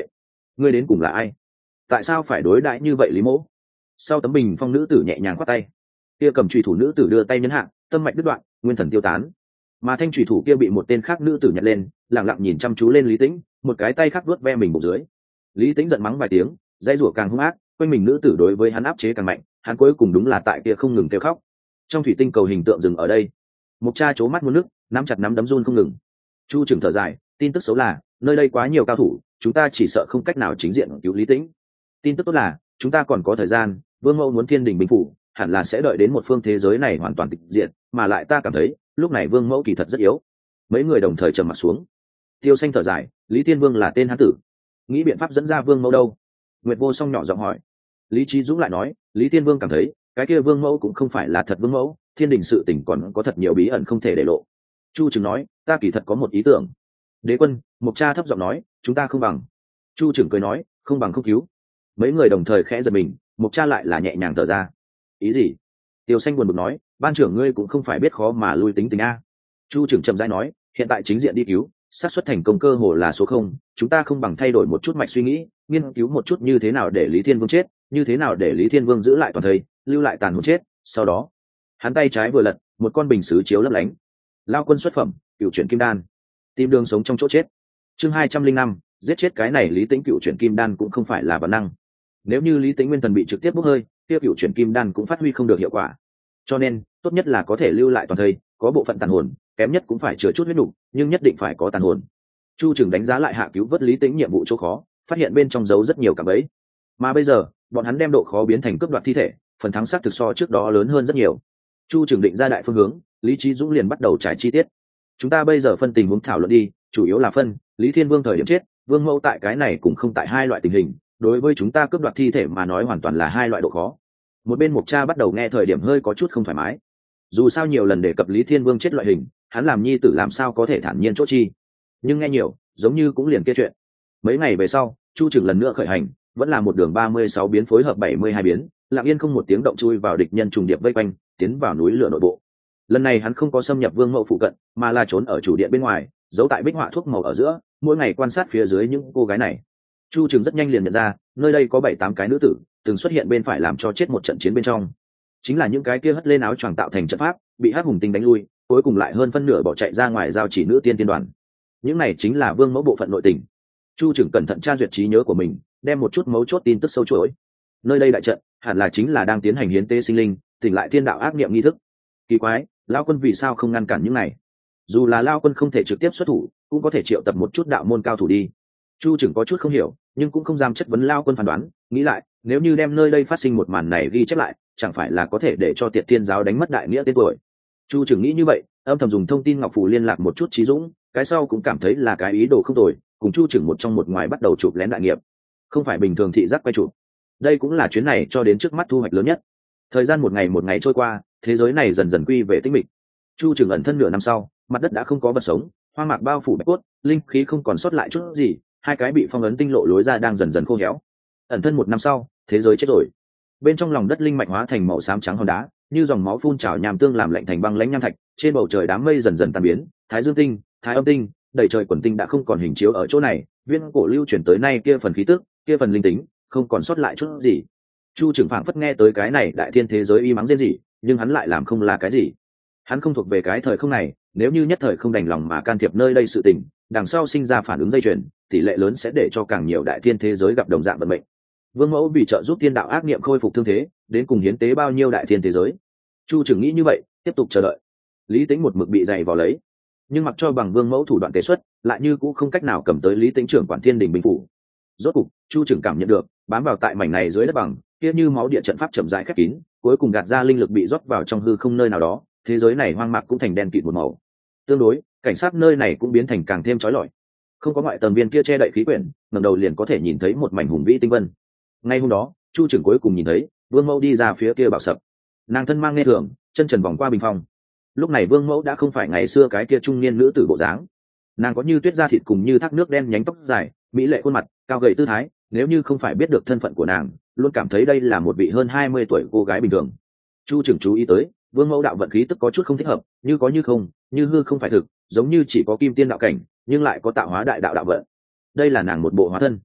S1: ngươi đến cùng là ai, tại sao phải đối đãi như vậy Lý Mỗ? Sau tấm bình phong nữ tử nhẹ nhàng khoát tay, kia cầm chùy thủ nữ tử đưa tay nhấn hạ, tâm mạch đứt đoạn, nguyên thần tiêu tán. Mà thanh chùy thủ kia bị một tên khác nữ tử nhặt lên, lặng lặng nhìn chăm chú lên Lý Tĩnh, một cái tay khác vuốt ve mình bụng dưới. Lý Tĩnh giận mắng vài tiếng, dãy rủa càng hung ác, quanh mình nữ tử đối với hắn áp chế càng mạnh, hắn cuối cùng đúng là tại kia không ngừng kêu khóc. Trong thủy tinh cầu hình tượng dừng ở đây, Mộc Cha chố mắt muốn nước, nắm chặt nắm đấm run không ngừng. Chu Trừng thở dài, tin tức xấu là nơi đây quá nhiều cao thủ, chúng ta chỉ sợ không cách nào chính diện cứu Lý Tĩnh. Tin tức tốt là chúng ta còn có thời gian, Vương Mẫu muốn thiên đình bình phủ, hẳn là sẽ đợi đến một phương thế giới này hoàn toàn tịch diệt, mà lại ta cảm thấy lúc này Vương Mẫu kỳ thật rất yếu. Mấy người đồng thời trầm mặt xuống. Tiêu Xanh thở dài, Lý Tiên Vương là tên hán tử, nghĩ biện pháp dẫn ra Vương Mẫu đâu? Nguyệt Vô Song nhỏ giọng hỏi. Lý Chí Dũng lại nói, Lý Tiên Vương cảm thấy cái kia Vương Mẫu cũng không phải là thật Vương Mẫu, thiên đình sự tình còn có thật nhiều bí ẩn không thể để lộ. Chu Trừng nói, ta kỳ thật có một ý tưởng. Đế Quân, Mộc Cha thấp giọng nói, chúng ta không bằng. Chu Trừng cười nói, không bằng không cứu. Mấy người đồng thời khẽ giật mình, Mộc Cha lại là nhẹ nhàng thở ra. Ý gì? Tiêu Xanh buồn bực nói, ban trưởng ngươi cũng không phải biết khó mà lui tính tình a. Chu Trừng chậm rãi nói, hiện tại chính diện đi cứu, xác suất thành công cơ hồ là số không, chúng ta không bằng thay đổi một chút mạch suy nghĩ, nghiên cứu một chút như thế nào để Lý Thiên Vương chết, như thế nào để Lý Thiên Vương giữ lại toàn thây, lưu lại tàn hồn chết. Sau đó, hắn tay trái vừa lật, một con bình sứ chiếu lấp lánh. Lao quân xuất phẩm, cựu chuyển kim đan, tìm đường sống trong chỗ chết. Chương 205, giết chết cái này Lý Tĩnh cựu chuyển kim đan cũng không phải là bản năng. Nếu như Lý Tĩnh nguyên thần bị trực tiếp bốc hơi, tiêu cựu chuyển kim đan cũng phát huy không được hiệu quả. Cho nên, tốt nhất là có thể lưu lại toàn thây, có bộ phận tàn hồn, kém nhất cũng phải chứa chút huyết đủ, nhưng nhất định phải có tàn hồn. Chu Trừng đánh giá lại hạ cứu vớt Lý Tĩnh nhiệm vụ chỗ khó, phát hiện bên trong giấu rất nhiều cạm bẫy. Mà bây giờ, bọn hắn đem độ khó biến thành cướp đoạt thi thể, phần thắng xác thực so trước đó lớn hơn rất nhiều. Chu Trừng định ra đại phương hướng, Lý Chí Dũng liền bắt đầu trải chi tiết. Chúng ta bây giờ phân tình huống thảo luận đi, chủ yếu là phân Lý Thiên Vương thời điểm chết, Vương Mẫu tại cái này cũng không tại hai loại tình hình, đối với chúng ta cướp đoạt thi thể mà nói hoàn toàn là hai loại độ khó. Một bên Mộc Cha bắt đầu nghe thời điểm hơi có chút không thoải mái. Dù sao nhiều lần đề cập Lý Thiên Vương chết loại hình, hắn làm nhi tử làm sao có thể thản nhiên chỗ chi. Nhưng nghe nhiều, giống như cũng liền kia chuyện. Mấy ngày về sau, Chu Trừng lần nữa khởi hành, vẫn là một đường 36 biến phối hợp 72 biến, lặng yên không một tiếng động chui vào địch nhân trùng điệp vây quanh, tiến vào núi lửa nội bộ. Lần này hắn không có xâm nhập Vương Mẫu phụ cận, mà là trốn ở chủ điện bên ngoài, giấu tại bích họa thuốc màu ở giữa, mỗi ngày quan sát phía dưới những cô gái này. Chu Trừng rất nhanh liền nhận ra, nơi đây có 7-8 cái nữ tử, từng xuất hiện bên phải làm cho chết một trận chiến bên trong. Chính là những cái kia hất lên áo choàng tạo thành trận pháp, bị Hắc Hùng Tinh đánh lui, cuối cùng lại hơn phân nửa bỏ chạy ra ngoài giao chỉ nữ tiên tiên đoàn. Những này chính là Vương Mẫu bộ phận nội tình. Chu Trừng cẩn thận tra duyệt trí nhớ của mình, đem một chút mấu chốt tin tức sâu chuỗi. Nơi đây đại trận, hẳn là chính là đang tiến hành hiến tế sinh linh, tỉnh lại thiên đạo ác niệm nghi thức. Kỳ quái, Lão quân vì sao không ngăn cản những này? Dù là Lão quân không thể trực tiếp xuất thủ, cũng có thể triệu tập một chút đạo môn cao thủ đi. Chu Trừng có chút không hiểu, nhưng cũng không dám chất vấn Lão quân phán đoán, nghĩ lại, nếu như đem nơi đây phát sinh một màn này ghi chép lại, chẳng phải là có thể để cho Tiệt Thiên giáo đánh mất đại nghĩa tên tuổi. Chu Trừng nghĩ như vậy, âm thầm dùng thông tin ngọc phù liên lạc một chút Chí Dũng, cái sau cũng cảm thấy là cái ý đồ không tồi, cùng Chu Trừng một trong một ngoài bắt đầu chụp lén đại nghiệp. Không phải bình thường thị giác quay chụp. Đây cũng là chuyến này cho đến trước mắt thu hoạch lớn nhất. Thời gian một ngày trôi qua, thế giới này dần dần quy về tĩnh mịch. Chu Trừng ẩn thân nửa năm sau, mặt đất đã không có vật sống, hoang mạc bao phủ bạch cốt, linh khí không còn sót lại chút gì, hai cái bị phong ấn tinh lộ lối ra đang dần dần khô héo. Ẩn thân một năm sau, thế giới chết rồi. Bên trong lòng đất linh mạch hóa thành màu xám trắng hòn đá, như dòng máu phun trào nham tương làm lạnh thành băng lãnh nham thạch, trên bầu trời đám mây dần dần tan biến, Thái Dương tinh, Thái Âm tinh, đầy trời quần tinh đã không còn hình chiếu ở chỗ này, viên cổ lưu chuyển tới nay kia phần khí tức, kia phần linh tính, không còn sót lại chút gì. Chu Trừng phảng phất nghe tới cái này đại thiên thế giới y mắng rên gì, nhưng hắn lại làm không là cái gì. Hắn không thuộc về cái thời không này, nếu như nhất thời không đành lòng mà can thiệp nơi đây sự tình, đằng sau sinh ra phản ứng dây chuyền, tỷ lệ lớn sẽ để cho càng nhiều đại thiên thế giới gặp đồng dạng vận mệnh. Vương Mẫu vì trợ giúp thiên đạo ác niệm khôi phục thương thế, đến cùng hiến tế bao nhiêu đại thiên thế giới. Chu Trừng nghĩ như vậy, tiếp tục chờ đợi. Lý Tĩnh một mực bị dày vào lấy, nhưng mặc cho bằng Vương Mẫu thủ đoạn tế xuất, lại như cũng không cách nào cầm tới Lý Tĩnh trưởng quản thiên đình bình phủ. Rốt cục, Chu Trừng cảm nhận được, bám vào tại mảnh này dưới đất bằng, kia như máu địa trận pháp chậm rãi khép kín, cuối cùng gạt ra linh lực bị rót vào trong hư không nơi nào đó, thế giới này hoang mạc cũng thành đen kịt một màu. Tương đối, cảnh sát nơi này cũng biến thành càng thêm chói lọi. Không có ngoại tầng viên kia che đậy khí quyển, ngẩng đầu liền có thể nhìn thấy một mảnh hùng vĩ tinh vân. Ngay hôm đó, Chu Trừng cuối cùng nhìn thấy Vương Mẫu đi ra phía kia bảo sập. Nàng thân mang nghe thường, chân trần vòng qua bình phong. Lúc này Vương Mẫu đã không phải ngày xưa cái kia trung niên nữ tử bộ dáng. Nàng có như tuyết da thịt cùng như thác nước đen nhánh tóc dài, mỹ lệ khuôn mặt, cao gầy tư thái, nếu như không phải biết được thân phận của nàng, luôn cảm thấy đây là một vị hơn 20 tuổi cô gái bình thường. Chu Trừng chú ý tới, Vương Mẫu đạo vận khí tức có chút không thích hợp, như có như không, như hư không phải thực, giống như chỉ có kim tiên đạo cảnh, nhưng lại có tạo hóa đại đạo đạo vận. Đây là nàng một bộ hóa thân.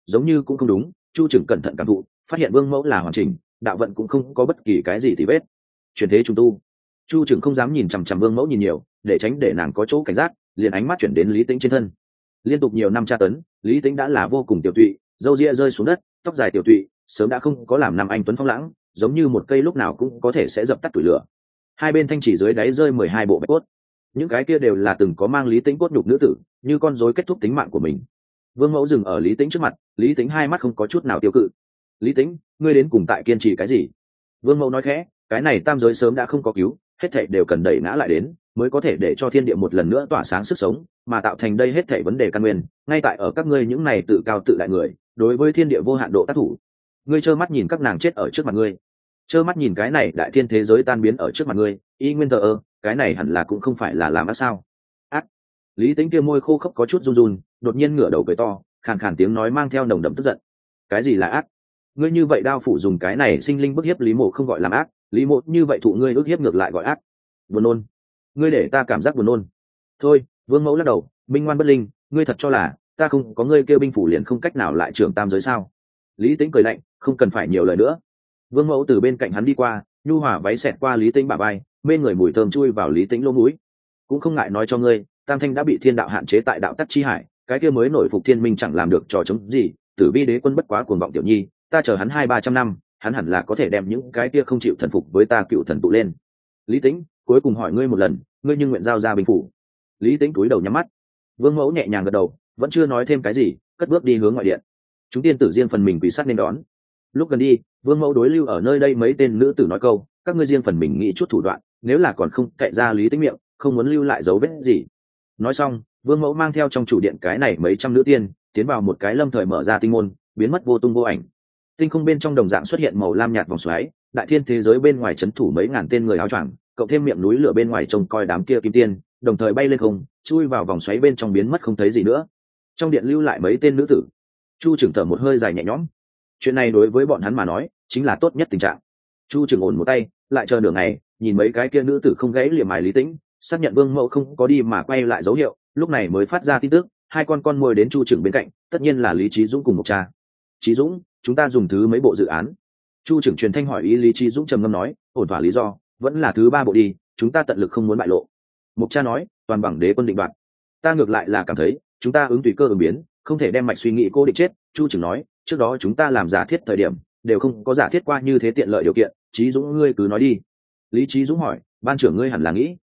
S1: giống như cũng không đúng. Chu trưởng cẩn thận cảm thụ, phát hiện vương mẫu là hoàn chỉnh, đạo vận cũng không có bất kỳ cái gì tì vết. Chuyển thế trùng tu. Chu trưởng không dám nhìn chằm chằm vương mẫu nhìn nhiều, để tránh để nàng có chỗ cảnh giác, liền ánh mắt chuyển đến Lý Tĩnh trên thân. Liên tục nhiều năm tra tấn, Lý Tĩnh đã là vô cùng tiểu tụy, râu ria rơi xuống đất, tóc dài tiểu tụy, sớm đã không có làm năm anh tuấn phong lãng, giống như một cây lúc nào cũng có thể sẽ dập tắt tuổi lửa. Hai bên thanh chỉ dưới đáy rơi 12 bộ bạch cốt, những cái kia đều là từng có mang Lý Tĩnh cốt nhục nữ tử, như con rối kết thúc tính mạng của mình. Vương mẫu dừng ở Lý Tĩnh trước mặt, Lý Tĩnh hai mắt không có chút nào tiêu cự. Lý Tĩnh, ngươi đến cùng tại kiên trì cái gì? Vương mẫu nói khẽ, cái này tam giới sớm đã không có cứu, hết thảy đều cần đẩy ngã lại đến, mới có thể để cho thiên địa một lần nữa tỏa sáng sức sống, mà tạo thành đây hết thảy vấn đề căn nguyên, ngay tại ở các ngươi những này tự cao tự đại người, đối với thiên địa vô hạn độ tác thủ. Ngươi trơ mắt nhìn các nàng chết ở trước mặt ngươi, trơ mắt nhìn cái này đại thiên thế giới tan biến ở trước mặt ngươi, y nguyên thờ ơ, cái này hẳn là cũng không phải là làm ác sao? Ác. Lý Tĩnh kia môi khô khốc có chút run run, đột nhiên ngửa đầu cười to, khàn khàn tiếng nói mang theo nồng đậm tức giận. Cái gì là ác? Ngươi như vậy đao phủ dùng cái này sinh linh bức hiếp Lý Mộ không gọi làm ác, Lý Mộ như vậy thụ ngươi ức hiếp ngược lại gọi ác. Buồn nôn. Ngươi để ta cảm giác buồn nôn. Thôi, Vương mẫu lắc đầu, minh ngoan bất linh, ngươi thật cho là ta không có ngươi kêu binh phủ liền không cách nào lại trưởng tam giới sao? Lý Tĩnh cười lạnh, không cần phải nhiều lời nữa. Vương mẫu từ bên cạnh hắn đi qua, nhu hòa váy xẹt qua Lý Tĩnh bả vai, mê người mùi thơm chui vào Lý Tĩnh lỗ mũi. Cũng không ngại nói cho ngươi, Tam Thanh đã bị thiên đạo hạn chế tại đạo tắc chi hải, cái kia mới nổi phục thiên minh chẳng làm được trò chống gì, Tử Vi đế quân bất quá cuồng vọng tiểu nhi, ta chờ hắn 200-300 năm, hắn hẳn là có thể đem những cái kia không chịu thần phục với ta cựu thần tụ lên. Lý Tĩnh, cuối cùng hỏi ngươi một lần, ngươi nhưng nguyện giao ra binh phủ? Lý Tĩnh cúi đầu nhắm mắt. Vương mẫu nhẹ nhàng gật đầu, vẫn chưa nói thêm cái gì, cất bước đi hướng ngoại điện. Chúng tiên tử riêng phần mình quỳ sát nên đón. Lúc gần đi, Vương mẫu đối lưu ở nơi đây mấy tên nữ tử nói câu, các ngươi riêng phần mình nghĩ chút thủ đoạn, nếu là còn không cậy ra Lý Tĩnh miệng, không muốn lưu lại dấu vết gì. Nói xong, Vương mẫu mang theo trong chủ điện cái này mấy trăm nữ tiên, tiến vào một cái lâm thời mở ra tinh môn, biến mất vô tung vô ảnh. Tinh không bên trong đồng dạng xuất hiện màu lam nhạt vòng xoáy, đại thiên thế giới bên ngoài chấn thủ mấy ngàn tên người áo choàng, cộng thêm miệng núi lửa bên ngoài trông coi đám kia kim tiên, đồng thời bay lên không, chui vào vòng xoáy bên trong biến mất không thấy gì nữa. Trong điện lưu lại mấy tên nữ tử. Chu Trưởng thở một hơi dài nhẹ nhõm. Chuyện này đối với bọn hắn mà nói, chính là tốt nhất tình trạng. Chu Trưởng ổn một tay, lại chờ nửa ngày, nhìn mấy cái kia nữ tử không gãy liềm mài Lý Tĩnh, xác nhận Vương mẫu không có đi mà quay lại dấu hiệu, lúc này mới phát ra tin tức, hai con mồi đến Chu Trưởng bên cạnh, tất nhiên là Lý Chí Dũng cùng Mộc Cha. Chí Dũng, chúng ta dùng thứ mấy bộ dự án? Chu Trưởng truyền thanh hỏi ý. Lý Chí Dũng trầm ngâm nói, ổn thỏa lý do, vẫn là thứ 3 bộ đi, chúng ta tận lực không muốn bại lộ. Mộc Cha nói, toàn bằng đế quân định đoạt. Ta ngược lại là cảm thấy, chúng ta ứng tùy cơ ứng biến, không thể đem mạch suy nghĩ cô định chết. Chu Trưởng nói, trước đó chúng ta làm giả thiết thời điểm, đều không có giả thiết qua như thế tiện lợi điều kiện. Chí Dũng ngươi cứ nói đi. Lý Chí Dũng hỏi, ban trưởng ngươi hẳn là nghĩ.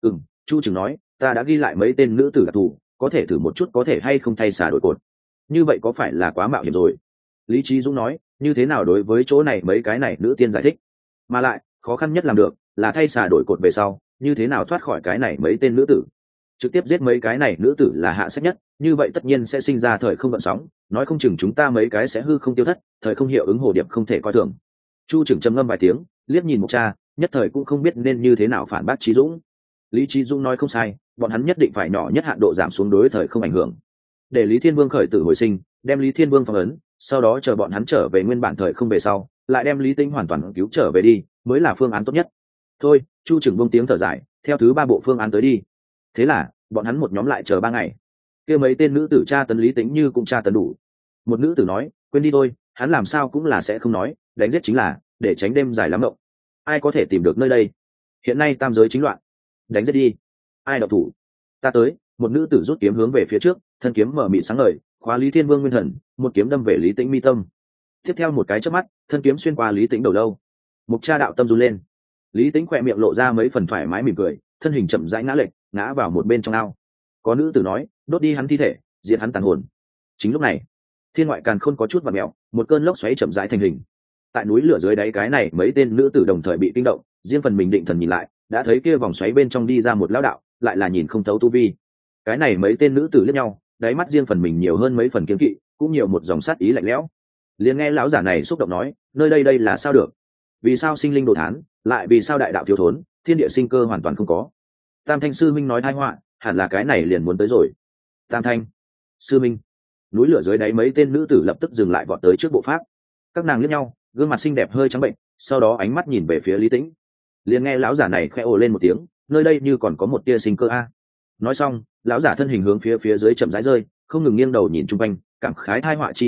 S1: Chu Trưởng nói, ta đã ghi lại mấy tên nữ tử đặc thù, có thể thử một chút có thể hay không thay xả đổi cột. Như vậy có phải là quá mạo hiểm rồi? Lý Chí Dũng nói, như thế nào đối với chỗ này mấy cái này nữ tiên giải thích, mà lại khó khăn nhất làm được là thay xả đổi cột về sau, như thế nào thoát khỏi cái này mấy tên nữ tử, trực tiếp giết mấy cái này nữ tử là hạ sách nhất, như vậy tất nhiên sẽ sinh ra thời không gợn sóng, nói không chừng chúng ta mấy cái sẽ hư không tiêu thất, thời không hiệu ứng hồ điệp không thể coi thường. Chu Trưởng trầm ngâm vài tiếng, liếc nhìn Mộc Cha, nhất thời cũng không biết nên như thế nào phản bác Chí Dũng. Lý Chí Dũng nói không sai, bọn hắn nhất định phải nhỏ nhất hạn độ giảm xuống đối thời không ảnh hưởng, để Lý Thiên Vương khởi tử hồi sinh, đem Lý Thiên Vương phong ấn, sau đó chờ bọn hắn trở về nguyên bản thời không về sau, lại đem Lý Tĩnh hoàn toàn cứu trở về đi, mới là phương án tốt nhất. Thôi, Chu Trưởng buông tiếng thở dài, theo thứ 3 bộ phương án tới đi. Thế là bọn hắn một nhóm lại chờ 3 ngày. Kia mấy tên nữ tử tra tấn Lý Tĩnh như cũng tra tấn đủ. Một nữ tử nói, quên đi thôi, hắn làm sao cũng là sẽ không nói, đánh giết chính là để tránh đêm dài lắm mộng. Ai có thể tìm được nơi đây? Hiện nay tam giới chính loạn, đánh giết đi. Ai độc thủ? Ta tới. Một nữ tử rút kiếm hướng về phía trước, thân kiếm mở mịt sáng ngời, khóa Lý Thiên Vương nguyên thần, một kiếm đâm về Lý Tĩnh mi tâm. Tiếp theo một cái chớp mắt, thân kiếm xuyên qua Lý Tĩnh đầu lâu. Mộc Cha đạo tâm run lên. Lý Tĩnh khỏe miệng lộ ra mấy phần thoải mái mỉm cười, thân hình chậm rãi ngã lệch, ngã vào một bên trong ao. Có nữ tử nói, đốt đi hắn thi thể, diệt hắn tàn hồn. Chính lúc này, thiên ngoại càn khôn có chút vặn mèo, một cơn lốc xoáy chậm rãi thành hình. Tại núi lửa dưới đáy cái này mấy tên nữ tử đồng thời bị kinh động, riêng phần mình định thần nhìn lại, đã thấy kia vòng xoáy bên trong đi ra một lão đạo, lại là nhìn không thấu tu vi. Cái này mấy tên nữ tử liếc nhau, đáy mắt riêng phần mình nhiều hơn mấy phần kiêng kỵ, cũng nhiều một dòng sát ý lạnh lẽo. Liền nghe lão giả này xúc động nói, nơi đây đây là sao được? Vì sao sinh linh đồ thán, lại vì sao đại đạo thiếu thốn, thiên địa sinh cơ hoàn toàn không có? Tam Thanh sư minh nói tai họa, hẳn là cái này liền muốn tới rồi. Tam Thanh sư minh. Núi lửa dưới đáy mấy tên nữ tử lập tức dừng lại vọt tới trước bộ pháp. Các nàng liếc nhau, gương mặt xinh đẹp hơi trắng bệnh, sau đó ánh mắt nhìn về phía Lý Tĩnh. Liền nghe lão giả này khẽ ồ lên một tiếng, nơi đây như còn có một tia sinh cơ a. Nói xong, lão giả thân hình hướng phía dưới chậm rãi rơi, không ngừng nghiêng đầu nhìn chung quanh, cảm khái tai họa chi hiểm ác,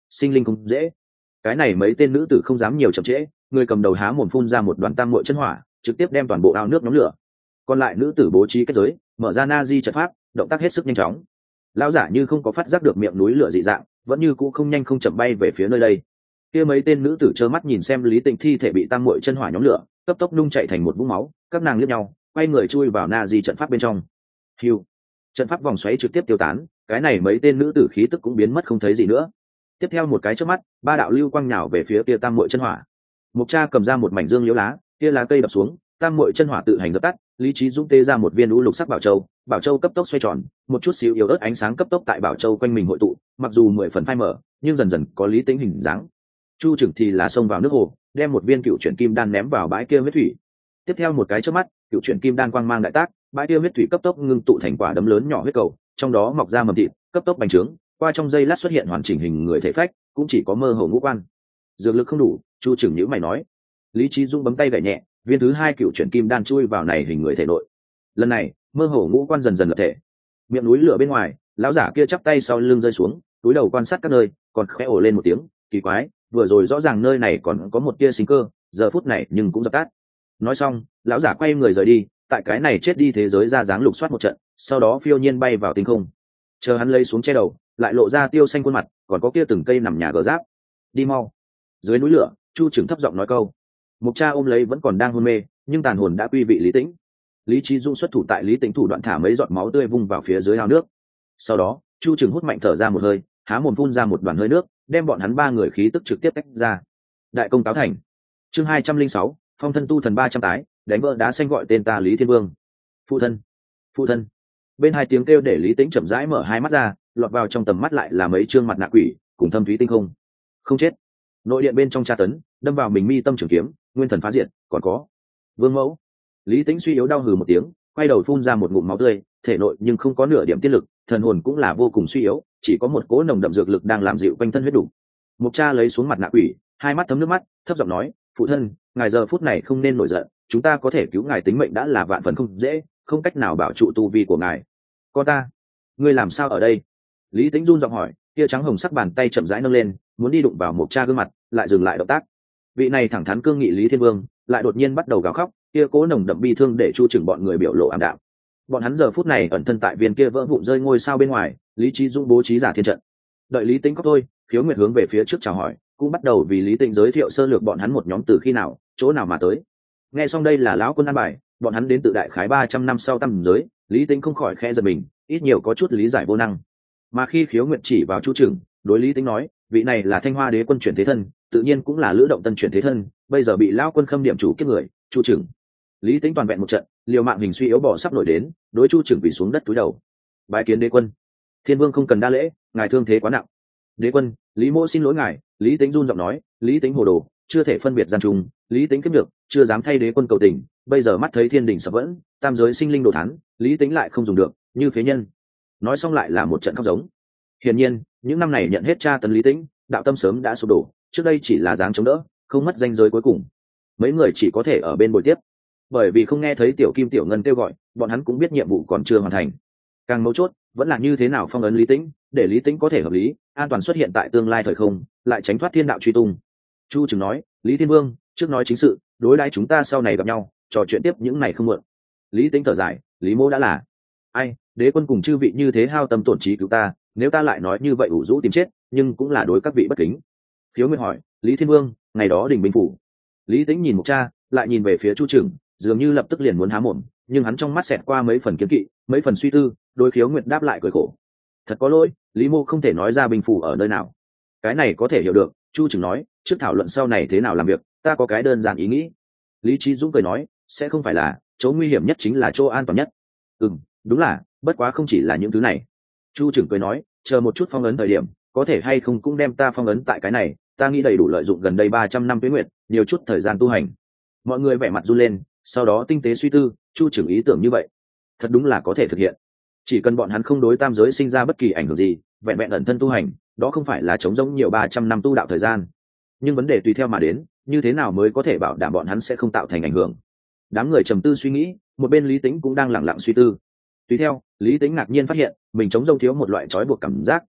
S1: sinh linh không dễ. Cái này mấy tên nữ tử không dám nhiều chậm trễ, người cầm đầu há mồm phun ra một đoàn tam muội chân hỏa, trực tiếp đem toàn bộ ao nước nhóm lửa. Còn lại nữ tử bố trí kết giới, mở ra na di trận pháp, động tác hết sức nhanh chóng. Lão giả như không có phát giác được miệng núi lửa dị dạng, vẫn như cũ không nhanh không chậm bay về phía nơi đây. Kia mấy tên nữ tử trơ mắt nhìn xem Lý Tĩnh thi thể bị tam muội chân hỏa nhóm lửa, cấp tốc nung chạy thành một vũng máu, các nàng liếc nhau, quay người chui vào na di trận pháp bên trong. Hưu, trận pháp vòng xoáy trực tiếp tiêu tán, cái này mấy tên nữ tử khí tức cũng biến mất không thấy gì nữa. Tiếp theo một cái chớp mắt, ba đạo lưu quang nhào về phía kia tam muội chân hỏa. Mục Cha cầm ra một mảnh dương liễu lá, kia lá cây đập xuống, tam muội chân hỏa tự hành dập tắt. Lý Trí Dũng tê ra một viên lũ lục sắc bảo châu cấp tốc xoay tròn, một chút xíu yếu ớt ánh sáng cấp tốc tại bảo châu quanh mình hội tụ, mặc dù 10 phần phai mở, nhưng dần dần có lý tính hình dáng. Chu Trừng thì là xông vào nước hồ, đem một viên cựu chuyển kim đan ném vào bãi kia huyết thủy. Tiếp theo một cái chớp mắt, cựu chuyển kim đan quang mang đại tác, bãi kia huyết thủy cấp tốc ngưng tụ thành quả đấm lớn nhỏ huyết cầu, trong đó mọc ra mầm thịt, cấp tốc bành trướng, qua trong giây lát xuất hiện hoàn chỉnh hình người thể phách, cũng chỉ có mơ hồ ngũ quan. Dược lực không đủ, Chu Trừng nhíu mày nói. Lý Trí Dung bấm tay gảy nhẹ, viên thứ hai cựu chuyển kim đan chui vào này hình người thể nội. Lần này, mơ hồ ngũ quan dần dần lập thể. Miệng núi lửa bên ngoài, lão giả kia chắp tay sau lưng rơi xuống, túi đầu quan sát các nơi, còn khẽ ồ lên một tiếng, kỳ quái, vừa rồi rõ ràng nơi này còn có một tia sinh cơ, giờ phút này nhưng cũng dập tắt. Nói xong, lão giả quay người rời đi, tại cái này chết đi thế giới ra dáng lục soát một trận, sau đó phiêu nhiên bay vào tinh không. Chờ hắn lấy xuống che đầu, lại lộ ra tiêu xanh khuôn mặt, còn có kia từng cây nằm nhà gờ giáp. Đi mau. Dưới núi lửa, Chu Trừng thấp giọng nói câu. Mục Cha ôm lấy vẫn còn đang hôn mê, nhưng tàn hồn đã quy vị Lý Tĩnh. Lý Trí Dũng xuất thủ tại Lý Tĩnh thủ đoạn thả mấy giọt máu tươi vung vào phía dưới ao nước. Sau đó, Chu Trừng hút mạnh thở ra một hơi, há mồm phun ra một đoàn hơi nước, đem bọn hắn ba người khí tức trực tiếp tách ra. Đại công cáo thành. Chương 206, phong thân tu thần 300 tái, đánh vỡ đá xanh gọi tên ta Lý Thiên Vương. Phụ thân, phụ thân. Bên hai tiếng kêu để Lý Tĩnh chậm rãi mở hai mắt ra, lọt vào trong tầm mắt lại là mấy trương mặt nạ quỷ, cùng thâm thúy tinh không. Không chết. Nội điện bên trong tra tấn, đâm vào mình mi tâm trường kiếm, nguyên thần phá diệt, còn có Vương mẫu. Lý Tĩnh suy yếu đau hừ một tiếng, quay đầu phun ra một ngụm máu tươi, thể nội nhưng không có nửa điểm tiết lực, thần hồn cũng là vô cùng suy yếu, chỉ có một cỗ nồng đậm dược lực đang làm dịu quanh thân huyết đủ. Mục Cha lấy xuống mặt nạ quỷ, hai mắt thấm nước mắt, thấp giọng nói, phụ thân, ngài giờ phút này không nên nổi giận, chúng ta có thể cứu ngài tính mệnh đã là vạn phần không dễ, không cách nào bảo trụ tu vi của ngài. Con ta, ngươi làm sao ở đây? Lý Tĩnh run giọng hỏi, kia trắng hồng sắc bàn tay chậm rãi nâng lên, muốn đi đụng vào Mục Cha gương mặt, lại dừng lại động tác. Vị này thẳng thắn cương nghị Lý Thiên Vương, lại đột nhiên bắt đầu gào khóc, kia cố nồng đậm bi thương để Chu Trừng bọn người biểu lộ ảm đạm. Bọn hắn giờ phút này ẩn thân tại viên kia vỡ vụn rơi ngôi sao bên ngoài, Lý Trí Dũng bố trí giả thiên trận. Đợi Lý Tĩnh khóc thôi, Khiếu Nguyệt hướng về phía trước chào hỏi, cũng bắt đầu vì Lý Tĩnh giới thiệu sơ lược bọn hắn một nhóm từ khi nào, chỗ nào mà tới. Nghe xong đây là lão quân an bài, bọn hắn đến từ đại khái 300 năm sau tầm giới, Lý Tĩnh không khỏi khẽ giật mình, ít nhiều có chút lý giải vô năng. Mà khi Khiếu Nguyệt chỉ vào Chu Trừng, đối Lý Tĩnh nói, vị này là Thanh Hoa Đế quân chuyển thế thân, tự nhiên cũng là Lữ Động Tân chuyển thế thân, bây giờ bị lão quân khâm điểm chủ kiếp người, Chu Trừng. Lý Tĩnh toàn vẹn một trận, liều mạng hình suy yếu bỏ sắp nổi đến, đối Chu Trừng quỳ xuống đất cúi đầu. Bái kiến đế quân. Thiên Vương không cần đa lễ, ngài thương thế quá nặng. Đế quân, Lý mỗ xin lỗi ngài. Lý Tĩnh run giọng nói, Lý Tĩnh hồ đồ, chưa thể phân biệt gian trùng, Lý Tĩnh kiếp được, chưa dám thay đế quân cầu tình, bây giờ mắt thấy thiên đình sập vẫn, tam giới sinh linh đồ thán, Lý Tĩnh lại không dùng được, như phế nhân. Nói xong lại là một trận khóc giống. Hiển nhiên, những năm này nhận hết tra tấn Lý Tĩnh, đạo tâm sớm đã sụp đổ, trước đây chỉ là dáng chống đỡ, không mất danh giới cuối cùng. Mấy người chỉ có thể ở bên bồi tiếp, bởi vì không nghe thấy tiểu kim tiểu ngân kêu gọi, bọn hắn cũng biết nhiệm vụ còn chưa hoàn thành. Càng mấu chốt vẫn là như thế nào phong ấn Lý Tĩnh, để Lý Tĩnh có thể hợp lý an toàn xuất hiện tại tương lai thời không, lại tránh thoát thiên đạo truy tung. Chu Trừng nói, Lý Thiên Vương, trước nói chính sự, đối đãi chúng ta sau này gặp nhau, trò chuyện tiếp những này không muộn. Lý Tĩnh thở dài, Lý mỗ đã là ai, đế quân cùng chư vị như thế hao tâm tổn trí cứu ta, nếu ta lại nói như vậy ủ rũ tìm chết, nhưng cũng là đối các vị bất kính. Khiếu Nguyệt hỏi, Lý Thiên Vương, ngày đó đình binh phủ. Lý Tĩnh nhìn Mục Cha, lại nhìn về phía Chu Trừng, dường như lập tức liền muốn há mồm, nhưng hắn trong mắt xẹt qua mấy phần kiếm kỵ, mấy phần suy tư, đối Khiếu Nguyệt đáp lại cười khổ. Thật có lỗi, Lý mô không thể nói ra binh phủ ở nơi nào. Cái này có thể hiểu được, Chu Trừng nói, trước thảo luận sau này thế nào làm việc, ta có cái đơn giản ý nghĩ. Lý Trí Dũng cười nói, sẽ không phải là chỗ nguy hiểm nhất chính là chỗ an toàn nhất. Đúng là, bất quá không chỉ là những thứ này. Chu Trừng cười nói, chờ một chút phong ấn thời điểm, có thể hay không cũng đem ta phong ấn tại cái này, ta nghĩ đầy đủ lợi dụng gần đây 300 năm tuế nguyệt, nhiều chút thời gian tu hành. Mọi người vẻ mặt run lên, sau đó tinh tế suy tư, Chu Trừng ý tưởng như vậy thật đúng là có thể thực hiện. Chỉ cần bọn hắn không đối tam giới sinh ra bất kỳ ảnh hưởng gì, vẹn vẹn ẩn thân tu hành, đó không phải là chống giống nhiều 300 năm tu đạo thời gian. Nhưng vấn đề tùy theo mà đến, như thế nào mới có thể bảo đảm bọn hắn sẽ không tạo thành ảnh hưởng. Đám người trầm tư suy nghĩ, một bên Lý Tĩnh cũng đang lẳng lặng suy tư. Tùy theo, Lý Tĩnh ngạc nhiên phát hiện mình chống rông thiếu một loại trói buộc cảm giác,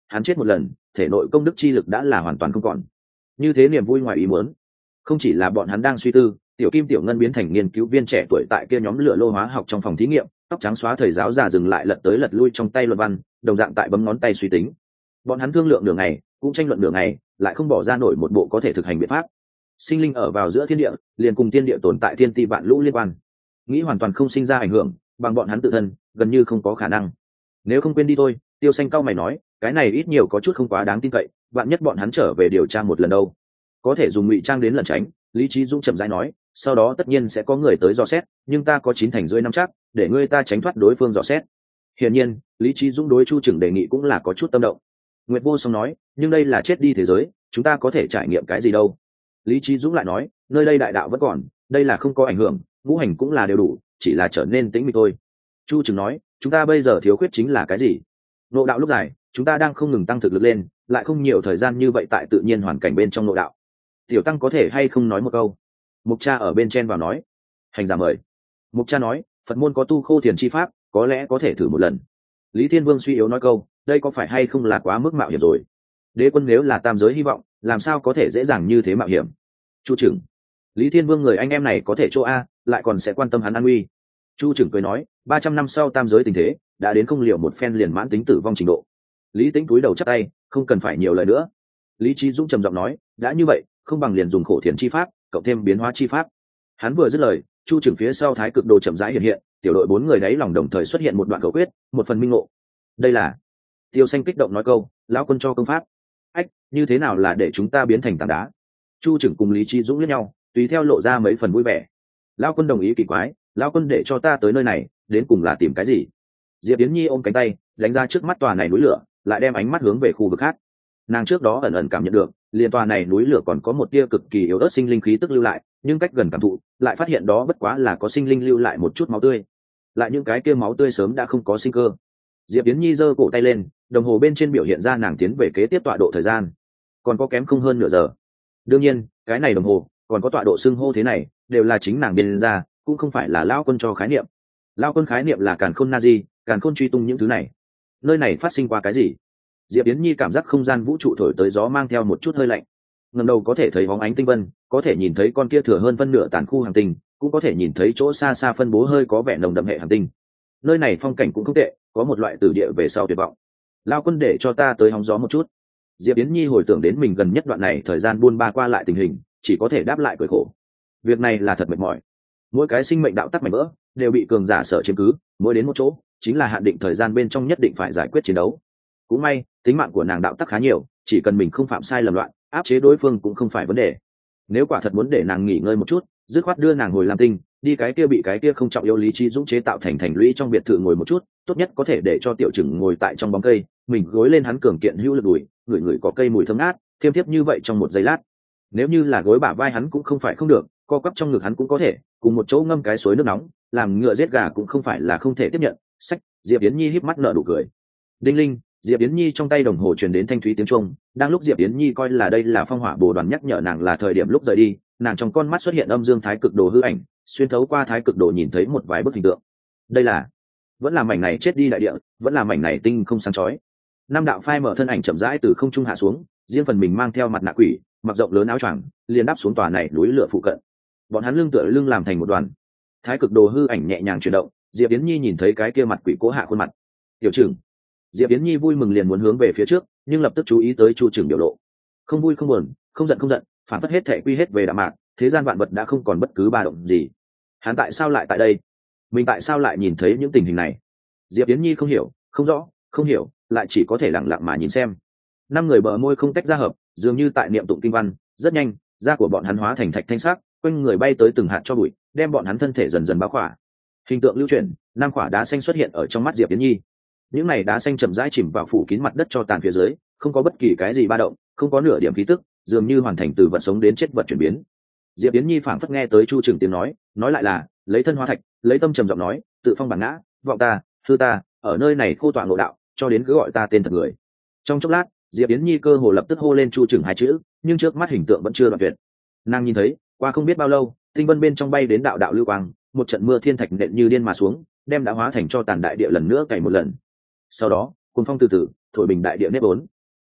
S1: hắn chết một lần thể nội công đức chi lực đã là hoàn toàn không còn. Như thế niềm vui ngoài ý muốn, không chỉ là bọn hắn đang suy tư, tiểu kim tiểu ngân biến thành nghiên cứu viên trẻ tuổi tại kia nhóm lửa lô hóa học trong phòng thí nghiệm, tóc trắng xóa thầy giáo già dừng lại lật tới lật lui trong tay luận văn, đồng dạng tại bấm ngón tay suy tính. Bọn hắn thương lượng nửa ngày, cũng tranh luận nửa ngày, lại không bỏ ra nổi một bộ có thể thực hành biện pháp. Sinh linh ở vào giữa thiên địa, liền cùng thiên địa tồn tại thiên ti vạn lũ liên quan, nghĩ hoàn toàn không sinh ra ảnh hưởng bằng bọn hắn tự thân gần như không có khả năng. Nếu không quên đi thôi, Tiêu Xanh cao mày nói, cái này ít nhiều có chút không quá đáng tin cậy, vạn nhất bọn hắn trở về điều tra một lần đâu, có thể dùng ngụy trang đến lẩn tránh. Lý Trí Dũng chậm rãi nói, sau đó tất nhiên sẽ có người tới dò xét, nhưng ta có 9/10 năm chắc để ngươi ta tránh thoát đối phương dò xét. Hiển nhiên Lý Trí Dũng đối Chu Trừng đề nghị cũng là có chút tâm động. Nguyệt Vô Song nói, nhưng đây là chết đi thế giới, chúng ta có thể trải nghiệm cái gì đâu. Lý Trí Dũng lại nói, nơi đây đại đạo vẫn còn, đây là không có ảnh hưởng, ngũ hành cũng là đều đủ, chỉ là trở nên tĩnh mịch thôi. Chu Trừng nói, chúng ta bây giờ thiếu khuyết chính là cái gì? Ngộ đạo lúc dài, chúng ta đang không ngừng tăng thực lực lên, lại không nhiều thời gian như vậy tại tự nhiên hoàn cảnh bên trong ngộ đạo. Tiểu tăng có thể hay không nói một câu? Mục Cha ở bên trên vào nói. Hành giả mời. Mục Cha nói, Phật môn có tu khô thiền chi pháp, có lẽ có thể thử một lần. Lý Thiên Vương suy yếu nói câu, đây có phải hay không là quá mức mạo hiểm rồi? Đế quân nếu là tam giới hy vọng, làm sao có thể dễ dàng như thế mạo hiểm? Chu Trừng. Lý Thiên Vương người anh em này có thể chỗ a, lại còn sẽ quan tâm hắn an nguy. Chu Trừng cười nói, 300 năm sau tam giới tình thế đã đến không liệu một phen liền mãn tính tử vong trình độ. Lý Tĩnh cúi đầu chắp tay, không cần phải nhiều lời nữa. Lý Trí Dũng trầm giọng nói, đã như vậy, không bằng liền dùng khổ thiền chi pháp cộng thêm biến hóa chi pháp. Hắn vừa dứt lời, Chu Trừng phía sau thái cực đồ chậm rãi hiện hiện, tiểu đội 4 người đấy lòng đồng thời xuất hiện một đoạn cầu quyết, một phần minh ngộ. Đây là Tiêu Xanh kích động nói câu, lão quân cho công pháp. Ách, như thế nào là để chúng ta biến thành tảng đá? Chu Trừng cùng Lý Trí Dũng liếc nhau, tùy theo lộ ra mấy phần vui vẻ. Lão quân đồng ý kỳ quái, lão quân để cho ta tới nơi này đến cùng là tìm cái gì? Diệp Yến Nhi ôm cánh tay đánh ra trước mắt tòa này núi lửa, lại đem ánh mắt hướng về khu vực khác. Nàng trước đó ẩn ẩn cảm nhận được liền tòa này núi lửa còn có một tia cực kỳ yếu ớt sinh linh khí tức lưu lại, nhưng cách gần cảm thụ lại phát hiện đó bất quá là có sinh linh lưu lại một chút máu tươi, lại những cái kia máu tươi sớm đã không có sinh cơ. Diệp Yến Nhi giơ cổ tay lên, đồng hồ bên trên biểu hiện ra nàng tiến về kế tiếp tọa độ thời gian còn có kém không hơn nửa giờ. Đương nhiên cái này đồng hồ còn có tọa độ xưng hô thế này đều là chính nàng biên ra, cũng không phải là lão quân cho khái niệm. Lão quân khái niệm là càn khôn na di, càn khôn truy tung những thứ này. Nơi này phát sinh qua cái gì? Diệp Yến Nhi cảm giác không gian vũ trụ thổi tới gió mang theo một chút hơi lạnh. Ngẩng đầu có thể thấy bóng ánh tinh vân, có thể nhìn thấy con kia thừa hơn phân nửa tàn khu hành tinh, cũng có thể nhìn thấy chỗ xa xa phân bố hơi có vẻ nồng đậm hệ hành tinh. Nơi này phong cảnh cũng không tệ, có một loại tử địa về sau tuyệt vọng. Lão quân để cho ta tới hóng gió một chút. Diệp Yến Nhi hồi tưởng đến mình gần nhất đoạn này thời gian buôn ba qua lại tình hình, chỉ có thể đáp lại cười khổ. Việc này là thật mệt mỏi. Mỗi cái sinh mệnh đạo tắc mảnh vỡ đều bị cường giả sở chiếm cứ, mỗi đến một chỗ chính là hạn định thời gian bên trong nhất định phải giải quyết chiến đấu. Cũng may tính mạng của nàng đạo tắc khá nhiều, chỉ cần mình không phạm sai lầm loạn, áp chế đối phương cũng không phải vấn đề. Nếu quả thật muốn để nàng nghỉ ngơi một chút, dứt khoát đưa nàng hồi Lam Tinh, đi cái kia bị cái kia không trọng yêu Lý Trí Dũng chế tạo thành thành lũy trong biệt thự ngồi một chút, tốt nhất có thể để cho Tiểu Trừng ngồi tại trong bóng cây, mình gối lên hắn cường kiện hữu lực đùi, ngửi ngửi có cây mùi thơm ngát, thiêm thiếp như vậy trong một giây lát. Nếu như là gối bả vai hắn cũng không phải không được, co quắp trong ngực hắn cũng có thể, cùng một chỗ ngâm cái suối nước nóng, làm ngựa giết gà cũng không phải là không thể tiếp nhận. Sách, Diệp Yến Nhi híp mắt nở nụ cười. Đinh linh, Diệp Yến Nhi trong tay đồng hồ truyền đến thanh thúy tiếng chuông, đang lúc Diệp Yến Nhi coi là đây là phong hỏa bồ đoàn nhắc nhở nàng là thời điểm lúc rời đi, nàng trong con mắt xuất hiện âm dương thái cực đồ hư ảnh, xuyên thấu qua thái cực đồ nhìn thấy một vài bức hình tượng. Đây là, vẫn là mảnh này chết đi đại địa, vẫn là mảnh này tinh không sáng chói. Năm đạo phai mở thân ảnh chậm rãi từ không trung hạ xuống, riêng phần mình mang theo mặt nạ quỷ, mặc rộng lớn áo choàng, liền đáp xuống tòa này núi lửa phụ cận. Bọn hắn lưng tựa lưng làm thành một đoàn. Thái cực đồ hư ảnh nhẹ nhàng chuyển động, Diệp Yến Nhi nhìn thấy cái kia mặt quỷ cố hạ khuôn mặt. Tiểu Trừng. Diệp Yến Nhi vui mừng liền muốn hướng về phía trước, nhưng lập tức chú ý tới Chu Trừng biểu lộ. Không vui không buồn, không giận không giận, phản phất hết thể quy hết về đạm mạc, thế gian vạn vật đã không còn bất cứ ba động gì. Hắn tại sao lại tại đây? Mình tại sao lại nhìn thấy những tình hình này? Diệp Yến Nhi không hiểu, không rõ, không hiểu, lại chỉ có thể lặng lặng mà nhìn xem. Năm người bờ môi không tách ra hợp, dường như tại niệm tụng kinh văn, rất nhanh, da của bọn hắn hóa thành thạch thanh sắc, quanh người bay tới từng hạt cho bụi, đem bọn hắn thân thể dần dần bao khỏa. Hình tượng lưu chuyển, năm quả đá xanh xuất hiện ở trong mắt Diệp Yến Nhi. Những này đá xanh chậm rãi chìm vào phủ kín mặt đất cho tàn phía dưới, không có bất kỳ cái gì ba động, không có nửa điểm khí tức, dường như hoàn thành từ vật sống đến chết vật chuyển biến. Diệp Yến Nhi phảng phất nghe tới Chu Trừng tiếng nói lại là lấy thân hóa thạch, lấy tâm trầm giọng nói, tự phong bản ngã, vọng ta, hư ta, ở nơi này khô tọa ngộ đạo, cho đến cứ gọi ta tên thật người. Trong chốc lát, Diệp Yến Nhi cơ hồ lập tức hô lên Chu Trừng hai chữ, nhưng trước mắt hình tượng vẫn chưa đoạn tuyệt. Nàng nhìn thấy, qua không biết bao lâu, tinh vân bên trong bay đến đạo đạo lưu quang, một trận mưa thiên thạch nện như điên mà xuống, đem đã hóa thành cho tàn đại địa lần nữa cày một lần. Sau đó, cuồng phong từ từ thổi bình đại địa nếp vốn.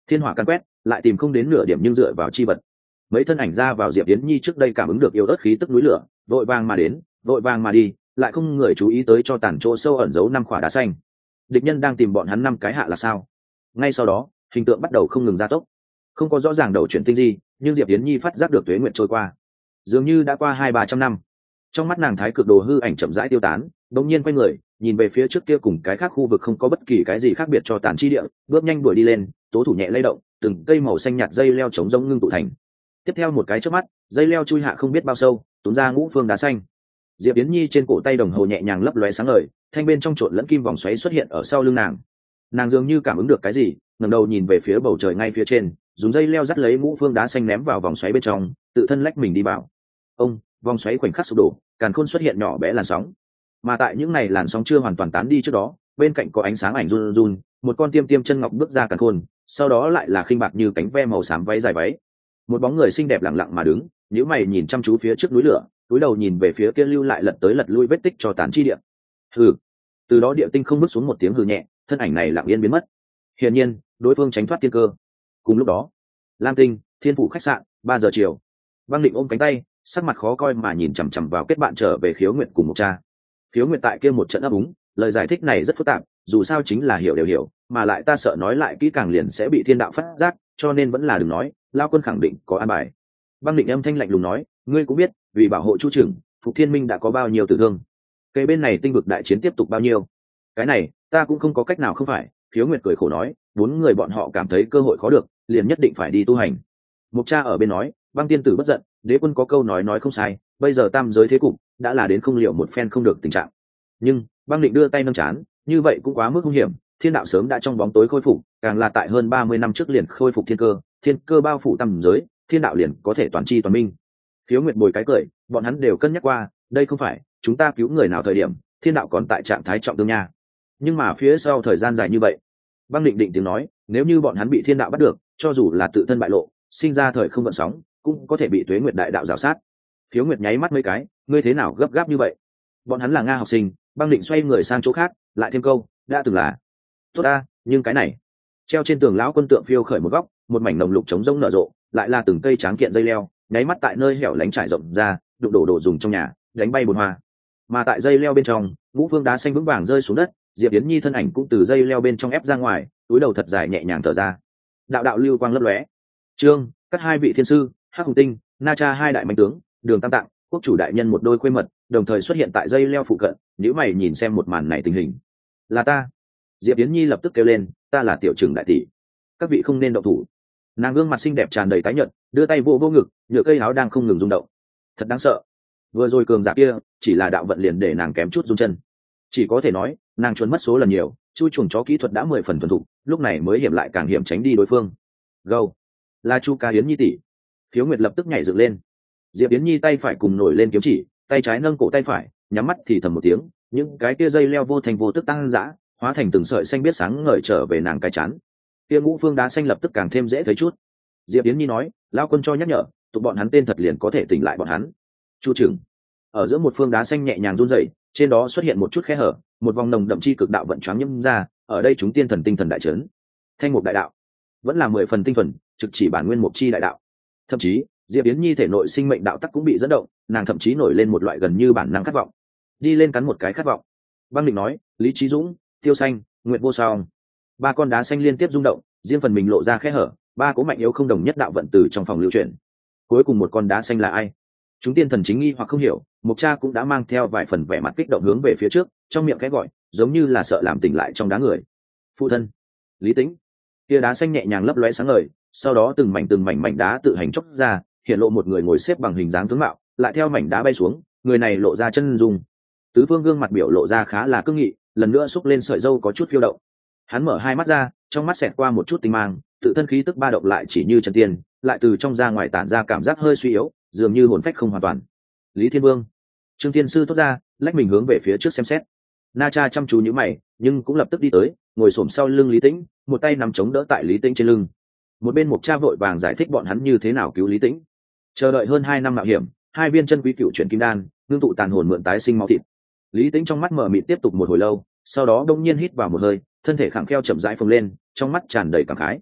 S1: thiên hỏa căn quét lại tìm không đến nửa điểm nhưng dựa vào chi vật. Mấy thân ảnh ra vào Diệp Yến Nhi trước đây cảm ứng được yếu ớt khí tức núi lửa, vội vàng mà đến, vội vàng mà đi, lại không người chú ý tới cho tàn chỗ sâu ẩn giấu 5 khỏa đá xanh. Địch nhân đang tìm bọn hắn 5 cái hạ là sao? Ngay sau đó, hình tượng bắt đầu không ngừng gia tốc. Không có rõ ràng đầu chuyển tinh gì, nhưng Diệp Yến Nhi phát giác được tuế nguyện trôi qua, dường như đã qua 200-300 năm. Trong mắt nàng thái cực đồ hư ảnh chậm rãi tiêu tán, đột nhiên quay người, nhìn về phía trước kia cùng cái khác khu vực không có bất kỳ cái gì khác biệt cho tàn chi địa, bước nhanh đuổi đi lên, tố thủ nhẹ lay động, từng cây màu xanh nhạt dây leo chống rỗng ngưng tụ thành. Tiếp theo một cái chớp mắt, dây leo chui hạ không biết bao sâu, túm ra ngũ phương đá xanh. Diệp Yến Nhi trên cổ tay đồng hồ nhẹ nhàng lấp lóe sáng ngời, thanh bên trong trộn lẫn kim vòng xoáy xuất hiện ở sau lưng nàng. Nàng dường như cảm ứng được cái gì, ngẩng đầu nhìn về phía bầu trời ngay phía trên, dùng dây leo dắt lấy ngũ phương đá xanh ném vào vòng xoáy bên trong, tự thân lách mình đi vào. Ông, vòng xoáy khoảnh khắc sụp đổ, càn khôn xuất hiện nhỏ bé làn sóng. Mà tại những này làn sóng chưa hoàn toàn tán đi trước đó, bên cạnh có ánh sáng ảnh run run, một con tiêm tiêm chân ngọc bước ra càn khôn, sau đó lại là khinh bạc như cánh ve màu xám váy dài váy. Một bóng người xinh đẹp lặng lặng mà đứng, nhíu mày nhìn chăm chú phía trước núi lửa, cúi đầu nhìn về phía kia lưu lại lật tới lật lui vết tích cho tán chi địa. Hừ. Từ đó địa tinh không bước xuống một tiếng hừ nhẹ, thân ảnh này lặng yên biến mất. Hiển nhiên, đối phương tránh thoát thiên cơ. Cùng lúc đó, Lam Tinh, Thiên phủ khách sạn, 3 giờ chiều. Băng Định ôm cánh tay, sắc mặt khó coi mà nhìn chằm chằm vào kết bạn trở về Khiếu Nguyệt cùng Mộc Cha. Khiếu Nguyệt tại kia một trận ấp úng, lời giải thích này rất phức tạp, dù sao chính là hiểu đều hiểu, mà lại ta sợ nói lại kỹ càng liền sẽ bị thiên đạo phát giác, cho nên vẫn là đừng nói, lao quân khẳng định có an bài. Băng Định âm thanh lạnh lùng nói, ngươi cũng biết, vì bảo hộ Chu Trừng, Phục Thiên Minh đã có bao nhiêu tử thương. Cây bên này tinh vực đại chiến tiếp tục bao nhiêu? Cái này, ta cũng không có cách nào không phải. Khiếu Nguyệt cười khổ nói, 4 người bọn họ cảm thấy cơ hội khó được, liền nhất định phải đi tu hành. Mộc Cha ở bên nói, Băng tiên tử bất giận, đế quân có câu nói không sai, bây giờ tam giới thế cục đã là đến không liệu một phen không được tình trạng. Nhưng Băng Định đưa tay nâng chán, như vậy cũng quá mức nguy hiểm, thiên đạo sớm đã trong bóng tối khôi phục, càng là tại hơn 30 năm trước liền khôi phục thiên cơ bao phủ tam giới, thiên đạo liền có thể toàn tri toàn minh. Khiếu Nguyệt bồi cái cười, bọn hắn đều cân nhắc qua, đây không phải chúng ta cứu người nào thời điểm, thiên đạo còn tại trạng thái trọng thương nha. Nhưng mà phía sau thời gian dài như vậy, Băng Định định tiếng nói, nếu như bọn hắn bị thiên đạo bắt được, cho dù là tự thân bại lộ, sinh ra thời không gợn sóng, cũng có thể bị Tuế Nguyệt đại đạo rào sát. Khiếu Nguyệt nháy mắt mấy cái, ngươi thế nào gấp gáp như vậy? Bọn hắn là Nga học sinh. Băng Định xoay người sang chỗ khác, lại thêm câu, đã từng là tốt ta, nhưng cái này treo trên tường lão quân tượng phiêu khởi một góc, một mảnh nồng lục trống rỗng nở rộ, lại là từng cây tráng kiện dây leo, nháy mắt tại nơi hẻo lánh trải rộng ra, đụng đổ đồ dùng trong nhà, đánh bay bồn hoa. Mà tại dây leo bên trong, ngũ phương đá xanh vững vàng rơi xuống đất, Diệp Yến Nhi thân ảnh cũng từ dây leo bên trong ép ra ngoài, túi đầu thật dài nhẹ nhàng thở ra. Đạo đạo lưu quang lấp lóe. Trương, các 2 vị thiên sư, Hắc Hùng Tinh, Na Cha 2 đại mạnh tướng, Đường Tam Tạng, quốc chủ đại nhân một đôi khuê mật, đồng thời xuất hiện tại dây leo phụ cận, nếu mày nhìn xem một màn này tình hình. Là ta. Diệp Yến Nhi lập tức kêu lên, ta là tiểu trưởng đại tỷ. Các vị không nên động thủ. Nàng gương mặt xinh đẹp tràn đầy tái nhợt, đưa tay vô ngực, nhựa cây áo đang không ngừng rung động. Thật đáng sợ. Vừa rồi cường giả kia, chỉ là đạo vận liền để nàng kém chút rung chân. Chỉ có thể nói, nàng trốn mất số lần nhiều, chui chuồng chó kỹ thuật đã 10 phần thuần thục, lúc này mới hiểm lại càng hiểm tránh đi đối phương. Gâu, là Chu Ca Yến Nhi tỷ. Khiếu Nguyệt lập tức nhảy dựng lên. Diệp Yến Nhi tay phải cùng nổi lên kiếm chỉ, tay trái nâng cổ tay phải, nhắm mắt thì thầm một tiếng, những cái kia dây leo vô thành vô tức tăng dã, hóa thành từng sợi xanh biết sáng ngời trở về nàng cái chán. Kia ngũ phương đá xanh lập tức càng thêm dễ thấy chút. Diệp Yến Nhi nói, lão quân cho nhắc nhở, tụi bọn hắn tên thật liền có thể tỉnh lại bọn hắn. Chu Trừng. Ở giữa một phương đá xanh nhẹ nhàng run rẩy, trên đó xuất hiện một chút khe hở, một vòng nồng đậm chi cực đạo vận choáng nhâm ra, ở đây chúng tiên thần tinh thần đại trấn. Thanh mục đại đạo, vẫn là 10 phần tinh thuần, trực chỉ bản nguyên mục chi đại đạo. Thậm chí, Diệp Yến Nhi thể nội sinh mệnh đạo tắc cũng bị dẫn động, nàng thậm chí nổi lên một loại gần như bản năng khát vọng. Đi lên cắn một cái khát vọng. Băng Định nói, Lý Chí Dũng, Tiêu Xanh, Nguyệt Vô Song. 3 con đá xanh liên tiếp rung động, riêng phần mình lộ ra khe hở, 3 cố mạnh yếu không đồng nhất đạo vận từ trong phòng lưu chuyển. Cuối cùng một con đá xanh là ai? Chúng tiên thần chính nghi hoặc không hiểu, Mộc Cha cũng đã mang theo vài phần vẻ mặt kích động hướng về phía trước, trong miệng khẽ gọi, giống như là sợ làm tỉnh lại trong đá người. Phụ thân, Lý Tĩnh. Kia đá xanh nhẹ nhàng lấp lóe sáng ngời, sau đó từng mảnh mảnh đá tự hành chốc ra, hiện lộ một người ngồi xếp bằng hình dáng tướng mạo, lại theo mảnh đá bay xuống, người này lộ ra chân dung. Tứ phương gương mặt biểu lộ ra khá là cương nghị, lần nữa xúc lên sợi râu có chút phiêu động. Hắn mở 2 mắt ra, trong mắt xẹt qua một chút tinh mang, tự thân khí tức ba động lại chỉ như chân tiên, lại từ trong ra ngoài tản ra cảm giác hơi suy yếu, dường như hồn phách không hoàn toàn. Lý Thiên Vương. Trương Thiên Sư thốt ra, lách mình hướng về phía trước xem xét. Na Cha chăm chú nhíu mày, nhưng cũng lập tức đi tới, ngồi xổm sau lưng Lý Tĩnh, một tay nắm chống đỡ tại Lý Tĩnh trên lưng. Một bên Mộc Cha vội vàng giải thích bọn hắn như thế nào cứu Lý Tĩnh. Chờ đợi hơn 2 năm mạo hiểm, 2 viên chân quý cựu chuyển kim đan, ngưng tụ tàn hồn mượn tái sinh máu thịt. Lý Tĩnh trong mắt mở mịt tiếp tục một hồi lâu, sau đó đông nhiên hít vào một hơi, thân thể khẳng kheo chậm rãi phồng lên, trong mắt tràn đầy cảm khái.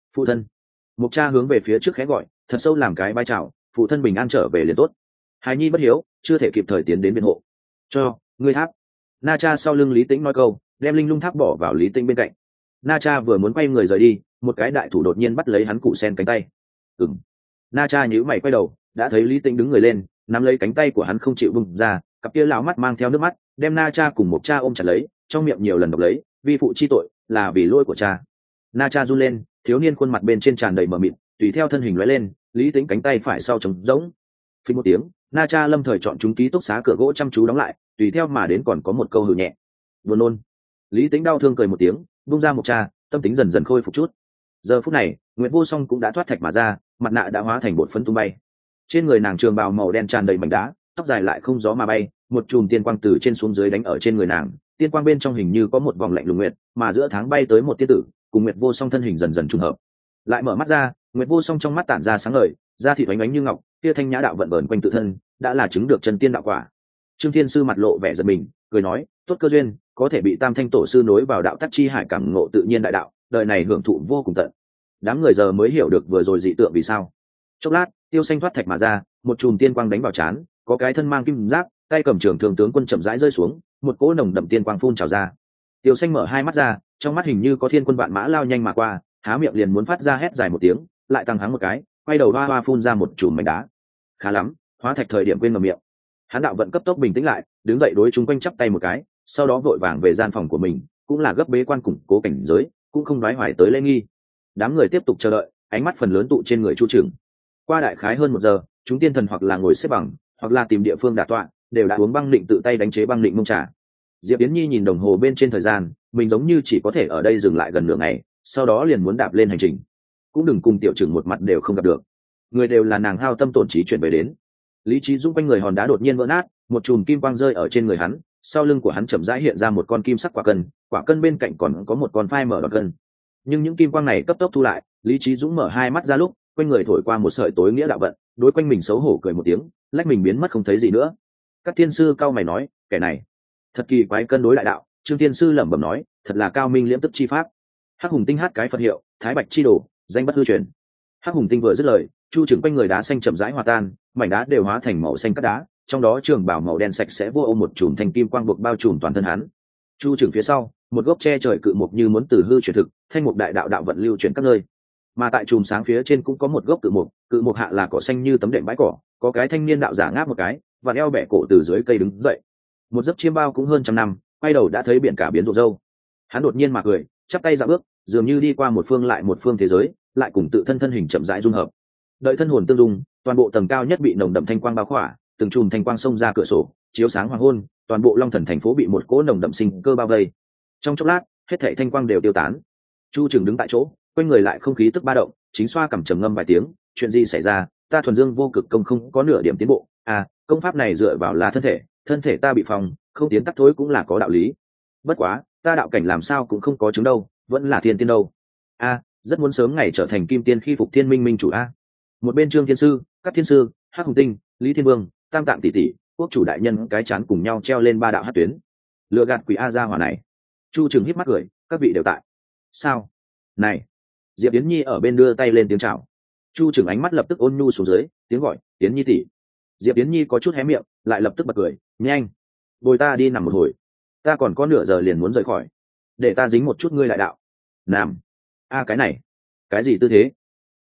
S1: Phụ thân. Mục cha hướng về phía trước khẽ gọi, thật sâu làm cái vai chào, phụ thân bình an trở về liền tốt. Hài nhi bất hiếu, chưa thể kịp thời tiến đến biện hộ. Cho ngươi tháp. Na cha sau lưng Lý Tĩnh nói câu, đem linh lung tháp bỏ vào Lý Tĩnh bên cạnh. Na cha vừa muốn quay người rời đi, một cái đại thủ đột nhiên bắt lấy hắn cụ sen cánh tay. Ừm. Na cha nhíu mày quay đầu, đã thấy Lý Tĩnh đứng người lên, nắm lấy cánh tay của hắn không chịu bung ra, cặp kia lão mắt mang theo nước mắt, đem Na cha cùng Mục cha ôm chặt lấy, trong miệng nhiều lần đọc lấy, vi phụ chi tội, là vì lỗi của cha. Na cha run lên, thiếu niên khuôn mặt bên trên tràn đầy mờ mịt, tùy theo thân hình lóe lên, Lý Tĩnh cánh tay phải sau trống rỗng. Phình một tiếng, Na cha lâm thời chọn chúng ký túc xá cửa gỗ chăm chú đóng lại, tùy theo mà đến còn có một câu hừ nhẹ. Buồn nôn. Lý Tĩnh đau thương cười một tiếng, bung ra Mục cha, tâm tính dần dần khôi phục chút. Giờ phút này, Nguyệt Vô Song cũng đã thoát thạch mà ra, mặt nạ đã hóa thành bột phấn tung bay. Trên người nàng trường bào màu đen tràn đầy mảnh đá, tóc dài lại không gió mà bay, một chùm tiên quang từ trên xuống dưới đánh ở trên người nàng, tiên quang bên trong hình như có một vòng lạnh lùng nguyệt, mà giữa tháng bay tới một tiên tử, cùng Nguyệt Vô Song thân hình dần dần trùng hợp. Lại mở mắt ra, Nguyệt Vô Song trong mắt tản ra sáng ngời, da thịt oánh oánh như ngọc, kia thanh nhã đạo vận vờn quanh tự thân, đã là chứng được chân tiên đạo quả. Trương Thiên Sư mặt lộ vẻ giận mình, cười nói, tốt cơ duyên, có thể bị Tam Thanh tổ sư nối vào đạo tắc chi hải cảm ngộ tự nhiên đại đạo, đời này hưởng thụ vô cùng tận. Đám người giờ mới hiểu được vừa rồi dị tượng vì sao. Chốc lát, Tiêu Xanh thoát thạch mà ra, một chùm tiên quang đánh vào trán, có cái thân mang kim giáp, tay cầm trường thường tướng quân chậm rãi rơi xuống, một cỗ nồng đậm tiên quang phun trào ra. Tiêu Xanh mở hai mắt ra, trong mắt hình như có thiên quân vạn mã lao nhanh mà qua, há miệng liền muốn phát ra hét dài một tiếng, lại tăng hắng một cái, quay đầu hoa hoa phun ra một chùm mảnh đá. Khá lắm, hóa thạch thời điểm quên ngậm miệng. Hắn đạo vận cấp tốc bình tĩnh lại, đứng dậy đối chúng quanh chắp tay một cái, sau đó vội vàng về gian phòng của mình, cũng là gấp bế quan củng cố cảnh giới, cũng không đoái hoài tới lễ nghi. Đám người tiếp tục chờ đợi, ánh mắt phần lớn tụ trên người Chu Trừng. Qua đại khái hơn 1 giờ, chúng tiên thần hoặc là ngồi xếp bằng, hoặc là tìm địa phương đả tọa, đều đã uống băng định tự tay đánh chế băng định mông trà. Diệp Yến Nhi nhìn đồng hồ bên trên thời gian, mình giống như chỉ có thể ở đây dừng lại gần nửa ngày, sau đó liền muốn đạp lên hành trình. Cũng đừng cùng Tiểu Trừng một mặt đều không gặp được. Người đều là nàng hao tâm tổn trí chuyển về đến. Lý trí dũng quanh người hòn đá đột nhiên vỡ nát, một chùm kim quang rơi ở trên người hắn, sau lưng của hắn chậm rãi hiện ra một con kim sắc quả cân bên cạnh còn có một con phai mở đọt cân. Nhưng những kim quang này cấp tốc thu lại, Lý trí dũng mở hai mắt ra lúc, quanh người thổi qua một sợi tối nghĩa đạo vận, đối quanh mình xấu hổ cười một tiếng, lách mình biến mất không thấy gì nữa. Các thiên sư cao mày nói, kẻ này thật kỳ quái, cân đối đại đạo. Trương Thiên Sư lẩm bẩm nói, thật là cao minh liễm tức chi pháp. Hắc Hùng Tinh hát cái Phật hiệu, Thái Bạch chi đồ, danh bất hư truyền. Hắc Hùng Tinh vừa dứt lời, Chu Trừng quanh người đá xanh chậm rãi hòa tan, mảnh đá đều hóa thành màu xanh cát đá, trong đó trường bảo màu đen sạch sẽ vô ô một chùm thanh kim quang buộc bao trùm toàn thân hắn. Chu Trừng phía sau, một gốc tre trời cự mục như muốn từ hư chuyển thực, thanh mục đại đạo đạo vận lưu chuyển các nơi. Mà tại chùm sáng phía trên cũng có một gốc cự mục hạ là cỏ xanh như tấm đệm bãi cỏ, có cái thanh niên đạo giả ngáp một cái, và eo bẻ cổ từ dưới cây đứng dậy. Một giấc chiêm bao cũng hơn 100 năm, quay đầu đã thấy biển cả biến rộ râu. Hắn đột nhiên mà cười, chắp tay dạo bước, dường như đi qua một phương lại một phương thế giới, lại cùng tự thân thân hình chậm rãi dung hợp. Đợi thân hồn tương dung, toàn bộ tầng cao nhất bị nồng đậm thanh quang bao khỏa, từng chùm thanh quang xông ra cửa sổ, chiếu sáng hoàng hôn, toàn bộ Long Thần thành phố bị một cỗ nồng đậm sinh cơ bao vây. Trong chốc lát, hết thảy thanh quang đều tiêu tán. Chu Trừng đứng tại chỗ, quanh người lại không khí tức ba động, chính xoa cằm trầm ngâm vài tiếng, chuyện gì xảy ra? Ta thuần dương vô cực công không có nửa điểm tiến bộ. À, công pháp này dựa vào là thân thể ta bị phòng, không tiến tắc thối cũng là có đạo lý. Bất quá, ta đạo cảnh làm sao cũng không có chứng đâu, vẫn là thiên tiên đâu. A, rất muốn sớm ngày trở thành kim tiên khi phục thiên minh minh chủ a. Một bên Trương Thiên Sư, các thiên sư, Hắc Hùng Tinh, Lý Thiên Vương, Tam Tạng tỷ tỷ, quốc chủ đại nhân cái chán cùng nhau treo lên 3 đạo hắc tuyến. Lừa gạt quỷ a gia hỏa này. Chu Trừng híp mắt cười, các vị đều tại. Sao? Này. Diệp Yến Nhi ở bên đưa tay lên tiếng chào. Chu Trừng ánh mắt lập tức ôn nhu xuống dưới, tiếng gọi, Yến Nhi tỷ. Diệp Yến Nhi có chút hé miệng, lại lập tức bật cười, nhanh, bồi ta đi nằm một hồi, ta còn có nửa giờ liền muốn rời khỏi, để ta dính một chút ngươi lại đạo. Nằm. A cái này, cái gì tư thế?